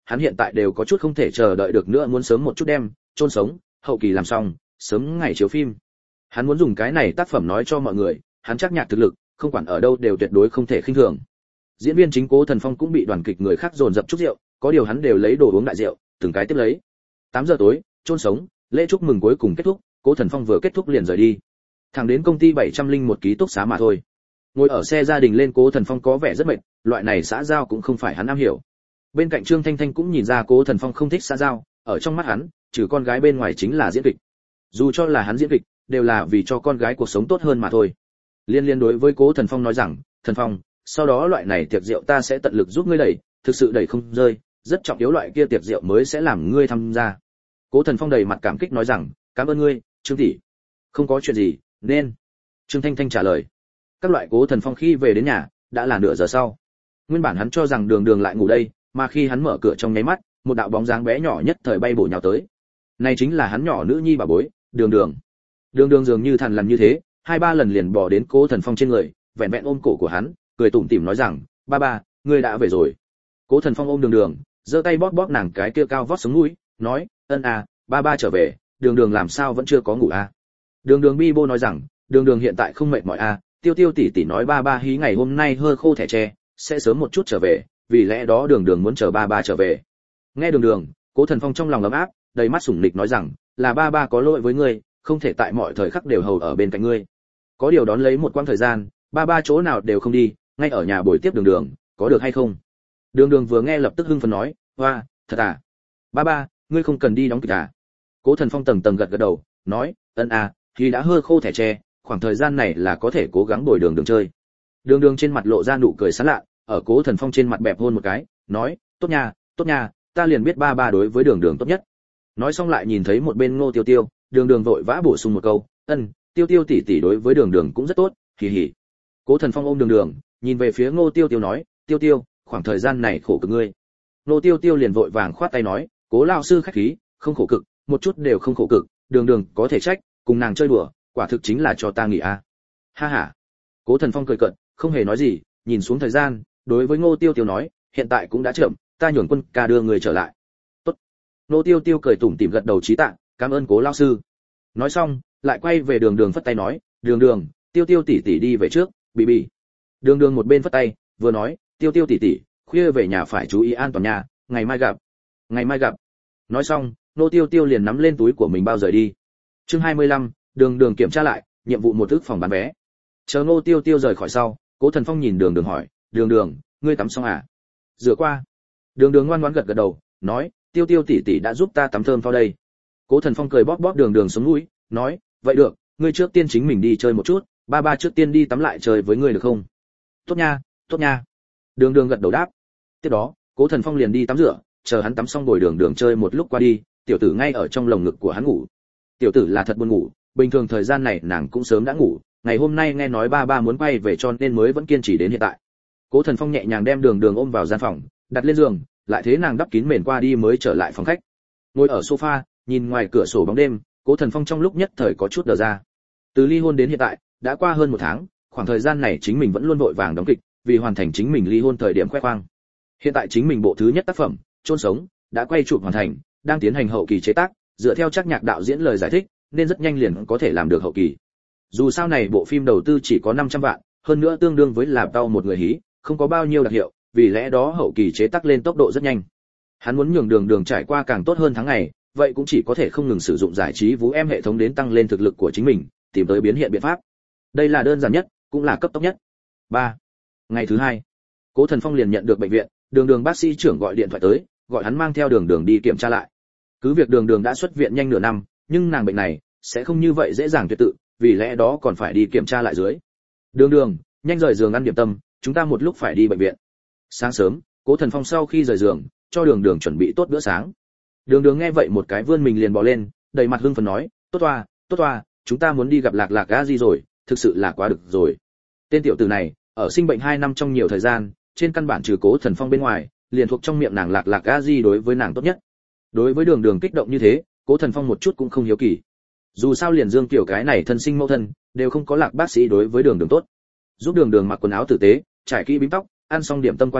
hắn hiện tại đều có chút không thể chờ đợi được nữa, muốn sớm một chút đem chôn sống, hậu kỳ làm xong, sớm ngày chiếu phim. Hắn muốn dùng cái này tác phẩm nói cho mọi người, hắn chắc nhạc thực lực, không quản ở đâu đều tuyệt đối không thể khinh thường. Diễn viên chính Cố Thần Phong cũng bị đoàn kịch người khác dồn dập chúc rượu, có điều hắn đều lấy đồ uống đại rượu, từng cái tiếp lấy. tám giờ tối, chôn sống, lễ chúc mừng cuối cùng kết thúc, Cố Thần Phong vừa kết thúc liền rời đi. Thẳng đến công ty bảy trăm linh một ký túc xá mà thôi. Ngồi ở xe gia đình lên, Cố Thần Phong có vẻ rất mệt, loại này xã giao cũng không phải hắn am hiểu. Bên cạnh Trương Thanh Thanh cũng nhìn ra Cố Thần Phong không thích xã giao, ở trong mắt hắn, trừ con gái bên ngoài chính là diễn kịch. Dù cho là hắn diễn kịch, đều là vì cho con gái cuộc sống tốt hơn mà thôi. Liên Liên đối với Cố Thần Phong nói rằng, "Thần Phong, sau đó loại này tiệc rượu ta sẽ tận lực giúp ngươi đẩy, thực sự đẩy không rơi, rất trọng yếu loại kia tiệc rượu mới sẽ làm ngươi tham gia." Cố Thần Phong đầy mặt cảm kích nói rằng, "Cảm ơn ngươi, Trương tỷ." "Không có chuyện gì, nên." Trương Thanh Thanh trả lời. Các loại Cố Thần Phong khi về đến nhà, đã là nửa giờ sau. Nguyên bản hắn cho rằng Đường Đường lại ngủ đây, mà khi hắn mở cửa trong nháy mắt, một đạo bóng dáng bé nhỏ nhất thời bay bổ nhào tới. Này chính là hắn nhỏ nữ nhi bà bối, Đường Đường. Đường Đường dường như thằn lằn như thế, hai ba lần liền bò đến Cố Thần Phong trên người, vẹn vẹn ôm cổ của hắn, cười tủm tỉm nói rằng, "Ba ba, ngươi đã về rồi." Cố Thần Phong ôm Đường Đường, giơ tay bóp bóp nàng cái kia cao vót sống mũi, nói, "Ân à, ba ba trở về, Đường Đường làm sao vẫn chưa có ngủ à?" Đường Đường bi bô nói rằng, "Đường Đường hiện tại không mệt mỏi à, Tiêu Tiêu tỷ tỷ nói ba ba hí ngày hôm nay hơi khô thẻ tre, sẽ sớm một chút trở về, vì lẽ đó Đường Đường muốn chờ ba ba trở về." Nghe Đường Đường, Cố Thần Phong trong lòng ấm áp, đầy mắt sủng nịch nói rằng, "Là ba ba có lỗi với ngươi, không thể tại mọi thời khắc đều hầu ở bên cạnh ngươi. Có điều đón lấy một quãng thời gian, ba ba chỗ nào đều không đi, ngay ở nhà buổi tiếp Đường Đường, có được hay không?" Đường Đường vừa nghe lập tức hưng phấn nói, "Hoa, thật à? Ba ba, ngươi không cần đi đóng kịch à?" Cố Thần Phong tầng tầng gật gật đầu, nói, "Ân à, thì đã hơi khô thẻ tre, khoảng thời gian này là có thể cố gắng bồi Đường Đường chơi." Đường Đường trên mặt lộ ra nụ cười sán lạ, ở Cố Thần Phong trên mặt bẹp hôn một cái, nói, "Tốt nha, tốt nha, ta liền biết ba ba đối với Đường Đường tốt nhất." Nói xong lại nhìn thấy một bên Ngô Tiêu Tiêu, Đường Đường vội vã bổ sung một câu, "Ân, Tiêu Tiêu tỷ tỷ đối với Đường Đường cũng rất tốt, hì hì." Cố Thần Phong ôm Đường Đường, nhìn về phía Ngô Tiêu Tiêu nói, "Tiêu Tiêu, khoảng thời gian này khổ cực ngươi." Ngô Tiêu Tiêu liền vội vàng khoát tay nói, "Cố lão sư khách khí, không khổ cực, một chút đều không khổ cực, Đường Đường có thể trách, cùng nàng chơi đùa, quả thực chính là cho ta nghỉ a." Ha ha. Cố Thần Phong cười cợt, không hề nói gì, nhìn xuống thời gian, đối với Ngô Tiêu Tiêu nói, "Hiện tại cũng đã chậm, ta nhường Quân ca đưa người trở lại." "Tốt." Ngô Tiêu Tiêu cười tủm tỉm gật đầu chí tạ, "Cảm ơn Cố lão sư." Nói xong, lại quay về Đường Đường phất tay nói, "Đường Đường, Tiêu Tiêu tỷ tỷ đi về trước, bị bị." Đường Đường một bên phất tay, vừa nói, "Tiêu Tiêu tỷ tỷ, khuya về nhà phải chú ý an toàn nha, ngày mai gặp." "Ngày mai gặp." Nói xong, Nô Tiêu Tiêu liền nắm lên túi của mình bao rời đi. Chương hai mươi lăm, Đường Đường kiểm tra lại, nhiệm vụ một ức phòng bán vé. Chờ Nô Tiêu Tiêu rời khỏi sau, Cố Thần Phong nhìn Đường Đường hỏi, "Đường Đường, ngươi tắm xong à?" "Rửa qua." Đường Đường ngoan ngoãn gật gật đầu, nói, "Tiêu Tiêu tỷ tỷ đã giúp ta tắm thơm phao đây." Cố Thần Phong cười bóp bóp Đường Đường sống mũi, nói, "Vậy được, ngươi trước tiên chính mình đi chơi một chút, ba ba trước tiên đi tắm lại chơi với ngươi được không?" "Tốt nha, tốt nha." Đường Đường gật đầu đáp. Tiếp đó, Cố Thần Phong liền đi tắm rửa, chờ hắn tắm xong bồi Đường Đường chơi một lúc qua đi, tiểu tử ngay ở trong lồng ngực của hắn ngủ. Tiểu tử là thật buồn ngủ, bình thường thời gian này nàng cũng sớm đã ngủ, ngày hôm nay nghe nói ba ba muốn quay về cho nên mới vẫn kiên trì đến hiện tại. Cố Thần Phong nhẹ nhàng đem Đường Đường ôm vào gian phòng, đặt lên giường, lại thế nàng đắp kín mền qua đi mới trở lại phòng khách. Ngồi ở sofa, nhìn ngoài cửa sổ bóng đêm, Cố Thần Phong trong lúc nhất thời có chút đờ ra. Từ ly hôn đến hiện tại, đã qua hơn một tháng, khoảng thời gian này chính mình vẫn luôn vội vàng đóng kịch, vì hoàn thành chính mình ly hôn thời điểm khoe khoang. Hiện tại chính mình bộ thứ nhất tác phẩm, Chôn sống, đã quay chụp hoàn thành, đang tiến hành hậu kỳ chế tác, dựa theo chắc nhạc đạo diễn lời giải thích, nên rất nhanh liền có thể làm được hậu kỳ. Dù sao này bộ phim đầu tư chỉ có năm trăm vạn, hơn nữa tương đương với làm đau một người hí, không có bao nhiêu đặc hiệu, vì lẽ đó hậu kỳ chế tác lên tốc độ rất nhanh. Hắn muốn nhường Đường Đường trải qua càng tốt hơn tháng ngày, vậy cũng chỉ có thể không ngừng sử dụng giải trí Vũ Em hệ thống đến tăng lên thực lực của chính mình, tìm tới biến hiện biện pháp. Đây là đơn giản nhất, cũng là cấp tốc nhất. ba. Ngày thứ hai, Cố Thần Phong liền nhận được bệnh viện, Đường Đường bác sĩ trưởng gọi điện thoại tới, gọi hắn mang theo Đường Đường đi kiểm tra lại. Cứ việc Đường Đường đã xuất viện nhanh nửa năm, nhưng nàng bệnh này sẽ không như vậy dễ dàng tuyệt tự, vì lẽ đó còn phải đi kiểm tra lại dưới. "Đường Đường, nhanh rời giường ăn điểm tâm, chúng ta một lúc phải đi bệnh viện." Sáng sớm, Cố Thần Phong sau khi rời giường, cho Đường Đường chuẩn bị tốt bữa sáng. Đường Đường nghe vậy một cái vươn mình liền bò lên, đầy mặt hưng phấn nói, "Tốt toa, tốt toa, chúng ta muốn đi gặp Lạc Lạc Gazi rồi, thực sự là quá được rồi." Tên tiểu tử này, ở sinh bệnh hai năm trong nhiều thời gian, trên căn bản trừ Cố Thần Phong bên ngoài, liền thuộc trong miệng nàng Lạc Lạc Gazi đối với nàng tốt nhất. Đối với Đường Đường kích động như thế, Cố Thần Phong một chút cũng không hiếu kỳ. Dù sao liền Dương Tiểu cái này thân sinh mẫu thân, đều không có Lạc bác sĩ đối với Đường Đường tốt. Giúp Đường Đường mặc quần áo tử tế, trải kỹ bím tóc, ăn xong điểm tâm qua đi,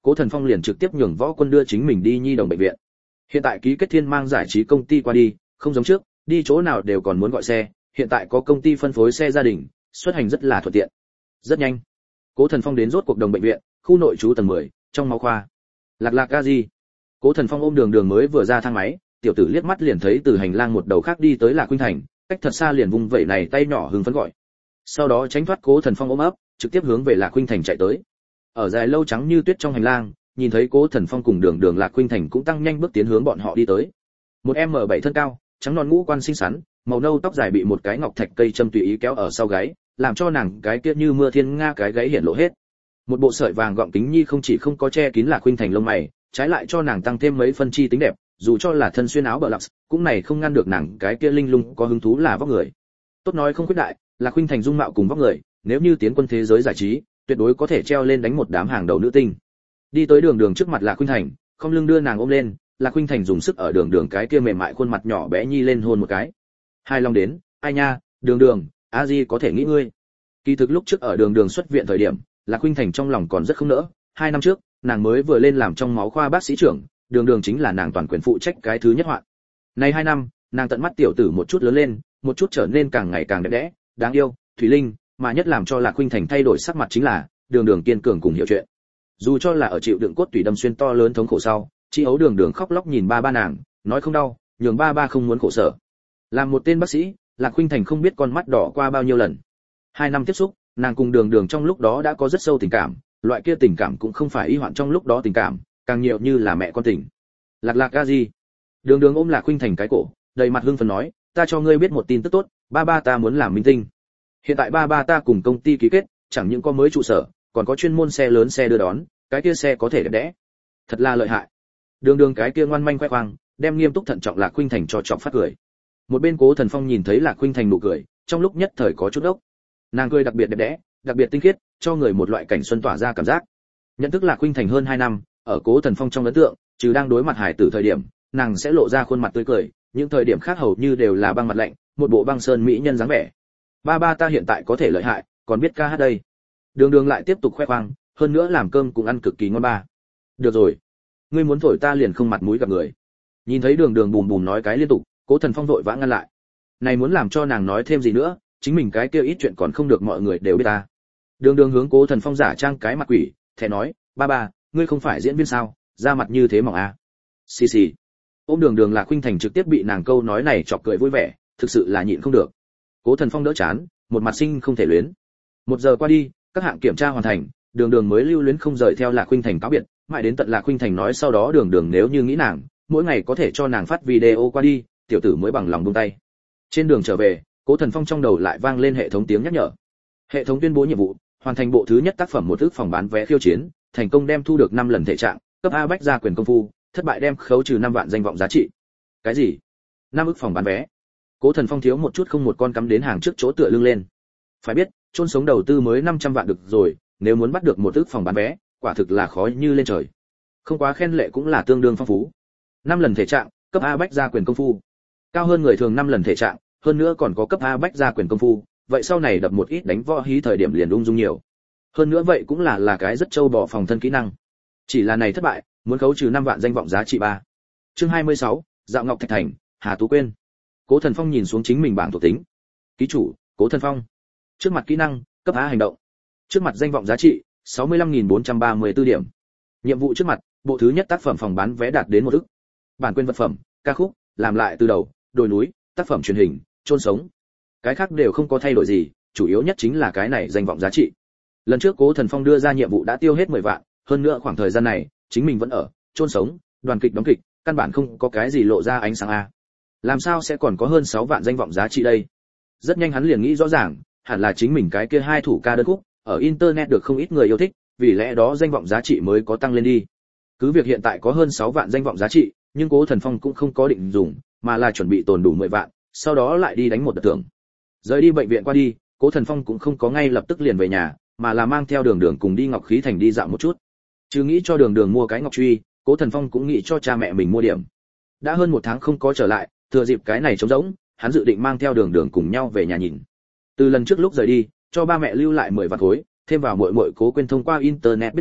Cố Thần Phong liền trực tiếp nhường Võ Quân đưa chính mình đi nhi đồng bệnh viện. Hiện tại ký kết Thiên Mang giải trí công ty qua đi, không giống trước, đi chỗ nào đều còn muốn gọi xe, hiện tại có công ty phân phối xe gia đình, xuất hành rất là thuận tiện. Rất nhanh, Cố Thần Phong đến rốt cuộc đồng bệnh viện, khu nội trú tầng mười, trong máu khoa. Lạc Lạc ca gì? Cố Thần Phong ôm Đường Đường mới vừa ra thang máy, tiểu tử liếc mắt liền thấy từ hành lang một đầu khác đi tới Lạc Khuynh Thành, cách thật xa liền vung vẩy này tay nhỏ hưng phấn gọi. Sau đó tránh thoát Cố Thần Phong ôm ấp, trực tiếp hướng về Lạc Khuynh Thành chạy tới. Ở dài lâu trắng như tuyết trong hành lang, nhìn thấy Cố Thần Phong cùng Đường Đường Lạc Khuynh Thành cũng tăng nhanh bước tiến hướng bọn họ đi tới. Một em bảy thân cao, trắng non ngũ quan xinh xắn, màu nâu tóc dài bị một cái ngọc thạch cây châm tùy ý kéo ở sau gáy, làm cho nàng cái kia như mưa thiên nga cái gáy hiện lộ hết. Một bộ sợi vàng gọng kính nhi không chỉ không có che kín Lạc Khuynh Thành lông mày, trái lại cho nàng tăng thêm mấy phân chi tính đẹp, dù cho là thân xuyên áo bờ lọc, cũng này không ngăn được nàng cái kia linh lung có hứng thú là vóc người. Tốt nói không khuyết đại, Lạc Khuynh Thành dung mạo cùng vóc người, nếu như tiến quân thế giới giải trí, tuyệt đối có thể treo lên đánh một đám hàng đầu nữ tinh. Đi tới Đường Đường trước mặt Lạc Khuynh Thành, không lưng đưa nàng ôm lên, Lạc Khuynh Thành dùng sức ở Đường Đường cái kia mềm mại khuôn mặt nhỏ bé nhi lên hôn một cái. Hai lòng đến, ai nha, Đường Đường, a di có thể nghĩ ngươi. Kỳ thực lúc trước ở Đường Đường xuất viện thời điểm, Lạc Khuynh Thành trong lòng còn rất không nỡ, hai năm trước, nàng mới vừa lên làm trong máu khoa bác sĩ trưởng, Đường Đường chính là nàng toàn quyền phụ trách cái thứ nhất hoạn. Này hai năm, nàng tận mắt tiểu tử một chút lớn lên, một chút trở nên càng ngày càng đẹp đẽ, đáng yêu, thủy linh, mà nhất làm cho Lạc Khuynh Thành thay đổi sắc mặt chính là, Đường Đường kiên cường cùng hiểu chuyện. Dù cho là ở chịu đựng cốt tủy đâm xuyên to lớn thống khổ sau, chị ấu Đường Đường khóc lóc nhìn ba ba nàng, nói không đau, nhường ba ba không muốn khổ sở. Làm một tên bác sĩ, Lạc Khuynh Thành không biết con mắt đỏ qua bao nhiêu lần. Hai năm tiếp xúc, nàng cùng Đường Đường trong lúc đó đã có rất sâu tình cảm, loại kia tình cảm cũng không phải y hoạn trong lúc đó tình cảm, càng nhiều như là mẹ con tình. Lạc Lạc ca gì? Đường Đường ôm Lạc Khuynh Thành cái cổ, đầy mặt hưng phấn nói, ta cho ngươi biết một tin tức tốt, ba ba ta muốn làm minh tinh. Hiện tại ba ba ta cùng công ty ký kết, chẳng những có mới trụ sở, còn có chuyên môn xe lớn xe đưa đón, cái kia xe có thể đẹp đẽ. Thật là lợi hại. Đường Đường cái kia ngoan manh khoe khoang, đem nghiêm túc thận trọng Lạc Khuynh Thành cho chọc phát cười. Một bên Cố Thần Phong nhìn thấy Lạc Khuynh Thành nụ cười, trong lúc nhất thời có chút ốc. Nàng cười đặc biệt đẹp đẽ, đặc biệt tinh khiết, cho người một loại cảnh xuân tỏa ra cảm giác. Nhận thức Lạc Khuynh Thành hơn hai năm, ở Cố Thần Phong trong ấn tượng, trừ đang đối mặt hải tử thời điểm, nàng sẽ lộ ra khuôn mặt tươi cười, những thời điểm khác hầu như đều là băng mặt lạnh, một bộ băng sơn mỹ nhân dáng vẻ. Ba ba ta hiện tại có thể lợi hại, còn biết ca hát đây. Đường Đường lại tiếp tục khoe khoang, hơn nữa làm cơm cũng ăn cực kỳ ngon ba. Được rồi, ngươi muốn thổi ta liền không mặt mũi gặp người. Nhìn thấy Đường Đường bùm bùm nói cái liên tục, Cố Thần Phong vội vã ngăn lại. Này muốn làm cho nàng nói thêm gì nữa, chính mình cái kia ít chuyện còn không được mọi người đều biết ta. Đường Đường hướng Cố Thần Phong giả trang cái mặt quỷ, thẻ nói, ba ba, ngươi không phải diễn viên sao, da mặt như thế mỏng à. Xì xì. Ôm Đường Đường Lạc Khuynh Thành trực tiếp bị nàng câu nói này chọc cười vui vẻ, thực sự là nhịn không được. Cố Thần Phong đỡ chán, một mặt sinh không thể luyến. Một giờ qua đi, các hạng kiểm tra hoàn thành, Đường Đường mới lưu luyến không rời theo Lạc Khuynh Thành cáo biệt, mãi đến tận Lạc Khuynh Thành nói sau đó Đường Đường nếu như nghĩ nàng, mỗi ngày có thể cho nàng phát video qua đi, tiểu tử mới bằng lòng buông tay. Trên đường trở về, Cố Thần Phong trong đầu lại vang lên hệ thống tiếng nhắc nhở. Hệ thống tuyên bố nhiệm vụ, hoàn thành bộ thứ nhất tác phẩm một ức phòng bán vé khiêu chiến, thành công đem thu được năm lần thể trạng, cấp A bách gia quyền công phu, thất bại đem khấu trừ năm vạn danh vọng giá trị. Cái gì? năm ức phòng bán vé? Cố Thần Phong thiếu một chút không một con cắm đến hàng trước chỗ tựa lưng lên. Phải biết, chôn sống đầu tư mới năm trăm vạn được rồi, nếu muốn bắt được một ức phòng bán vé, quả thực là khó như lên trời. Không quá khen lệ cũng là tương đương phong phú. năm lần thể trạng, cấp A bách gia quyền công phu. Cao hơn người thường năm lần thể trạng, hơn nữa còn có cấp A bách gia quyền công phu, vậy sau này đập một ít đánh võ hí thời điểm liền ung dung nhiều. Hơn nữa vậy cũng là là cái rất trâu bò phòng thân kỹ năng. Chỉ là này thất bại, muốn khấu trừ năm vạn danh vọng giá trị ba. Chương hai mươi sáu, Dạo Ngọc Thạch Thành, Hà Tú Quyên. Cố Thần Phong nhìn xuống chính mình bảng thuộc tính. Ký chủ, Cố Thần Phong. Trước mặt kỹ năng, cấp A hành động. Trước mặt danh vọng giá trị, sáu mươi lăm nghìn bốn trăm ba mươi tư điểm. Nhiệm vụ trước mặt, bộ thứ nhất tác phẩm phòng bán vé đạt đến một ức. Bản quyền vật phẩm, ca khúc, làm lại từ đầu, đồi núi, tác phẩm truyền hình, chôn sống. Cái khác đều không có thay đổi gì, chủ yếu nhất chính là cái này danh vọng giá trị. Lần trước Cố Thần Phong đưa ra nhiệm vụ đã tiêu hết mười vạn, hơn nữa khoảng thời gian này, chính mình vẫn ở chôn sống, đoàn kịch đóng kịch, căn bản không có cái gì lộ ra ánh sáng a. Làm sao sẽ còn có hơn sáu vạn danh vọng giá trị đây? Rất nhanh hắn liền nghĩ rõ ràng, hẳn là chính mình cái kia hai thủ ca đơn khúc, ở internet được không ít người yêu thích, vì lẽ đó danh vọng giá trị mới có tăng lên đi. Cứ việc hiện tại có hơn sáu vạn danh vọng giá trị, nhưng Cố Thần Phong cũng không có định dùng, mà là chuẩn bị tồn đủ mười vạn, sau đó lại đi đánh một đợt tưởng. Rời đi bệnh viện qua đi, Cố Thần Phong cũng không có ngay lập tức liền về nhà, mà là mang theo Đường Đường cùng đi Ngọc Khí Thành đi dạo một chút. Chứ nghĩ cho Đường Đường mua cái ngọc truy, Cố Thần Phong cũng nghĩ cho cha mẹ mình mua điểm. Đã hơn một tháng không có trở lại, thừa dịp cái này trống rỗng, hắn dự định mang theo Đường Đường cùng nhau về nhà nhìn. Từ lần trước lúc rời đi, cho ba mẹ lưu lại mười vạn khối, thêm vào muội muội Cố Quyên thông qua internet biết được,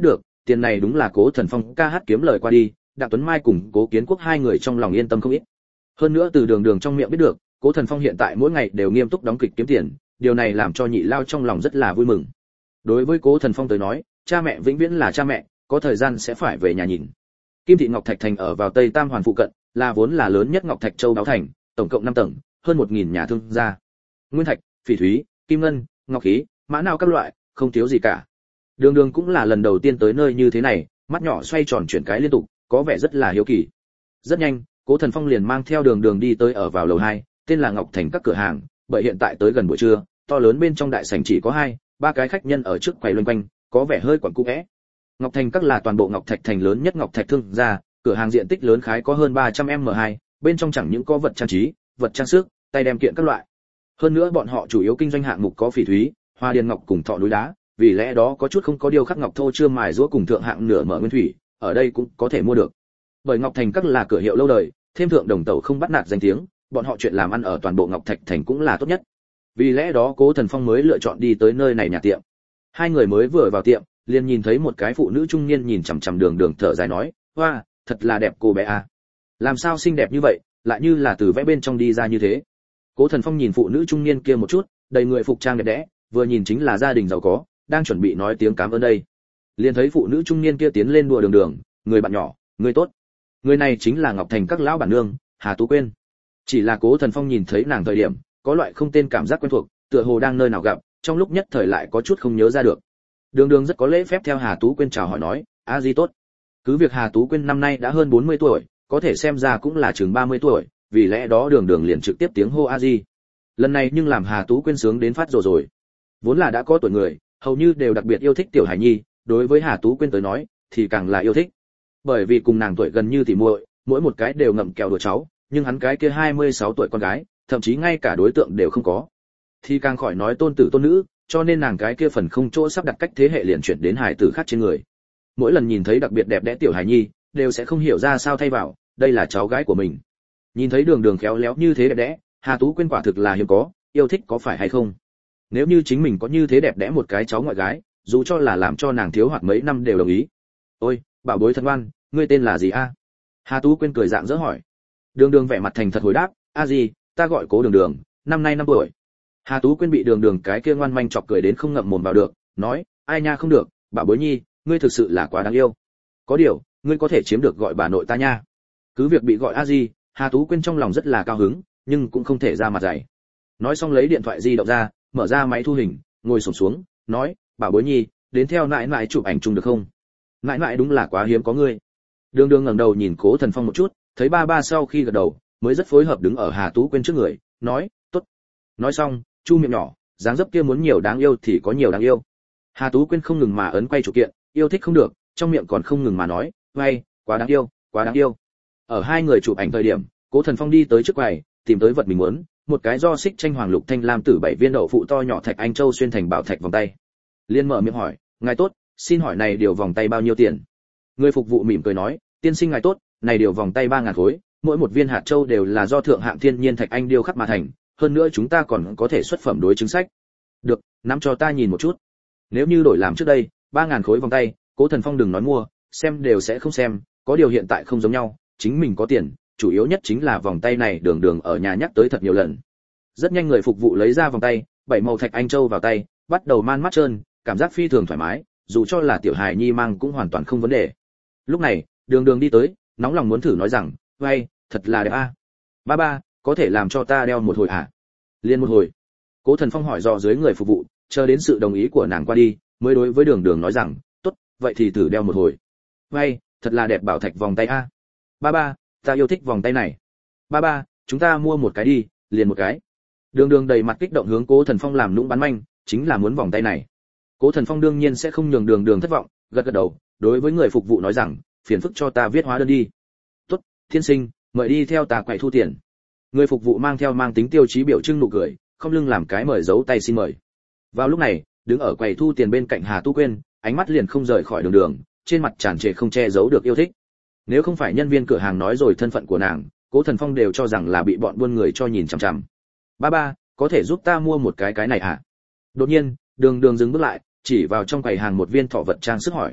tiền này đúng là Cố Thần Phong ca hát kiếm lời qua đi, Đặng Tuấn Mai cùng Cố Kiến Quốc hai người trong lòng yên tâm không ít. Hơn nữa từ Đường Đường trong miệng biết được, Cố Thần Phong hiện tại mỗi ngày đều nghiêm túc đóng kịch kiếm tiền, điều này làm cho Nhị Lao trong lòng rất là vui mừng. Đối với Cố Thần Phong tới nói, cha mẹ vĩnh viễn là cha mẹ, có thời gian sẽ phải về nhà nhìn. Kim thị Ngọc Thạch thành ở vào Tây Tam Hoàn phụ cận, là vốn là lớn nhất Ngọc Thạch Châu đáo thành, tổng cộng năm tầng, hơn một nghìn nhà thương gia. Nguyên thạch, phỉ thúy, kim ngân, ngọc khí, mã nào các loại, không thiếu gì cả. Đường Đường cũng là lần đầu tiên tới nơi như thế này, mắt nhỏ xoay tròn chuyển cái liên tục, có vẻ rất là hiếu kỳ. Rất nhanh, Cố Thần Phong liền mang theo Đường Đường đi tới ở vào lầu hai, tên là Ngọc Thành các cửa hàng, bởi hiện tại tới gần buổi trưa, to lớn bên trong đại sảnh chỉ có hai, ba cái khách nhân ở trước quầy loanh quanh, có vẻ hơi quẩn cũ é. Ngọc Thành các là toàn bộ Ngọc Thạch thành lớn nhất Ngọc Thạch thương gia, cửa hàng diện tích lớn khái có hơn ba trăm mét vuông hai, bên trong chẳng những có vật trang trí, vật trang sức, tay đem kiện các loại. Hơn nữa bọn họ chủ yếu kinh doanh hạng mục có phỉ thúy, hoa điền ngọc cùng thọ núi đá, vì lẽ đó có chút không có điều khắc ngọc thô chưa mài giũa cùng thượng hạng nửa mở nguyên thủy, ở đây cũng có thể mua được. Bởi Ngọc Thành các là cửa hiệu lâu đời, thêm thượng đồng tàu không bắt nạt danh tiếng, bọn họ chuyện làm ăn ở toàn bộ Ngọc Thạch thành cũng là tốt nhất. Vì lẽ đó Cố Thần Phong mới lựa chọn đi tới nơi này nhà tiệm. Hai người mới vừa vào tiệm, liền nhìn thấy một cái phụ nữ trung niên nhìn chằm chằm Đường Đường thở dài nói, "Hoa, thật là đẹp cô bé à. Làm sao xinh đẹp như vậy, lại như là từ vẽ bên trong đi ra như thế." Cố Thần Phong nhìn phụ nữ trung niên kia một chút, đầy người phục trang đẹp đẽ, vừa nhìn chính là gia đình giàu có, đang chuẩn bị nói tiếng cảm ơn đây. Liền thấy phụ nữ trung niên kia tiến lên đùa Đường Đường, "Người bạn nhỏ, người tốt." Người này chính là Ngọc Thành các lão bản nương, Hà Tú Quyên. Chỉ là Cố Thần Phong nhìn thấy nàng thời điểm, có loại không tên cảm giác quen thuộc, tựa hồ đang nơi nào gặp, trong lúc nhất thời lại có chút không nhớ ra được. Đường Đường rất có lễ phép theo Hà Tú Quyên chào hỏi nói, "A Di tốt." Cứ việc Hà Tú Quyên năm nay đã hơn bốn mươi tuổi, có thể xem ra cũng là chừng ba mươi tuổi, vì lẽ đó Đường Đường liền trực tiếp tiếng hô A Di. Lần này nhưng làm Hà Tú Quyên sướng đến phát rồi rồi. Vốn là đã có tuổi người, hầu như đều đặc biệt yêu thích tiểu hải nhi, đối với Hà Tú Quyên tới nói, thì càng là yêu thích. Bởi vì cùng nàng tuổi gần như tỉ muội, mỗi một cái đều ngậm kẹo đùa cháu, nhưng hắn cái kia hai mươi sáu tuổi con gái, thậm chí ngay cả đối tượng đều không có. Thì càng khỏi nói tôn tử tôn nữ, cho nên nàng cái kia phần không chỗ sắp đặt cách thế hệ liền chuyển đến hài tử khác trên người. Mỗi lần nhìn thấy đặc biệt đẹp đẽ tiểu hài nhi, đều sẽ không hiểu ra sao thay vào, đây là cháu gái của mình. Nhìn thấy Đường Đường khéo léo như thế đẹp đẽ, Hà Tú Quyên quả thực là hiếm có, yêu thích có phải hay không? Nếu như chính mình có như thế đẹp đẽ một cái cháu ngoại gái, dù cho là làm cho nàng thiếu hoạt mấy năm đều đồng ý. "Ôi, bảo bối thân ngoan, ngươi tên là gì a?" Hà Tú Quyên cười dạng dỡ hỏi. Đường Đường vẻ mặt thành thật hồi đáp, "A gì, ta gọi Cố Đường Đường, năm nay năm tuổi." Hà Tú Quyên bị Đường Đường cái kia ngoan manh chọc cười đến không ngậm mồm vào được, nói, "Ai nha không được, bảo bối nhi, ngươi thực sự là quá đáng yêu. Có điều, ngươi có thể chiếm được gọi bà nội ta nha." Cứ việc bị gọi A Di, Hà Tú Quyên trong lòng rất là cao hứng, nhưng cũng không thể ra mặt dày. Nói xong lấy điện thoại di động ra, mở ra máy thu hình, ngồi xổm xuống, nói, "Bảo bối nhi, đến theo nãi nãi chụp ảnh chung được không? Nãi nãi đúng là quá hiếm có ngươi." Đường Đường ngẩng đầu nhìn Cố Thần Phong một chút, thấy ba ba sau khi gật đầu, mới rất phối hợp đứng ở Hà Tú Quyên trước người, nói, "Tốt." Nói xong, chu miệng nhỏ, dáng dấp kia muốn nhiều đáng yêu thì có nhiều đáng yêu. Hà Tú Quyên không ngừng mà ấn quay chủ kiện, yêu thích không được, trong miệng còn không ngừng mà nói, "Hay, quá đáng yêu, quá đáng yêu." Ở hai người chụp ảnh thời điểm, Cố Thần Phong đi tới trước quầy, tìm tới vật mình muốn, một cái do xích tranh hoàng lục thanh lam tử bảy viên đậu phụ to nhỏ thạch anh châu xuyên thành bảo thạch vòng tay. Liên mở miệng hỏi, "Ngài tốt, xin hỏi này điều vòng tay bao nhiêu tiền?" Người phục vụ mỉm cười nói, "Tiên sinh ngài tốt, này điều vòng tay ba ngàn khối, mỗi một viên hạt châu đều là do thượng hạng thiên nhiên thạch anh điêu khắc mà thành, hơn nữa chúng ta còn có thể xuất phẩm đối chứng sách." "Được, nắm cho ta nhìn một chút." Nếu như đổi làm trước đây, ba ngàn khối vòng tay, Cố Thần Phong đừng nói mua, xem đều sẽ không xem, có điều hiện tại không giống nhau, chính mình có tiền, chủ yếu nhất chính là vòng tay này Đường Đường ở nhà nhắc tới thật nhiều lần. Rất nhanh người phục vụ lấy ra vòng tay, bảy màu thạch anh châu vào tay, bắt đầu man mắt trơn, cảm giác phi thường thoải mái, dù cho là tiểu hài nhi mang cũng hoàn toàn không vấn đề. Lúc này, Đường Đường đi tới, nóng lòng muốn thử nói rằng, "Hay, thật là đẹp a. À. Ba ba, có thể làm cho ta đeo một hồi à?" "Liên một hồi." Cố Thần Phong hỏi dò dưới người phục vụ, chờ đến sự đồng ý của nàng qua đi, mới đối với Đường Đường nói rằng, "Tốt, vậy thì thử đeo một hồi." "Hay, thật là đẹp bảo thạch vòng tay a. À. Ba ba, ta yêu thích vòng tay này. Ba ba, chúng ta mua một cái đi, liền một cái." Đường Đường đầy mặt kích động hướng Cố Thần Phong làm nũng bán manh, chính là muốn vòng tay này. Cố Thần Phong đương nhiên sẽ không nhường Đường Đường thất vọng, gật gật đầu, đối với người phục vụ nói rằng, "Phiền phức cho ta viết hóa đơn đi." "Tốt, thiên sinh, mời đi theo ta quầy thu tiền." Người phục vụ mang theo mang tính tiêu chí biểu trưng nụ cười, không lưng làm cái mời dấu tay xin mời. Vào lúc này, đứng ở quầy thu tiền bên cạnh Hà Tu Quyên, ánh mắt liền không rời khỏi Đường Đường, trên mặt tràn trề không che giấu được yêu thích. Nếu không phải nhân viên cửa hàng nói rồi thân phận của nàng, Cố Thần Phong đều cho rằng là bị bọn buôn người cho nhìn chằm chằm. "Ba ba, có thể giúp ta mua một cái cái này à?" Đột nhiên, Đường Đường dừng bước lại, chỉ vào trong quầy hàng một viên thọ vật trang sức hỏi.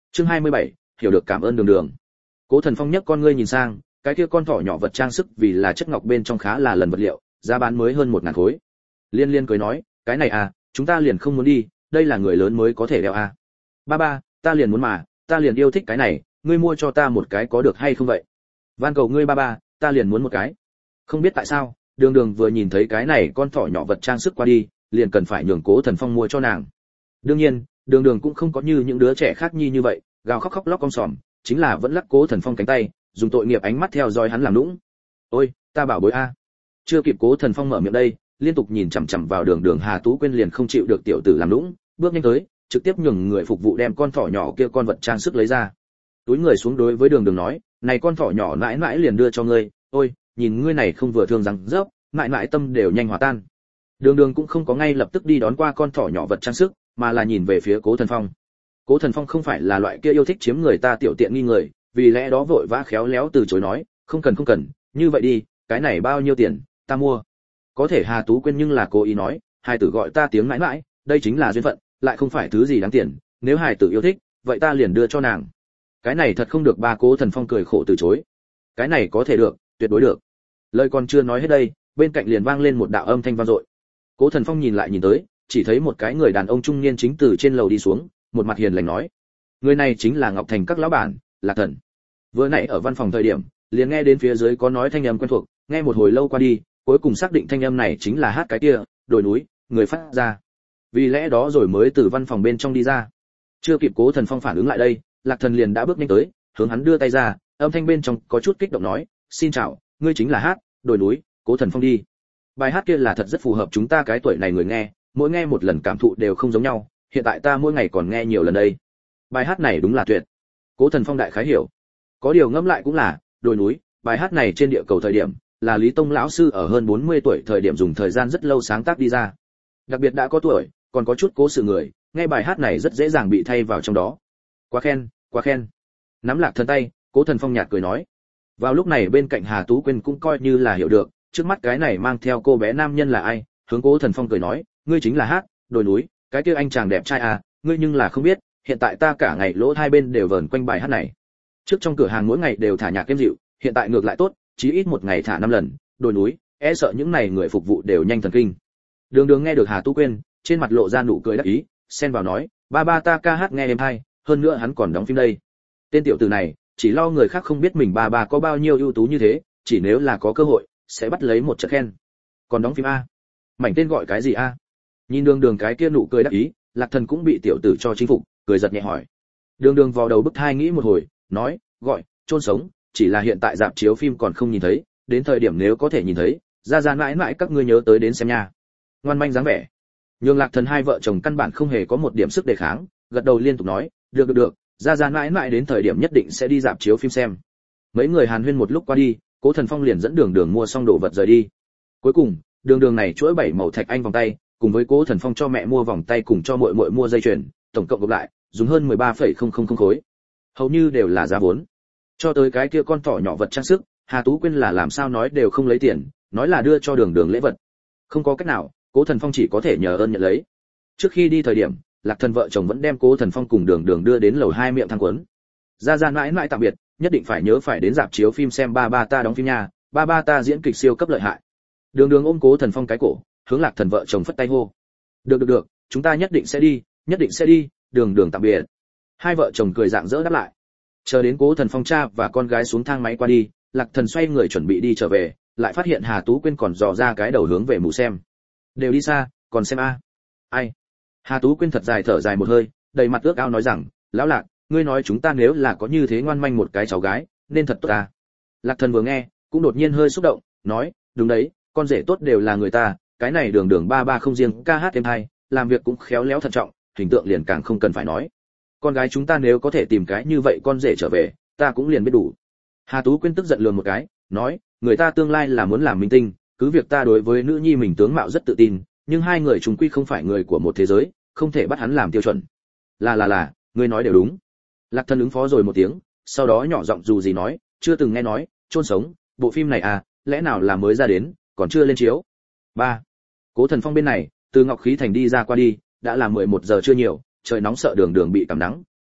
Chương hai mươi bảy, hiểu được cảm ơn Đường Đường. Cố Thần Phong nhấc con ngươi nhìn sang, cái kia con thỏ nhỏ vật trang sức vì là chất ngọc bên trong khá là lần vật liệu, giá bán mới hơn một ngàn khối. Liên Liên cười nói, cái này à, chúng ta liền không muốn đi, đây là người lớn mới có thể đeo à. Ba ba, ta liền muốn mà, ta liền yêu thích cái này, ngươi mua cho ta một cái có được hay không vậy? Van cầu ngươi ba ba, ta liền muốn một cái. Không biết tại sao, Đường Đường vừa nhìn thấy cái này con thỏ nhỏ vật trang sức qua đi, liền cần phải nhường Cố Thần Phong mua cho nàng. Đương nhiên, Đường Đường cũng không có như những đứa trẻ khác nhi như vậy, gào khóc khóc lóc con sòm, chính là vẫn lắc Cố Thần Phong cánh tay, dùng tội nghiệp ánh mắt theo dõi hắn làm nũng. Ôi, ta bảo bối a. Chưa kịp Cố Thần Phong mở miệng đây, liên tục nhìn chằm chằm vào Đường Đường Hà Tú Quyên liền không chịu được tiểu tử làm nũng, bước nhanh tới, trực tiếp nhường người phục vụ đem con thỏ nhỏ kia con vật trang sức lấy ra. Túi người xuống đối với Đường Đường nói, này con thỏ nhỏ mãi mãi liền đưa cho ngươi, ôi, nhìn ngươi này không vừa thương rằng rớp, mãi mãi tâm đều nhanh hòa tan. Đường Đường cũng không có ngay lập tức đi đón qua con thỏ nhỏ vật trang sức, mà là nhìn về phía Cố Thần Phong. Cố Thần Phong không phải là loại kia yêu thích chiếm người ta tiểu tiện nghi người, vì lẽ đó vội vã khéo léo từ chối nói, không cần không cần, như vậy đi, cái này bao nhiêu tiền, ta mua. Có thể Hà Tú Quyên nhưng là cố ý nói, hài tử gọi ta tiếng mãi mãi, đây chính là duyên phận, lại không phải thứ gì đáng tiền, nếu hài tử yêu thích, vậy ta liền đưa cho nàng. Cái này thật không được, ba Cố Thần Phong cười khổ từ chối. Cái này có thể được, tuyệt đối được. Lời còn chưa nói hết đây, bên cạnh liền vang lên một đạo âm thanh vang dội. Cố Thần Phong nhìn lại nhìn tới, chỉ thấy một cái người đàn ông trung niên chính từ trên lầu đi xuống, một mặt hiền lành nói, người này chính là Ngọc Thành các lão bản, Lạc Thần. Vừa nãy ở văn phòng thời điểm, liền nghe đến phía dưới có nói thanh âm quen thuộc, nghe một hồi lâu qua đi, cuối cùng xác định thanh âm này chính là hát cái kia, đồi núi, người phát ra. Vì lẽ đó rồi mới từ văn phòng bên trong đi ra. Chưa kịp Cố Thần Phong phản ứng lại đây, Lạc Thần liền đã bước nhanh tới, hướng hắn đưa tay ra, âm thanh bên trong có chút kích động nói, xin chào, ngươi chính là hát, đồi núi, Cố Thần Phong đi. Bài hát kia là thật rất phù hợp chúng ta cái tuổi này người nghe, mỗi nghe một lần cảm thụ đều không giống nhau, hiện tại ta mỗi ngày còn nghe nhiều lần đây. Bài hát này đúng là tuyệt. Cố Thần Phong đại khái hiểu. Có điều ngẫm lại cũng là, đồi núi, bài hát này trên địa cầu thời điểm, là Lý Tông lão sư ở hơn bốn mươi tuổi thời điểm dùng thời gian rất lâu sáng tác đi ra. Đặc biệt đã có tuổi, còn có chút cố sự người, nghe bài hát này rất dễ dàng bị thay vào trong đó. Quá khen, quá khen. Nắm Lạc Thần tay, Cố Thần Phong nhạt cười nói. Vào lúc này bên cạnh Hà Tú Quyên cũng coi như là hiểu được, trước mắt cái này mang theo cô bé nam nhân là ai, hướng Cố Thần Phong cười nói, ngươi chính là hát, đồi núi, cái kia anh chàng đẹp trai à, ngươi nhưng là không biết, hiện tại ta cả ngày lỗ hai bên đều vờn quanh bài hát này. Trước trong cửa hàng mỗi ngày đều thả nhạc êm dịu, hiện tại ngược lại tốt, chí ít một ngày thả năm lần, đồi núi, e sợ những này người phục vụ đều nhanh thần kinh. Đường Đường nghe được Hà Tu Quyên, trên mặt lộ ra nụ cười đắc ý, xen vào nói, ba ba ta ca hát nghe êm hay, hơn nữa hắn còn đóng phim đây. Tên tiểu tử này, chỉ lo người khác không biết mình ba ba có bao nhiêu ưu tú như thế, chỉ nếu là có cơ hội, sẽ bắt lấy một trận khen. Còn đóng phim a? Mảnh tên gọi cái gì a? Nhìn Đường Đường cái kia nụ cười đắc ý, Lạc Thần cũng bị tiểu tử cho chính phục, cười giật nhẹ hỏi. Đường Đường vào đầu bức thai nghĩ một hồi, nói, gọi, chôn sống, chỉ là hiện tại rạp chiếu phim còn không nhìn thấy, đến thời điểm nếu có thể nhìn thấy, ra ra mãi mãi các ngươi nhớ tới đến xem nha. Ngoan manh dáng vẻ. Nhưng Lạc Thần hai vợ chồng căn bản không hề có một điểm sức đề kháng, gật đầu liên tục nói, được được được, ra ra mãi mãi đến thời điểm nhất định sẽ đi rạp chiếu phim xem. Mấy người hàn huyên một lúc qua đi, Cố Thần Phong liền dẫn Đường Đường mua xong đồ vật rời đi. Cuối cùng, Đường Đường này chuỗi bảy màu thạch anh vòng tay, cùng với Cố Thần Phong cho mẹ mua vòng tay cùng cho muội muội mua dây chuyền, tổng cộng gộp lại, dùng hơn mười ba phẩy không không không khối. Hầu như đều là giá vốn. Cho tới cái kia con thỏ nhỏ vật trang sức, Hà Tú Quyên là làm sao nói đều không lấy tiền, nói là đưa cho Đường Đường lễ vật. Không có cách nào, Cố Thần Phong chỉ có thể nhờ ơn nhận lấy. Trước khi đi thời điểm, Lạc Thần vợ chồng vẫn đem Cố Thần Phong cùng Đường Đường đưa đến lầu hai miệng thang cuốn. Ra ra mãi mãi tạm biệt, nhất định phải nhớ phải đến rạp chiếu phim xem ba ba ta đóng phim nha, ba ba ta diễn kịch siêu cấp lợi hại. Đường Đường ôm Cố Thần Phong cái cổ, hướng Lạc Thần vợ chồng phất tay hô. Được được được, chúng ta nhất định sẽ đi, nhất định sẽ đi, Đường Đường tạm biệt. Hai vợ chồng cười rạng rỡ đáp lại. Chờ đến Cố Thần Phong cha và con gái xuống thang máy qua đi, Lạc Thần xoay người chuẩn bị đi trở về, lại phát hiện Hà Tú Quyên còn dò ra cái đầu hướng về mù xem. Đều đi xa, còn xem a. Ai? Hà Tú Quyên thật dài thở dài một hơi, đầy mặt ước ao nói rằng, lão Lạc, ngươi nói chúng ta nếu là có như thế ngoan manh một cái cháu gái, nên thật tốt ta. Lạc Thần vừa nghe, cũng đột nhiên hơi xúc động, nói, đúng đấy, con rể tốt đều là người ta, cái này Đường Đường ba ba không riêng ca hát êm hay, làm việc cũng khéo léo thận trọng, hình tượng liền càng không cần phải nói. Con gái chúng ta nếu có thể tìm cái như vậy con rể trở về, ta cũng liền biết đủ. Hà Tú Quyên tức giận lườm một cái, nói, người ta tương lai là muốn làm minh tinh, cứ việc ta đối với nữ nhi mình tướng mạo rất tự tin, nhưng hai người chúng quy không phải người của một thế giới, không thể bắt hắn làm tiêu chuẩn. Là là là, ngươi nói đều đúng. Lạc Thần ứng phó rồi một tiếng, sau đó nhỏ giọng dù gì nói, chưa từng nghe nói, chôn sống, bộ phim này à, lẽ nào là mới ra đến, còn chưa lên chiếu. Ba. Cố Thần Phong bên này, từ Ngọc Khí Thành đi ra qua đi, đã là mười một giờ chưa nhiều, trời nóng sợ Đường Đường bị cảm nắng,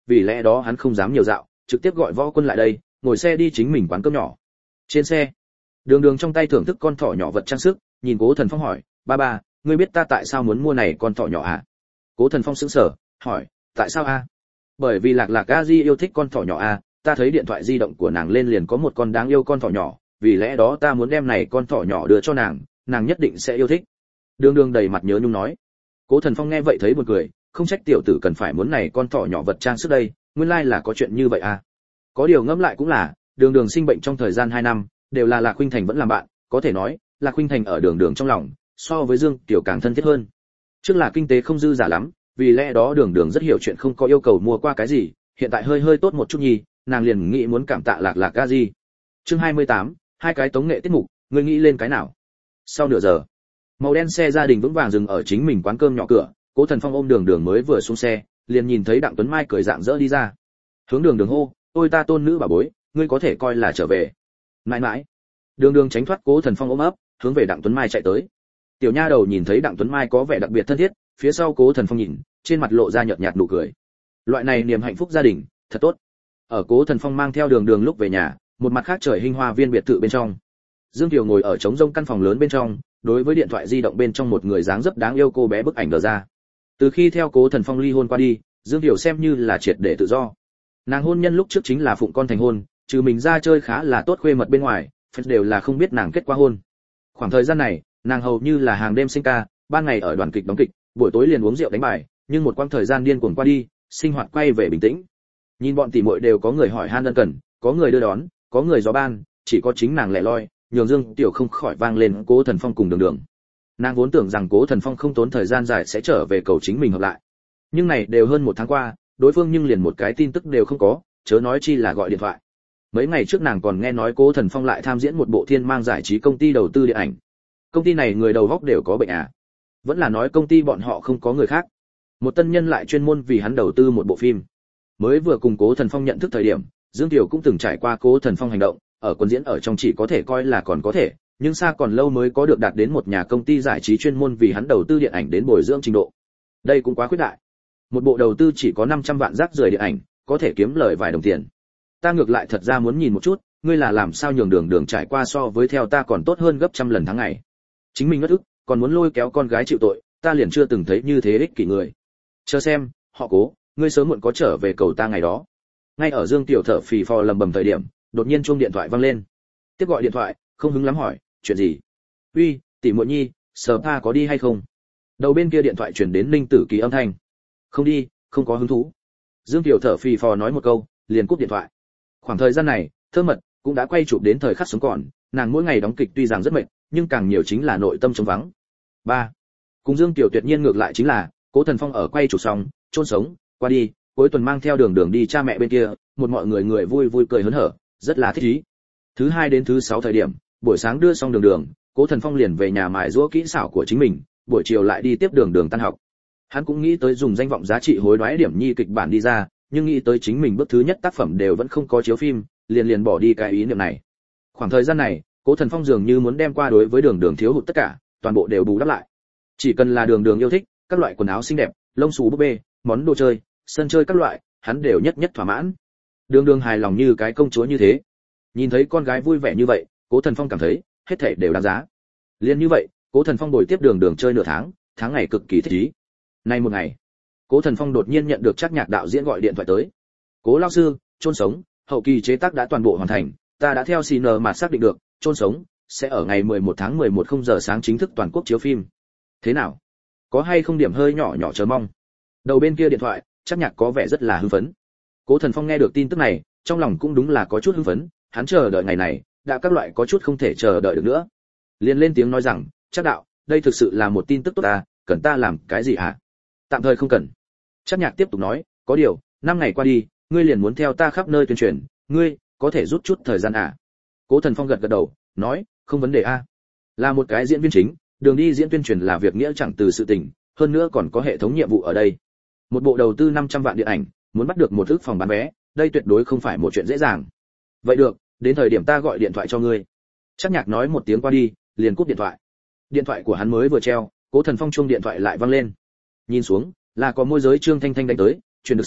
vì lẽ đó hắn không dám nhiều dạo, trực tiếp gọi Võ Quân lại đây, ngồi xe đi chính mình quán cơm nhỏ. Trên xe, Đường Đường trong tay thưởng thức con thỏ nhỏ vật trang sức, nhìn Cố Thần Phong hỏi, "Ba ba, ngươi biết ta tại sao muốn mua này con thỏ nhỏ à?" Cố Thần Phong sững sờ, hỏi, "Tại sao a?" "Bởi vì Lạc Lạc A Di yêu thích con thỏ nhỏ a, ta thấy điện thoại di động của nàng lên liền có một con đáng yêu con thỏ nhỏ, vì lẽ đó ta muốn đem này con thỏ nhỏ đưa cho nàng, nàng nhất định sẽ yêu thích." Đường Đường đầy mặt nhớ nhung nói. Cố Thần Phong nghe vậy thấy buồn cười, không trách tiểu tử cần phải muốn này con thỏ nhỏ vật trang sức đây, nguyên lai là có chuyện như vậy à. Có điều ngẫm lại cũng là, Đường Đường sinh bệnh trong thời gian hai năm, đều là Lạc Khuynh Thành vẫn làm bạn, có thể nói, Lạc Khuynh Thành ở Đường Đường trong lòng, so với Dương Tiểu càng thân thiết hơn. Trước là kinh tế không dư giả lắm, vì lẽ đó Đường Đường rất hiểu chuyện không có yêu cầu mua qua cái gì, hiện tại hơi hơi tốt một chút nhì, nàng liền nghĩ muốn cảm tạ Lạc Lạc A Di. Chương hai mươi tám, hai cái tống nghệ tiết mục, ngươi nghĩ lên cái nào? Sau nửa giờ, màu đen xe gia đình vững vàng dừng ở chính mình quán cơm nhỏ cửa, Cố Thần Phong ôm Đường Đường mới vừa xuống xe, liền nhìn thấy Đặng Tuấn Mai cười rạng rỡ đi ra. Hướng Đường Đường hô, "Ôi ta tôn nữ bà bối, ngươi có thể coi là trở về." Mãi mãi. Đường Đường tránh thoát Cố Thần Phong ôm ấp, hướng về Đặng Tuấn Mai chạy tới. Tiểu nha đầu nhìn thấy Đặng Tuấn Mai có vẻ đặc biệt thân thiết, phía sau Cố Thần Phong nhìn, trên mặt lộ ra nhợt nhạt nụ cười. Loại này niềm hạnh phúc gia đình, thật tốt. Ở Cố Thần Phong mang theo Đường Đường lúc về nhà, một mặt khác trời hinh hoa viên biệt thự bên trong. Dương Kiều ngồi ở trống rông căn phòng lớn bên trong, đối với điện thoại di động bên trong một người dáng dấp đáng yêu cô bé bức ảnh đờ ra. Từ khi theo Cố Thần Phong ly hôn qua đi, Dương Kiều xem như là triệt để tự do. Nàng hôn nhân lúc trước chính là phụng con thành hôn, trừ mình ra chơi khá là tốt khuê mật bên ngoài, fans đều là không biết nàng kết qua hôn. Khoảng thời gian này, nàng hầu như là hàng đêm sinh ca, ban ngày ở đoàn kịch đóng kịch, buổi tối liền uống rượu đánh bài, nhưng một quãng thời gian điên cuồng qua đi, sinh hoạt quay về bình tĩnh. Nhìn bọn tỷ muội đều có người hỏi han ân cần, có người đưa đón, có người gió ban, chỉ có chính nàng lẻ loi, nhường Dương Tiểu không khỏi vang lên Cố Thần Phong cùng Đường Đường. Nàng vốn tưởng rằng Cố Thần Phong không tốn thời gian dài sẽ trở về cầu chính mình hợp lại, nhưng này đều hơn một tháng qua, đối phương nhưng liền một cái tin tức đều không có, chớ nói chi là gọi điện thoại. Mấy ngày trước nàng còn nghe nói Cố Thần Phong lại tham diễn một bộ thiên mang giải trí công ty đầu tư điện ảnh. Công ty này người đầu góc đều có bệnh à? Vẫn là nói công ty bọn họ không có người khác. Một tân nhân lại chuyên môn vì hắn đầu tư một bộ phim. Mới vừa cùng Cố Thần Phong nhận thức thời điểm, Dương Tiểu cũng từng trải qua Cố Thần Phong hành động, ở quân diễn ở trong chỉ có thể coi là còn có thể, nhưng xa còn lâu mới có được đạt đến một nhà công ty giải trí chuyên môn vì hắn đầu tư điện ảnh đến bồi dưỡng trình độ. Đây cũng quá khuyết đại. Một bộ đầu tư chỉ có năm trăm vạn rác rưởi điện ảnh, có thể kiếm lời vài đồng tiền. Ta ngược lại thật ra muốn nhìn một chút, ngươi là làm sao nhường Đường Đường trải qua so với theo ta còn tốt hơn gấp trăm lần tháng ngày. Chính mình ngất ức, còn muốn lôi kéo con gái chịu tội, ta liền chưa từng thấy như thế ích kỷ người. Chờ xem, họ Cố, ngươi sớm muộn có trở về cầu ta ngày đó. Ngay ở Dương Tiểu thở phì phò lầm bầm thời điểm, đột nhiên chuông điện thoại vang lên. Tiếp gọi điện thoại, không hứng lắm hỏi, chuyện gì? Uy, tỷ muội nhi, sờ pa có đi hay không? Đầu bên kia điện thoại truyền đến Ninh Tử Kỳ âm thanh. Không đi, không có hứng thú. Dương Tiểu thở phì phò nói một câu, liền cúp điện thoại. Khoảng thời gian này, Thơ Mật cũng đã quay chụp đến thời khắc sống còn, nàng mỗi ngày đóng kịch tuy rằng rất mệt, nhưng càng nhiều chính là nội tâm trống vắng. ba. Cùng Dương Tiểu tuyệt nhiên ngược lại chính là, Cố Thần Phong ở quay chụp xong, chôn sống, qua đi, cuối tuần mang theo Đường Đường đi cha mẹ bên kia, một mọi người người vui vui cười hớn hở, rất là thích ý. Thứ hai đến thứ sáu thời điểm, buổi sáng đưa xong Đường Đường, Cố Thần Phong liền về nhà mài giũa kỹ xảo của chính mình, buổi chiều lại đi tiếp Đường Đường tan học. Hắn cũng nghĩ tới dùng danh vọng giá trị hối đoái điểm nhi kịch bản đi ra, nhưng nghĩ tới chính mình bước thứ nhất tác phẩm đều vẫn không có chiếu phim, liền liền bỏ đi cái ý niệm này. Khoảng thời gian này, Cố Thần Phong dường như muốn đem qua đối với Đường Đường thiếu hụt tất cả, toàn bộ đều bù đắp lại. Chỉ cần là Đường Đường yêu thích, các loại quần áo xinh đẹp, lông xù búp bê, món đồ chơi, sân chơi các loại, hắn đều nhất nhất thỏa mãn. Đường Đường hài lòng như cái công chúa như thế. Nhìn thấy con gái vui vẻ như vậy, Cố Thần Phong cảm thấy hết thảy đều đáng giá. Liên như vậy, Cố Thần Phong bồi tiếp Đường Đường chơi nửa tháng, tháng ngày cực kỳ thích ý. Nay một ngày, Cố Thần Phong đột nhiên nhận được Trác Nhạc đạo diễn gọi điện thoại tới. Cố lão sư, chôn sống, hậu kỳ chế tác đã toàn bộ hoàn thành, ta đã theo xê en mà xác định được, chôn sống sẽ ở ngày mười một tháng mười một không giờ sáng chính thức toàn quốc chiếu phim. Thế nào? Có hay không điểm hơi nhỏ nhỏ chờ mong? Đầu bên kia điện thoại, Trác Nhạc có vẻ rất là hưng phấn. Cố Thần Phong nghe được tin tức này, trong lòng cũng đúng là có chút hưng phấn, hắn chờ đợi ngày này, đã các loại có chút không thể chờ đợi được nữa. Liền lên tiếng nói rằng, Trác đạo, đây thực sự là một tin tức tốt ta, cần ta làm cái gì hả? Tạm thời không cần. Trác Nhạc tiếp tục nói, có điều, năm ngày qua đi, ngươi liền muốn theo ta khắp nơi tuyên truyền, ngươi có thể rút chút thời gian à? Cố Thần Phong gật gật đầu, nói, không vấn đề a. Là một cái diễn viên chính, đường đi diễn tuyên truyền là việc nghĩa chẳng từ sự tình, hơn nữa còn có hệ thống nhiệm vụ ở đây. Một bộ đầu tư năm trăm vạn điện ảnh, muốn bắt được một ức phòng bán vé, đây tuyệt đối không phải một chuyện dễ dàng. Vậy được, đến thời điểm ta gọi điện thoại cho ngươi. Trác Nhạc nói một tiếng qua đi, liền cúp điện thoại. Điện thoại của hắn mới vừa treo, Cố Thần Phong chuông điện thoại lại vang lên. Nhìn xuống, là có môi giới Trương Thanh Thanh đánh tới, truyền được sau,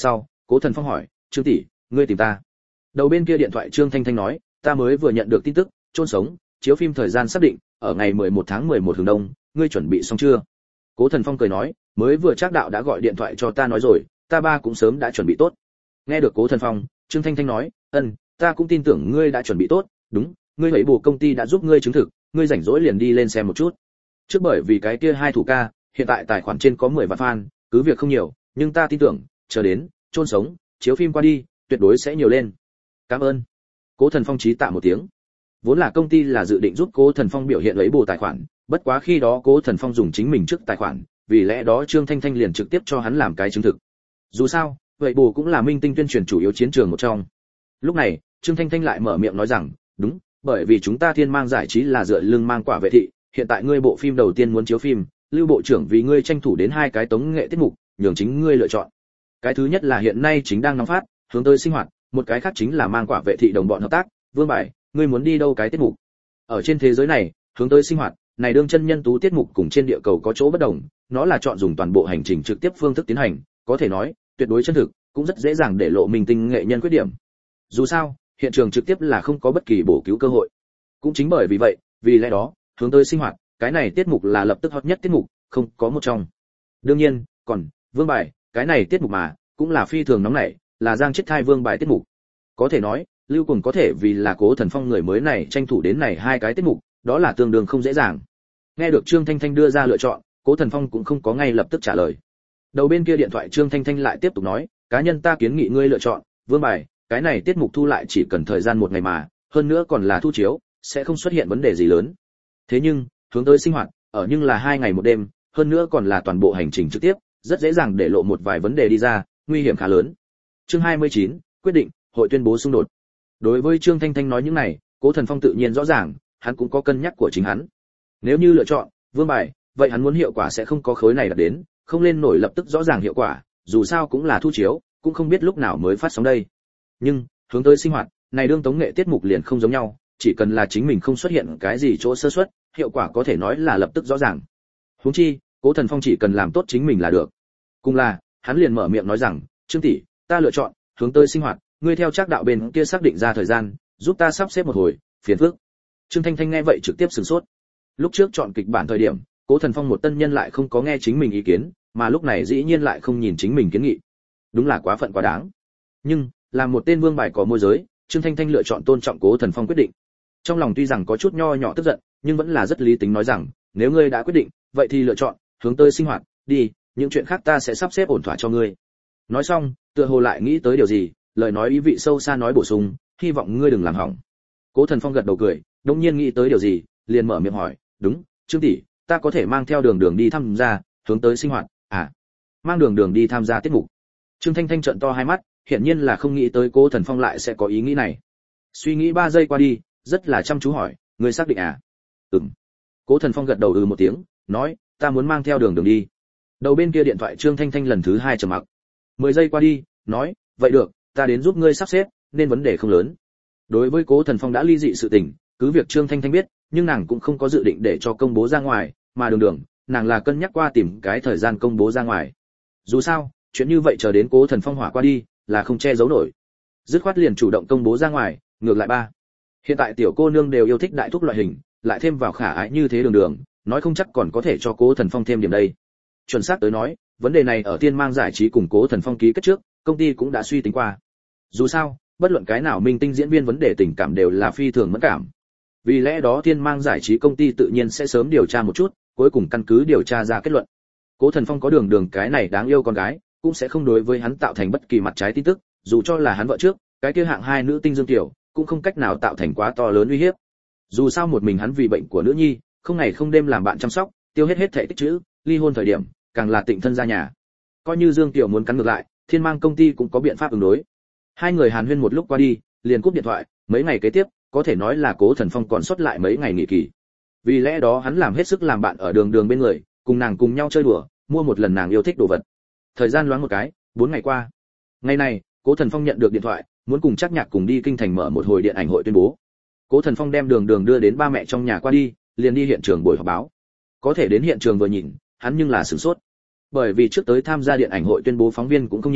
Cố Thần Phong hỏi, Trương tỷ, ngươi tìm ta? Đầu bên kia điện thoại Trương Thanh Thanh nói, ta mới vừa nhận được tin tức, chôn sống, chiếu phim thời gian xác định, ở ngày mười một tháng mười một hướng đông, ngươi chuẩn bị xong chưa? Cố Thần Phong cười nói, mới vừa Trác đạo đã gọi điện thoại cho ta nói rồi, ta ba cũng sớm đã chuẩn bị tốt. Nghe được Cố Thần Phong, Trương Thanh Thanh nói, ân, ta cũng tin tưởng ngươi đã chuẩn bị tốt, đúng, ngươi hãy bù công ty đã giúp ngươi chứng thực, ngươi rảnh rỗi liền đi lên xem một chút. Trước bởi vì cái kia hai thủ ca, hiện tại tài khoản trên có mười vạn fan, cứ việc không nhiều, nhưng ta tin tưởng, chờ đến, chôn sống, chiếu phim qua đi, tuyệt đối sẽ nhiều lên. Cảm ơn. Cố Thần Phong chí tạ một tiếng. Vốn là công ty là dự định giúp Cố Thần Phong biểu hiện lấy bù tài khoản, bất quá khi đó Cố Thần Phong dùng chính mình trước tài khoản, vì lẽ đó Trương Thanh Thanh liền trực tiếp cho hắn làm cái chứng thực. Dù sao, vậy bù cũng là minh tinh tuyên truyền chủ yếu chiến trường một trong. Lúc này, Trương Thanh Thanh lại mở miệng nói rằng, đúng, bởi vì chúng ta Thiên Mang giải trí là dựa lưng mang quả vệ thị, hiện tại ngươi bộ phim đầu tiên muốn chiếu phim, Lưu bộ trưởng vì ngươi tranh thủ đến hai cái tống nghệ tiết mục, nhường chính ngươi lựa chọn. Cái thứ nhất là hiện nay chính đang nóng phát, hướng tới sinh hoạt, một cái khác chính là mang quả vệ thị đồng bọn hợp tác, Vương Bài, ngươi muốn đi đâu cái tiết mục? Ở trên thế giới này, hướng tới sinh hoạt, này đương chân nhân tú tiết mục cùng trên địa cầu có chỗ bất đồng, nó là chọn dùng toàn bộ hành trình trực tiếp phương thức tiến hành, có thể nói, tuyệt đối chân thực, cũng rất dễ dàng để lộ minh tinh nghệ nhân khuyết điểm. Dù sao, hiện trường trực tiếp là không có bất kỳ bổ cứu cơ hội. Cũng chính bởi vì vậy, vì lẽ đó, hướng tới sinh hoạt, cái này tiết mục là lập tức hot nhất tiết mục, không có một trong. Đương nhiên, còn Vương Bài, cái này tiết mục mà cũng là phi thường nóng nảy, là giang chết thai Vương Bài tiết mục. Có thể nói, Lưu Cùng có thể vì là Cố Thần Phong người mới này tranh thủ đến này hai cái tiết mục, đó là tương đương không dễ dàng. Nghe được Trương Thanh Thanh đưa ra lựa chọn, Cố Thần Phong cũng không có ngay lập tức trả lời. Đầu bên kia điện thoại Trương Thanh Thanh lại tiếp tục nói, cá nhân ta kiến nghị ngươi lựa chọn Vương Bài, cái này tiết mục thu lại chỉ cần thời gian một ngày mà, hơn nữa còn là thu chiếu, sẽ không xuất hiện vấn đề gì lớn. Thế nhưng, hướng tới sinh hoạt, ở nhưng là hai ngày một đêm, hơn nữa còn là toàn bộ hành trình trực tiếp, rất dễ dàng để lộ một vài vấn đề đi ra, nguy hiểm khá lớn. Chương hai mươi chín, quyết định, hội tuyên bố xung đột. Đối với Trương Thanh Thanh nói những này, Cố Thần Phong tự nhiên rõ ràng, hắn cũng có cân nhắc của chính hắn. Nếu như lựa chọn Vương Bài, vậy hắn muốn hiệu quả sẽ không có khối này đạt đến, không lên nổi lập tức rõ ràng hiệu quả, dù sao cũng là thu chiếu, cũng không biết lúc nào mới phát sóng đây. Nhưng, hướng tới sinh hoạt, này đương tống nghệ tiết mục liền không giống nhau, chỉ cần là chính mình không xuất hiện cái gì chỗ sơ suất, hiệu quả có thể nói là lập tức rõ ràng. Huống chi, Cố Thần Phong chỉ cần làm tốt chính mình là được. Cùng là, hắn liền mở miệng nói rằng, Trương tỷ, ta lựa chọn hướng tới sinh hoạt, ngươi theo Trác đạo bên kia xác định ra thời gian, giúp ta sắp xếp một hồi, phiền phức. Trương Thanh Thanh nghe vậy trực tiếp sửng sốt. Lúc trước chọn kịch bản thời điểm, Cố Thần Phong một tân nhân lại không có nghe chính mình ý kiến, mà lúc này dĩ nhiên lại không nhìn chính mình kiến nghị. Đúng là quá phận quá đáng. Nhưng, làm một tên Vương Bài có môi giới, Trương Thanh Thanh lựa chọn tôn trọng Cố Thần Phong quyết định. Trong lòng tuy rằng có chút nho nhỏ tức giận, nhưng vẫn là rất lý tính nói rằng, nếu ngươi đã quyết định, vậy thì lựa chọn hướng tới sinh hoạt, đi, những chuyện khác ta sẽ sắp xếp ổn thỏa cho ngươi. Nói xong, tựa hồ lại nghĩ tới điều gì, lời nói ý vị sâu xa nói bổ sung, hy vọng ngươi đừng làm hỏng. Cố Thần Phong gật đầu cười, đột nhiên nghĩ tới điều gì, liền mở miệng hỏi, đúng, Trương tỷ, ta có thể mang theo Đường Đường đi tham gia hướng tới sinh hoạt, à? Mang Đường Đường đi tham gia tiết mục. Trương Thanh Thanh trợn to hai mắt, hiển nhiên là không nghĩ tới Cố Thần Phong lại sẽ có ý nghĩ này. Suy nghĩ ba giây qua đi, rất là chăm chú hỏi, ngươi xác định à? Ừm. Cố Thần Phong gật đầu ừ một tiếng, nói, ta muốn mang theo Đường Đường đi. Đầu bên kia điện thoại Trương Thanh Thanh lần thứ hai trầm mặc. Mười giây qua đi, nói, vậy được, ta đến giúp ngươi sắp xếp, nên vấn đề không lớn. Đối với Cố Thần Phong đã ly dị sự tình, cứ việc Trương Thanh Thanh biết, nhưng nàng cũng không có dự định để cho công bố ra ngoài, mà Đường Đường, nàng là cân nhắc qua tìm cái thời gian công bố ra ngoài. Dù sao, chuyện như vậy chờ đến Cố Thần Phong hỏa qua đi, là không che giấu nổi. Dứt khoát liền chủ động công bố ra ngoài, ngược lại ba. Hiện tại tiểu cô nương đều yêu thích đại thúc loại hình, lại thêm vào khả ái như thế Đường Đường, nói không chắc còn có thể cho Cố Thần Phong thêm điểm đây. Chuẩn xác tới nói, vấn đề này ở Thiên Mang giải trí cùng Cố Thần Phong ký kết trước, công ty cũng đã suy tính qua. Dù sao, bất luận cái nào minh tinh diễn viên vấn đề tình cảm đều là phi thường mẫn cảm. Vì lẽ đó Thiên Mang giải trí công ty tự nhiên sẽ sớm điều tra một chút, cuối cùng căn cứ điều tra ra kết luận. Cố Thần Phong có Đường Đường cái này đáng yêu con gái, cũng sẽ không đối với hắn tạo thành bất kỳ mặt trái tin tức, dù cho là hắn vợ trước, cái kia hạng hai nữ tinh Dương Tiểu, cũng không cách nào tạo thành quá to lớn uy hiếp. Dù sao một mình hắn vì bệnh của nữ nhi, không ngày không đêm làm bạn chăm sóc, tiêu hết hết thể tích trữ, ly hôn thời điểm, càng là tịnh thân ra nhà. Coi như Dương Tiểu muốn cắn ngược lại, Thiên Mang công ty cũng có biện pháp ứng đối. Hai người hàn huyên một lúc qua đi, liền cúp điện thoại, mấy ngày kế tiếp, có thể nói là Cố Thần Phong còn sót lại mấy ngày nghỉ kỳ. Vì lẽ đó hắn làm hết sức làm bạn ở Đường Đường bên người, cùng nàng cùng nhau chơi đùa, mua một lần nàng yêu thích đồ vật. Thời gian loáng một cái, bốn ngày qua. Ngày này, Cố Thần Phong nhận được điện thoại, muốn cùng Trác Nhạc cùng đi kinh thành mở một hồi điện ảnh hội tuyên bố. Cố Thần Phong đem Đường Đường đưa đến ba mẹ trong nhà qua đi, liền đi hiện trường buổi họp báo. Có thể đến hiện trường vừa nhìn, hắn nhưng là sửng sốt. Bởi vì trước tới tham gia điện ảnh hội tuyên bố phóng viên cũng không nhiều,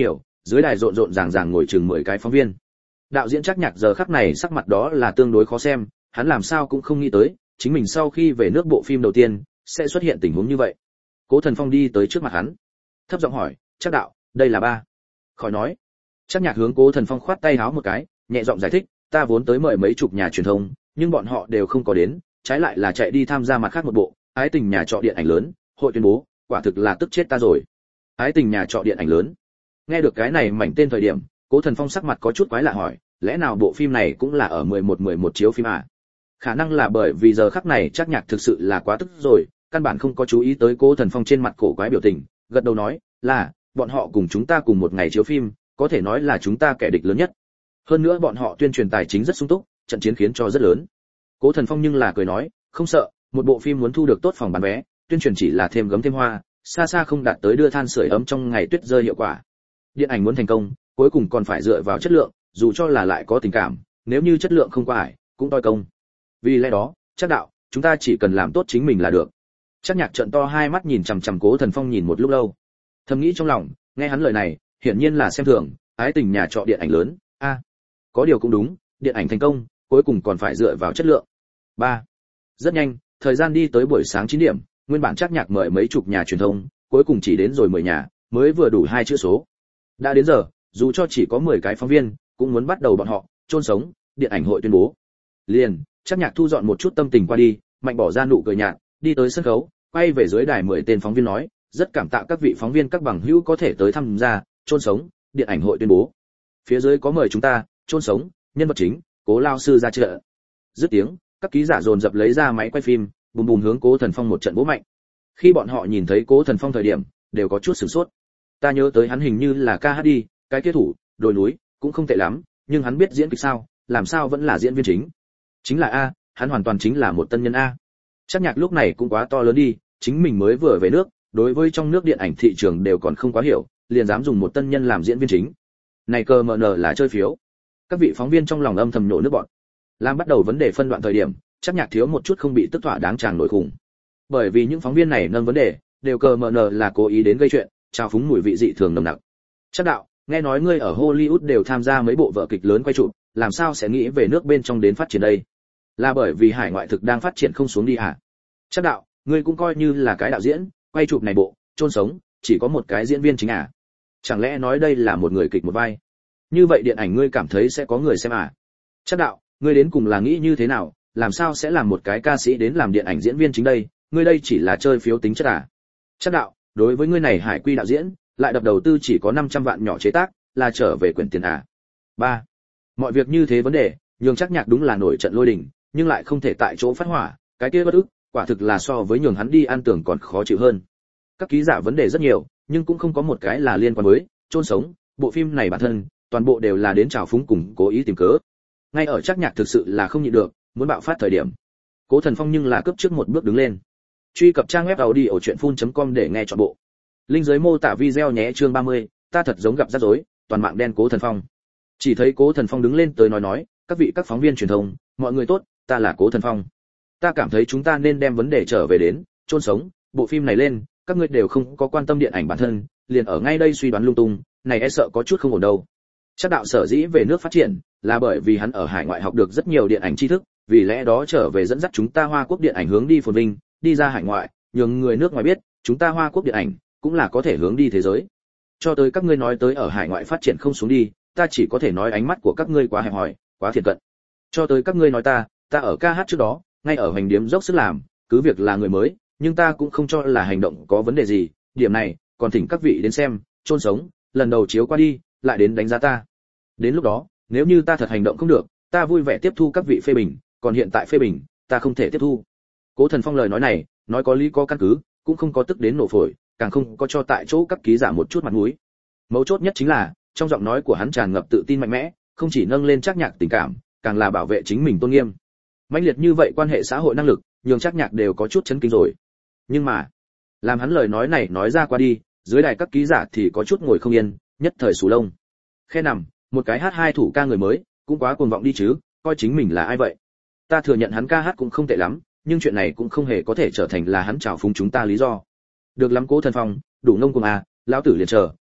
dưới đài rộn rộn ràng ràng ngồi chừng mười cái phóng viên. Đạo diễn Trác Nhạc giờ khắc này sắc mặt đó là tương đối khó xem, hắn làm sao cũng không nghĩ tới, chính mình sau khi về nước bộ phim đầu tiên sẽ xuất hiện tình huống như vậy. Cố Thần Phong đi tới trước mặt hắn, thấp giọng hỏi, "Trác đạo, đây là ba." Khỏi nói. Trác Nhạc hướng Cố Thần Phong khoát tay háo một cái, nhẹ giọng giải thích, "Ta vốn tới mời mấy chục nhà truyền thông, nhưng bọn họ đều không có đến, trái lại là chạy đi tham gia mặt khác một bộ, Ái tình nhà trọ điện ảnh lớn, hội tuyên bố, quả thực là tức chết ta rồi." Ái tình nhà trọ điện ảnh lớn. Nghe được cái này mảnh tên thời điểm, Cố Thần Phong sắc mặt có chút quái lạ hỏi, lẽ nào bộ phim này cũng là ở mười một mười một chiếu phim à? Khả năng là bởi vì giờ khắc này Trác Nhạc thực sự là quá tức rồi, căn bản không có chú ý tới Cố Thần Phong trên mặt cổ quái biểu tình, gật đầu nói, là, bọn họ cùng chúng ta cùng một ngày chiếu phim, có thể nói là chúng ta kẻ địch lớn nhất. Hơn nữa bọn họ tuyên truyền tài chính rất sung túc, trận chiến khiến cho rất lớn. Cố Thần Phong nhưng là cười nói, không sợ, một bộ phim muốn thu được tốt phòng bán vé, tuyên truyền chỉ là thêm gấm thêm hoa, xa xa không đạt tới đưa than sưởi ấm trong ngày tuyết rơi hiệu quả. Điện ảnh muốn thành công, cuối cùng còn phải dựa vào chất lượng, dù cho là lại có tình cảm, nếu như chất lượng không qua ải, cũng toi công. Vì lẽ đó, Trác đạo, chúng ta chỉ cần làm tốt chính mình là được. Trác Nhạc trợn to hai mắt nhìn chằm chằm Cố Thần Phong nhìn một lúc lâu. Thầm nghĩ trong lòng, nghe hắn lời này, hiển nhiên là xem thường, ái tình nhà trọ điện ảnh lớn, a, à, có điều cũng đúng, điện ảnh thành công, cuối cùng còn phải dựa vào chất lượng. ba. Rất nhanh, thời gian đi tới buổi sáng chín điểm, nguyên bản Trác Nhạc mời mấy chục nhà truyền thông, cuối cùng chỉ đến rồi mười nhà, mới vừa đủ hai chữ số. Đã đến giờ, dù cho chỉ có mười cái phóng viên, cũng muốn bắt đầu bọn họ chôn sống, điện ảnh hội tuyên bố. Liền, Trác Nhạc thu dọn một chút tâm tình qua đi, mạnh bỏ ra nụ cười nhạt, đi tới sân khấu, quay về dưới đài mười tên phóng viên nói, rất cảm tạ các vị phóng viên các bằng hữu có thể tới tham gia chôn sống, điện ảnh hội tuyên bố. Phía dưới có mời chúng ta, chôn sống, nhân vật chính, Cố lao sư ra trợ. Dứt tiếng, các ký giả dồn dập lấy ra máy quay phim, bùm bùm hướng Cố Thần Phong một trận vỗ mạnh. Khi bọn họ nhìn thấy Cố Thần Phong thời điểm, đều có chút sửng sốt. Ta nhớ tới hắn hình như là ca hát đi, cái kia thủ, đồi núi, cũng không tệ lắm, nhưng hắn biết diễn kịch sao, làm sao vẫn là diễn viên chính. Chính là a, hắn hoàn toàn chính là một tân nhân a. Trác Nhạc lúc này cũng quá to lớn đi, chính mình mới vừa về nước, đối với trong nước điện ảnh thị trường đều còn không quá hiểu, liền dám dùng một tân nhân làm diễn viên chính. Này cơ mờ nờ là chơi phiếu. Các vị phóng viên trong lòng âm thầm nhổ nước bọt. Làm bắt đầu vấn đề phân đoạn thời điểm, Trác Nhạc thiếu một chút không bị tức thỏa đáng chàng nổi khủng. Bởi vì những phóng viên này nâng vấn đề, đều cơ mờ nờ là cố ý đến gây chuyện, trao phúng mùi vị dị thường nồng nặc. Trác đạo, nghe nói ngươi ở Hollywood đều tham gia mấy bộ vở kịch lớn quay chụp, làm sao sẽ nghĩ về nước bên trong đến phát triển đây? Là bởi vì hải ngoại thực đang phát triển không xuống đi hả? Trác đạo, ngươi cũng coi như là cái đạo diễn, quay chụp này bộ, chôn sống, chỉ có một cái diễn viên chính à? Chẳng lẽ nói đây là một người kịch một vai? Như vậy điện ảnh ngươi cảm thấy sẽ có người xem à? Trác đạo, ngươi đến cùng là nghĩ như thế nào, làm sao sẽ làm một cái ca sĩ đến làm điện ảnh diễn viên chính đây, ngươi đây chỉ là chơi phiếu tính chất à? Trác đạo, đối với ngươi này hải quy đạo diễn, lại đập đầu tư chỉ có năm trăm vạn nhỏ chế tác, là trở về quyển tiền à? ba. Mọi việc như thế vấn đề, nhường Trác Nhạc đúng là nổi trận lôi đình, nhưng lại không thể tại chỗ phát hỏa, cái kia bất ức, quả thực là so với nhường hắn đi ăn tưởng còn khó chịu hơn. Các ký giả vấn đề rất nhiều, nhưng cũng không có một cái là liên quan với chôn sống, bộ phim này bản thân, toàn bộ đều là đến trào phúng cùng cố ý tìm cớ. Ngay ở Trác Nhạc thực sự là không nhịn được, muốn bạo phát thời điểm. Cố Thần Phong nhưng là cướp trước một bước đứng lên. Truy cập trang web audiochuyenphun chấm com để nghe trọn bộ. Link dưới mô tả video nhé, chương ba mươi, ta thật giống gặp rắc rối, toàn mạng đen Cố Thần Phong. Chỉ thấy Cố Thần Phong đứng lên tới nói nói, các vị các phóng viên truyền thông, mọi người tốt, ta là Cố Thần Phong. Ta cảm thấy chúng ta nên đem vấn đề trở về đến chôn sống, bộ phim này lên, các ngươi đều không có quan tâm điện ảnh bản thân, liền ở ngay đây suy đoán lung tung, này e sợ có chút không ổn đâu. Trác đạo sở dĩ về nước phát triển, là bởi vì hắn ở hải ngoại học được rất nhiều điện ảnh tri thức, vì lẽ đó trở về dẫn dắt chúng ta Hoa Quốc điện ảnh hướng đi phồn vinh, đi ra hải ngoại, nhường người nước ngoài biết, chúng ta Hoa Quốc điện ảnh cũng là có thể hướng đi thế giới. Cho tới các ngươi nói tới ở hải ngoại phát triển không xuống đi, ta chỉ có thể nói ánh mắt của các ngươi quá hẹp hòi, quá thiệt cận. Cho tới các ngươi nói ta, ta ở ca hát trước đó, ngay ở hành điếm dốc sức làm, cứ việc là người mới, nhưng ta cũng không cho là hành động có vấn đề gì, điểm này, còn thỉnh các vị đến xem, chôn sống, lần đầu chiếu qua đi, lại đến đánh giá ta. Đến lúc đó, nếu như ta thật hành động không được, ta vui vẻ tiếp thu các vị phê bình, còn hiện tại phê bình, ta không thể tiếp thu. Cố Thần Phong lời nói này, nói có lý có căn cứ, cũng không có tức đến nổ phổi, càng không có cho tại chỗ các ký giả một chút mặt mũi. Mấu chốt nhất chính là, trong giọng nói của hắn tràn ngập tự tin mạnh mẽ, không chỉ nâng lên Trác Nhạc tình cảm, càng là bảo vệ chính mình tôn nghiêm. Mãnh liệt như vậy quan hệ xã hội năng lực, nhường Trác Nhạc đều có chút chấn kinh rồi. Nhưng mà, làm hắn lời nói này nói ra qua đi, dưới đài các ký giả thì có chút ngồi không yên, nhất thời sù lông. Khe nằm, một cái hát hai thủ ca người mới, cũng quá cuồng vọng đi chứ, coi chính mình là ai vậy? Ta thừa nhận hắn ca hát cũng không tệ lắm, nhưng chuyện này cũng không hề có thể trở thành là hắn trào phúng chúng ta lý do. Được lắm Cố Thần Phong, đủ ngông cuồng à, lão tử liền chờ,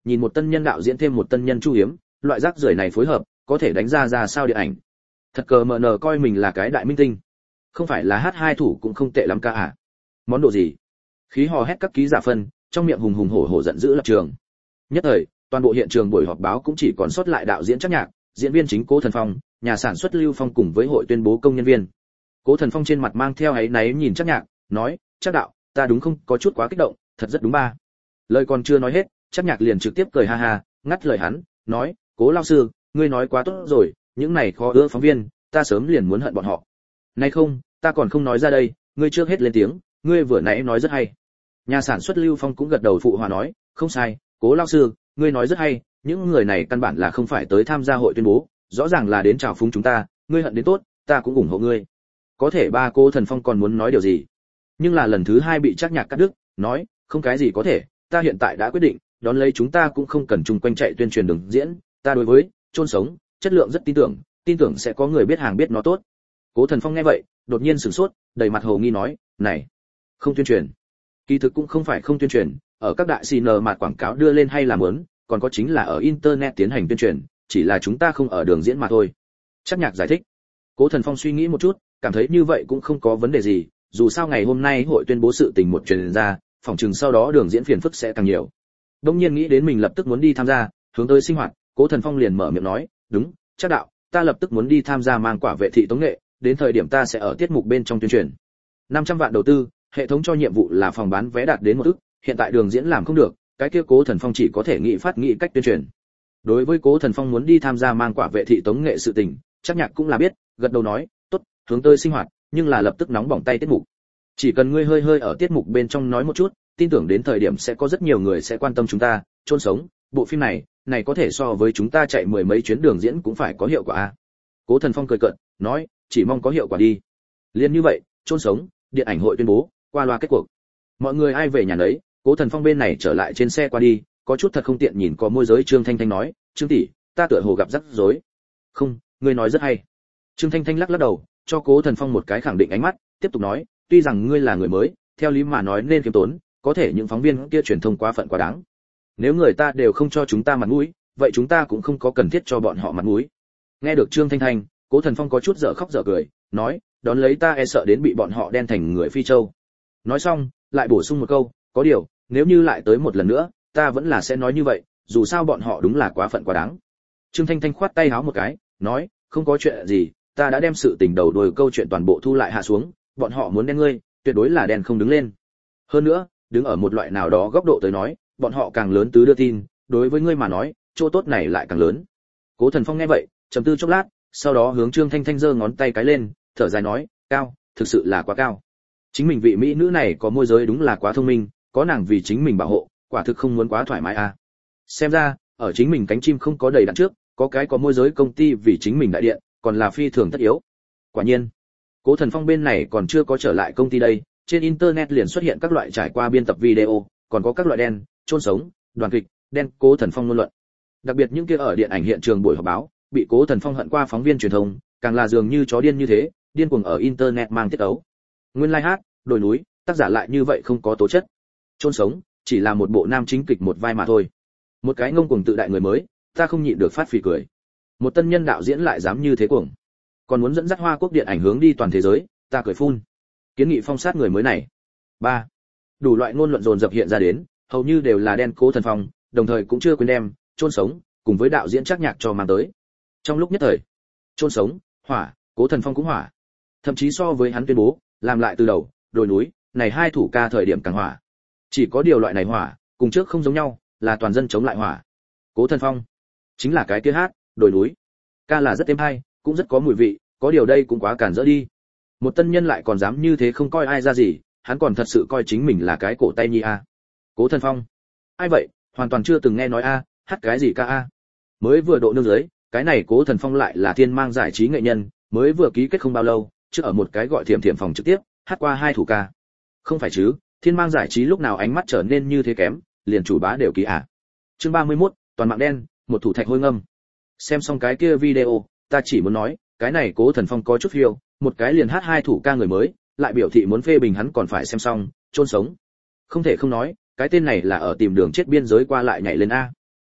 nhìn một tân nhân đạo diễn thêm một tân nhân Chu Hiếm, loại rác rưởi này phối hợp, có thể đánh ra ra sao điện ảnh. Thật cờ mờ nờ coi mình là cái đại minh tinh. Không phải là hát hai thủ cũng không tệ lắm ca à. Món đồ gì? Khí hò hét các ký giả phân, trong miệng hùng hùng hổ hổ giận dữ lập trường. Nhất thời, toàn bộ hiện trường buổi họp báo cũng chỉ còn sót lại đạo diễn Trác Nhạc, diễn viên chính Cố Thần Phong, nhà sản xuất Lưu Phong cùng với hội tuyên bố công nhân viên. Cố Thần Phong trên mặt mang theo áy náy nhìn Trác Nhạc, nói: "Trác đạo, ta đúng không có chút quá kích động, thật rất đúng ba." Lời còn chưa nói hết, Trác Nhạc liền trực tiếp cười ha ha, ngắt lời hắn, nói: "Cố lão sư, ngươi nói quá tốt rồi, những này khó ưa phóng viên, ta sớm liền muốn hận bọn họ." "Này không, ta còn không nói ra đây, ngươi trước hết lên tiếng, ngươi vừa nãy nói rất hay." Nhà sản xuất Lưu Phong cũng gật đầu phụ hòa nói: "Không sai, Cố lão sư, ngươi nói rất hay, những người này căn bản là không phải tới tham gia hội tuyên bố, rõ ràng là đến chào phúng chúng ta, ngươi hận đến tốt, ta cũng ủng hộ ngươi." Có thể ba Cố Thần Phong còn muốn nói điều gì, nhưng là lần thứ hai bị Trác Nhạc cắt đứt, nói: "Không cái gì có thể, ta hiện tại đã quyết định, đón lấy chúng ta cũng không cần chung quanh chạy tuyên truyền đường diễn, ta đối với chôn sống chất lượng rất tin tưởng, tin tưởng sẽ có người biết hàng biết nó tốt." Cố Thần Phong nghe vậy, đột nhiên sửng sốt, đầy mặt hồ nghi nói: "Này, không tuyên truyền?" Kỳ thực cũng không phải không tuyên truyền, ở các đại xê en mạt quảng cáo đưa lên hay là muốn, còn có chính là ở internet tiến hành tuyên truyền, chỉ là chúng ta không ở đường diễn mà thôi. Trác Nhạc giải thích. Cố Thần Phong suy nghĩ một chút, cảm thấy như vậy cũng không có vấn đề gì, dù sao ngày hôm nay hội tuyên bố sự tình một truyền ra, phòng trường sau đó đường diễn phiền phức sẽ càng nhiều. Đông nhiên nghĩ đến mình lập tức muốn đi tham gia, hướng tới sinh hoạt, Cố Thần Phong liền mở miệng nói: "Đúng, Trác đạo, ta lập tức muốn đi tham gia mang quả vệ thị tống nghệ, đến thời điểm ta sẽ ở tiết mục bên trong tuyên truyền. năm trăm vạn đầu tư, hệ thống cho nhiệm vụ là phòng bán vé đạt đến một ức, hiện tại đường diễn làm không được, cái kia Cố Thần Phong chỉ có thể nghĩ phát nghĩ cách tuyên truyền." Đối với Cố Thần Phong muốn đi tham gia mang quả vệ thị tống nghệ sự tình, Trác Nhạc cũng là biết, gật đầu nói: "Tốt, hướng tới sinh hoạt, nhưng là lập tức nóng bỏng tay tiết mục. Chỉ cần ngươi hơi hơi ở tiết mục bên trong nói một chút, tin tưởng đến thời điểm sẽ có rất nhiều người sẽ quan tâm chúng ta, chôn sống, bộ phim này, này có thể so với chúng ta chạy mười mấy chuyến đường diễn cũng phải có hiệu quả a." Cố Thần Phong cười cợt, nói: "Chỉ mong có hiệu quả đi." Liên như vậy, chôn sống, điện ảnh hội tuyên bố, qua loa kết cuộc. Mọi người ai về nhà nấy, Cố Thần Phong bên này trở lại trên xe qua đi, có chút thật không tiện nhìn có môi giới Trương Thanh Thanh nói: "Trương tỷ, ta tựa hồ gặp rắc rối." "Không, ngươi nói rất hay." Trương Thanh Thanh lắc lắc đầu, cho Cố Thần Phong một cái khẳng định ánh mắt, tiếp tục nói: "Tuy rằng ngươi là người mới, theo lý mà nói nên kiêm tốn, có thể những phóng viên kia truyền thông quá phận quá đáng. Nếu người ta đều không cho chúng ta mặt mũi, vậy chúng ta cũng không có cần thiết cho bọn họ mặt mũi." Nghe được Trương Thanh Thanh, Cố Thần Phong có chút dở khóc dở cười, nói: "Đón lấy ta e sợ đến bị bọn họ đen thành người Phi Châu." Nói xong, lại bổ sung một câu: "Có điều, nếu như lại tới một lần nữa, ta vẫn là sẽ nói như vậy, dù sao bọn họ đúng là quá phận quá đáng." Trương Thanh Thanh khoát tay háo một cái, nói: "Không có chuyện gì, ta đã đem sự tình đầu đuôi câu chuyện toàn bộ thu lại hạ xuống, bọn họ muốn đen ngươi, tuyệt đối là đen không đứng lên. Hơn nữa, đứng ở một loại nào đó góc độ tới nói, bọn họ càng lớn tứ đưa tin, đối với ngươi mà nói, chỗ tốt này lại càng lớn." Cố Thần Phong nghe vậy, trầm tư chốc lát, sau đó hướng Trương Thanh Thanh giơ ngón tay cái lên, thở dài nói: "Cao, thực sự là quá cao. Chính mình vị mỹ nữ này có môi giới đúng là quá thông minh, có nàng vì chính mình bảo hộ, quả thực không muốn quá thoải mái à. Xem ra, ở chính mình cánh chim không có đầy đặn trước, có cái có môi giới công ty vì chính mình đại điện, còn là phi thường tất yếu." Quả nhiên, Cố Thần Phong bên này còn chưa có trở lại công ty đây, trên internet liền xuất hiện các loại trải qua biên tập video, còn có các loại đen, chôn sống, đoàn kịch, đen Cố Thần Phong ngôn luận. Đặc biệt những kia ở điện ảnh hiện trường buổi họp báo, bị Cố Thần Phong hận qua phóng viên truyền thông, càng là dường như chó điên như thế, điên cuồng ở internet mang tiết ấu. Nguyên lai like hát, đồi núi, tác giả lại như vậy không có tố chất. Chôn sống, chỉ là một bộ nam chính kịch một vai mà thôi. Một cái ngông cuồng tự đại người mới, ta không nhịn được phát phì cười. Một tân nhân đạo diễn lại dám như thế cuồng, còn muốn dẫn dắt Hoa Quốc điện ảnh hướng đi toàn thế giới, ta cười phun. Kiến nghị phong sát người mới này. ba. Đủ loại ngôn luận dồn dập hiện ra đến, hầu như đều là đen Cố Thần Phong, đồng thời cũng chưa quên đem chôn sống cùng với đạo diễn Trác Nhạc cho mang tới. Trong lúc nhất thời, chôn sống, hỏa, Cố Thần Phong cũng hỏa. Thậm chí so với hắn tuyên bố, làm lại từ đầu, đồi núi, này hai thủ ca thời điểm càng hỏa. Chỉ có điều loại này hỏa, cùng trước không giống nhau, là toàn dân chống lại hỏa. Cố Thần Phong, chính là cái kia hát, đồi núi. Ca là rất êm hay, cũng rất có mùi vị, có điều đây cũng quá cản rỡ đi. Một tân nhân lại còn dám như thế không coi ai ra gì, hắn còn thật sự coi chính mình là cái cổ tay nhi a. Cố Thần Phong, ai vậy, hoàn toàn chưa từng nghe nói a, hát cái gì ca a. Mới vừa độ nương dưới, cái này Cố Thần Phong lại là thiên mang giải trí nghệ nhân, mới vừa ký kết không bao lâu, trước ở một cái gọi thiểm thiểm phòng trực tiếp, hát qua hai thủ ca. Không phải chứ, thiên mang giải trí lúc nào ánh mắt trở nên như thế kém, liền chủ bá đều ký à. Chương ba mươi mốt, toàn mạng đen, một thủ thạch hôi ngâm. Xem xong cái kia video, ta chỉ muốn nói, cái này Cố Thần Phong có chút phiêu, một cái liền hát hai thủ ca người mới, lại biểu thị muốn phê bình hắn còn phải xem xong, chôn sống. Không thể không nói, cái tên này là ở tìm đường chết biên giới qua lại nhảy lên a.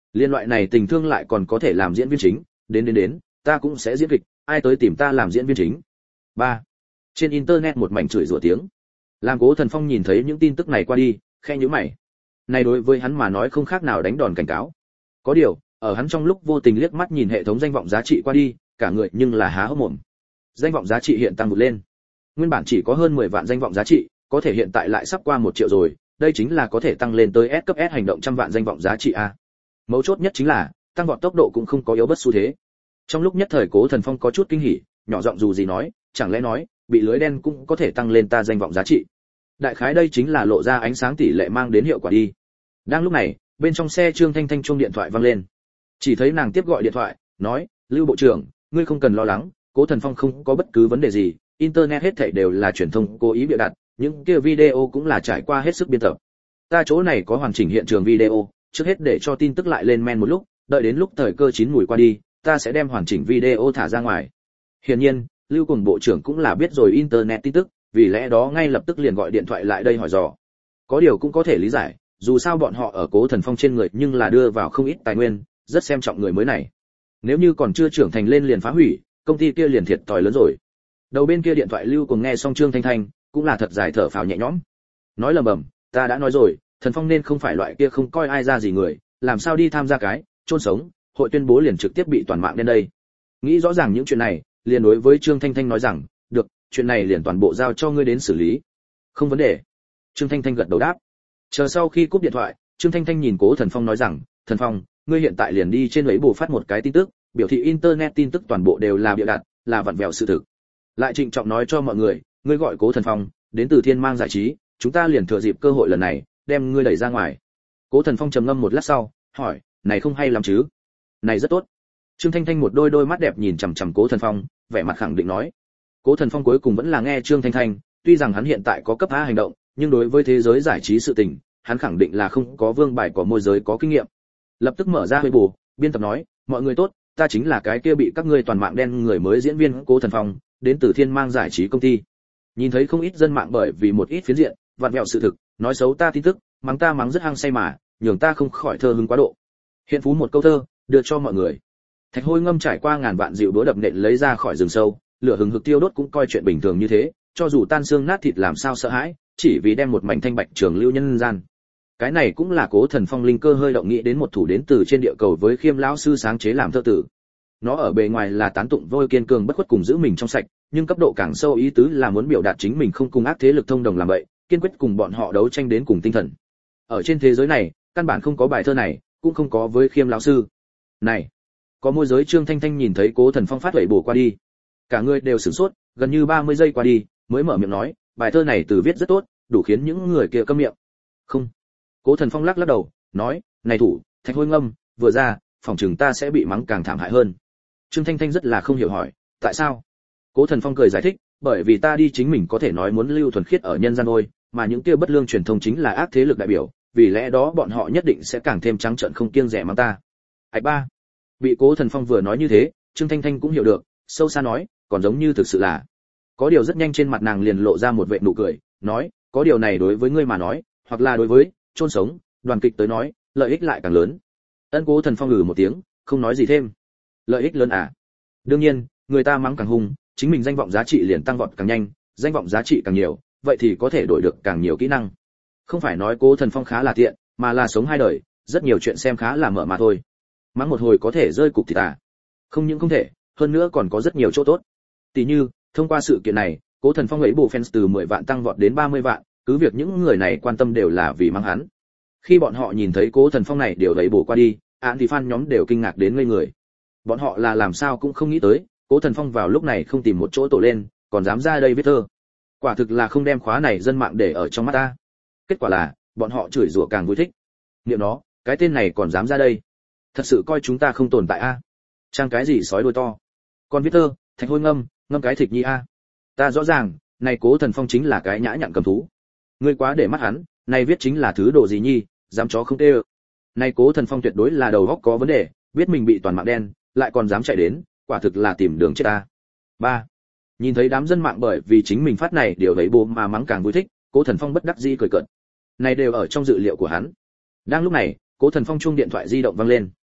Liên loại này tình thương lại còn có thể làm diễn viên chính, đến đến đến, ta cũng sẽ diễn kịch, ai tới tìm ta làm diễn viên chính. Ba. Trên internet một mảnh chửi rủa tiếng. Làm Cố Thần Phong nhìn thấy những tin tức này qua đi, khẽ nhíu mày. Này đối với hắn mà nói không khác nào đánh đòn cảnh cáo. Có điều, ở hắn trong lúc vô tình liếc mắt nhìn hệ thống danh vọng giá trị qua đi, cả người nhưng là há hốc mồm. Danh vọng giá trị hiện tăng vụt lên. Nguyên bản chỉ có hơn mười vạn danh vọng giá trị, có thể hiện tại lại sắp qua một triệu rồi, đây chính là có thể tăng lên tới S cấp S hành động trăm vạn danh vọng giá trị a. Mấu chốt nhất chính là, tăng vọt tốc độ cũng không có yếu bất xu thế. Trong lúc nhất thời Cố Thần Phong có chút kinh hỉ, nhỏ giọng dù gì nói, chẳng lẽ nói, bị lưới đen cũng có thể tăng lên ta danh vọng giá trị. Đại khái đây chính là lộ ra ánh sáng tỷ lệ mang đến hiệu quả đi. Đang lúc này, bên trong xe Trương Thanh Thanh chuông điện thoại vang lên. Chỉ thấy nàng tiếp gọi điện thoại, nói, Lưu bộ trưởng, ngươi không cần lo lắng, Cố Thần Phong không có bất cứ vấn đề gì, internet hết thảy đều là truyền thông cố ý bịa đặt, những kia video cũng là trải qua hết sức biên tập. Ta chỗ này có hoàn chỉnh hiện trường video, trước hết để cho tin tức lại lên men một lúc, đợi đến lúc thời cơ chín mùi qua đi, ta sẽ đem hoàn chỉnh video thả ra ngoài. Hiển nhiên, Lưu Cùng bộ trưởng cũng là biết rồi internet tin tức, vì lẽ đó ngay lập tức liền gọi điện thoại lại đây hỏi dò. Có điều cũng có thể lý giải, dù sao bọn họ ở Cố Thần Phong trên người nhưng là đưa vào không ít tài nguyên, rất xem trọng người mới này. Nếu như còn chưa trưởng thành lên liền phá hủy, công ty kia liền thiệt thòi lớn rồi. Đầu bên kia điện thoại Lưu Cùng nghe xong Trương Thanh Thanh, cũng là thật dài thở phào nhẹ nhõm. Nói lầm bầm, ta đã nói rồi, Thần Phong nên không phải loại kia không coi ai ra gì người, làm sao đi tham gia cái chôn sống, hội tuyên bố liền trực tiếp bị toàn mạng đến đây. Nghĩ rõ ràng những chuyện này, liền đối với Trương Thanh Thanh nói rằng, được, chuyện này liền toàn bộ giao cho ngươi đến xử lý. Không vấn đề. Trương Thanh Thanh gật đầu đáp. Chờ sau khi cúp điện thoại, Trương Thanh Thanh nhìn Cố Thần Phong nói rằng, Thần Phong, ngươi hiện tại liền đi trên ấy bù phát một cái tin tức, biểu thị internet tin tức toàn bộ đều là bịa đặt, là vặn vẹo sự thực. Lại trịnh trọng nói cho mọi người, ngươi gọi Cố Thần Phong, đến từ Thiên Mang giải trí, chúng ta liền thừa dịp cơ hội lần này, đem ngươi đẩy ra ngoài. Cố Thần Phong trầm ngâm một lát sau, hỏi, này không hay lắm chứ? Này rất tốt. Trương Thanh Thanh một đôi đôi mắt đẹp nhìn chằm chằm Cố Thần Phong, vẻ mặt khẳng định nói. Cố Thần Phong cuối cùng vẫn là nghe Trương Thanh Thanh, tuy rằng hắn hiện tại có cấp A hành động, nhưng đối với thế giới giải trí sự tình, hắn khẳng định là không có vương bài của môi giới có kinh nghiệm. Lập tức mở ra Weibo, biên tập nói, mọi người tốt, ta chính là cái kia bị các ngươi toàn mạng đen người mới diễn viên Cố Thần Phong, đến từ Thiên Mang giải trí công ty. Nhìn thấy không ít dân mạng bởi vì một ít phiến diện, vặn vẹo sự thực, nói xấu ta tin tức, mắng ta mắng rất hăng say mà, nhường ta không khỏi thơ hứng quá độ. Hiện phú một câu thơ, đưa cho mọi người. Thạch Hôi Ngâm trải qua ngàn vạn dịu đũa đập nện lấy ra khỏi rừng sâu, lửa hừng hực tiêu đốt cũng coi chuyện bình thường như thế, cho dù tan xương nát thịt làm sao sợ hãi, chỉ vì đem một mảnh thanh bạch trường lưu nhân gian. Cái này cũng là Cố Thần Phong linh cơ hơi động nghĩ đến một thủ đến từ trên địa cầu với Khiêm lão sư sáng chế làm thơ tử. Nó ở bề ngoài là tán tụng vôi kiên cường bất khuất cùng giữ mình trong sạch, nhưng cấp độ càng sâu ý tứ là muốn biểu đạt chính mình không cùng ác thế lực thông đồng làm vậy, kiên quyết cùng bọn họ đấu tranh đến cùng tinh thần. Ở trên thế giới này, căn bản không có bài thơ này, cũng không có với Khiêm lão sư. Này, có môi giới Trương Thanh Thanh nhìn thấy Cố Thần Phong phát vậy bổ qua đi, cả người đều sửng sốt, gần như ba mươi giây qua đi, mới mở miệng nói, bài thơ này từ viết rất tốt, đủ khiến những người kia câm miệng. Không. Cố Thần Phong lắc lắc đầu, nói, này thủ, Thạch Hôi Ngâm, vừa ra, phòng chừng ta sẽ bị mắng càng thảm hại hơn. Trương Thanh Thanh rất là không hiểu hỏi, tại sao? Cố Thần Phong cười giải thích, bởi vì ta đi chính mình có thể nói muốn lưu thuần khiết ở nhân gian thôi, mà những kia bất lương truyền thông chính là ác thế lực đại biểu, vì lẽ đó bọn họ nhất định sẽ càng thêm trắng trợn không kiêng dè mắng ta. Hạch ba. Bị Cố Thần Phong vừa nói như thế, Trương Thanh Thanh cũng hiểu được, sâu xa nói, còn giống như thực sự là. Có điều rất nhanh trên mặt nàng liền lộ ra một vệt nụ cười, nói, có điều này đối với ngươi mà nói, hoặc là đối với chôn sống, đoàn kịch tới nói, lợi ích lại càng lớn. Ân Cố Thần Phong ngừ một tiếng, không nói gì thêm. Lợi ích lớn à? Đương nhiên, người ta mắng càng hung, chính mình danh vọng giá trị liền tăng vọt càng nhanh, danh vọng giá trị càng nhiều, vậy thì có thể đổi được càng nhiều kỹ năng. Không phải nói Cố Thần Phong khá là tiện, mà là sống hai đời, rất nhiều chuyện xem khá là mở mà thôi. Mắng một hồi có thể rơi cục thịt à? Không những không thể, hơn nữa còn có rất nhiều chỗ tốt. Tỷ như, thông qua sự kiện này, Cố Thần Phong ấy bộ fans từ mười vạn tăng vọt đến ba mươi vạn, cứ việc những người này quan tâm đều là vì mắng hắn. Khi bọn họ nhìn thấy Cố Thần Phong này đều ấy bổ qua đi, án thì fan nhóm đều kinh ngạc đến ngây người. Bọn họ là làm sao cũng không nghĩ tới, Cố Thần Phong vào lúc này không tìm một chỗ tổ lên, còn dám ra đây viết thơ. Quả thực là không đem khóa này dân mạng để ở trong mắt ta. Kết quả là, bọn họ chửi rủa càng vui thích. Niệm nó, cái tên này còn dám ra đây. Thật sự coi chúng ta không tồn tại a. À? Trang cái gì sói đôi to. Còn viết thơ, Thạch Hôi Ngâm, ngâm cái thịt nhi a. À? Ta rõ ràng, này Cố Thần Phong chính là cái nhã nhặn cầm thú. Ngươi quá để mắt hắn, này viết chính là thứ đồ gì nhi, dám chó không tê ơ. Này Cố Thần Phong tuyệt đối là đầu óc có vấn đề, biết mình bị toàn mạng đen, lại còn dám chạy đến, quả thực là tìm đường chết ta. Ba. Nhìn thấy đám dân mạng bởi vì chính mình phát này điều vậy bố mà mắng càng vui thích, Cố Thần Phong bất đắc dĩ cười cợt. Này đều ở trong dự liệu của hắn. Đang lúc này, Cố Thần Phong chuông điện thoại di động vang lên.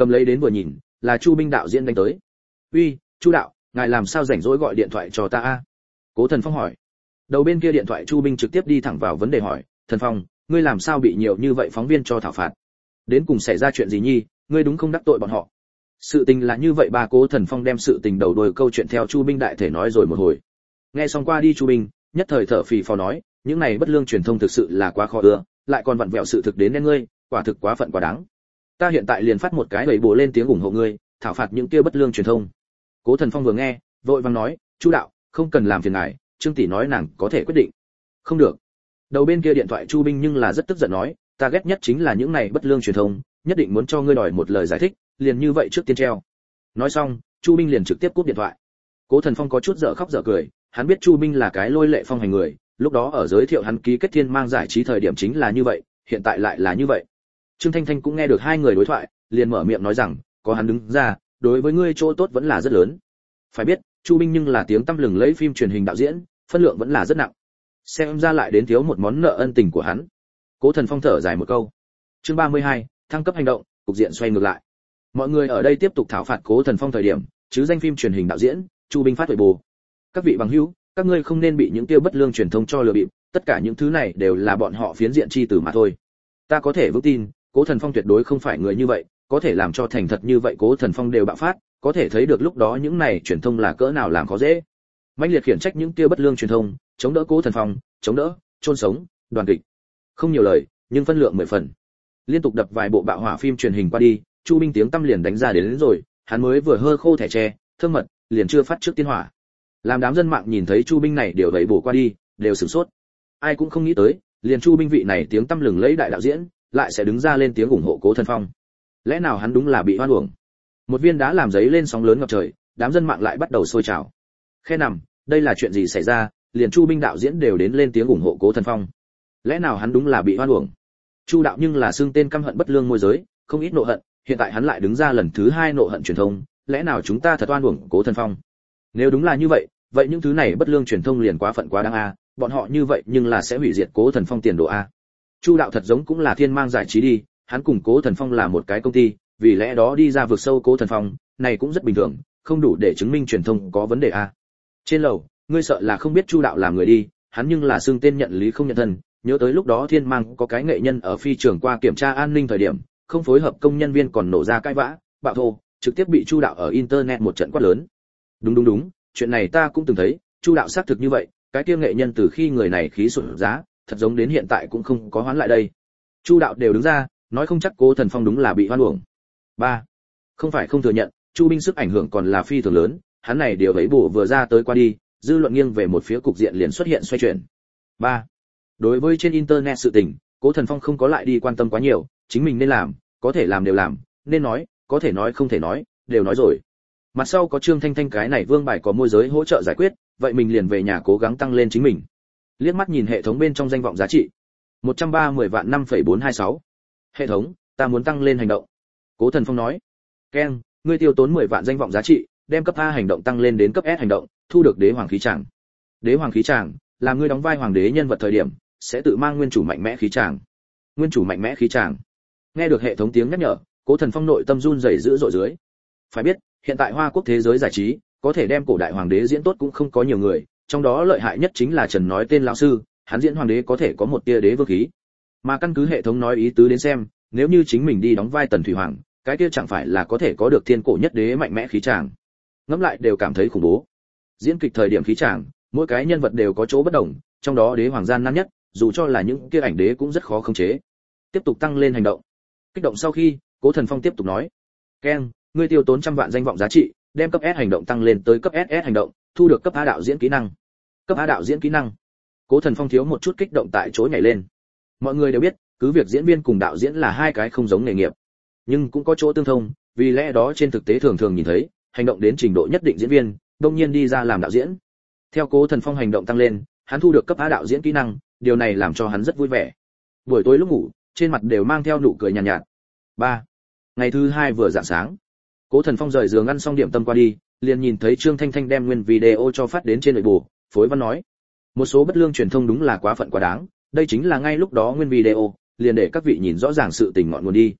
cầm lấy đến vừa nhìn, là Chu Binh đạo diễn đánh tới. "Uy, Chu đạo, ngài làm sao rảnh rỗi gọi điện thoại cho ta a?" Cố Thần Phong hỏi. Đầu bên kia điện thoại Chu Binh trực tiếp đi thẳng vào vấn đề hỏi, "Thần Phong, ngươi làm sao bị nhiều như vậy phóng viên cho thảo phạt? Đến cùng xảy ra chuyện gì nhi, ngươi đúng không đắc tội bọn họ?" Sự tình là như vậy, bà Cố Thần Phong đem sự tình đầu đuôi câu chuyện theo Chu Binh đại thể nói rồi một hồi. Nghe xong qua đi Chu Binh, nhất thời thở phì phò nói, những này bất lương truyền thông thực sự là quá khó ưa, lại còn vặn vẹo sự thực đến nên ngươi, quả thực quá phận quá đáng. Ta hiện tại liền phát một cái bầy bổ lên tiếng ủng hộ ngươi, thảo phạt những kia bất lương truyền thông. Cố Thần Phong vừa nghe, vội vàng nói, "Chu đạo, không cần làm phiền ngài, Trương tỷ nói nàng có thể quyết định." "Không được." Đầu bên kia điện thoại Chu Binh nhưng là rất tức giận nói, "Ta ghét nhất chính là những này bất lương truyền thông, nhất định muốn cho ngươi đòi một lời giải thích, liền như vậy trước tiên treo." Nói xong, Chu Binh liền trực tiếp cúp điện thoại. Cố Thần Phong có chút dở khóc dở cười, hắn biết Chu Binh là cái lôi lệ phong hành người, lúc đó ở giới thiệu hắn ký kết Thiên Mang giải trí thời điểm chính là như vậy, hiện tại lại là như vậy. Trương Thanh Thanh cũng nghe được hai người đối thoại, liền mở miệng nói rằng, có hắn đứng ra, đối với ngươi chỗ tốt vẫn là rất lớn. Phải biết, Chu Binh nhưng là tiếng tăm lừng lẫy phim truyền hình đạo diễn, phân lượng vẫn là rất nặng. Xem ra lại đến thiếu một món nợ ân tình của hắn. Cố Thần Phong thở dài một câu. Chương ba mươi hai, thăng cấp hành động, cục diện xoay ngược lại. Mọi người ở đây tiếp tục thảo phạt Cố Thần Phong thời điểm, chứ danh phim truyền hình đạo diễn, Chu Binh phát huệ bù. Các vị bằng hữu, các ngươi không nên bị những tiêu bất lương truyền thông cho lừa bịp, tất cả những thứ này đều là bọn họ phiến diện chi từ mà thôi. Ta có thể vững tin, Cố Thần Phong tuyệt đối không phải người như vậy, có thể làm cho thành thật như vậy Cố Thần Phong đều bạo phát, có thể thấy được lúc đó những này truyền thông là cỡ nào làm khó dễ. Mãnh liệt khiển trách những tiêu bất lương truyền thông, chống đỡ Cố Thần Phong, chống đỡ, chôn sống, đoàn kịch. Không nhiều lời, nhưng phân lượng mười phần. Liên tục đập vài bộ bạo hỏa phim truyền hình qua đi, Chu Binh tiếng tăm liền đánh ra đến, đến rồi, hắn mới vừa hơ khô thẻ tre, thơm mật, liền chưa phát trước tiên hỏa. Làm đám dân mạng nhìn thấy Chu Binh này đều vậy bổ qua đi, đều sửng sốt. Ai cũng không nghĩ tới, liền Chu Binh vị này tiếng tăm lừng lẫy đại đạo diễn, lại sẽ đứng ra lên tiếng ủng hộ Cố Thần Phong. Lẽ nào hắn đúng là bị hoan uổng? Một viên đá làm giấy lên sóng lớn ngập trời, đám dân mạng lại bắt đầu sôi trào. Khe nằm, đây là chuyện gì xảy ra, liền Chu Binh đạo diễn đều đến lên tiếng ủng hộ Cố Thần Phong. Lẽ nào hắn đúng là bị hoan uổng? Chu đạo nhưng là xương tên căm hận bất lương môi giới, không ít nộ hận, hiện tại hắn lại đứng ra lần thứ hai nộ hận truyền thông, lẽ nào chúng ta thật oan uổng Cố Thần Phong? Nếu đúng là như vậy, vậy những thứ này bất lương truyền thông liền quá phận quá đáng a, bọn họ như vậy nhưng là sẽ hủy diệt Cố Thần Phong tiền đồ a. Chu đạo thật giống cũng là Thiên Mang giải trí đi, hắn cùng Cố Thần Phong là một cái công ty, vì lẽ đó đi ra vực sâu Cố Thần Phong, này cũng rất bình thường, không đủ để chứng minh truyền thông có vấn đề a. Trên lầu, ngươi sợ là không biết Chu đạo làm người đi, hắn nhưng là xưng tên nhận lý không nhận thân, nhớ tới lúc đó Thiên Mang có cái nghệ nhân ở phi trường qua kiểm tra an ninh thời điểm, không phối hợp công nhân viên còn nổ ra cãi vã, bạo thô, trực tiếp bị Chu đạo ở internet một trận quát lớn. Đúng đúng đúng, chuyện này ta cũng từng thấy, Chu đạo xác thực như vậy, cái kia nghệ nhân từ khi người này khí sụt giá, thật giống đến hiện tại cũng không có hoán lại đây. Chu đạo đều đứng ra, nói không chắc Cố Thần Phong đúng là bị hoan uổng. Ba, không phải không thừa nhận, Chu Binh sức ảnh hưởng còn là phi thường lớn, hắn này điều ấy bổ vừa ra tới qua đi, dư luận nghiêng về một phía, cục diện liền xuất hiện xoay chuyển. Ba, đối với trên internet sự tình, Cố Thần Phong không có lại đi quan tâm quá nhiều, chính mình nên làm, có thể làm đều làm, nên nói, có thể nói không thể nói, đều nói rồi. Mặt sau có Trương Thanh Thanh cái này vương bài có môi giới hỗ trợ giải quyết, vậy mình liền về nhà cố gắng tăng lên chính mình. Liếc mắt nhìn hệ thống bên trong danh vọng giá trị, một trăm ba mươi vạn năm phẩy bốn hai sáu. Hệ thống, ta muốn tăng lên hành động. Cố Thần Phong nói. Ken, ngươi tiêu tốn mười vạn danh vọng giá trị, đem cấp A hành động tăng lên đến cấp S hành động, thu được đế hoàng khí tràng. Đế hoàng khí tràng, là ngươi đóng vai hoàng đế nhân vật thời điểm, sẽ tự mang nguyên chủ mạnh mẽ khí tràng. Nguyên chủ mạnh mẽ khí tràng. Nghe được hệ thống tiếng nhắc nhở, Cố Thần Phong nội tâm run rẩy dữ dội dưới. Phải biết, hiện tại Hoa Quốc thế giới giải trí, có thể đem cổ đại hoàng đế diễn tốt cũng không có nhiều người, trong đó lợi hại nhất chính là Trần Nói Tên lão sư, hắn diễn hoàng đế có thể có một tia đế vương khí. Mà căn cứ hệ thống nói ý tứ đến xem, nếu như chính mình đi đóng vai Tần Thủy Hoàng, cái kia chẳng phải là có thể có được thiên cổ nhất đế mạnh mẽ khí tràng. Ngẫm lại đều cảm thấy khủng bố. Diễn kịch thời điểm khí tràng, mỗi cái nhân vật đều có chỗ bất đồng, trong đó đế hoàng gian nan nhất, dù cho là những kia ảnh đế cũng rất khó khống chế. Tiếp tục tăng lên hành động. Kích động sau khi, Cố Thần Phong tiếp tục nói: "Ken, ngươi tiêu tốn trăm vạn danh vọng giá trị, đem cấp S hành động tăng lên tới cấp ét ét hành động, thu được cấp A đạo diễn kỹ năng." Cấp A đạo diễn kỹ năng. Cố Thần Phong thiếu một chút kích động tại chỗ nhảy lên. Mọi người đều biết, cứ việc diễn viên cùng đạo diễn là hai cái không giống nghề nghiệp, nhưng cũng có chỗ tương thông, vì lẽ đó trên thực tế thường thường nhìn thấy, hành động đến trình độ nhất định diễn viên, đương nhiên đi ra làm đạo diễn. Theo Cố Thần Phong hành động tăng lên, hắn thu được cấp A đạo diễn kỹ năng, điều này làm cho hắn rất vui vẻ. Buổi tối lúc ngủ, trên mặt đều mang theo nụ cười nhàn nhạt, nhạt. Ba. Ngày thứ hai vừa rạng sáng, Cố Thần Phong rời giường ăn xong điểm tâm qua đi, liền nhìn thấy Trương Thanh Thanh đem nguyên video cho phát đến trên nội bộ, phối văn nói: "Một số bất lương truyền thông đúng là quá phận quá đáng, đây chính là ngay lúc đó nguyên video, liền để các vị nhìn rõ ràng sự tình ngọn nguồn đi.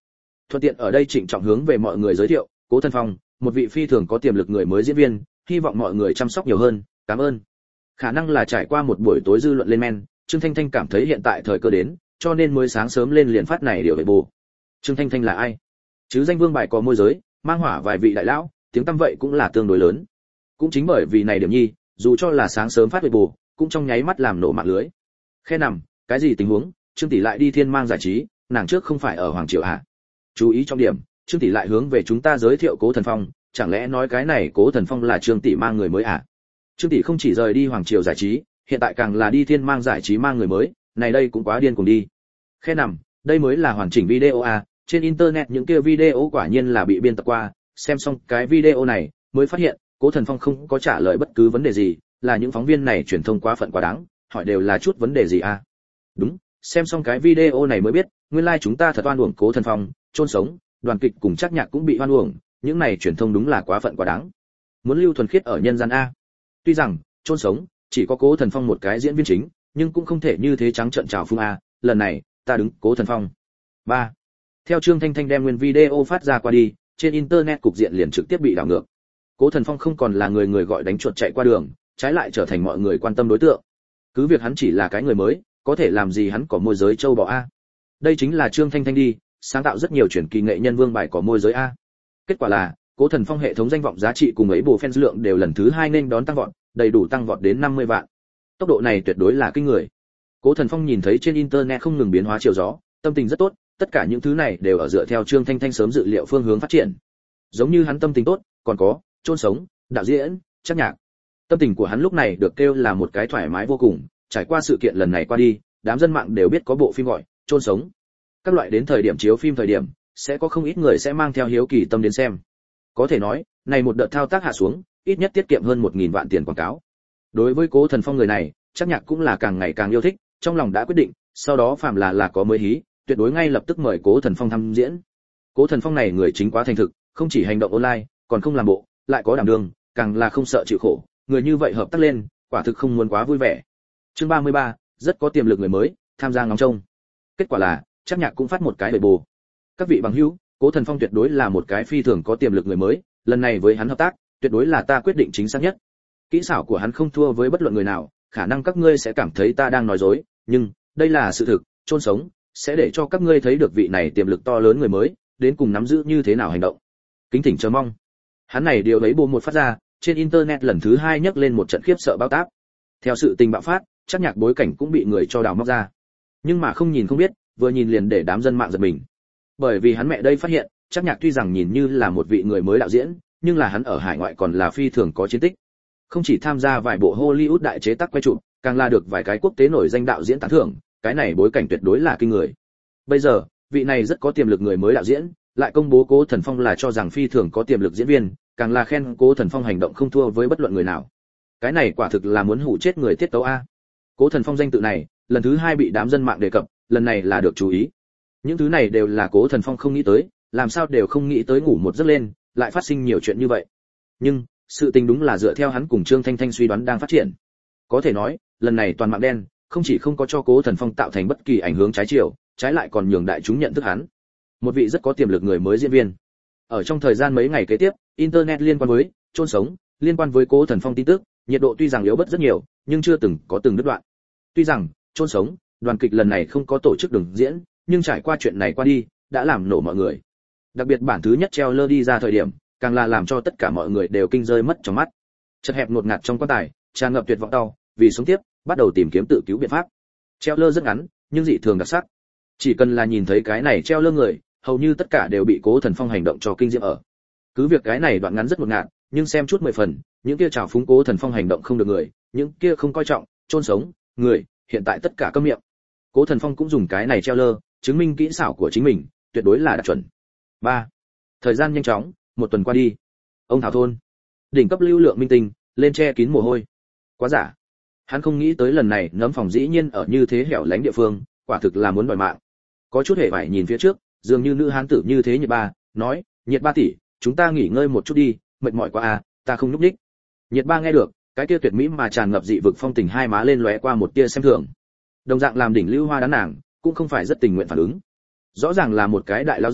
Thuận tiện ở đây trịnh trọng hướng về mọi người giới thiệu, Cố Thần Phong, một vị phi thường có tiềm lực người mới diễn viên, hy vọng mọi người chăm sóc nhiều hơn, cảm ơn. Khả năng là trải qua một buổi tối dư luận lên men, Trương Thanh Thanh cảm thấy hiện tại thời cơ đến, cho nên mới sáng sớm lên liền phát này điều về bù. Trương Thanh Thanh là ai? Chứ danh vương bài có môi giới, mang hỏa vài vị đại lão, tiếng tăm vậy cũng là tương đối lớn. Cũng chính bởi vì này điểm nhi, dù cho là sáng sớm phát về bù, cũng trong nháy mắt làm nổ mạng lưới. Khe nằm, cái gì tình huống? Trương tỷ lại đi Thiên Mang giải trí, nàng trước không phải ở Hoàng Triều hả? Chú ý trong điểm, Trương tỷ lại hướng về chúng ta giới thiệu Cố Thần Phong, chẳng lẽ nói cái này Cố Thần Phong là Trương tỷ mang người mới à? Trương tỷ không chỉ rời đi Hoàng Triều giải trí, hiện tại càng là đi Thiên Mang giải trí mang người mới, này đây cũng quá điên cùng đi. Khe nằm, đây mới là hoàn chỉnh video à, trên internet những kia video quả nhiên là bị biên tập qua, xem xong cái video này, mới phát hiện, Cố Thần Phong không có trả lời bất cứ vấn đề gì, là những phóng viên này truyền thông quá phận quá đáng, hỏi đều là chút vấn đề gì à? Đúng, xem xong cái video này mới biết, nguyên lai like chúng ta thật oan uổng Cố Thần Phong, chôn sống, đoàn kịch cùng Trác Nhạc cũng bị oan uổng, những này truyền thông đúng là quá phận quá đáng. Muốn lưu thuần khiết ở nhân gian a. Tuy rằng, chôn sống, chỉ có Cố Thần Phong một cái diễn viên chính, nhưng cũng không thể như thế trắng trợn chào phung a, lần này, ta đứng Cố Thần Phong. ba. Theo Trương Thanh Thanh đem nguyên video phát ra qua đi, trên internet cục diện liền trực tiếp bị đảo ngược. Cố Thần Phong không còn là người người gọi đánh chuột chạy qua đường, trái lại trở thành mọi người quan tâm đối tượng. Cứ việc hắn chỉ là cái người mới, có thể làm gì hắn có môi giới châu bò a. Đây chính là Trương Thanh Thanh đi, sáng tạo rất nhiều truyền kỳ nghệ nhân vương bài có môi giới a. Kết quả là, Cố Thần Phong hệ thống danh vọng giá trị cùng ấy bộ fans lượng đều lần thứ hai nên đón tăng vọt, đầy đủ tăng vọt đến năm mươi vạn. Tốc độ này tuyệt đối là kinh người. Cố Thần Phong nhìn thấy trên internet không ngừng biến hóa chiều gió, tâm tình rất tốt, tất cả những thứ này đều ở dựa theo Trương Thanh Thanh sớm dự liệu phương hướng phát triển. Giống như hắn tâm tình tốt, còn có chôn sống, đạo diễn, Trác Nhạc. Tâm tình của hắn lúc này được kêu là một cái thoải mái vô cùng, trải qua sự kiện lần này qua đi, đám dân mạng đều biết có bộ phim gọi chôn sống. Các loại đến thời điểm chiếu phim thời điểm, sẽ có không ít người sẽ mang theo hiếu kỳ tâm đến xem. Có thể nói, này một đợt thao tác hạ xuống, ít nhất tiết kiệm hơn một nghìn vạn tiền quảng cáo. Đối với Cố Thần Phong người này, Trác Nhạc cũng là càng ngày càng yêu thích, trong lòng đã quyết định, sau đó phàm là là có mới hí, tuyệt đối ngay lập tức mời Cố Thần Phong tham diễn. Cố Thần Phong này người chính quá thành thực, không chỉ hành động online, còn không làm bộ, lại có đảm đương, càng là không sợ chịu khổ, người như vậy hợp tác lên, quả thực không muốn quá vui vẻ. Chương ba mươi ba, rất có tiềm lực người mới, tham gia ngóng trông. Kết quả là, Trác Nhạc cũng phát một cái bề bù. Các vị bằng hữu, Cố Thần Phong tuyệt đối là một cái phi thường có tiềm lực người mới, lần này với hắn hợp tác, tuyệt đối là ta quyết định chính xác nhất. Kỹ xảo của hắn không thua với bất luận người nào, khả năng các ngươi sẽ cảm thấy ta đang nói dối, nhưng đây là sự thực, chôn sống sẽ để cho các ngươi thấy được vị này tiềm lực to lớn người mới, đến cùng nắm giữ như thế nào hành động. Kính thỉnh chờ mong. Hắn này điều lấy bộ một phát ra, trên internet lần thứ hai nhấc lên một trận khiếp sợ bao táp. Theo sự tình bạo phát, Trác Nhạc bối cảnh cũng bị người cho đào móc ra. Nhưng mà không nhìn không biết, vừa nhìn liền để đám dân mạng giật mình. Bởi vì hắn mẹ đây phát hiện, Trác Nhạc tuy rằng nhìn như là một vị người mới đạo diễn, nhưng là hắn ở hải ngoại còn là phi thường có chiến tích. Không chỉ tham gia vài bộ Hollywood đại chế tác quay chụp, càng là được vài cái quốc tế nổi danh đạo diễn tán thưởng, cái này bối cảnh tuyệt đối là kinh người. Bây giờ, vị này rất có tiềm lực người mới đạo diễn, lại công bố Cố Thần Phong là cho rằng phi thường có tiềm lực diễn viên, càng là khen Cố Thần Phong hành động không thua với bất luận người nào. Cái này quả thực là muốn hủ chết người tiết tấu a. Cố Thần Phong danh tự này, lần thứ hai bị đám dân mạng đề cập, lần này là được chú ý. Những thứ này đều là Cố Thần Phong không nghĩ tới, làm sao đều không nghĩ tới ngủ một giấc lên, lại phát sinh nhiều chuyện như vậy. Nhưng, sự tình đúng là dựa theo hắn cùng Trương Thanh Thanh suy đoán đang phát triển. Có thể nói, lần này toàn mạng đen, không chỉ không có cho Cố Thần Phong tạo thành bất kỳ ảnh hưởng trái chiều, trái lại còn nhường đại chúng nhận thức hắn. Một vị rất có tiềm lực người mới diễn viên. Ở trong thời gian mấy ngày kế tiếp, internet liên quan với chôn sống, liên quan với Cố Thần Phong tin tức, nhiệt độ tuy rằng yếu bớt rất nhiều, nhưng chưa từng có từng đứt đoạn. Tuy rằng, chôn sống, đoàn kịch lần này không có tổ chức đường diễn, nhưng trải qua chuyện này qua đi, đã làm nổ mọi người. Đặc biệt bản thứ nhất trailer đi ra thời điểm, càng là làm cho tất cả mọi người đều kinh rơi mất trong mắt. Chật hẹp ngột ngạt trong quan tài, tràn ngập tuyệt vọng đau, vì sống tiếp, bắt đầu tìm kiếm tự cứu biện pháp. Trailer rất ngắn, nhưng dị thường đặc sắc. Chỉ cần là nhìn thấy cái này trailer người, hầu như tất cả đều bị Cố Thần Phong hành động cho kinh diễm ở. Cứ việc cái này đoạn ngắn rất ngột ngạt, nhưng xem chút mười phần, những kia trào phúng Cố Thần Phong hành động không được người, những kia không coi trọng, chôn sống, người, hiện tại tất cả câm miệng. Cố Thần Phong cũng dùng cái này trailer, chứng minh kỹ xảo của chính mình, tuyệt đối là đạt chuẩn. ba. Thời gian nhanh chóng, một tuần qua đi. Ông Thảo thôn, đỉnh cấp lưu lượng minh tinh, lên che kín mồ hôi. Quá giả. Hắn không nghĩ tới lần này nấm phòng dĩ nhiên ở như thế hẻo lánh địa phương, quả thực là muốn đòi mạng. Có chút hề bại nhìn phía trước, dường như nữ hán tử như thế Nhiệt Ba, nói, Nhiệt Ba tỷ, chúng ta nghỉ ngơi một chút đi, mệt mỏi quá à, ta không nhúc nhích. Nhiệt Ba nghe được, cái kia tuyệt mỹ mà tràn ngập dị vực phong tình hai má lên lóe qua một tia xem thường. Đồng dạng làm đỉnh lưu hoa đán nàng, cũng không phải rất tình nguyện phản ứng. Rõ ràng là một cái đại lao ra,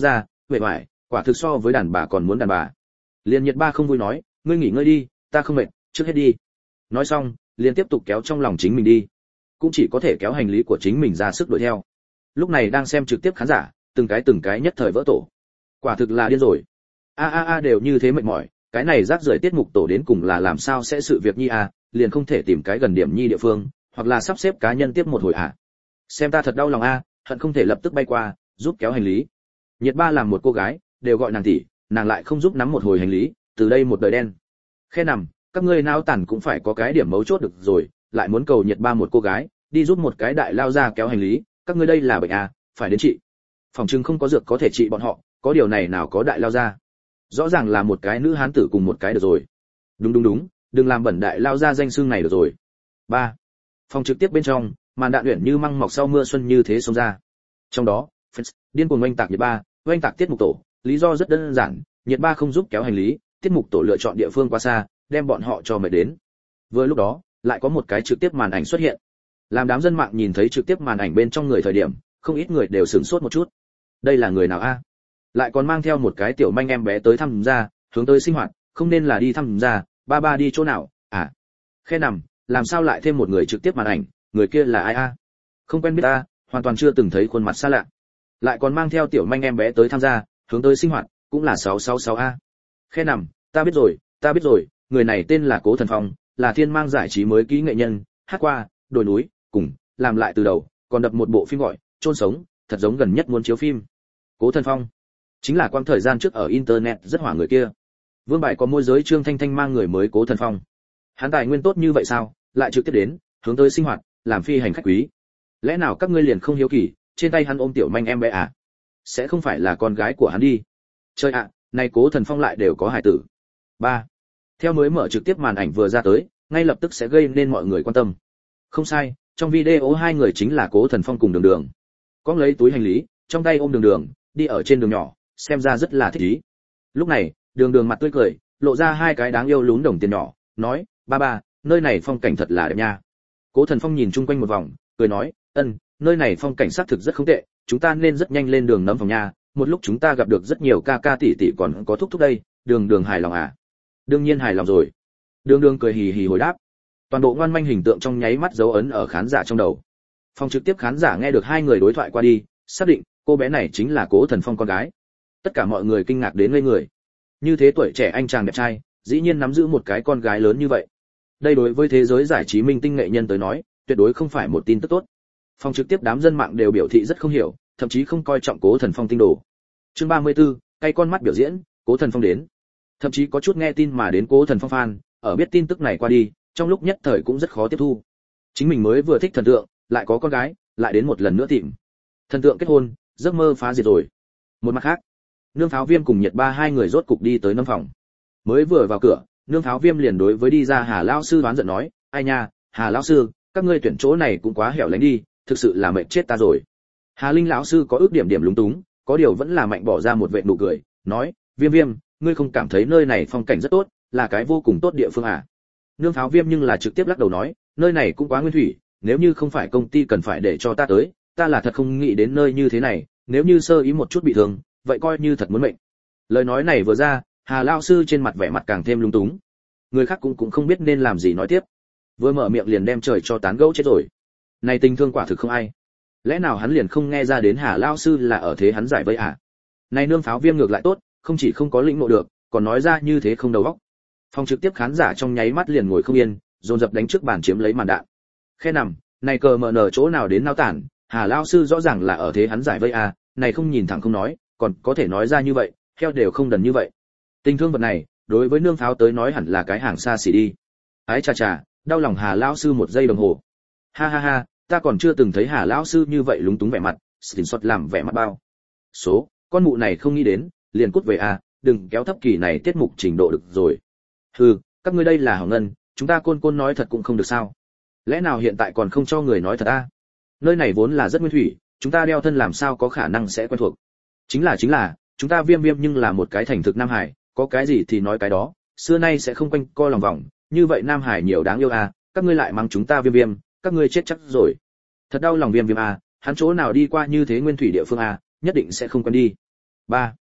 vẻ vải, quả thực so với đàn bà còn muốn đàn bà. Liên Nhiệt Ba không vui nói, ngươi nghỉ ngơi đi, ta không mệt, trước hết đi. Nói xong, liền tiếp tục kéo trong lòng chính mình đi, cũng chỉ có thể kéo hành lý của chính mình ra sức đuổi theo. Lúc này đang xem trực tiếp khán giả, từng cái từng cái nhất thời vỡ tổ. Quả thực là điên rồi. A a a đều như thế mệt mỏi, cái này rác rưởi tiết mục tổ đến cùng là làm sao sẽ sự việc nhi à, liền không thể tìm cái gần điểm nhi địa phương, hoặc là sắp xếp cá nhân tiếp một hồi à. Xem ta thật đau lòng a, hận không thể lập tức bay qua, giúp kéo hành lý. Nhiệt Ba làm một cô gái, đều gọi nàng tỷ, nàng lại không giúp nắm một hồi hành lý, từ đây một đời đen. Khe nằm, các ngươi nao tản cũng phải có cái điểm mấu chốt được rồi, lại muốn cầu Nhiệt Ba một cô gái, đi giúp một cái đại lao ra kéo hành lý, các ngươi đây là bệnh à, phải đến trị. Phòng trưng không có dược có thể trị bọn họ, có điều này nào có đại lao ra. Rõ ràng là một cái nữ hán tử cùng một cái được rồi. Đúng đúng đúng, đừng làm bẩn đại lao ra danh xưng này được rồi. ba. Phòng trực tiếp bên trong, màn đạn luyện như măng mọc sau mưa xuân như thế xông ra. Trong đó, fans điên cuồng oanh tạc Nhiệt Ba, oanh tạc tiết mục tổ, lý do rất đơn giản, Nhiệt Ba không giúp kéo hành lý, tiết mục tổ lựa chọn địa phương quá xa, đem bọn họ cho mệt đến. Vừa lúc đó, lại có một cái trực tiếp màn ảnh xuất hiện. Làm đám dân mạng nhìn thấy trực tiếp màn ảnh bên trong người thời điểm, không ít người đều sửng sốt một chút. Đây là người nào a? Lại còn mang theo một cái tiểu manh em bé tới thăm gia, hướng tới sinh hoạt, không nên là đi thăm gia, ba ba đi chỗ nào? À, khe nằm, làm sao lại thêm một người trực tiếp màn ảnh, người kia là ai a? Không quen biết ta, hoàn toàn chưa từng thấy khuôn mặt xa lạ. Lại còn mang theo tiểu manh em bé tới tham gia, hướng tới sinh hoạt, cũng là sáu sáu sáu a. Khe nằm, ta biết rồi, ta biết rồi, người này tên là Cố Thần Phong, là Thiên Mang giải trí mới ký nghệ nhân, hát qua, đồi núi, cùng, làm lại từ đầu, còn đập một bộ phim gọi, chôn sống, thật giống gần nhất muốn chiếu phim. Cố Thần Phong, chính là quang thời gian trước ở internet rất hỏa người kia. Vương Bài có môi giới Trương Thanh Thanh mang người mới Cố Thần Phong. Hắn tài nguyên tốt như vậy sao, lại trực tiếp đến, hướng tới sinh hoạt, làm phi hành khách quý. Lẽ nào các ngươi liền không hiếu kỳ, trên tay hắn ôm tiểu manh em bé à? Sẽ không phải là con gái của hắn đi. Chơi ạ, à, này Cố Thần Phong lại đều có hài tử. ba. Theo mới mở trực tiếp màn ảnh vừa ra tới, ngay lập tức sẽ gây nên mọi người quan tâm. Không sai, trong video hai người chính là Cố Thần Phong cùng Đường Đường. Có lấy túi hành lý, trong tay ôm Đường Đường, đi ở trên đường nhỏ, xem ra rất là thích ý. Lúc này, Đường Đường mặt tươi cười, lộ ra hai cái đáng yêu lún đồng tiền nhỏ, nói, ba ba, nơi này phong cảnh thật là đẹp nha. Cố Thần Phong nhìn chung quanh một vòng, cười nói, ân, nơi này phong cảnh xác thực rất không tệ, chúng ta nên rất nhanh lên đường nấm phòng nha, một lúc chúng ta gặp được rất nhiều ca ca tỷ tỷ còn có thúc thúc đây, Đường Đường hài lòng à? Đương nhiên hài lòng rồi. Đường Đường cười hì hì hồi đáp. Toàn bộ ngoan manh hình tượng trong nháy mắt dấu ấn ở khán giả trong đầu. Phòng trực tiếp khán giả nghe được hai người đối thoại qua đi, xác định cô bé này chính là Cố Thần Phong con gái. Tất cả mọi người kinh ngạc đến ngây người. Như thế tuổi trẻ anh chàng đẹp trai, dĩ nhiên nắm giữ một cái con gái lớn như vậy. Đây đối với thế giới giải trí minh tinh nghệ nhân tới nói, tuyệt đối không phải một tin tức tốt. Phòng trực tiếp đám dân mạng đều biểu thị rất không hiểu, thậm chí không coi trọng Cố Thần Phong tinh đồ. Chương ba mươi tư, cay con mắt biểu diễn, Cố Thần Phong đến. Thậm chí có chút nghe tin mà đến Cố Thần Phong fan, ở biết tin tức này qua đi, trong lúc nhất thời cũng rất khó tiếp thu. Chính mình mới vừa thích thần tượng, lại có con gái, lại đến một lần nữa tìm. Thần tượng kết hôn, giấc mơ phá diệt rồi. Một mặt khác, Nương Pháo Viêm cùng Nhiệt Ba hai người rốt cục đi tới nâm phòng. Mới vừa vào cửa, Nương Pháo Viêm liền đối với đi ra Hà lão sư đoán giận nói, ai nha, Hà lão sư, các ngươi tuyển chỗ này cũng quá hẻo lánh đi, thực sự là mệt chết ta rồi. Hà Linh lão sư có ước điểm điểm lúng túng, có điều vẫn là mạnh bỏ ra một vệt nụ cười, nói, Viêm Viêm, ngươi không cảm thấy nơi này phong cảnh rất tốt, là cái vô cùng tốt địa phương à? Nương Pháo Viêm nhưng là trực tiếp lắc đầu nói, nơi này cũng quá nguyên thủy, nếu như không phải công ty cần phải để cho ta tới, ta là thật không nghĩ đến nơi như thế này, nếu như sơ ý một chút bị thương, vậy coi như thật muốn mệnh. Lời nói này vừa ra, Hà lão sư trên mặt vẻ mặt càng thêm lung túng. Người khác cũng cũng không biết nên làm gì nói tiếp. Vừa mở miệng liền đem trời cho tán gẫu chết rồi. Này tình thương quả thực không ai. Lẽ nào hắn liền không nghe ra đến Hà lão sư là ở thế hắn giải vây à? Này Nương Pháo Viêm ngược lại tốt, không chỉ không có lĩnh ngộ được, còn nói ra như thế không đầu óc. Phòng trực tiếp khán giả trong nháy mắt liền ngồi không yên, dồn dập đánh trước bàn chiếm lấy màn đạn. Khe nằm, này cờ mờ nở chỗ nào đến nao tản, Hà lão sư rõ ràng là ở thế hắn giải vây à, này không nhìn thẳng không nói, còn có thể nói ra như vậy, theo đều không đần như vậy. Tình thương vật này, đối với Nương Pháo tới nói hẳn là cái hàng xa xỉ đi. Ái chà chà, đau lòng Hà lão sư một giây đồng hồ. Ha ha ha, ta còn chưa từng thấy Hà lão sư như vậy lúng túng vẻ mặt, screenshot làm vẻ mặt bao. Số, con mụ này không nghĩ đến, liền cút về à, đừng kéo thấp kỳ này tiết mục trình độ được rồi. Hừ, các ngươi đây là hỏng ngân, chúng ta côn côn nói thật cũng không được sao? Lẽ nào hiện tại còn không cho người nói thật à? Nơi này vốn là rất nguyên thủy, chúng ta đeo thân làm sao có khả năng sẽ quen thuộc. Chính là chính là, chúng ta Viêm Viêm nhưng là một cái thành thực nam hải, có cái gì thì nói cái đó, xưa nay sẽ không quanh co lòng vòng, như vậy nam hải nhiều đáng yêu à, các ngươi lại mắng chúng ta Viêm Viêm, các ngươi chết chắc rồi. Thật đau lòng Viêm Viêm à, hắn chỗ nào đi qua như thế nguyên thủy địa phương à, nhất định sẽ không quen đi. ba.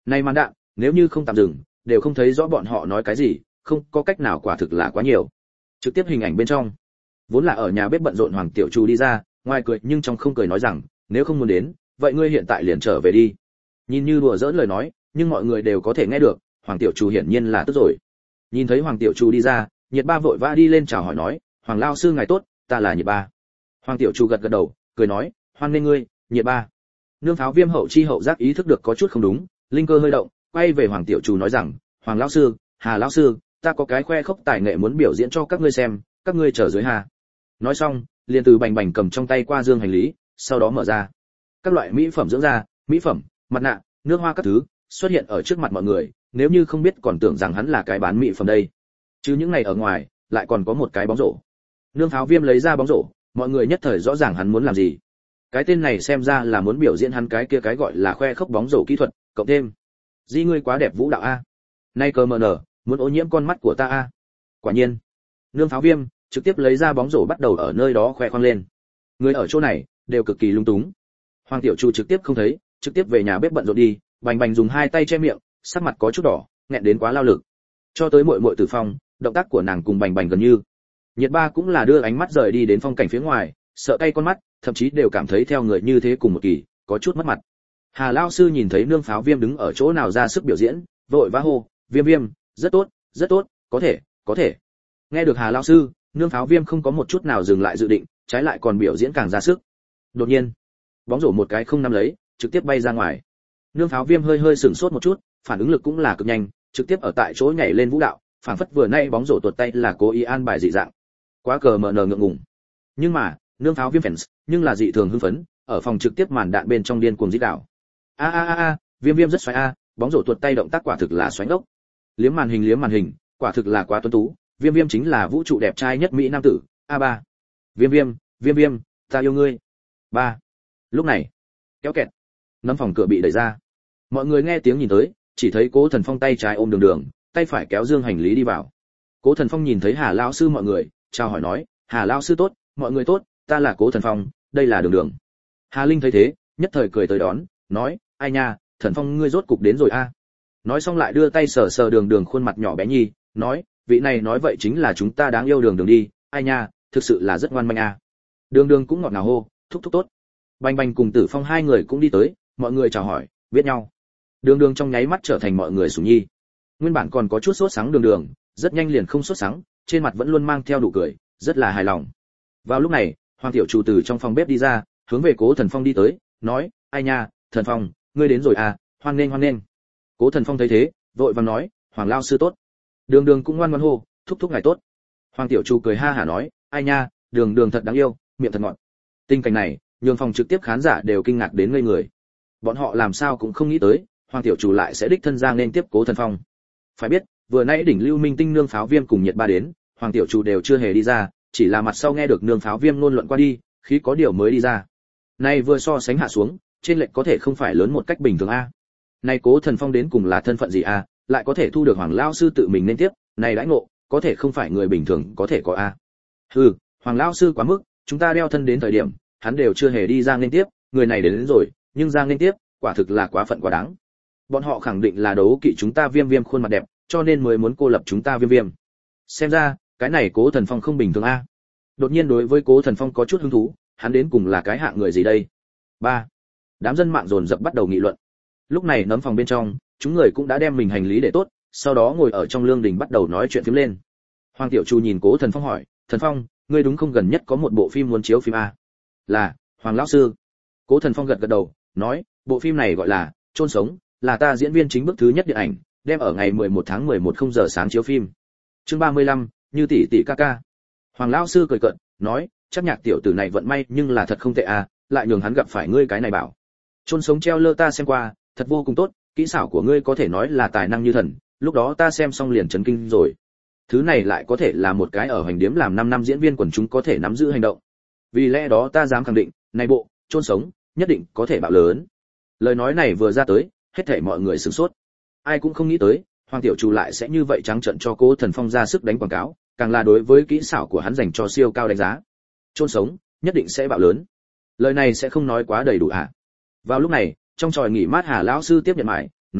Này màn đạn, nếu như không tạm dừng, đều không thấy rõ bọn họ nói cái gì, không có cách nào, quả thực là quá nhiều. Trực tiếp hình ảnh bên trong, vốn là ở nhà bếp bận rộn Hoàng Tiểu Trù đi ra, ngoài cười nhưng trong không cười nói rằng, nếu không muốn đến, vậy ngươi hiện tại liền trở về đi. Nhìn như đùa giỡn lời nói, nhưng mọi người đều có thể nghe được, Hoàng Tiểu Trù hiển nhiên là tức rồi. Nhìn thấy Hoàng Tiểu Trù đi ra, Nhiệt Ba vội vã đi lên chào hỏi nói, Hoàng lão sư ngài tốt, ta là Nhiệt Ba. Hoàng Tiểu Trù gật gật đầu, cười nói, hoan nghênh ngươi, Nhiệt Ba. Nương Pháo Viêm hậu chi hậu giác ý thức được có chút không đúng, linh cơ hơi động, quay về Hoàng Tiểu Trù nói rằng, Hoàng lão sư, Hà lão sư, ta có cái khoe khốc tài nghệ muốn biểu diễn cho các ngươi xem, các ngươi chờ dưới hà. Nói xong, liền từ bành bành cầm trong tay qua dương hành lý, sau đó mở ra. Các loại mỹ phẩm dưỡng da, mỹ phẩm, mặt nạ, nước hoa các thứ xuất hiện ở trước mặt mọi người, nếu như không biết còn tưởng rằng hắn là cái bán mỹ phẩm đây. Chứ những này ở ngoài, lại còn có một cái bóng rổ. Nương Pháo Viêm lấy ra bóng rổ, mọi người nhất thời rõ ràng hắn muốn làm gì. Cái tên này xem ra là muốn biểu diễn hắn cái kia cái gọi là khoe khốc bóng rổ kỹ thuật, cộng thêm di ngươi quá đẹp vũ đạo a. Nay cơ mờ nở, muốn ô nhiễm con mắt của ta a. Quả nhiên, Nương Pháo Viêm trực tiếp lấy ra bóng rổ bắt đầu ở nơi đó khoe khoang lên. Người ở chỗ này đều cực kỳ lung túng. Hoàng Tiểu Trù trực tiếp không thấy, trực tiếp về nhà bếp bận rộn đi, bành bành dùng hai tay che miệng, sắc mặt có chút đỏ, nghẹn đến quá lao lực. Cho tới muội muội Tử Phong, động tác của nàng cùng bành bành gần như. Nhiệt Ba cũng là đưa ánh mắt rời đi đến phong cảnh phía ngoài, sợ cay con mắt, thậm chí đều cảm thấy theo người như thế cùng một kỳ, có chút mất mặt. Hà lão sư nhìn thấy Nương Pháo Viêm đứng ở chỗ nào ra sức biểu diễn, vội vã hô, "Viêm Viêm, rất tốt, rất tốt, có thể, có thể." Nghe được Hà lão sư, Nương Pháo Viêm không có một chút nào dừng lại dự định, trái lại còn biểu diễn càng ra sức. Đột nhiên, bóng rổ một cái không nắm lấy, trực tiếp bay ra ngoài. Nương Pháo Viêm hơi hơi sửng sốt một chút, phản ứng lực cũng là cực nhanh, trực tiếp ở tại chỗ nhảy lên vũ đạo, phảng phất vừa nay bóng rổ tuột tay là cố ý an bài dị dạng. Quá cờ mờ nờ ngượng ngùng. Nhưng mà, Nương Pháo Viêm fans, nhưng là dị thường hưng phấn, ở phòng trực tiếp màn đạn bên trong điên cuồng rít gào. A a a a, Viêm Viêm rất xoáy a, bóng rổ tuột tay động tác quả thực là xoáy ngốc. Liếm màn hình liếm màn hình, quả thực là quá tuấn tú, Viêm Viêm chính là vũ trụ đẹp trai nhất mỹ nam tử. A ba. Viêm Viêm, Viêm Viêm, ta yêu ngươi. Ba. Lúc này, kéo kẹt, nắm phòng cửa bị đẩy ra. Mọi người nghe tiếng nhìn tới, chỉ thấy Cố Thần Phong tay trái ôm Đường Đường, tay phải kéo dương hành lý đi vào. Cố Thần Phong nhìn thấy Hà lão sư mọi người, chào hỏi nói, Hà lão sư tốt, mọi người tốt, ta là Cố Thần Phong, đây là Đường Đường. Hà Linh thấy thế, nhất thời cười tới đón, nói, ai nha, Thần Phong ngươi rốt cục đến rồi a. Nói xong lại đưa tay sờ sờ Đường Đường khuôn mặt nhỏ bé nhi, nói, vị này nói vậy chính là chúng ta đáng yêu Đường Đường đi, ai nha, thực sự là rất ngoan manh a. Đường Đường cũng ngọt ngào hô, thúc thúc tốt. Bành Bành cùng Tử Phong hai người cũng đi tới, mọi người chào hỏi, biết nhau. Đường Đường trong nháy mắt trở thành mọi người sủng nhi. Nguyên bản còn có chút sốt sắng Đường Đường, rất nhanh liền không sốt sắng, trên mặt vẫn luôn mang theo nụ cười, rất là hài lòng. Vào lúc này, Hoàng Tiểu Trù từ trong phòng bếp đi ra, hướng về Cố Thần Phong đi tới, nói, ai nha, Thần Phong, ngươi đến rồi à, hoan nghênh hoan nghênh. Cố Thần Phong thấy thế, vội vàng nói, Hoàng lão sư tốt. Đường Đường cũng ngoan ngoãn hô, thúc thúc ngài tốt. Hoàng Tiểu Trù cười ha hả nói, ai nha, Đường Đường thật đáng yêu, miệng thật ngọt. Tình cảnh này, nhường phòng trực tiếp khán giả đều kinh ngạc đến ngây người. Bọn họ làm sao cũng không nghĩ tới, Hoàng Tiểu Trù lại sẽ đích thân ra nên tiếp Cố Thần Phong. Phải biết, vừa nãy đỉnh Lưu Minh Tinh Nương Pháo Viêm cùng Nhiệt Ba đến, Hoàng Tiểu Trù đều chưa hề đi ra, chỉ là mặt sau nghe được Nương Pháo Viêm ngôn luận qua đi, khí có điều mới đi ra. Nay vừa so sánh hạ xuống, trên lệch có thể không phải lớn một cách bình thường a. Nay Cố Thần Phong đến cùng là thân phận gì a, lại có thể thu được Hoàng lão sư tự mình nên tiếp, này đãi ngộ, có thể không phải người bình thường có thể có a. Hừ, Hoàng lão sư quá mức, chúng ta đeo thân đến thời điểm, hắn đều chưa hề đi ra nên tiếp, người này đến, đến rồi, nhưng ra nên tiếp, quả thực là quá phận quá đáng. Bọn họ khẳng định là đấu kỵ chúng ta Viêm Viêm khuôn mặt đẹp, cho nên mới muốn cô lập chúng ta Viêm Viêm. Xem ra, cái này Cố Thần Phong không bình thường a. Đột nhiên đối với Cố Thần Phong có chút hứng thú, hắn đến cùng là cái hạng người gì đây? Ba. Đám dân mạng dồn dập bắt đầu nghị luận. Lúc này nấm phòng bên trong, chúng người cũng đã đem mình hành lý để tốt, sau đó ngồi ở trong lương đình bắt đầu nói chuyện phím lên. Hoàng Tiểu Trù nhìn Cố Thần Phong hỏi, Thần Phong, ngươi đúng không gần nhất có một bộ phim muốn chiếu phim a? Là, Hoàng lão sư. Cố Thần Phong gật gật đầu, nói, bộ phim này gọi là Chôn Sống, là ta diễn viên chính bước thứ nhất điện ảnh, đem ở ngày mười một tháng mười một không giờ sáng chiếu phim. Chương ba mươi lăm, như tỷ tỷ ca ca. Hoàng lão sư cười cợt, nói, chắc Nhạc tiểu tử này vận may nhưng là thật không tệ à, lại nhường hắn gặp phải ngươi cái này bảo. Chôn Sống treo lơ ta xem qua, thật vô cùng tốt, kỹ xảo của ngươi có thể nói là tài năng như thần, lúc đó ta xem xong liền chấn kinh rồi. Thứ này lại có thể là một cái ở hành điếm làm năm năm diễn viên quần chúng có thể nắm giữ hành động. Vì lẽ đó ta dám khẳng định, này bộ Chôn Sống nhất định có thể bạo lớn. Lời nói này vừa ra tới, hết thảy mọi người sửng sốt. Ai cũng không nghĩ tới, Hoàng Tiểu Trù lại sẽ như vậy trắng trợn cho Cố Thần Phong ra sức đánh quảng cáo, càng là đối với kỹ xảo của hắn dành cho siêu cao đánh giá. Chôn Sống nhất định sẽ bạo lớn. Lời này sẽ không nói quá đầy đủ à? Vào lúc này, trong tròi nghỉ mát Hà lão sư tiếp nhận mãi, nói,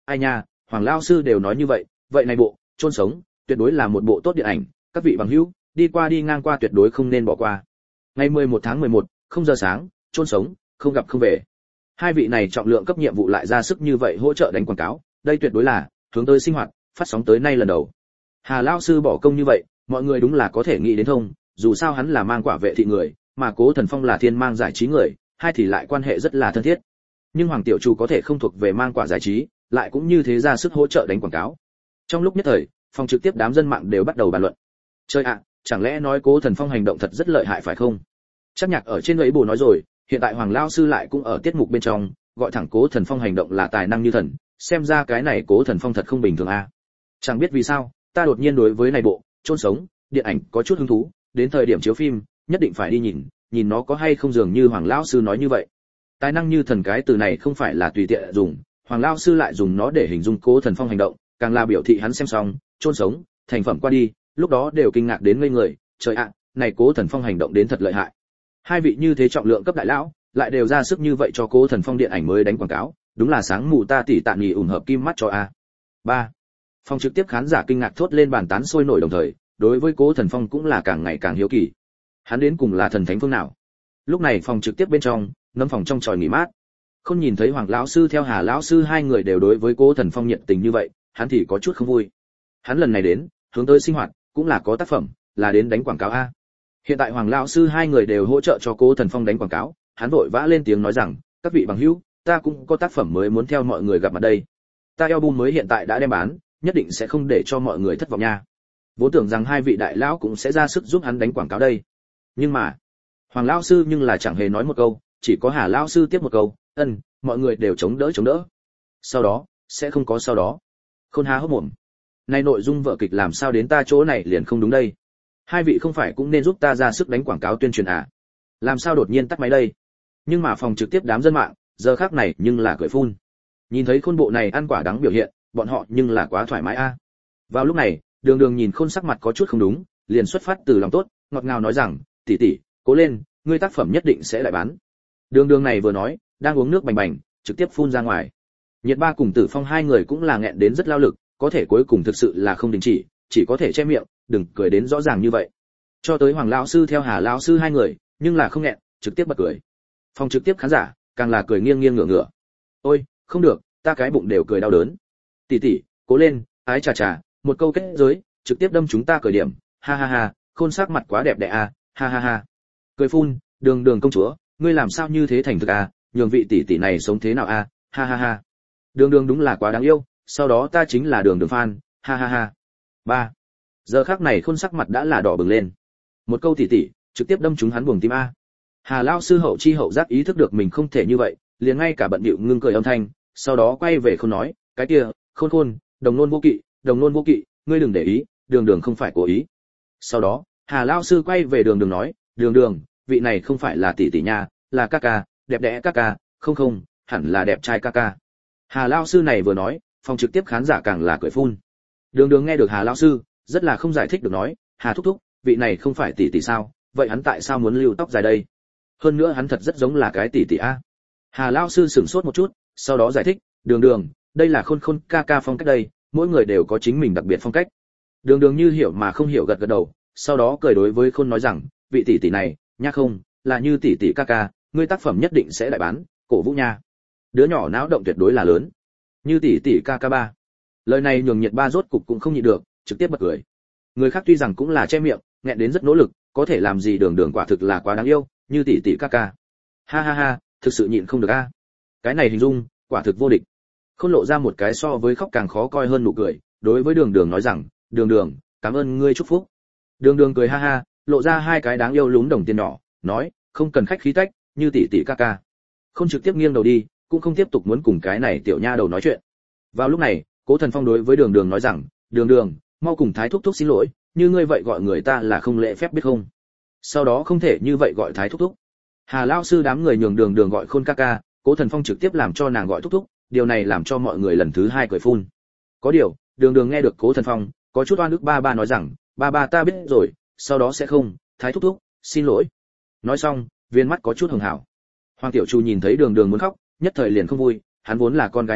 ai nha, Hoàng lão sư đều nói như vậy, vậy này bộ chôn sống tuyệt đối là một bộ tốt điện ảnh, các vị bằng hữu, đi qua đi ngang qua tuyệt đối không nên bỏ qua. Ngày mười một tháng mười một, không giờ sáng, chôn sống, không gặp không về. Hai vị này trọng lượng cấp nhiệm vụ lại ra sức như vậy hỗ trợ đánh quảng cáo, đây tuyệt đối là hướng tới sinh hoạt, phát sóng tới nay lần đầu. Hà lão sư bỏ công như vậy, mọi người đúng là có thể nghĩ đến thông, dù sao hắn là mang quả vệ thị người, mà Cố Thần Phong là thiên mang giải trí người, hai thì lại quan hệ rất là thân thiết. Nhưng Hoàng tiểu chủ có thể không thuộc về mang quả giải trí, lại cũng như thế ra sức hỗ trợ đánh quảng cáo. Trong lúc nhất thời, phòng trực tiếp đám dân mạng đều bắt đầu bàn luận. Chơi ạ, chẳng lẽ nói Cố Thần Phong hành động thật rất lợi hại phải không? Chắc nhạc ở trên ấy bù nói rồi, hiện tại Hoàng lão sư lại cũng ở tiết mục bên trong, gọi thẳng Cố Thần Phong hành động là tài năng như thần, xem ra cái này Cố Thần Phong thật không bình thường a. Chẳng biết vì sao, ta đột nhiên đối với này bộ chôn sống điện ảnh có chút hứng thú, đến thời điểm chiếu phim, nhất định phải đi nhìn, nhìn nó có hay không dường như Hoàng lão sư nói như vậy. Tài năng như thần cái từ này không phải là tùy tiện dùng, Hoàng lão sư lại dùng nó để hình dung Cố Thần Phong hành động, càng là biểu thị hắn xem xong, chôn sống, thành phẩm qua đi, lúc đó đều kinh ngạc đến ngây người, trời ạ, này Cố Thần Phong hành động đến thật lợi hại. Hai vị như thế trọng lượng cấp đại lão, lại đều ra sức như vậy cho Cố Thần Phong điện ảnh mới đánh quảng cáo, đúng là sáng mù ta tỷ tạ nhì ủng hợp kim mắt cho a. ba. Phòng trực tiếp khán giả kinh ngạc thốt lên bàn tán sôi nổi đồng thời, đối với Cố Thần Phong cũng là càng ngày càng hiếu kỳ. Hắn đến cùng là thần thánh phương nào? Lúc này phòng trực tiếp bên trong, nấm phòng trong tròi nghỉ mát. Không nhìn thấy Hoàng lão sư theo Hà lão sư hai người đều đối với Cố Thần Phong nhiệt tình như vậy, hắn thì có chút không vui. Hắn lần này đến, hướng tới sinh hoạt, cũng là có tác phẩm, là đến đánh quảng cáo a. Hiện tại Hoàng lão sư hai người đều hỗ trợ cho Cố Thần Phong đánh quảng cáo, hắn vội vã lên tiếng nói rằng, các vị bằng hữu, ta cũng có tác phẩm mới muốn theo mọi người gặp mặt đây. Ta album mới hiện tại đã đem bán, nhất định sẽ không để cho mọi người thất vọng nha. Vốn tưởng rằng hai vị đại lão cũng sẽ ra sức giúp hắn đánh quảng cáo đây. Nhưng mà, Hoàng lão sư nhưng là chẳng hề nói một câu, chỉ có Hà lão sư tiếp một câu, "Ân, mọi người đều chống đỡ chống đỡ." Sau đó, sẽ không có sau đó. Khôn há hốc mồm. Này nội dung vở kịch làm sao đến ta chỗ này liền không đúng đây? Hai vị không phải cũng nên giúp ta ra sức đánh quảng cáo tuyên truyền à? Làm sao đột nhiên tắt máy đây? Nhưng mà phòng trực tiếp đám dân mạng, giờ khác này nhưng là cười phun. Nhìn thấy Khôn bộ này ăn quả đắng biểu hiện, bọn họ nhưng là quá thoải mái a. Vào lúc này, Đường Đường nhìn Khôn sắc mặt có chút không đúng, liền xuất phát từ lòng tốt, ngọt ngào nói rằng, "Tỷ tỷ, cố lên, ngươi tác phẩm nhất định sẽ lại bán." Đường Đường này vừa nói, đang uống nước bành bành, trực tiếp phun ra ngoài. Nhiệt Ba cùng Tử Phong hai người cũng là nghẹn đến rất lao lực, có thể cuối cùng thực sự là không đình chỉ, chỉ có thể che miệng, đừng cười đến rõ ràng như vậy. Cho tới Hoàng lão sư theo Hà lão sư hai người, nhưng là không nghẹn, trực tiếp bật cười. Phòng trực tiếp khán giả, càng là cười nghiêng nghiêng ngửa ngửa. "Ôi, không được, ta cái bụng đều cười đau đớn. Tỷ tỷ, cố lên, ái chà chà, một câu kết giới, trực tiếp đâm chúng ta cười điểm, ha ha ha, Khôn sắc mặt quá đẹp đẽ a, ha ha ha." Cười phun, Đường Đường công chúa, ngươi làm sao như thế thành thực a, nhường vị tỷ tỷ này sống thế nào a, ha ha ha. Đường Đường đúng là quá đáng yêu, sau đó ta chính là Đường Đường fan, ha ha ha. ba. Giờ khắc này Khôn sắc mặt đã là đỏ bừng lên. Một câu tỷ tỷ, trực tiếp đâm trúng hắn buồng tim a. Hà lão sư hậu chi hậu giác ý thức được mình không thể như vậy, liền ngay cả bận bịu ngưng cười âm thanh, sau đó quay về Khôn nói, cái kia, Khôn Khôn, đồng nôn vô kỵ, đồng nôn vô kỵ, ngươi đừng để ý, Đường Đường không phải cố ý. Sau đó, Hà lão sư quay về Đường Đường nói, Đường Đường, vị này không phải là tỷ tỷ nha, là ca ca, đẹp đẽ ca ca, không không, hẳn là đẹp trai ca ca. Hà lão sư này vừa nói, phòng trực tiếp khán giả càng là cười phun. Đường Đường nghe được Hà lão sư, rất là không giải thích được nói, Hà thúc thúc, vị này không phải tỷ tỷ sao, vậy hắn tại sao muốn lưu tóc dài đây? Hơn nữa hắn thật rất giống là cái tỷ tỷ a. Hà lão sư sửng sốt một chút, sau đó giải thích, Đường Đường, đây là Khôn Khôn ca ca phong cách đây, mỗi người đều có chính mình đặc biệt phong cách. Đường Đường như hiểu mà không hiểu gật gật đầu, sau đó cười đối với Khôn nói rằng, vị tỷ tỷ này, nha không, là như tỷ tỷ ca ca, ngươi tác phẩm nhất định sẽ đại bán, cổ vũ nha. Đứa nhỏ não động tuyệt đối là lớn. Như tỷ tỷ ca ca ba. Lời này nhường Nhiệt Ba rốt cục cũng không nhịn được, trực tiếp bật cười. Người khác tuy rằng cũng là che miệng, nghẹn đến rất nỗ lực, có thể làm gì Đường Đường quả thực là quá đáng yêu, như tỷ tỷ ca ca. Ha ha ha, thực sự nhịn không được a. Cái này hình dung, quả thực vô địch. Khôn lộ ra một cái so với khóc càng khó coi hơn nụ cười, đối với Đường Đường nói rằng, Đường Đường, cảm ơn ngươi chúc phúc. Đường Đường cười ha ha, lộ ra hai cái đáng yêu lúm đồng tiền nhỏ, nói, không cần khách khí tách, như tỷ tỷ ca ca. Không trực tiếp nghiêng đầu đi, cũng không tiếp tục muốn cùng cái này tiểu nha đầu nói chuyện. Vào lúc này, Cố Thần Phong đối với Đường Đường nói rằng, Đường Đường, mau cùng Thái thúc thúc xin lỗi, như ngươi vậy gọi người ta là không lễ phép biết không? Sau đó không thể như vậy gọi Thái thúc thúc. Hà lão sư đám người nhường Đường Đường gọi Khôn ca ca, Cố Thần Phong trực tiếp làm cho nàng gọi thúc thúc, điều này làm cho mọi người lần thứ hai cười phun. Có điều, Đường Đường nghe được Cố Thần Phong, có chút oan ức ba ba nói rằng, ba ba ta biết rồi, sau đó sẽ không, Thái thúc thúc, xin lỗi. Nói xong, viên mắt có chút hồng hào. Hoàng tiểu Chu nhìn thấy Đường Đường muốn khóc, nhất thời liền không vui, hắn vốn là con gái nô,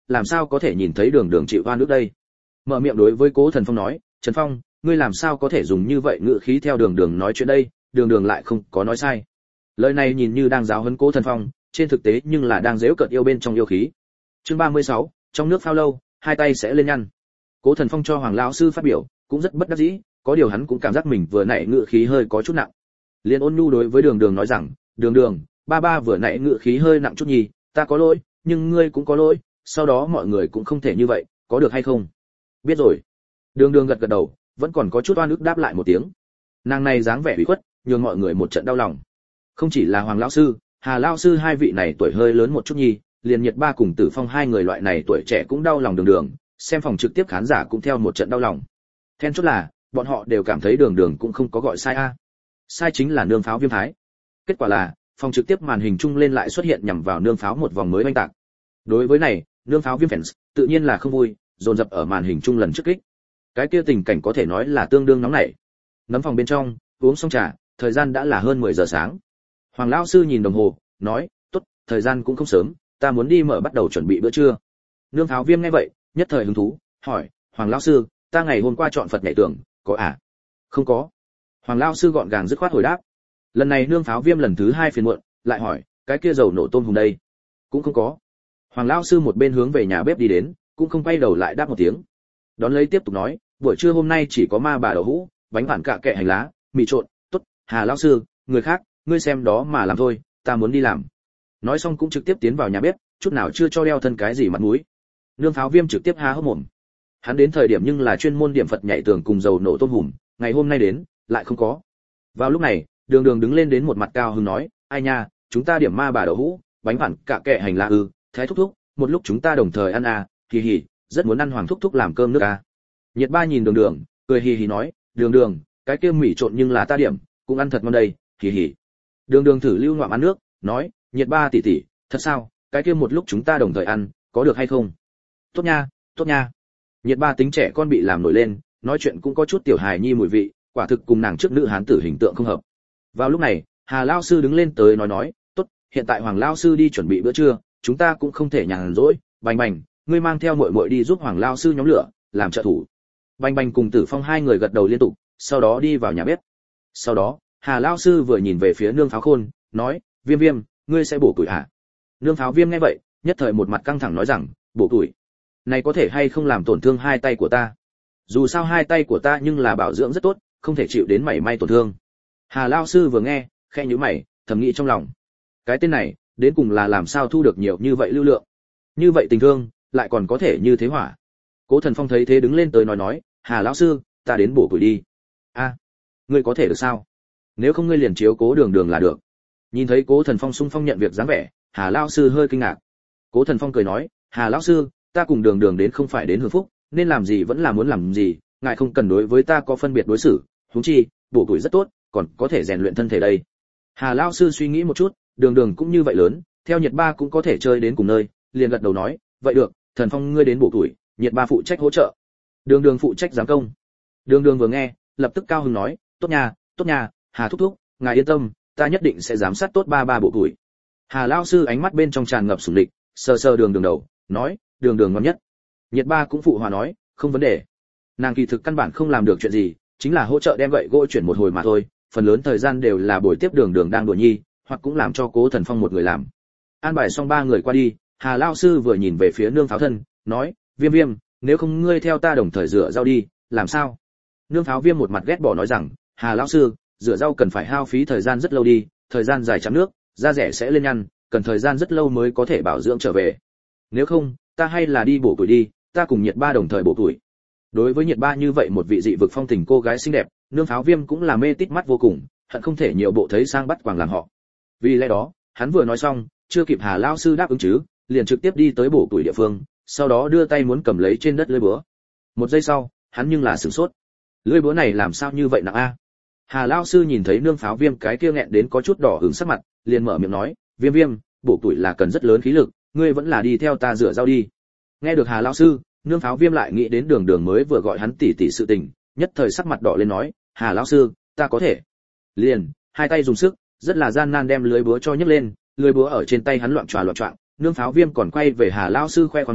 làm sao có thể nhìn thấy đường đường chịu oan ức đây. Mở miệng đối với Cố Thần Phong nói, Trần Phong, ngươi làm sao có thể dùng như vậy ngữ khí theo đường đường nói chuyện đây, đường đường lại không có nói sai. Lời này nhìn như đang giáo huấn Cố Thần Phong, trên thực tế nhưng là đang giễu cợt yêu bên trong yêu khí. Chương ba mươi sáu, trong nước phao lâu, hai tay sẽ lên nhăn. Cố Thần Phong cho Hoàng lão sư phát biểu, cũng rất bất đắc dĩ, có điều hắn cũng cảm giác mình vừa nãy ngữ khí hơi có chút nặng. Liên ôn nhu đối với đường đường nói rằng, đường đường, ba ba vừa nãy ngữ khí hơi nặng chút nhì, ta có lỗi, nhưng ngươi cũng có lỗi, sau đó mọi người cũng không thể như vậy, có được hay không? Biết rồi. Đường đường gật gật đầu, vẫn còn có chút oan ức đáp lại một tiếng. Nàng này dáng vẻ ủy khuất, nhường mọi người một trận đau lòng. Không chỉ là Hoàng lão sư, Hà lão sư hai vị này tuổi hơi lớn một chút nhì, liền Nhiệt Ba cùng Tử Phong hai người loại này tuổi trẻ cũng đau lòng đường đường, xem phòng trực tiếp khán giả cũng theo một trận đau lòng. Then chốt là, bọn họ đều cảm thấy đường đường cũng không có gọi sai a. Sai chính là nương pháo viêm thái. Kết quả là, phòng trực tiếp màn hình chung lên lại xuất hiện nhằm vào nương pháo một vòng mới oanh tạc. Đối với này, nương pháo viêm fans tự nhiên là không vui, dồn dập ở màn hình chung lần trước kích. Cái kia tình cảnh có thể nói là tương đương nóng nảy. Nấm phòng bên trong, uống xong trà, thời gian đã là hơn mười giờ sáng. Hoàng lão sư nhìn đồng hồ, nói, "Tốt, thời gian cũng không sớm, ta muốn đi mở bắt đầu chuẩn bị bữa trưa." Nương pháo viêm nghe vậy, nhất thời hứng thú, hỏi, "Hoàng lão sư, ta ngày hôm qua chọn Phật nhảy tưởng, có à?" "Không có." Hoàng lão sư gọn gàng dứt khoát hồi đáp. Lần này nương pháo viêm lần thứ hai phiền muộn, lại hỏi, "Cái kia dầu nổ tôm hùm đây?" "Cũng không có." Hoàng lão sư một bên hướng về nhà bếp đi đến, cũng không quay đầu lại đáp một tiếng. Đón lấy tiếp tục nói, "Buổi trưa hôm nay chỉ có ma bà đậu hũ, bánh phản cạ kệ hành lá, mì trộn, tốt, Hà lão sư, người khác, ngươi xem đó mà làm thôi, ta muốn đi làm." Nói xong cũng trực tiếp tiến vào nhà bếp, chút nào chưa cho đeo thân cái gì mặt mũi. Nương pháo viêm trực tiếp há hốc mồm. Hắn đến thời điểm nhưng là chuyên môn điểm Phật nhảy tường cùng dầu nổ tôm hùm, ngày hôm nay đến, lại không có. Vào lúc này, Đường Đường đứng lên đến một mặt cao hứng nói, "Ai nha, chúng ta điểm ma bà đậu hũ, bánh phản cạ kệ hành lá ư, Thái thúc thúc, một lúc chúng ta đồng thời ăn à, hì hì, rất muốn ăn Hoàng thúc thúc làm cơm nước à." Nhiệt Ba nhìn Đường Đường, cười hì hì nói, "Đường Đường, cái kia mì trộn nhưng là ta điểm, cũng ăn thật ngon đây, hì hì." Đường Đường thử lưu ngoạm ăn nước, nói, "Nhiệt Ba tỷ tỷ, thật sao, cái kia một lúc chúng ta đồng thời ăn, có được hay không?" "Tốt nha, tốt nha." Nhiệt Ba tính trẻ con bị làm nổi lên, nói chuyện cũng có chút tiểu hài nhi mùi vị, quả thực cùng nàng trước nữ hán tử hình tượng không hợp. Vào lúc này, Hà lão sư đứng lên tới nói nói, "Tốt, hiện tại Hoàng lão sư đi chuẩn bị bữa trưa, chúng ta cũng không thể nhàn rỗi, Bành Bành, ngươi mang theo muội muội đi giúp Hoàng lão sư nhóm lửa, làm trợ thủ." Bành Bành cùng Tử Phong hai người gật đầu liên tục, sau đó đi vào nhà bếp. Sau đó, Hà lão sư vừa nhìn về phía nương pháo khôn, nói, "Viêm Viêm, ngươi sẽ bổ củi à?" Nương pháo Viêm nghe vậy, nhất thời một mặt căng thẳng nói rằng, "Bổ củi? Này có thể hay không làm tổn thương hai tay của ta? Dù sao hai tay của ta nhưng là bảo dưỡng rất tốt, không thể chịu đến mảy may tổn thương." Hà lão sư vừa nghe, khẽ nhíu mày, thầm nghĩ trong lòng, cái tên này, đến cùng là làm sao thu được nhiều như vậy lưu lượng? Như vậy tình thương, lại còn có thể như thế hỏa. Cố Thần Phong thấy thế đứng lên tới nói nói, "Hà lão sư, ta đến bổ củi đi." "A, ngươi có thể được sao? Nếu không ngươi liền chiếu Cố Đường Đường là được." Nhìn thấy Cố Thần Phong sung phong nhận việc dáng vẻ, Hà lão sư hơi kinh ngạc. Cố Thần Phong cười nói, "Hà lão sư, ta cùng Đường Đường đến không phải đến hưởng phúc, nên làm gì vẫn là muốn làm gì, ngài không cần đối với ta có phân biệt đối xử, huống chi, bổ củi rất tốt, còn có thể rèn luyện thân thể đây." Hà lão sư suy nghĩ một chút, Đường Đường cũng như vậy lớn, theo Nhiệt Ba cũng có thể chơi đến cùng nơi, liền gật đầu nói, "Vậy được, Thần Phong ngươi đến bổ củi, Nhiệt Ba phụ trách hỗ trợ." Đường Đường phụ trách giám công. Đường Đường vừa nghe, lập tức cao hứng nói, "Tốt nha, tốt nha, Hà thúc thúc, ngài yên tâm, ta nhất định sẽ giám sát tốt ba ba bổ củi." Hà lão sư ánh mắt bên trong tràn ngập sủng địch, sờ sờ Đường Đường đầu, nói, "Đường Đường ngon nhất." Nhiệt Ba cũng phụ hòa nói, "Không vấn đề." Nàng kỳ thực căn bản không làm được chuyện gì, chính là hỗ trợ đem gậy gỗ chuyển một hồi mà thôi, phần lớn thời gian đều là buổi tiếp Đường Đường đang đùa nhi, hoặc cũng làm cho Cố Thần Phong một người làm. An bài xong ba người qua đi, Hà lão sư vừa nhìn về phía nương pháo thân, nói, "Viêm Viêm, nếu không ngươi theo ta đồng thời rửa rau đi, làm sao?" Nương pháo Viêm một mặt ghét bỏ nói rằng, "Hà lão sư, rửa rau cần phải hao phí thời gian rất lâu đi, thời gian dài chấm nước, da rẻ sẽ lên nhăn, cần thời gian rất lâu mới có thể bảo dưỡng trở về. Nếu không, ta hay là đi bổ củi đi, ta cùng Nhiệt Ba đồng thời bổ củi." Đối với Nhiệt Ba như vậy một vị dị vực phong tình cô gái xinh đẹp, nương pháo Viêm cũng là mê tít mắt vô cùng, hận không thể nhiều bộ thấy sang bắt quàng làm họ. Vì lẽ đó, hắn vừa nói xong, chưa kịp Hà lão sư đáp ứng chứ, liền trực tiếp đi tới bổ củi địa phương, sau đó đưa tay muốn cầm lấy trên đất lưỡi búa. Một giây sau, hắn nhưng là sửng sốt. Lưỡi búa này làm sao như vậy nặng a? Hà lão sư nhìn thấy nương pháo Viêm cái kia nghẹn đến có chút đỏ ửng sắc mặt, liền mở miệng nói, "Viêm Viêm, bổ củi là cần rất lớn khí lực, ngươi vẫn là đi theo ta rửa rau đi." Nghe được Hà lão sư, nương pháo Viêm lại nghĩ đến Đường Đường mới vừa gọi hắn tỷ tỷ sự tình, nhất thời sắc mặt đỏ lên nói, "Hà lão sư, ta có thể." Liền, hai tay dùng sức, rất là gian nan đem lưới búa cho nhấc lên, lưới búa ở trên tay hắn loạn tròa loạn choạng, nương pháo Viêm còn quay về Hà lão sư khoe khoang nói,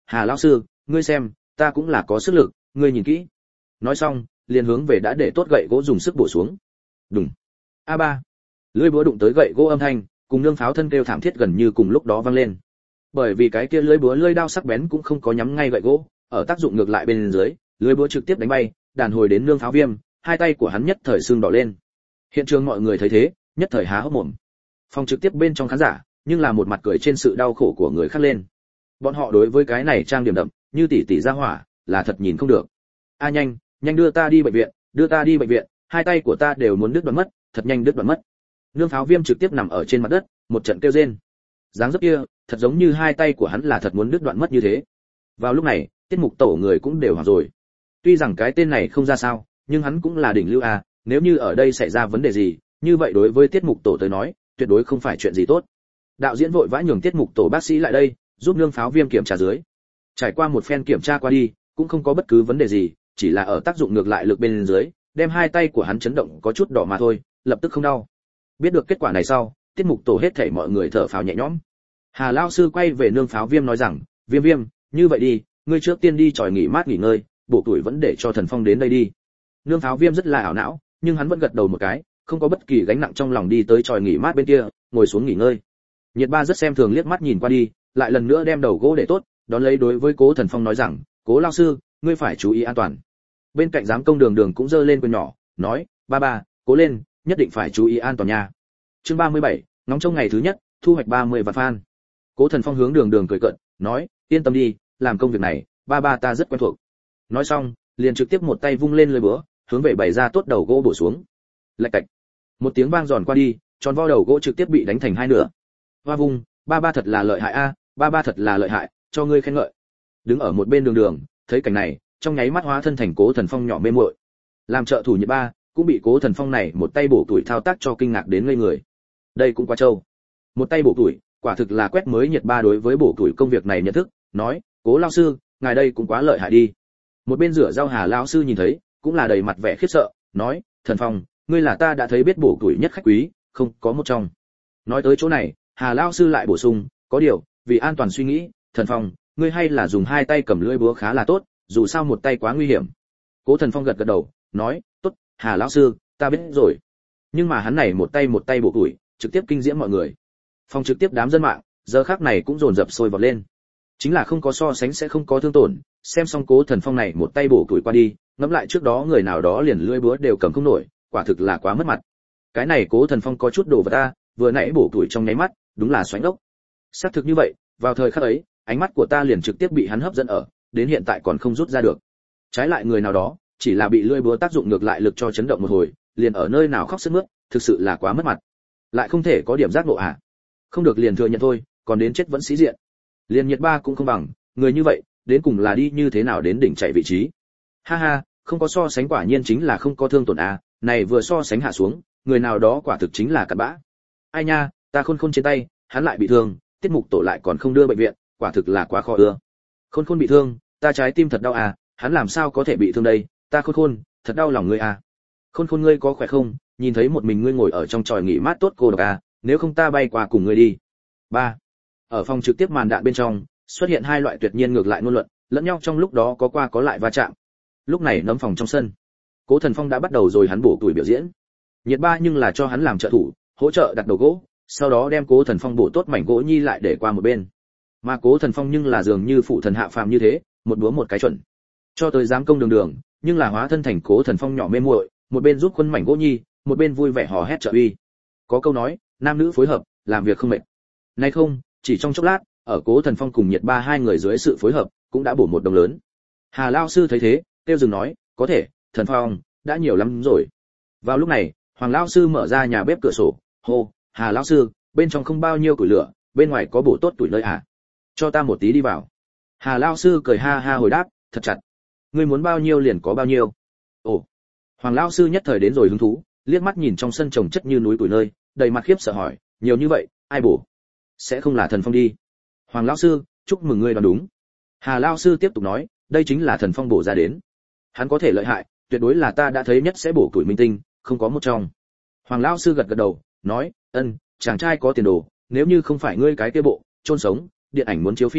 Hà lão sư, ngươi xem, ta cũng là có sức lực, ngươi nhìn kỹ. Nói xong, liền hướng về đã để tốt gậy gỗ dùng sức bổ xuống. Đùng. A ba. Lưỡi búa đụng tới gậy gỗ âm thanh, cùng nương pháo thân kêu thảm thiết gần như cùng lúc đó vang lên. Bởi vì cái kia lưỡi búa lưỡi đao sắc bén cũng không có nhắm ngay gậy gỗ, ở tác dụng ngược lại bên dưới, lưỡi búa trực tiếp đánh bay, đàn hồi đến nương pháo Viêm, hai tay của hắn nhất thời sưng đỏ lên. Hiện trường mọi người thấy thế, nhất thời há hốc mồm. Phòng trực tiếp bên trong khán giả, nhưng là một mặt cười trên sự đau khổ của người khác lên. Bọn họ đối với cái này trang điểm đậm, như tỷ tỷ ra hỏa, là thật nhìn không được. A nhanh, nhanh đưa ta đi bệnh viện, đưa ta đi bệnh viện, hai tay của ta đều muốn đứt đoạn mất, thật nhanh đứt đoạn mất. Nương pháo Viêm trực tiếp nằm ở trên mặt đất, một trận kêu rên. Dáng dấp kia, thật giống như hai tay của hắn là thật muốn đứt đoạn mất như thế. Vào lúc này, tiết mục tổ người cũng đều hoảng rồi. Tuy rằng cái tên này không ra sao, nhưng hắn cũng là đỉnh lưu a, nếu như ở đây xảy ra vấn đề gì, như vậy đối với tiết mục tổ tới nói, tuyệt đối không phải chuyện gì tốt. Đạo diễn vội vã nhường tiết mục tổ bác sĩ lại đây, giúp nương pháo Viêm kiểm tra dưới. Trải qua một phen kiểm tra qua đi, cũng không có bất cứ vấn đề gì, chỉ là ở tác dụng ngược lại lực bên dưới, đem hai tay của hắn chấn động có chút đỏ mà thôi, lập tức không đau. Biết được kết quả này sau, tiết mục tổ hết thảy mọi người thở phào nhẹ nhõm. Hà lão sư quay về nương pháo Viêm nói rằng, Viêm Viêm, như vậy đi, ngươi trước tiên đi tròi nghỉ mát nghỉ ngơi, bổ tuổi vẫn để cho Thần Phong đến đây đi. Nương pháo Viêm rất là ảo não, nhưng hắn vẫn gật đầu một cái, không có bất kỳ gánh nặng trong lòng đi tới tròi nghỉ mát bên kia, ngồi xuống nghỉ ngơi. Nhiệt Ba rất xem thường liếc mắt nhìn qua đi, lại lần nữa đem đầu gỗ để tốt, đón lấy đối với Cố Thần Phong nói rằng, Cố lão sư, ngươi phải chú ý an toàn. Bên cạnh giám công Đường Đường cũng giơ lên quyền nhỏ, nói, ba ba, cố lên, nhất định phải chú ý an toàn nha. Chương ba mươi bảy, ngóng trông ngày thứ nhất, thu hoạch ba mươi vạn fan. Cố Thần Phong hướng Đường Đường cười cợt, nói, yên tâm đi, làm công việc này, ba ba ta rất quen thuộc. Nói xong, liền trực tiếp một tay vung lên lưỡi búa, hướng về bày ra tốt đầu gỗ bổ xuống. Lạch cạch. Một tiếng vang giòn qua đi, tròn vo đầu gỗ trực tiếp bị đánh thành hai nửa. Hoa vung, ba ba thật là lợi hại a, ba ba thật là lợi hại, cho ngươi khen ngợi. Đứng ở một bên Đường Đường, thấy cảnh này, trong nháy mắt hóa thân thành Cố Thần Phong nhỏ mê muội. Làm trợ thủ Nhiệt Ba, cũng bị Cố Thần Phong này một tay bổ tuổi thao tác cho kinh ngạc đến ngây người. Đây cũng quá trâu. Một tay bổ tuổi, quả thực là quét mới Nhiệt Ba đối với bổ tuổi công việc này nhận thức, nói, Cố lão sư, ngài đây cũng quá lợi hại đi. Một bên rửa rau Hà lão sư nhìn thấy, cũng là đầy mặt vẻ khiếp sợ, nói, Thần Phong, ngươi là ta đã thấy biết bổ tuổi nhất khách quý, không có một trong. Nói tới chỗ này, Hà lão sư lại bổ sung, có điều, vì an toàn suy nghĩ, Thần Phong, ngươi hay là dùng hai tay cầm lưỡi búa khá là tốt, dù sao một tay quá nguy hiểm. Cố Thần Phong gật gật đầu, nói, tốt, Hà lão sư, ta biết rồi. Nhưng mà hắn này một tay một tay bổ tuổi, trực tiếp kinh diễm mọi người. Phòng trực tiếp đám dân mạng, giờ khắc này cũng dồn dập sôi vọt lên. Chính là không có so sánh sẽ không có thương tổn, xem xong Cố Thần Phong này một tay bổ tuổi qua đi, ngẫm lại trước đó người nào đó liền lưỡi búa đều cầm không nổi, quả thực là quá mất mặt. Cái này Cố Thần Phong có chút đồ vật ta, vừa nãy bổ tuổi trong nháy mắt, đúng là xoánh ốc. Xác thực như vậy, vào thời khắc ấy, ánh mắt của ta liền trực tiếp bị hắn hấp dẫn ở, đến hiện tại còn không rút ra được. Trái lại người nào đó, chỉ là bị lưỡi búa tác dụng ngược lại lực cho chấn động một hồi, liền ở nơi nào khóc sướt mướt, thực sự là quá mất mặt. Lại không thể có điểm giác ngộ à? Không được liền thừa nhận thôi, còn đến chết vẫn sĩ diện. Liền Nhiệt Ba cũng không bằng, người như vậy, đến cùng là đi như thế nào đến đỉnh chạy vị trí. Ha ha, không có so sánh quả nhiên chính là không có thương tổn à, này vừa so sánh hạ xuống, người nào đó quả thực chính là cặn bã. Ai nha, ta khôn khôn trên tay, hắn lại bị thương, tiết mục tổ lại còn không đưa bệnh viện, quả thực là quá khó ưa. Khôn khôn bị thương, ta trái tim thật đau à, hắn làm sao có thể bị thương đây, ta khôn khôn, thật đau lòng ngươi à. Khôn khôn ngươi có khỏe không, nhìn thấy một mình ngươi ngồi ở trong tròi nghỉ mát tốt cô độc à, nếu không ta bay qua cùng ngươi đi. Ba. Ở phòng trực tiếp màn đạn bên trong, xuất hiện hai loại tuyệt nhiên ngược lại ngôn luận, lẫn nhau trong lúc đó có qua có lại va chạm. Lúc này nấm phòng trong sân, Cố Thần Phong đã bắt đầu rồi hắn bổ tuổi biểu diễn. Nhiệt Ba nhưng là cho hắn làm trợ thủ, hỗ trợ đặt đầu gỗ, sau đó đem Cố Thần Phong bổ tốt mảnh gỗ nhi lại để qua một bên. Mà Cố Thần Phong nhưng là dường như phụ thần hạ phàm như thế, một búa một cái chuẩn. Cho tới giám công Đường Đường, nhưng là hóa thân thành Cố Thần Phong nhỏ mê muội, một bên giúp quân mảnh gỗ nhi, một bên vui vẻ hò hét trợ uy. Có câu nói, nam nữ phối hợp, làm việc không mệt. Nay không, chỉ trong chốc lát, ở Cố Thần Phong cùng Nhiệt Ba hai người dưới sự phối hợp, cũng đã bổ một đồng lớn. Hà lão sư thấy thế, kêu dừng nói, có thể, Thần Phong, đã nhiều lắm rồi. Vào lúc này, Hoàng lão sư mở ra nhà bếp cửa sổ, hô, Hà lão sư, bên trong không bao nhiêu củi lửa, bên ngoài có bổ tốt tuổi nơi à? Cho ta một tí đi vào. Hà lão sư cười ha ha hồi đáp, thật chặt. Ngươi muốn bao nhiêu liền có bao nhiêu. Ồ. Hoàng lão sư nhất thời đến rồi hứng thú, liếc mắt nhìn trong sân trồng chất như núi củi nơi, đầy mặt khiếp sợ hỏi, nhiều như vậy, ai bổ? Sẽ không là Thần Phong đi. Hoàng lão sư, chúc mừng ngươi đoán đúng. Hà lão sư tiếp tục nói, đây chính là Thần Phong bổ ra đến. Hắn có thể lợi hại, tuyệt đối là ta đã thấy nhất sẽ bổ tuổi minh tinh, không có một trong. Hoàng lão sư gật gật đầu, nói, ân, chàng trai có tiền đồ, nếu như không phải ngươi cái kia bộ, chôn sống, điện ảnh muốn chiếu phim,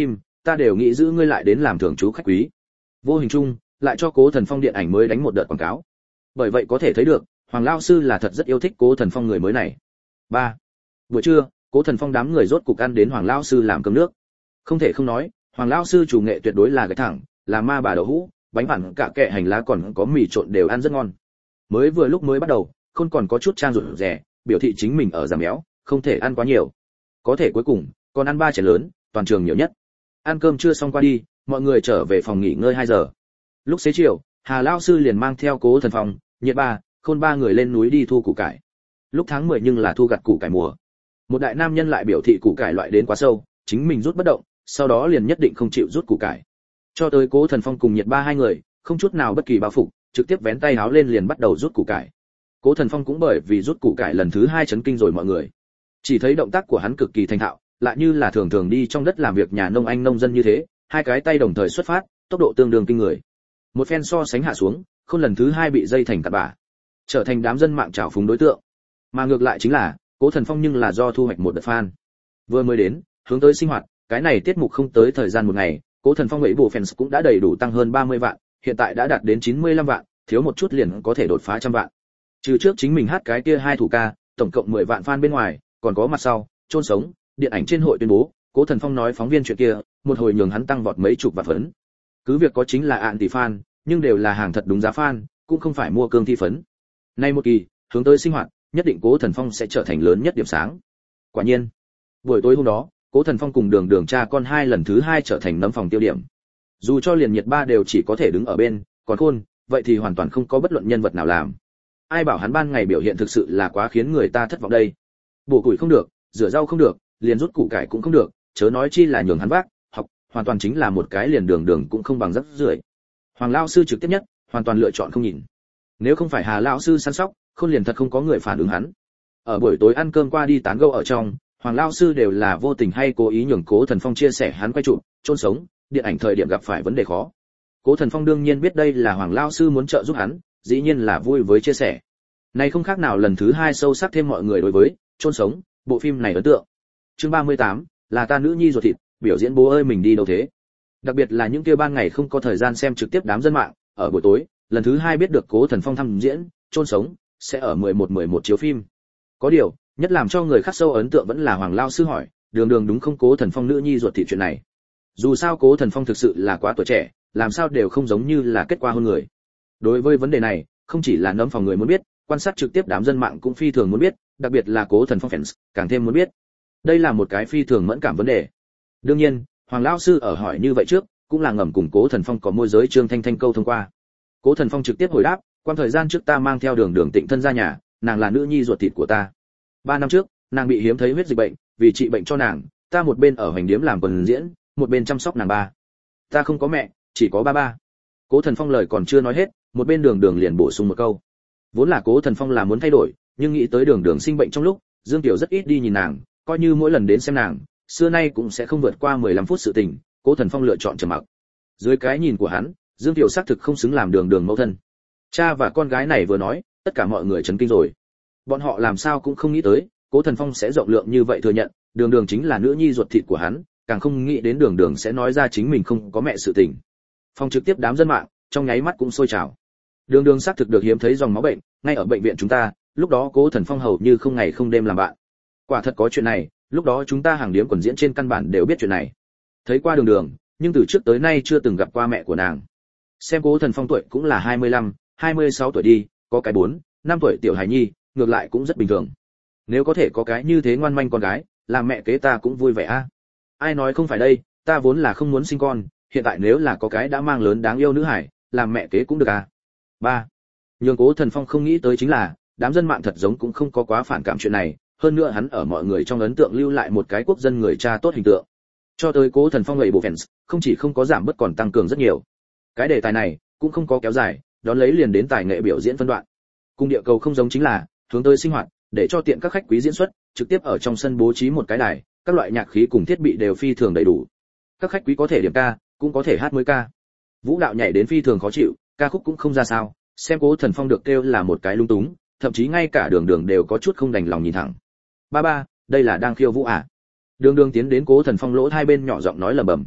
ta đều nghĩ giữ ngươi lại đến làm thường trú khách quý. Vô hình chung lại cho Cố Thần Phong điện ảnh mới đánh một đợt quảng cáo. Bởi vậy có thể thấy được Hoàng lão sư là thật rất yêu thích Cố Thần Phong người mới này. ba Buổi trưa, Cố Thần Phong đám người rốt cục ăn đến Hoàng lão sư làm cơm nước. Không thể không nói, Hoàng lão sư chủ nghệ tuyệt đối là cái thẳng, là ma bà đậu hũ, bánh phẳng cả kệ hành lá còn có mì trộn đều ăn rất ngon. Mới vừa lúc mới bắt đầu, Khôn còn có chút trang rụt rè, biểu thị chính mình ở giảm béo, không thể ăn quá nhiều. Có thể cuối cùng, còn ăn ba chén lớn, toàn trường nhiều nhất. Ăn cơm trưa xong qua đi, mọi người trở về phòng nghỉ ngơi hai giờ. Lúc xế chiều, Hà lão sư liền mang theo Cố Thần Phong, Nhiệt Ba, Khôn ba người lên núi đi thu củ cải. Lúc tháng mười nhưng là thu gặt củ cải mùa. Một đại nam nhân lại biểu thị củ cải loại đến quá sâu, chính mình rút bất động, sau đó liền nhất định không chịu rút củ cải. Cho tới Cố Thần Phong cùng Nhiệt Ba hai người, không chút nào bất kỳ bao phục, trực tiếp vén tay áo lên liền bắt đầu rút củ cải. Cố Thần Phong cũng bởi vì rút củ cải lần thứ hai chấn kinh rồi mọi người. Chỉ thấy động tác của hắn cực kỳ thành thạo, lại như là thường thường đi trong đất làm việc nhà nông anh nông dân như thế, hai cái tay đồng thời xuất phát, tốc độ tương đương kinh người. Một phen so sánh hạ xuống, Khôn lần thứ hai bị dây thành cặn bã, trở thành đám dân mạng trào phúng đối tượng. Mà ngược lại chính là, Cố Thần Phong nhưng là do thu hoạch một đợt fan. Vừa mới đến, hướng tới sinh hoạt, cái này tiết mục không tới thời gian một ngày, Cố Thần Phong ấy bộ fans cũng đã đầy đủ tăng hơn ba mươi vạn, hiện tại đã đạt đến chín mươi lăm vạn, thiếu một chút liền có thể đột phá trăm vạn. Trừ trước chính mình hát cái kia hai thủ ca, tổng cộng mười vạn fan bên ngoài, còn có mặt sau, chôn sống, điện ảnh trên hội tuyên bố, Cố Thần Phong nói phóng viên chuyện kia, một hồi nhường hắn tăng vọt mấy chục vạn phấn. Cứ việc có chính là ạn tỷ fan, nhưng đều là hàng thật đúng giá fan, cũng không phải mua cương thi phấn. Nay một kỳ, hướng tới sinh hoạt, nhất định Cố Thần Phong sẽ trở thành lớn nhất điểm sáng. Quả nhiên, buổi tối hôm đó, Cố Thần Phong cùng Đường Đường cha con hai lần thứ hai trở thành nấm phòng tiêu điểm. Dù cho liền Nhiệt Ba đều chỉ có thể đứng ở bên, còn Khôn, vậy thì hoàn toàn không có bất luận nhân vật nào làm. Ai bảo hắn ban ngày biểu hiện thực sự là quá khiến người ta thất vọng đây. Bổ củi không được, rửa rau không được, liền rút củ cải cũng không được, chớ nói chi là nhường hắn vác, học, hoàn toàn chính là một cái liền Đường Đường cũng không bằng rất rưởi. Hoàng lão sư trực tiếp nhất, hoàn toàn lựa chọn không nhìn. Nếu không phải Hà lão sư săn sóc, Khôn liền thật không có người phản ứng hắn. Ở buổi tối ăn cơm qua đi tán gẫu ở trong, Hoàng lão sư đều là vô tình hay cố ý nhường Cố Thần Phong chia sẻ hắn quay chụp, chôn sống, điện ảnh thời điểm gặp phải vấn đề khó. Cố Thần Phong đương nhiên biết đây là Hoàng lão sư muốn trợ giúp hắn, dĩ nhiên là vui với chia sẻ. Này không khác nào lần thứ hai sâu sắc thêm mọi người đối với chôn sống, bộ phim này ấn tượng. Chương ba mươi tám, là ta nữ nhi ruột thịt, biểu diễn bố ơi mình đi đâu thế. Đặc biệt là những kia ban ngày không có thời gian xem trực tiếp đám dân mạng, ở buổi tối, lần thứ hai biết được Cố Thần Phong thăm diễn, chôn sống, sẽ ở mười một mười một chiếu phim. Có điều, nhất làm cho người khắc sâu ấn tượng vẫn là Hoàng lão sư hỏi, Đường Đường đúng không Cố Thần Phong nữ nhi ruột thịt chuyện này. Dù sao Cố Thần Phong thực sự là quá tuổi trẻ, làm sao đều không giống như là kết quả hôn người. Đối với vấn đề này, không chỉ là nấm phòng người muốn biết, quan sát trực tiếp đám dân mạng cũng phi thường muốn biết, đặc biệt là Cố Thần Phong fans, càng thêm muốn biết. Đây là một cái phi thường mẫn cảm vấn đề. Đương nhiên, Hoàng lão sư ở hỏi như vậy trước, cũng là ngầm cùng Cố Thần Phong có môi giới Trương Thanh Thanh câu thông qua. Cố Thần Phong trực tiếp hồi đáp, quan thời gian trước ta mang theo Đường Đường Tịnh thân ra nhà, nàng là nữ nhi ruột thịt của ta. Ba năm trước, nàng bị hiếm thấy huyết dịch bệnh, vì trị bệnh cho nàng, ta một bên ở hoành điếm làm quần diễn, một bên chăm sóc nàng ba. Ta không có mẹ, chỉ có ba ba. Cố Thần Phong lời còn chưa nói hết, một bên Đường Đường liền bổ sung một câu. Vốn là Cố Thần Phong là muốn thay đổi, nhưng nghĩ tới Đường Đường sinh bệnh trong lúc, Dương Tiểu rất ít đi nhìn nàng, coi như mỗi lần đến xem nàng, xưa nay cũng sẽ không vượt qua mười lăm phút sự tình, Cố Thần Phong lựa chọn trầm mặc. Dưới cái nhìn của hắn, Dương Tiểu xác thực không xứng làm Đường Đường mẫu thân. Cha và con gái này vừa nói, tất cả mọi người chấn kinh rồi. Bọn họ làm sao cũng không nghĩ tới, Cố Thần Phong sẽ rộng lượng như vậy thừa nhận, Đường Đường chính là nữ nhi ruột thịt của hắn, càng không nghĩ đến Đường Đường sẽ nói ra chính mình không có mẹ sự tình. Phong trực tiếp đám dân mạng, trong nháy mắt cũng sôi trào. Đường Đường xác thực được hiếm thấy dòng máu bệnh, ngay ở bệnh viện chúng ta, lúc đó Cố Thần Phong hầu như không ngày không đêm làm bạn. Quả thật có chuyện này, lúc đó chúng ta hàng điếm quần diễn trên căn bản đều biết chuyện này. Thấy qua Đường Đường, nhưng từ trước tới nay chưa từng gặp qua mẹ của nàng. Xem Cố Thần Phong tuổi cũng là hai mươi lăm, hai mươi sáu tuổi đi, có cái bốn, năm tuổi tiểu hài nhi, ngược lại cũng rất bình thường. Nếu có thể có cái như thế ngoan manh con gái, làm mẹ kế ta cũng vui vẻ a. Ai nói không phải đây, ta vốn là không muốn sinh con, hiện tại nếu là có cái đã mang lớn đáng yêu nữ hải, làm mẹ kế cũng được à. Ba. Nhưng Cố Thần Phong không nghĩ tới chính là, đám dân mạng thật giống cũng không có quá phản cảm chuyện này, hơn nữa hắn ở mọi người trong ấn tượng lưu lại một cái quốc dân người cha tốt hình tượng. Cho tới Cố Thần Phong người bộ fans, không chỉ không có giảm bớt còn tăng cường rất nhiều. Cái đề tài này cũng không có kéo dài, đón lấy liền đến tài nghệ biểu diễn phân đoạn. Cung địa cầu không giống chính là hướng tới sinh hoạt, để cho tiện các khách quý diễn xuất, trực tiếp ở trong sân bố trí một cái đài, các loại nhạc khí cùng thiết bị đều phi thường đầy đủ. Các khách quý có thể điểm ca, cũng có thể hát mới ca. Vũ đạo nhảy đến phi thường khó chịu, ca khúc cũng không ra sao, xem Cố Thần Phong được kêu là một cái lung túng, thậm chí ngay cả Đường Đường đều có chút không đành lòng nhìn thẳng. Ba ba, đây là đang khiêu vũ à? Đường Đường tiến đến Cố Thần Phong lỗ hai bên nhỏ giọng nói lẩm bẩm.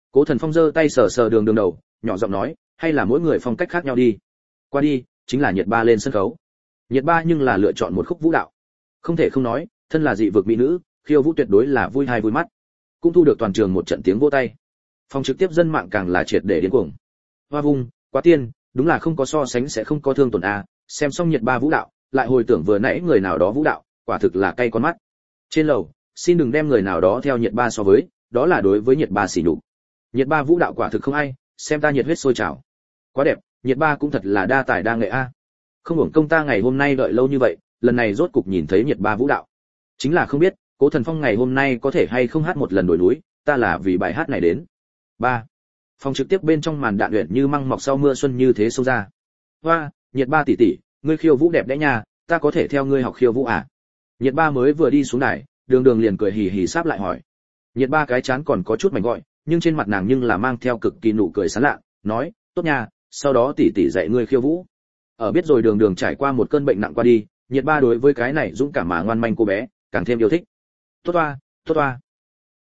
Cố Thần Phong giơ tay sờ sờ đường đường đầu, nhỏ giọng nói, hay là mỗi người phong cách khác nhau đi. Qua đi, chính là nhiệt ba lên sân khấu. Nhiệt ba nhưng là lựa chọn một khúc vũ đạo. Không thể không nói, thân là dị vực mỹ nữ, khiêu vũ tuyệt đối là vui hay vui mắt. Cũng thu được toàn trường một trận tiếng vỗ tay. Phòng trực tiếp dân mạng càng là triệt để điên cuồng. Hoa vung, quá tiên, đúng là không có so sánh sẽ không có thương tổn a. Xem xong nhiệt ba vũ đạo, lại hồi tưởng vừa nãy người nào đó vũ đạo, quả thực là cay con mắt. Trên lầu, xin đừng đem người nào đó theo nhiệt ba so với, đó là đối với nhiệt ba xỉ nhục. Nhiệt ba vũ đạo quả thực không ai, xem ta nhiệt huyết sôi trào. Quá đẹp, nhiệt ba cũng thật là đa tài đa nghệ a. Không hưởng công ta ngày hôm nay đợi lâu như vậy, lần này rốt cục nhìn thấy nhiệt ba vũ đạo. Chính là không biết, Cố Thần Phong ngày hôm nay có thể hay không hát một lần đổi núi, ta là vì bài hát này đến. Ba. Phòng trực tiếp bên trong màn đạn luyện như măng mọc sau mưa xuân như thế xông ra. Hoa, nhiệt ba tỷ tỷ, ngươi khiêu vũ đẹp đẽ nha, ta có thể theo ngươi học khiêu vũ à? Nhiệt ba mới vừa đi xuống đài, đường đường liền cười hì hì sáp lại hỏi. Nhiệt ba cái chán còn có chút mảnh gọi, nhưng trên mặt nàng nhưng là mang theo cực kỳ nụ cười sán lạ, nói, tốt nha, sau đó tỷ tỷ dạy ngươi khiêu vũ. Ở biết rồi đường đường trải qua một cơn bệnh nặng qua đi, nhiệt ba đối với cái này dũng cảm mà ngoan manh cô bé càng thêm yêu thích. Tốt oa, tốt oa.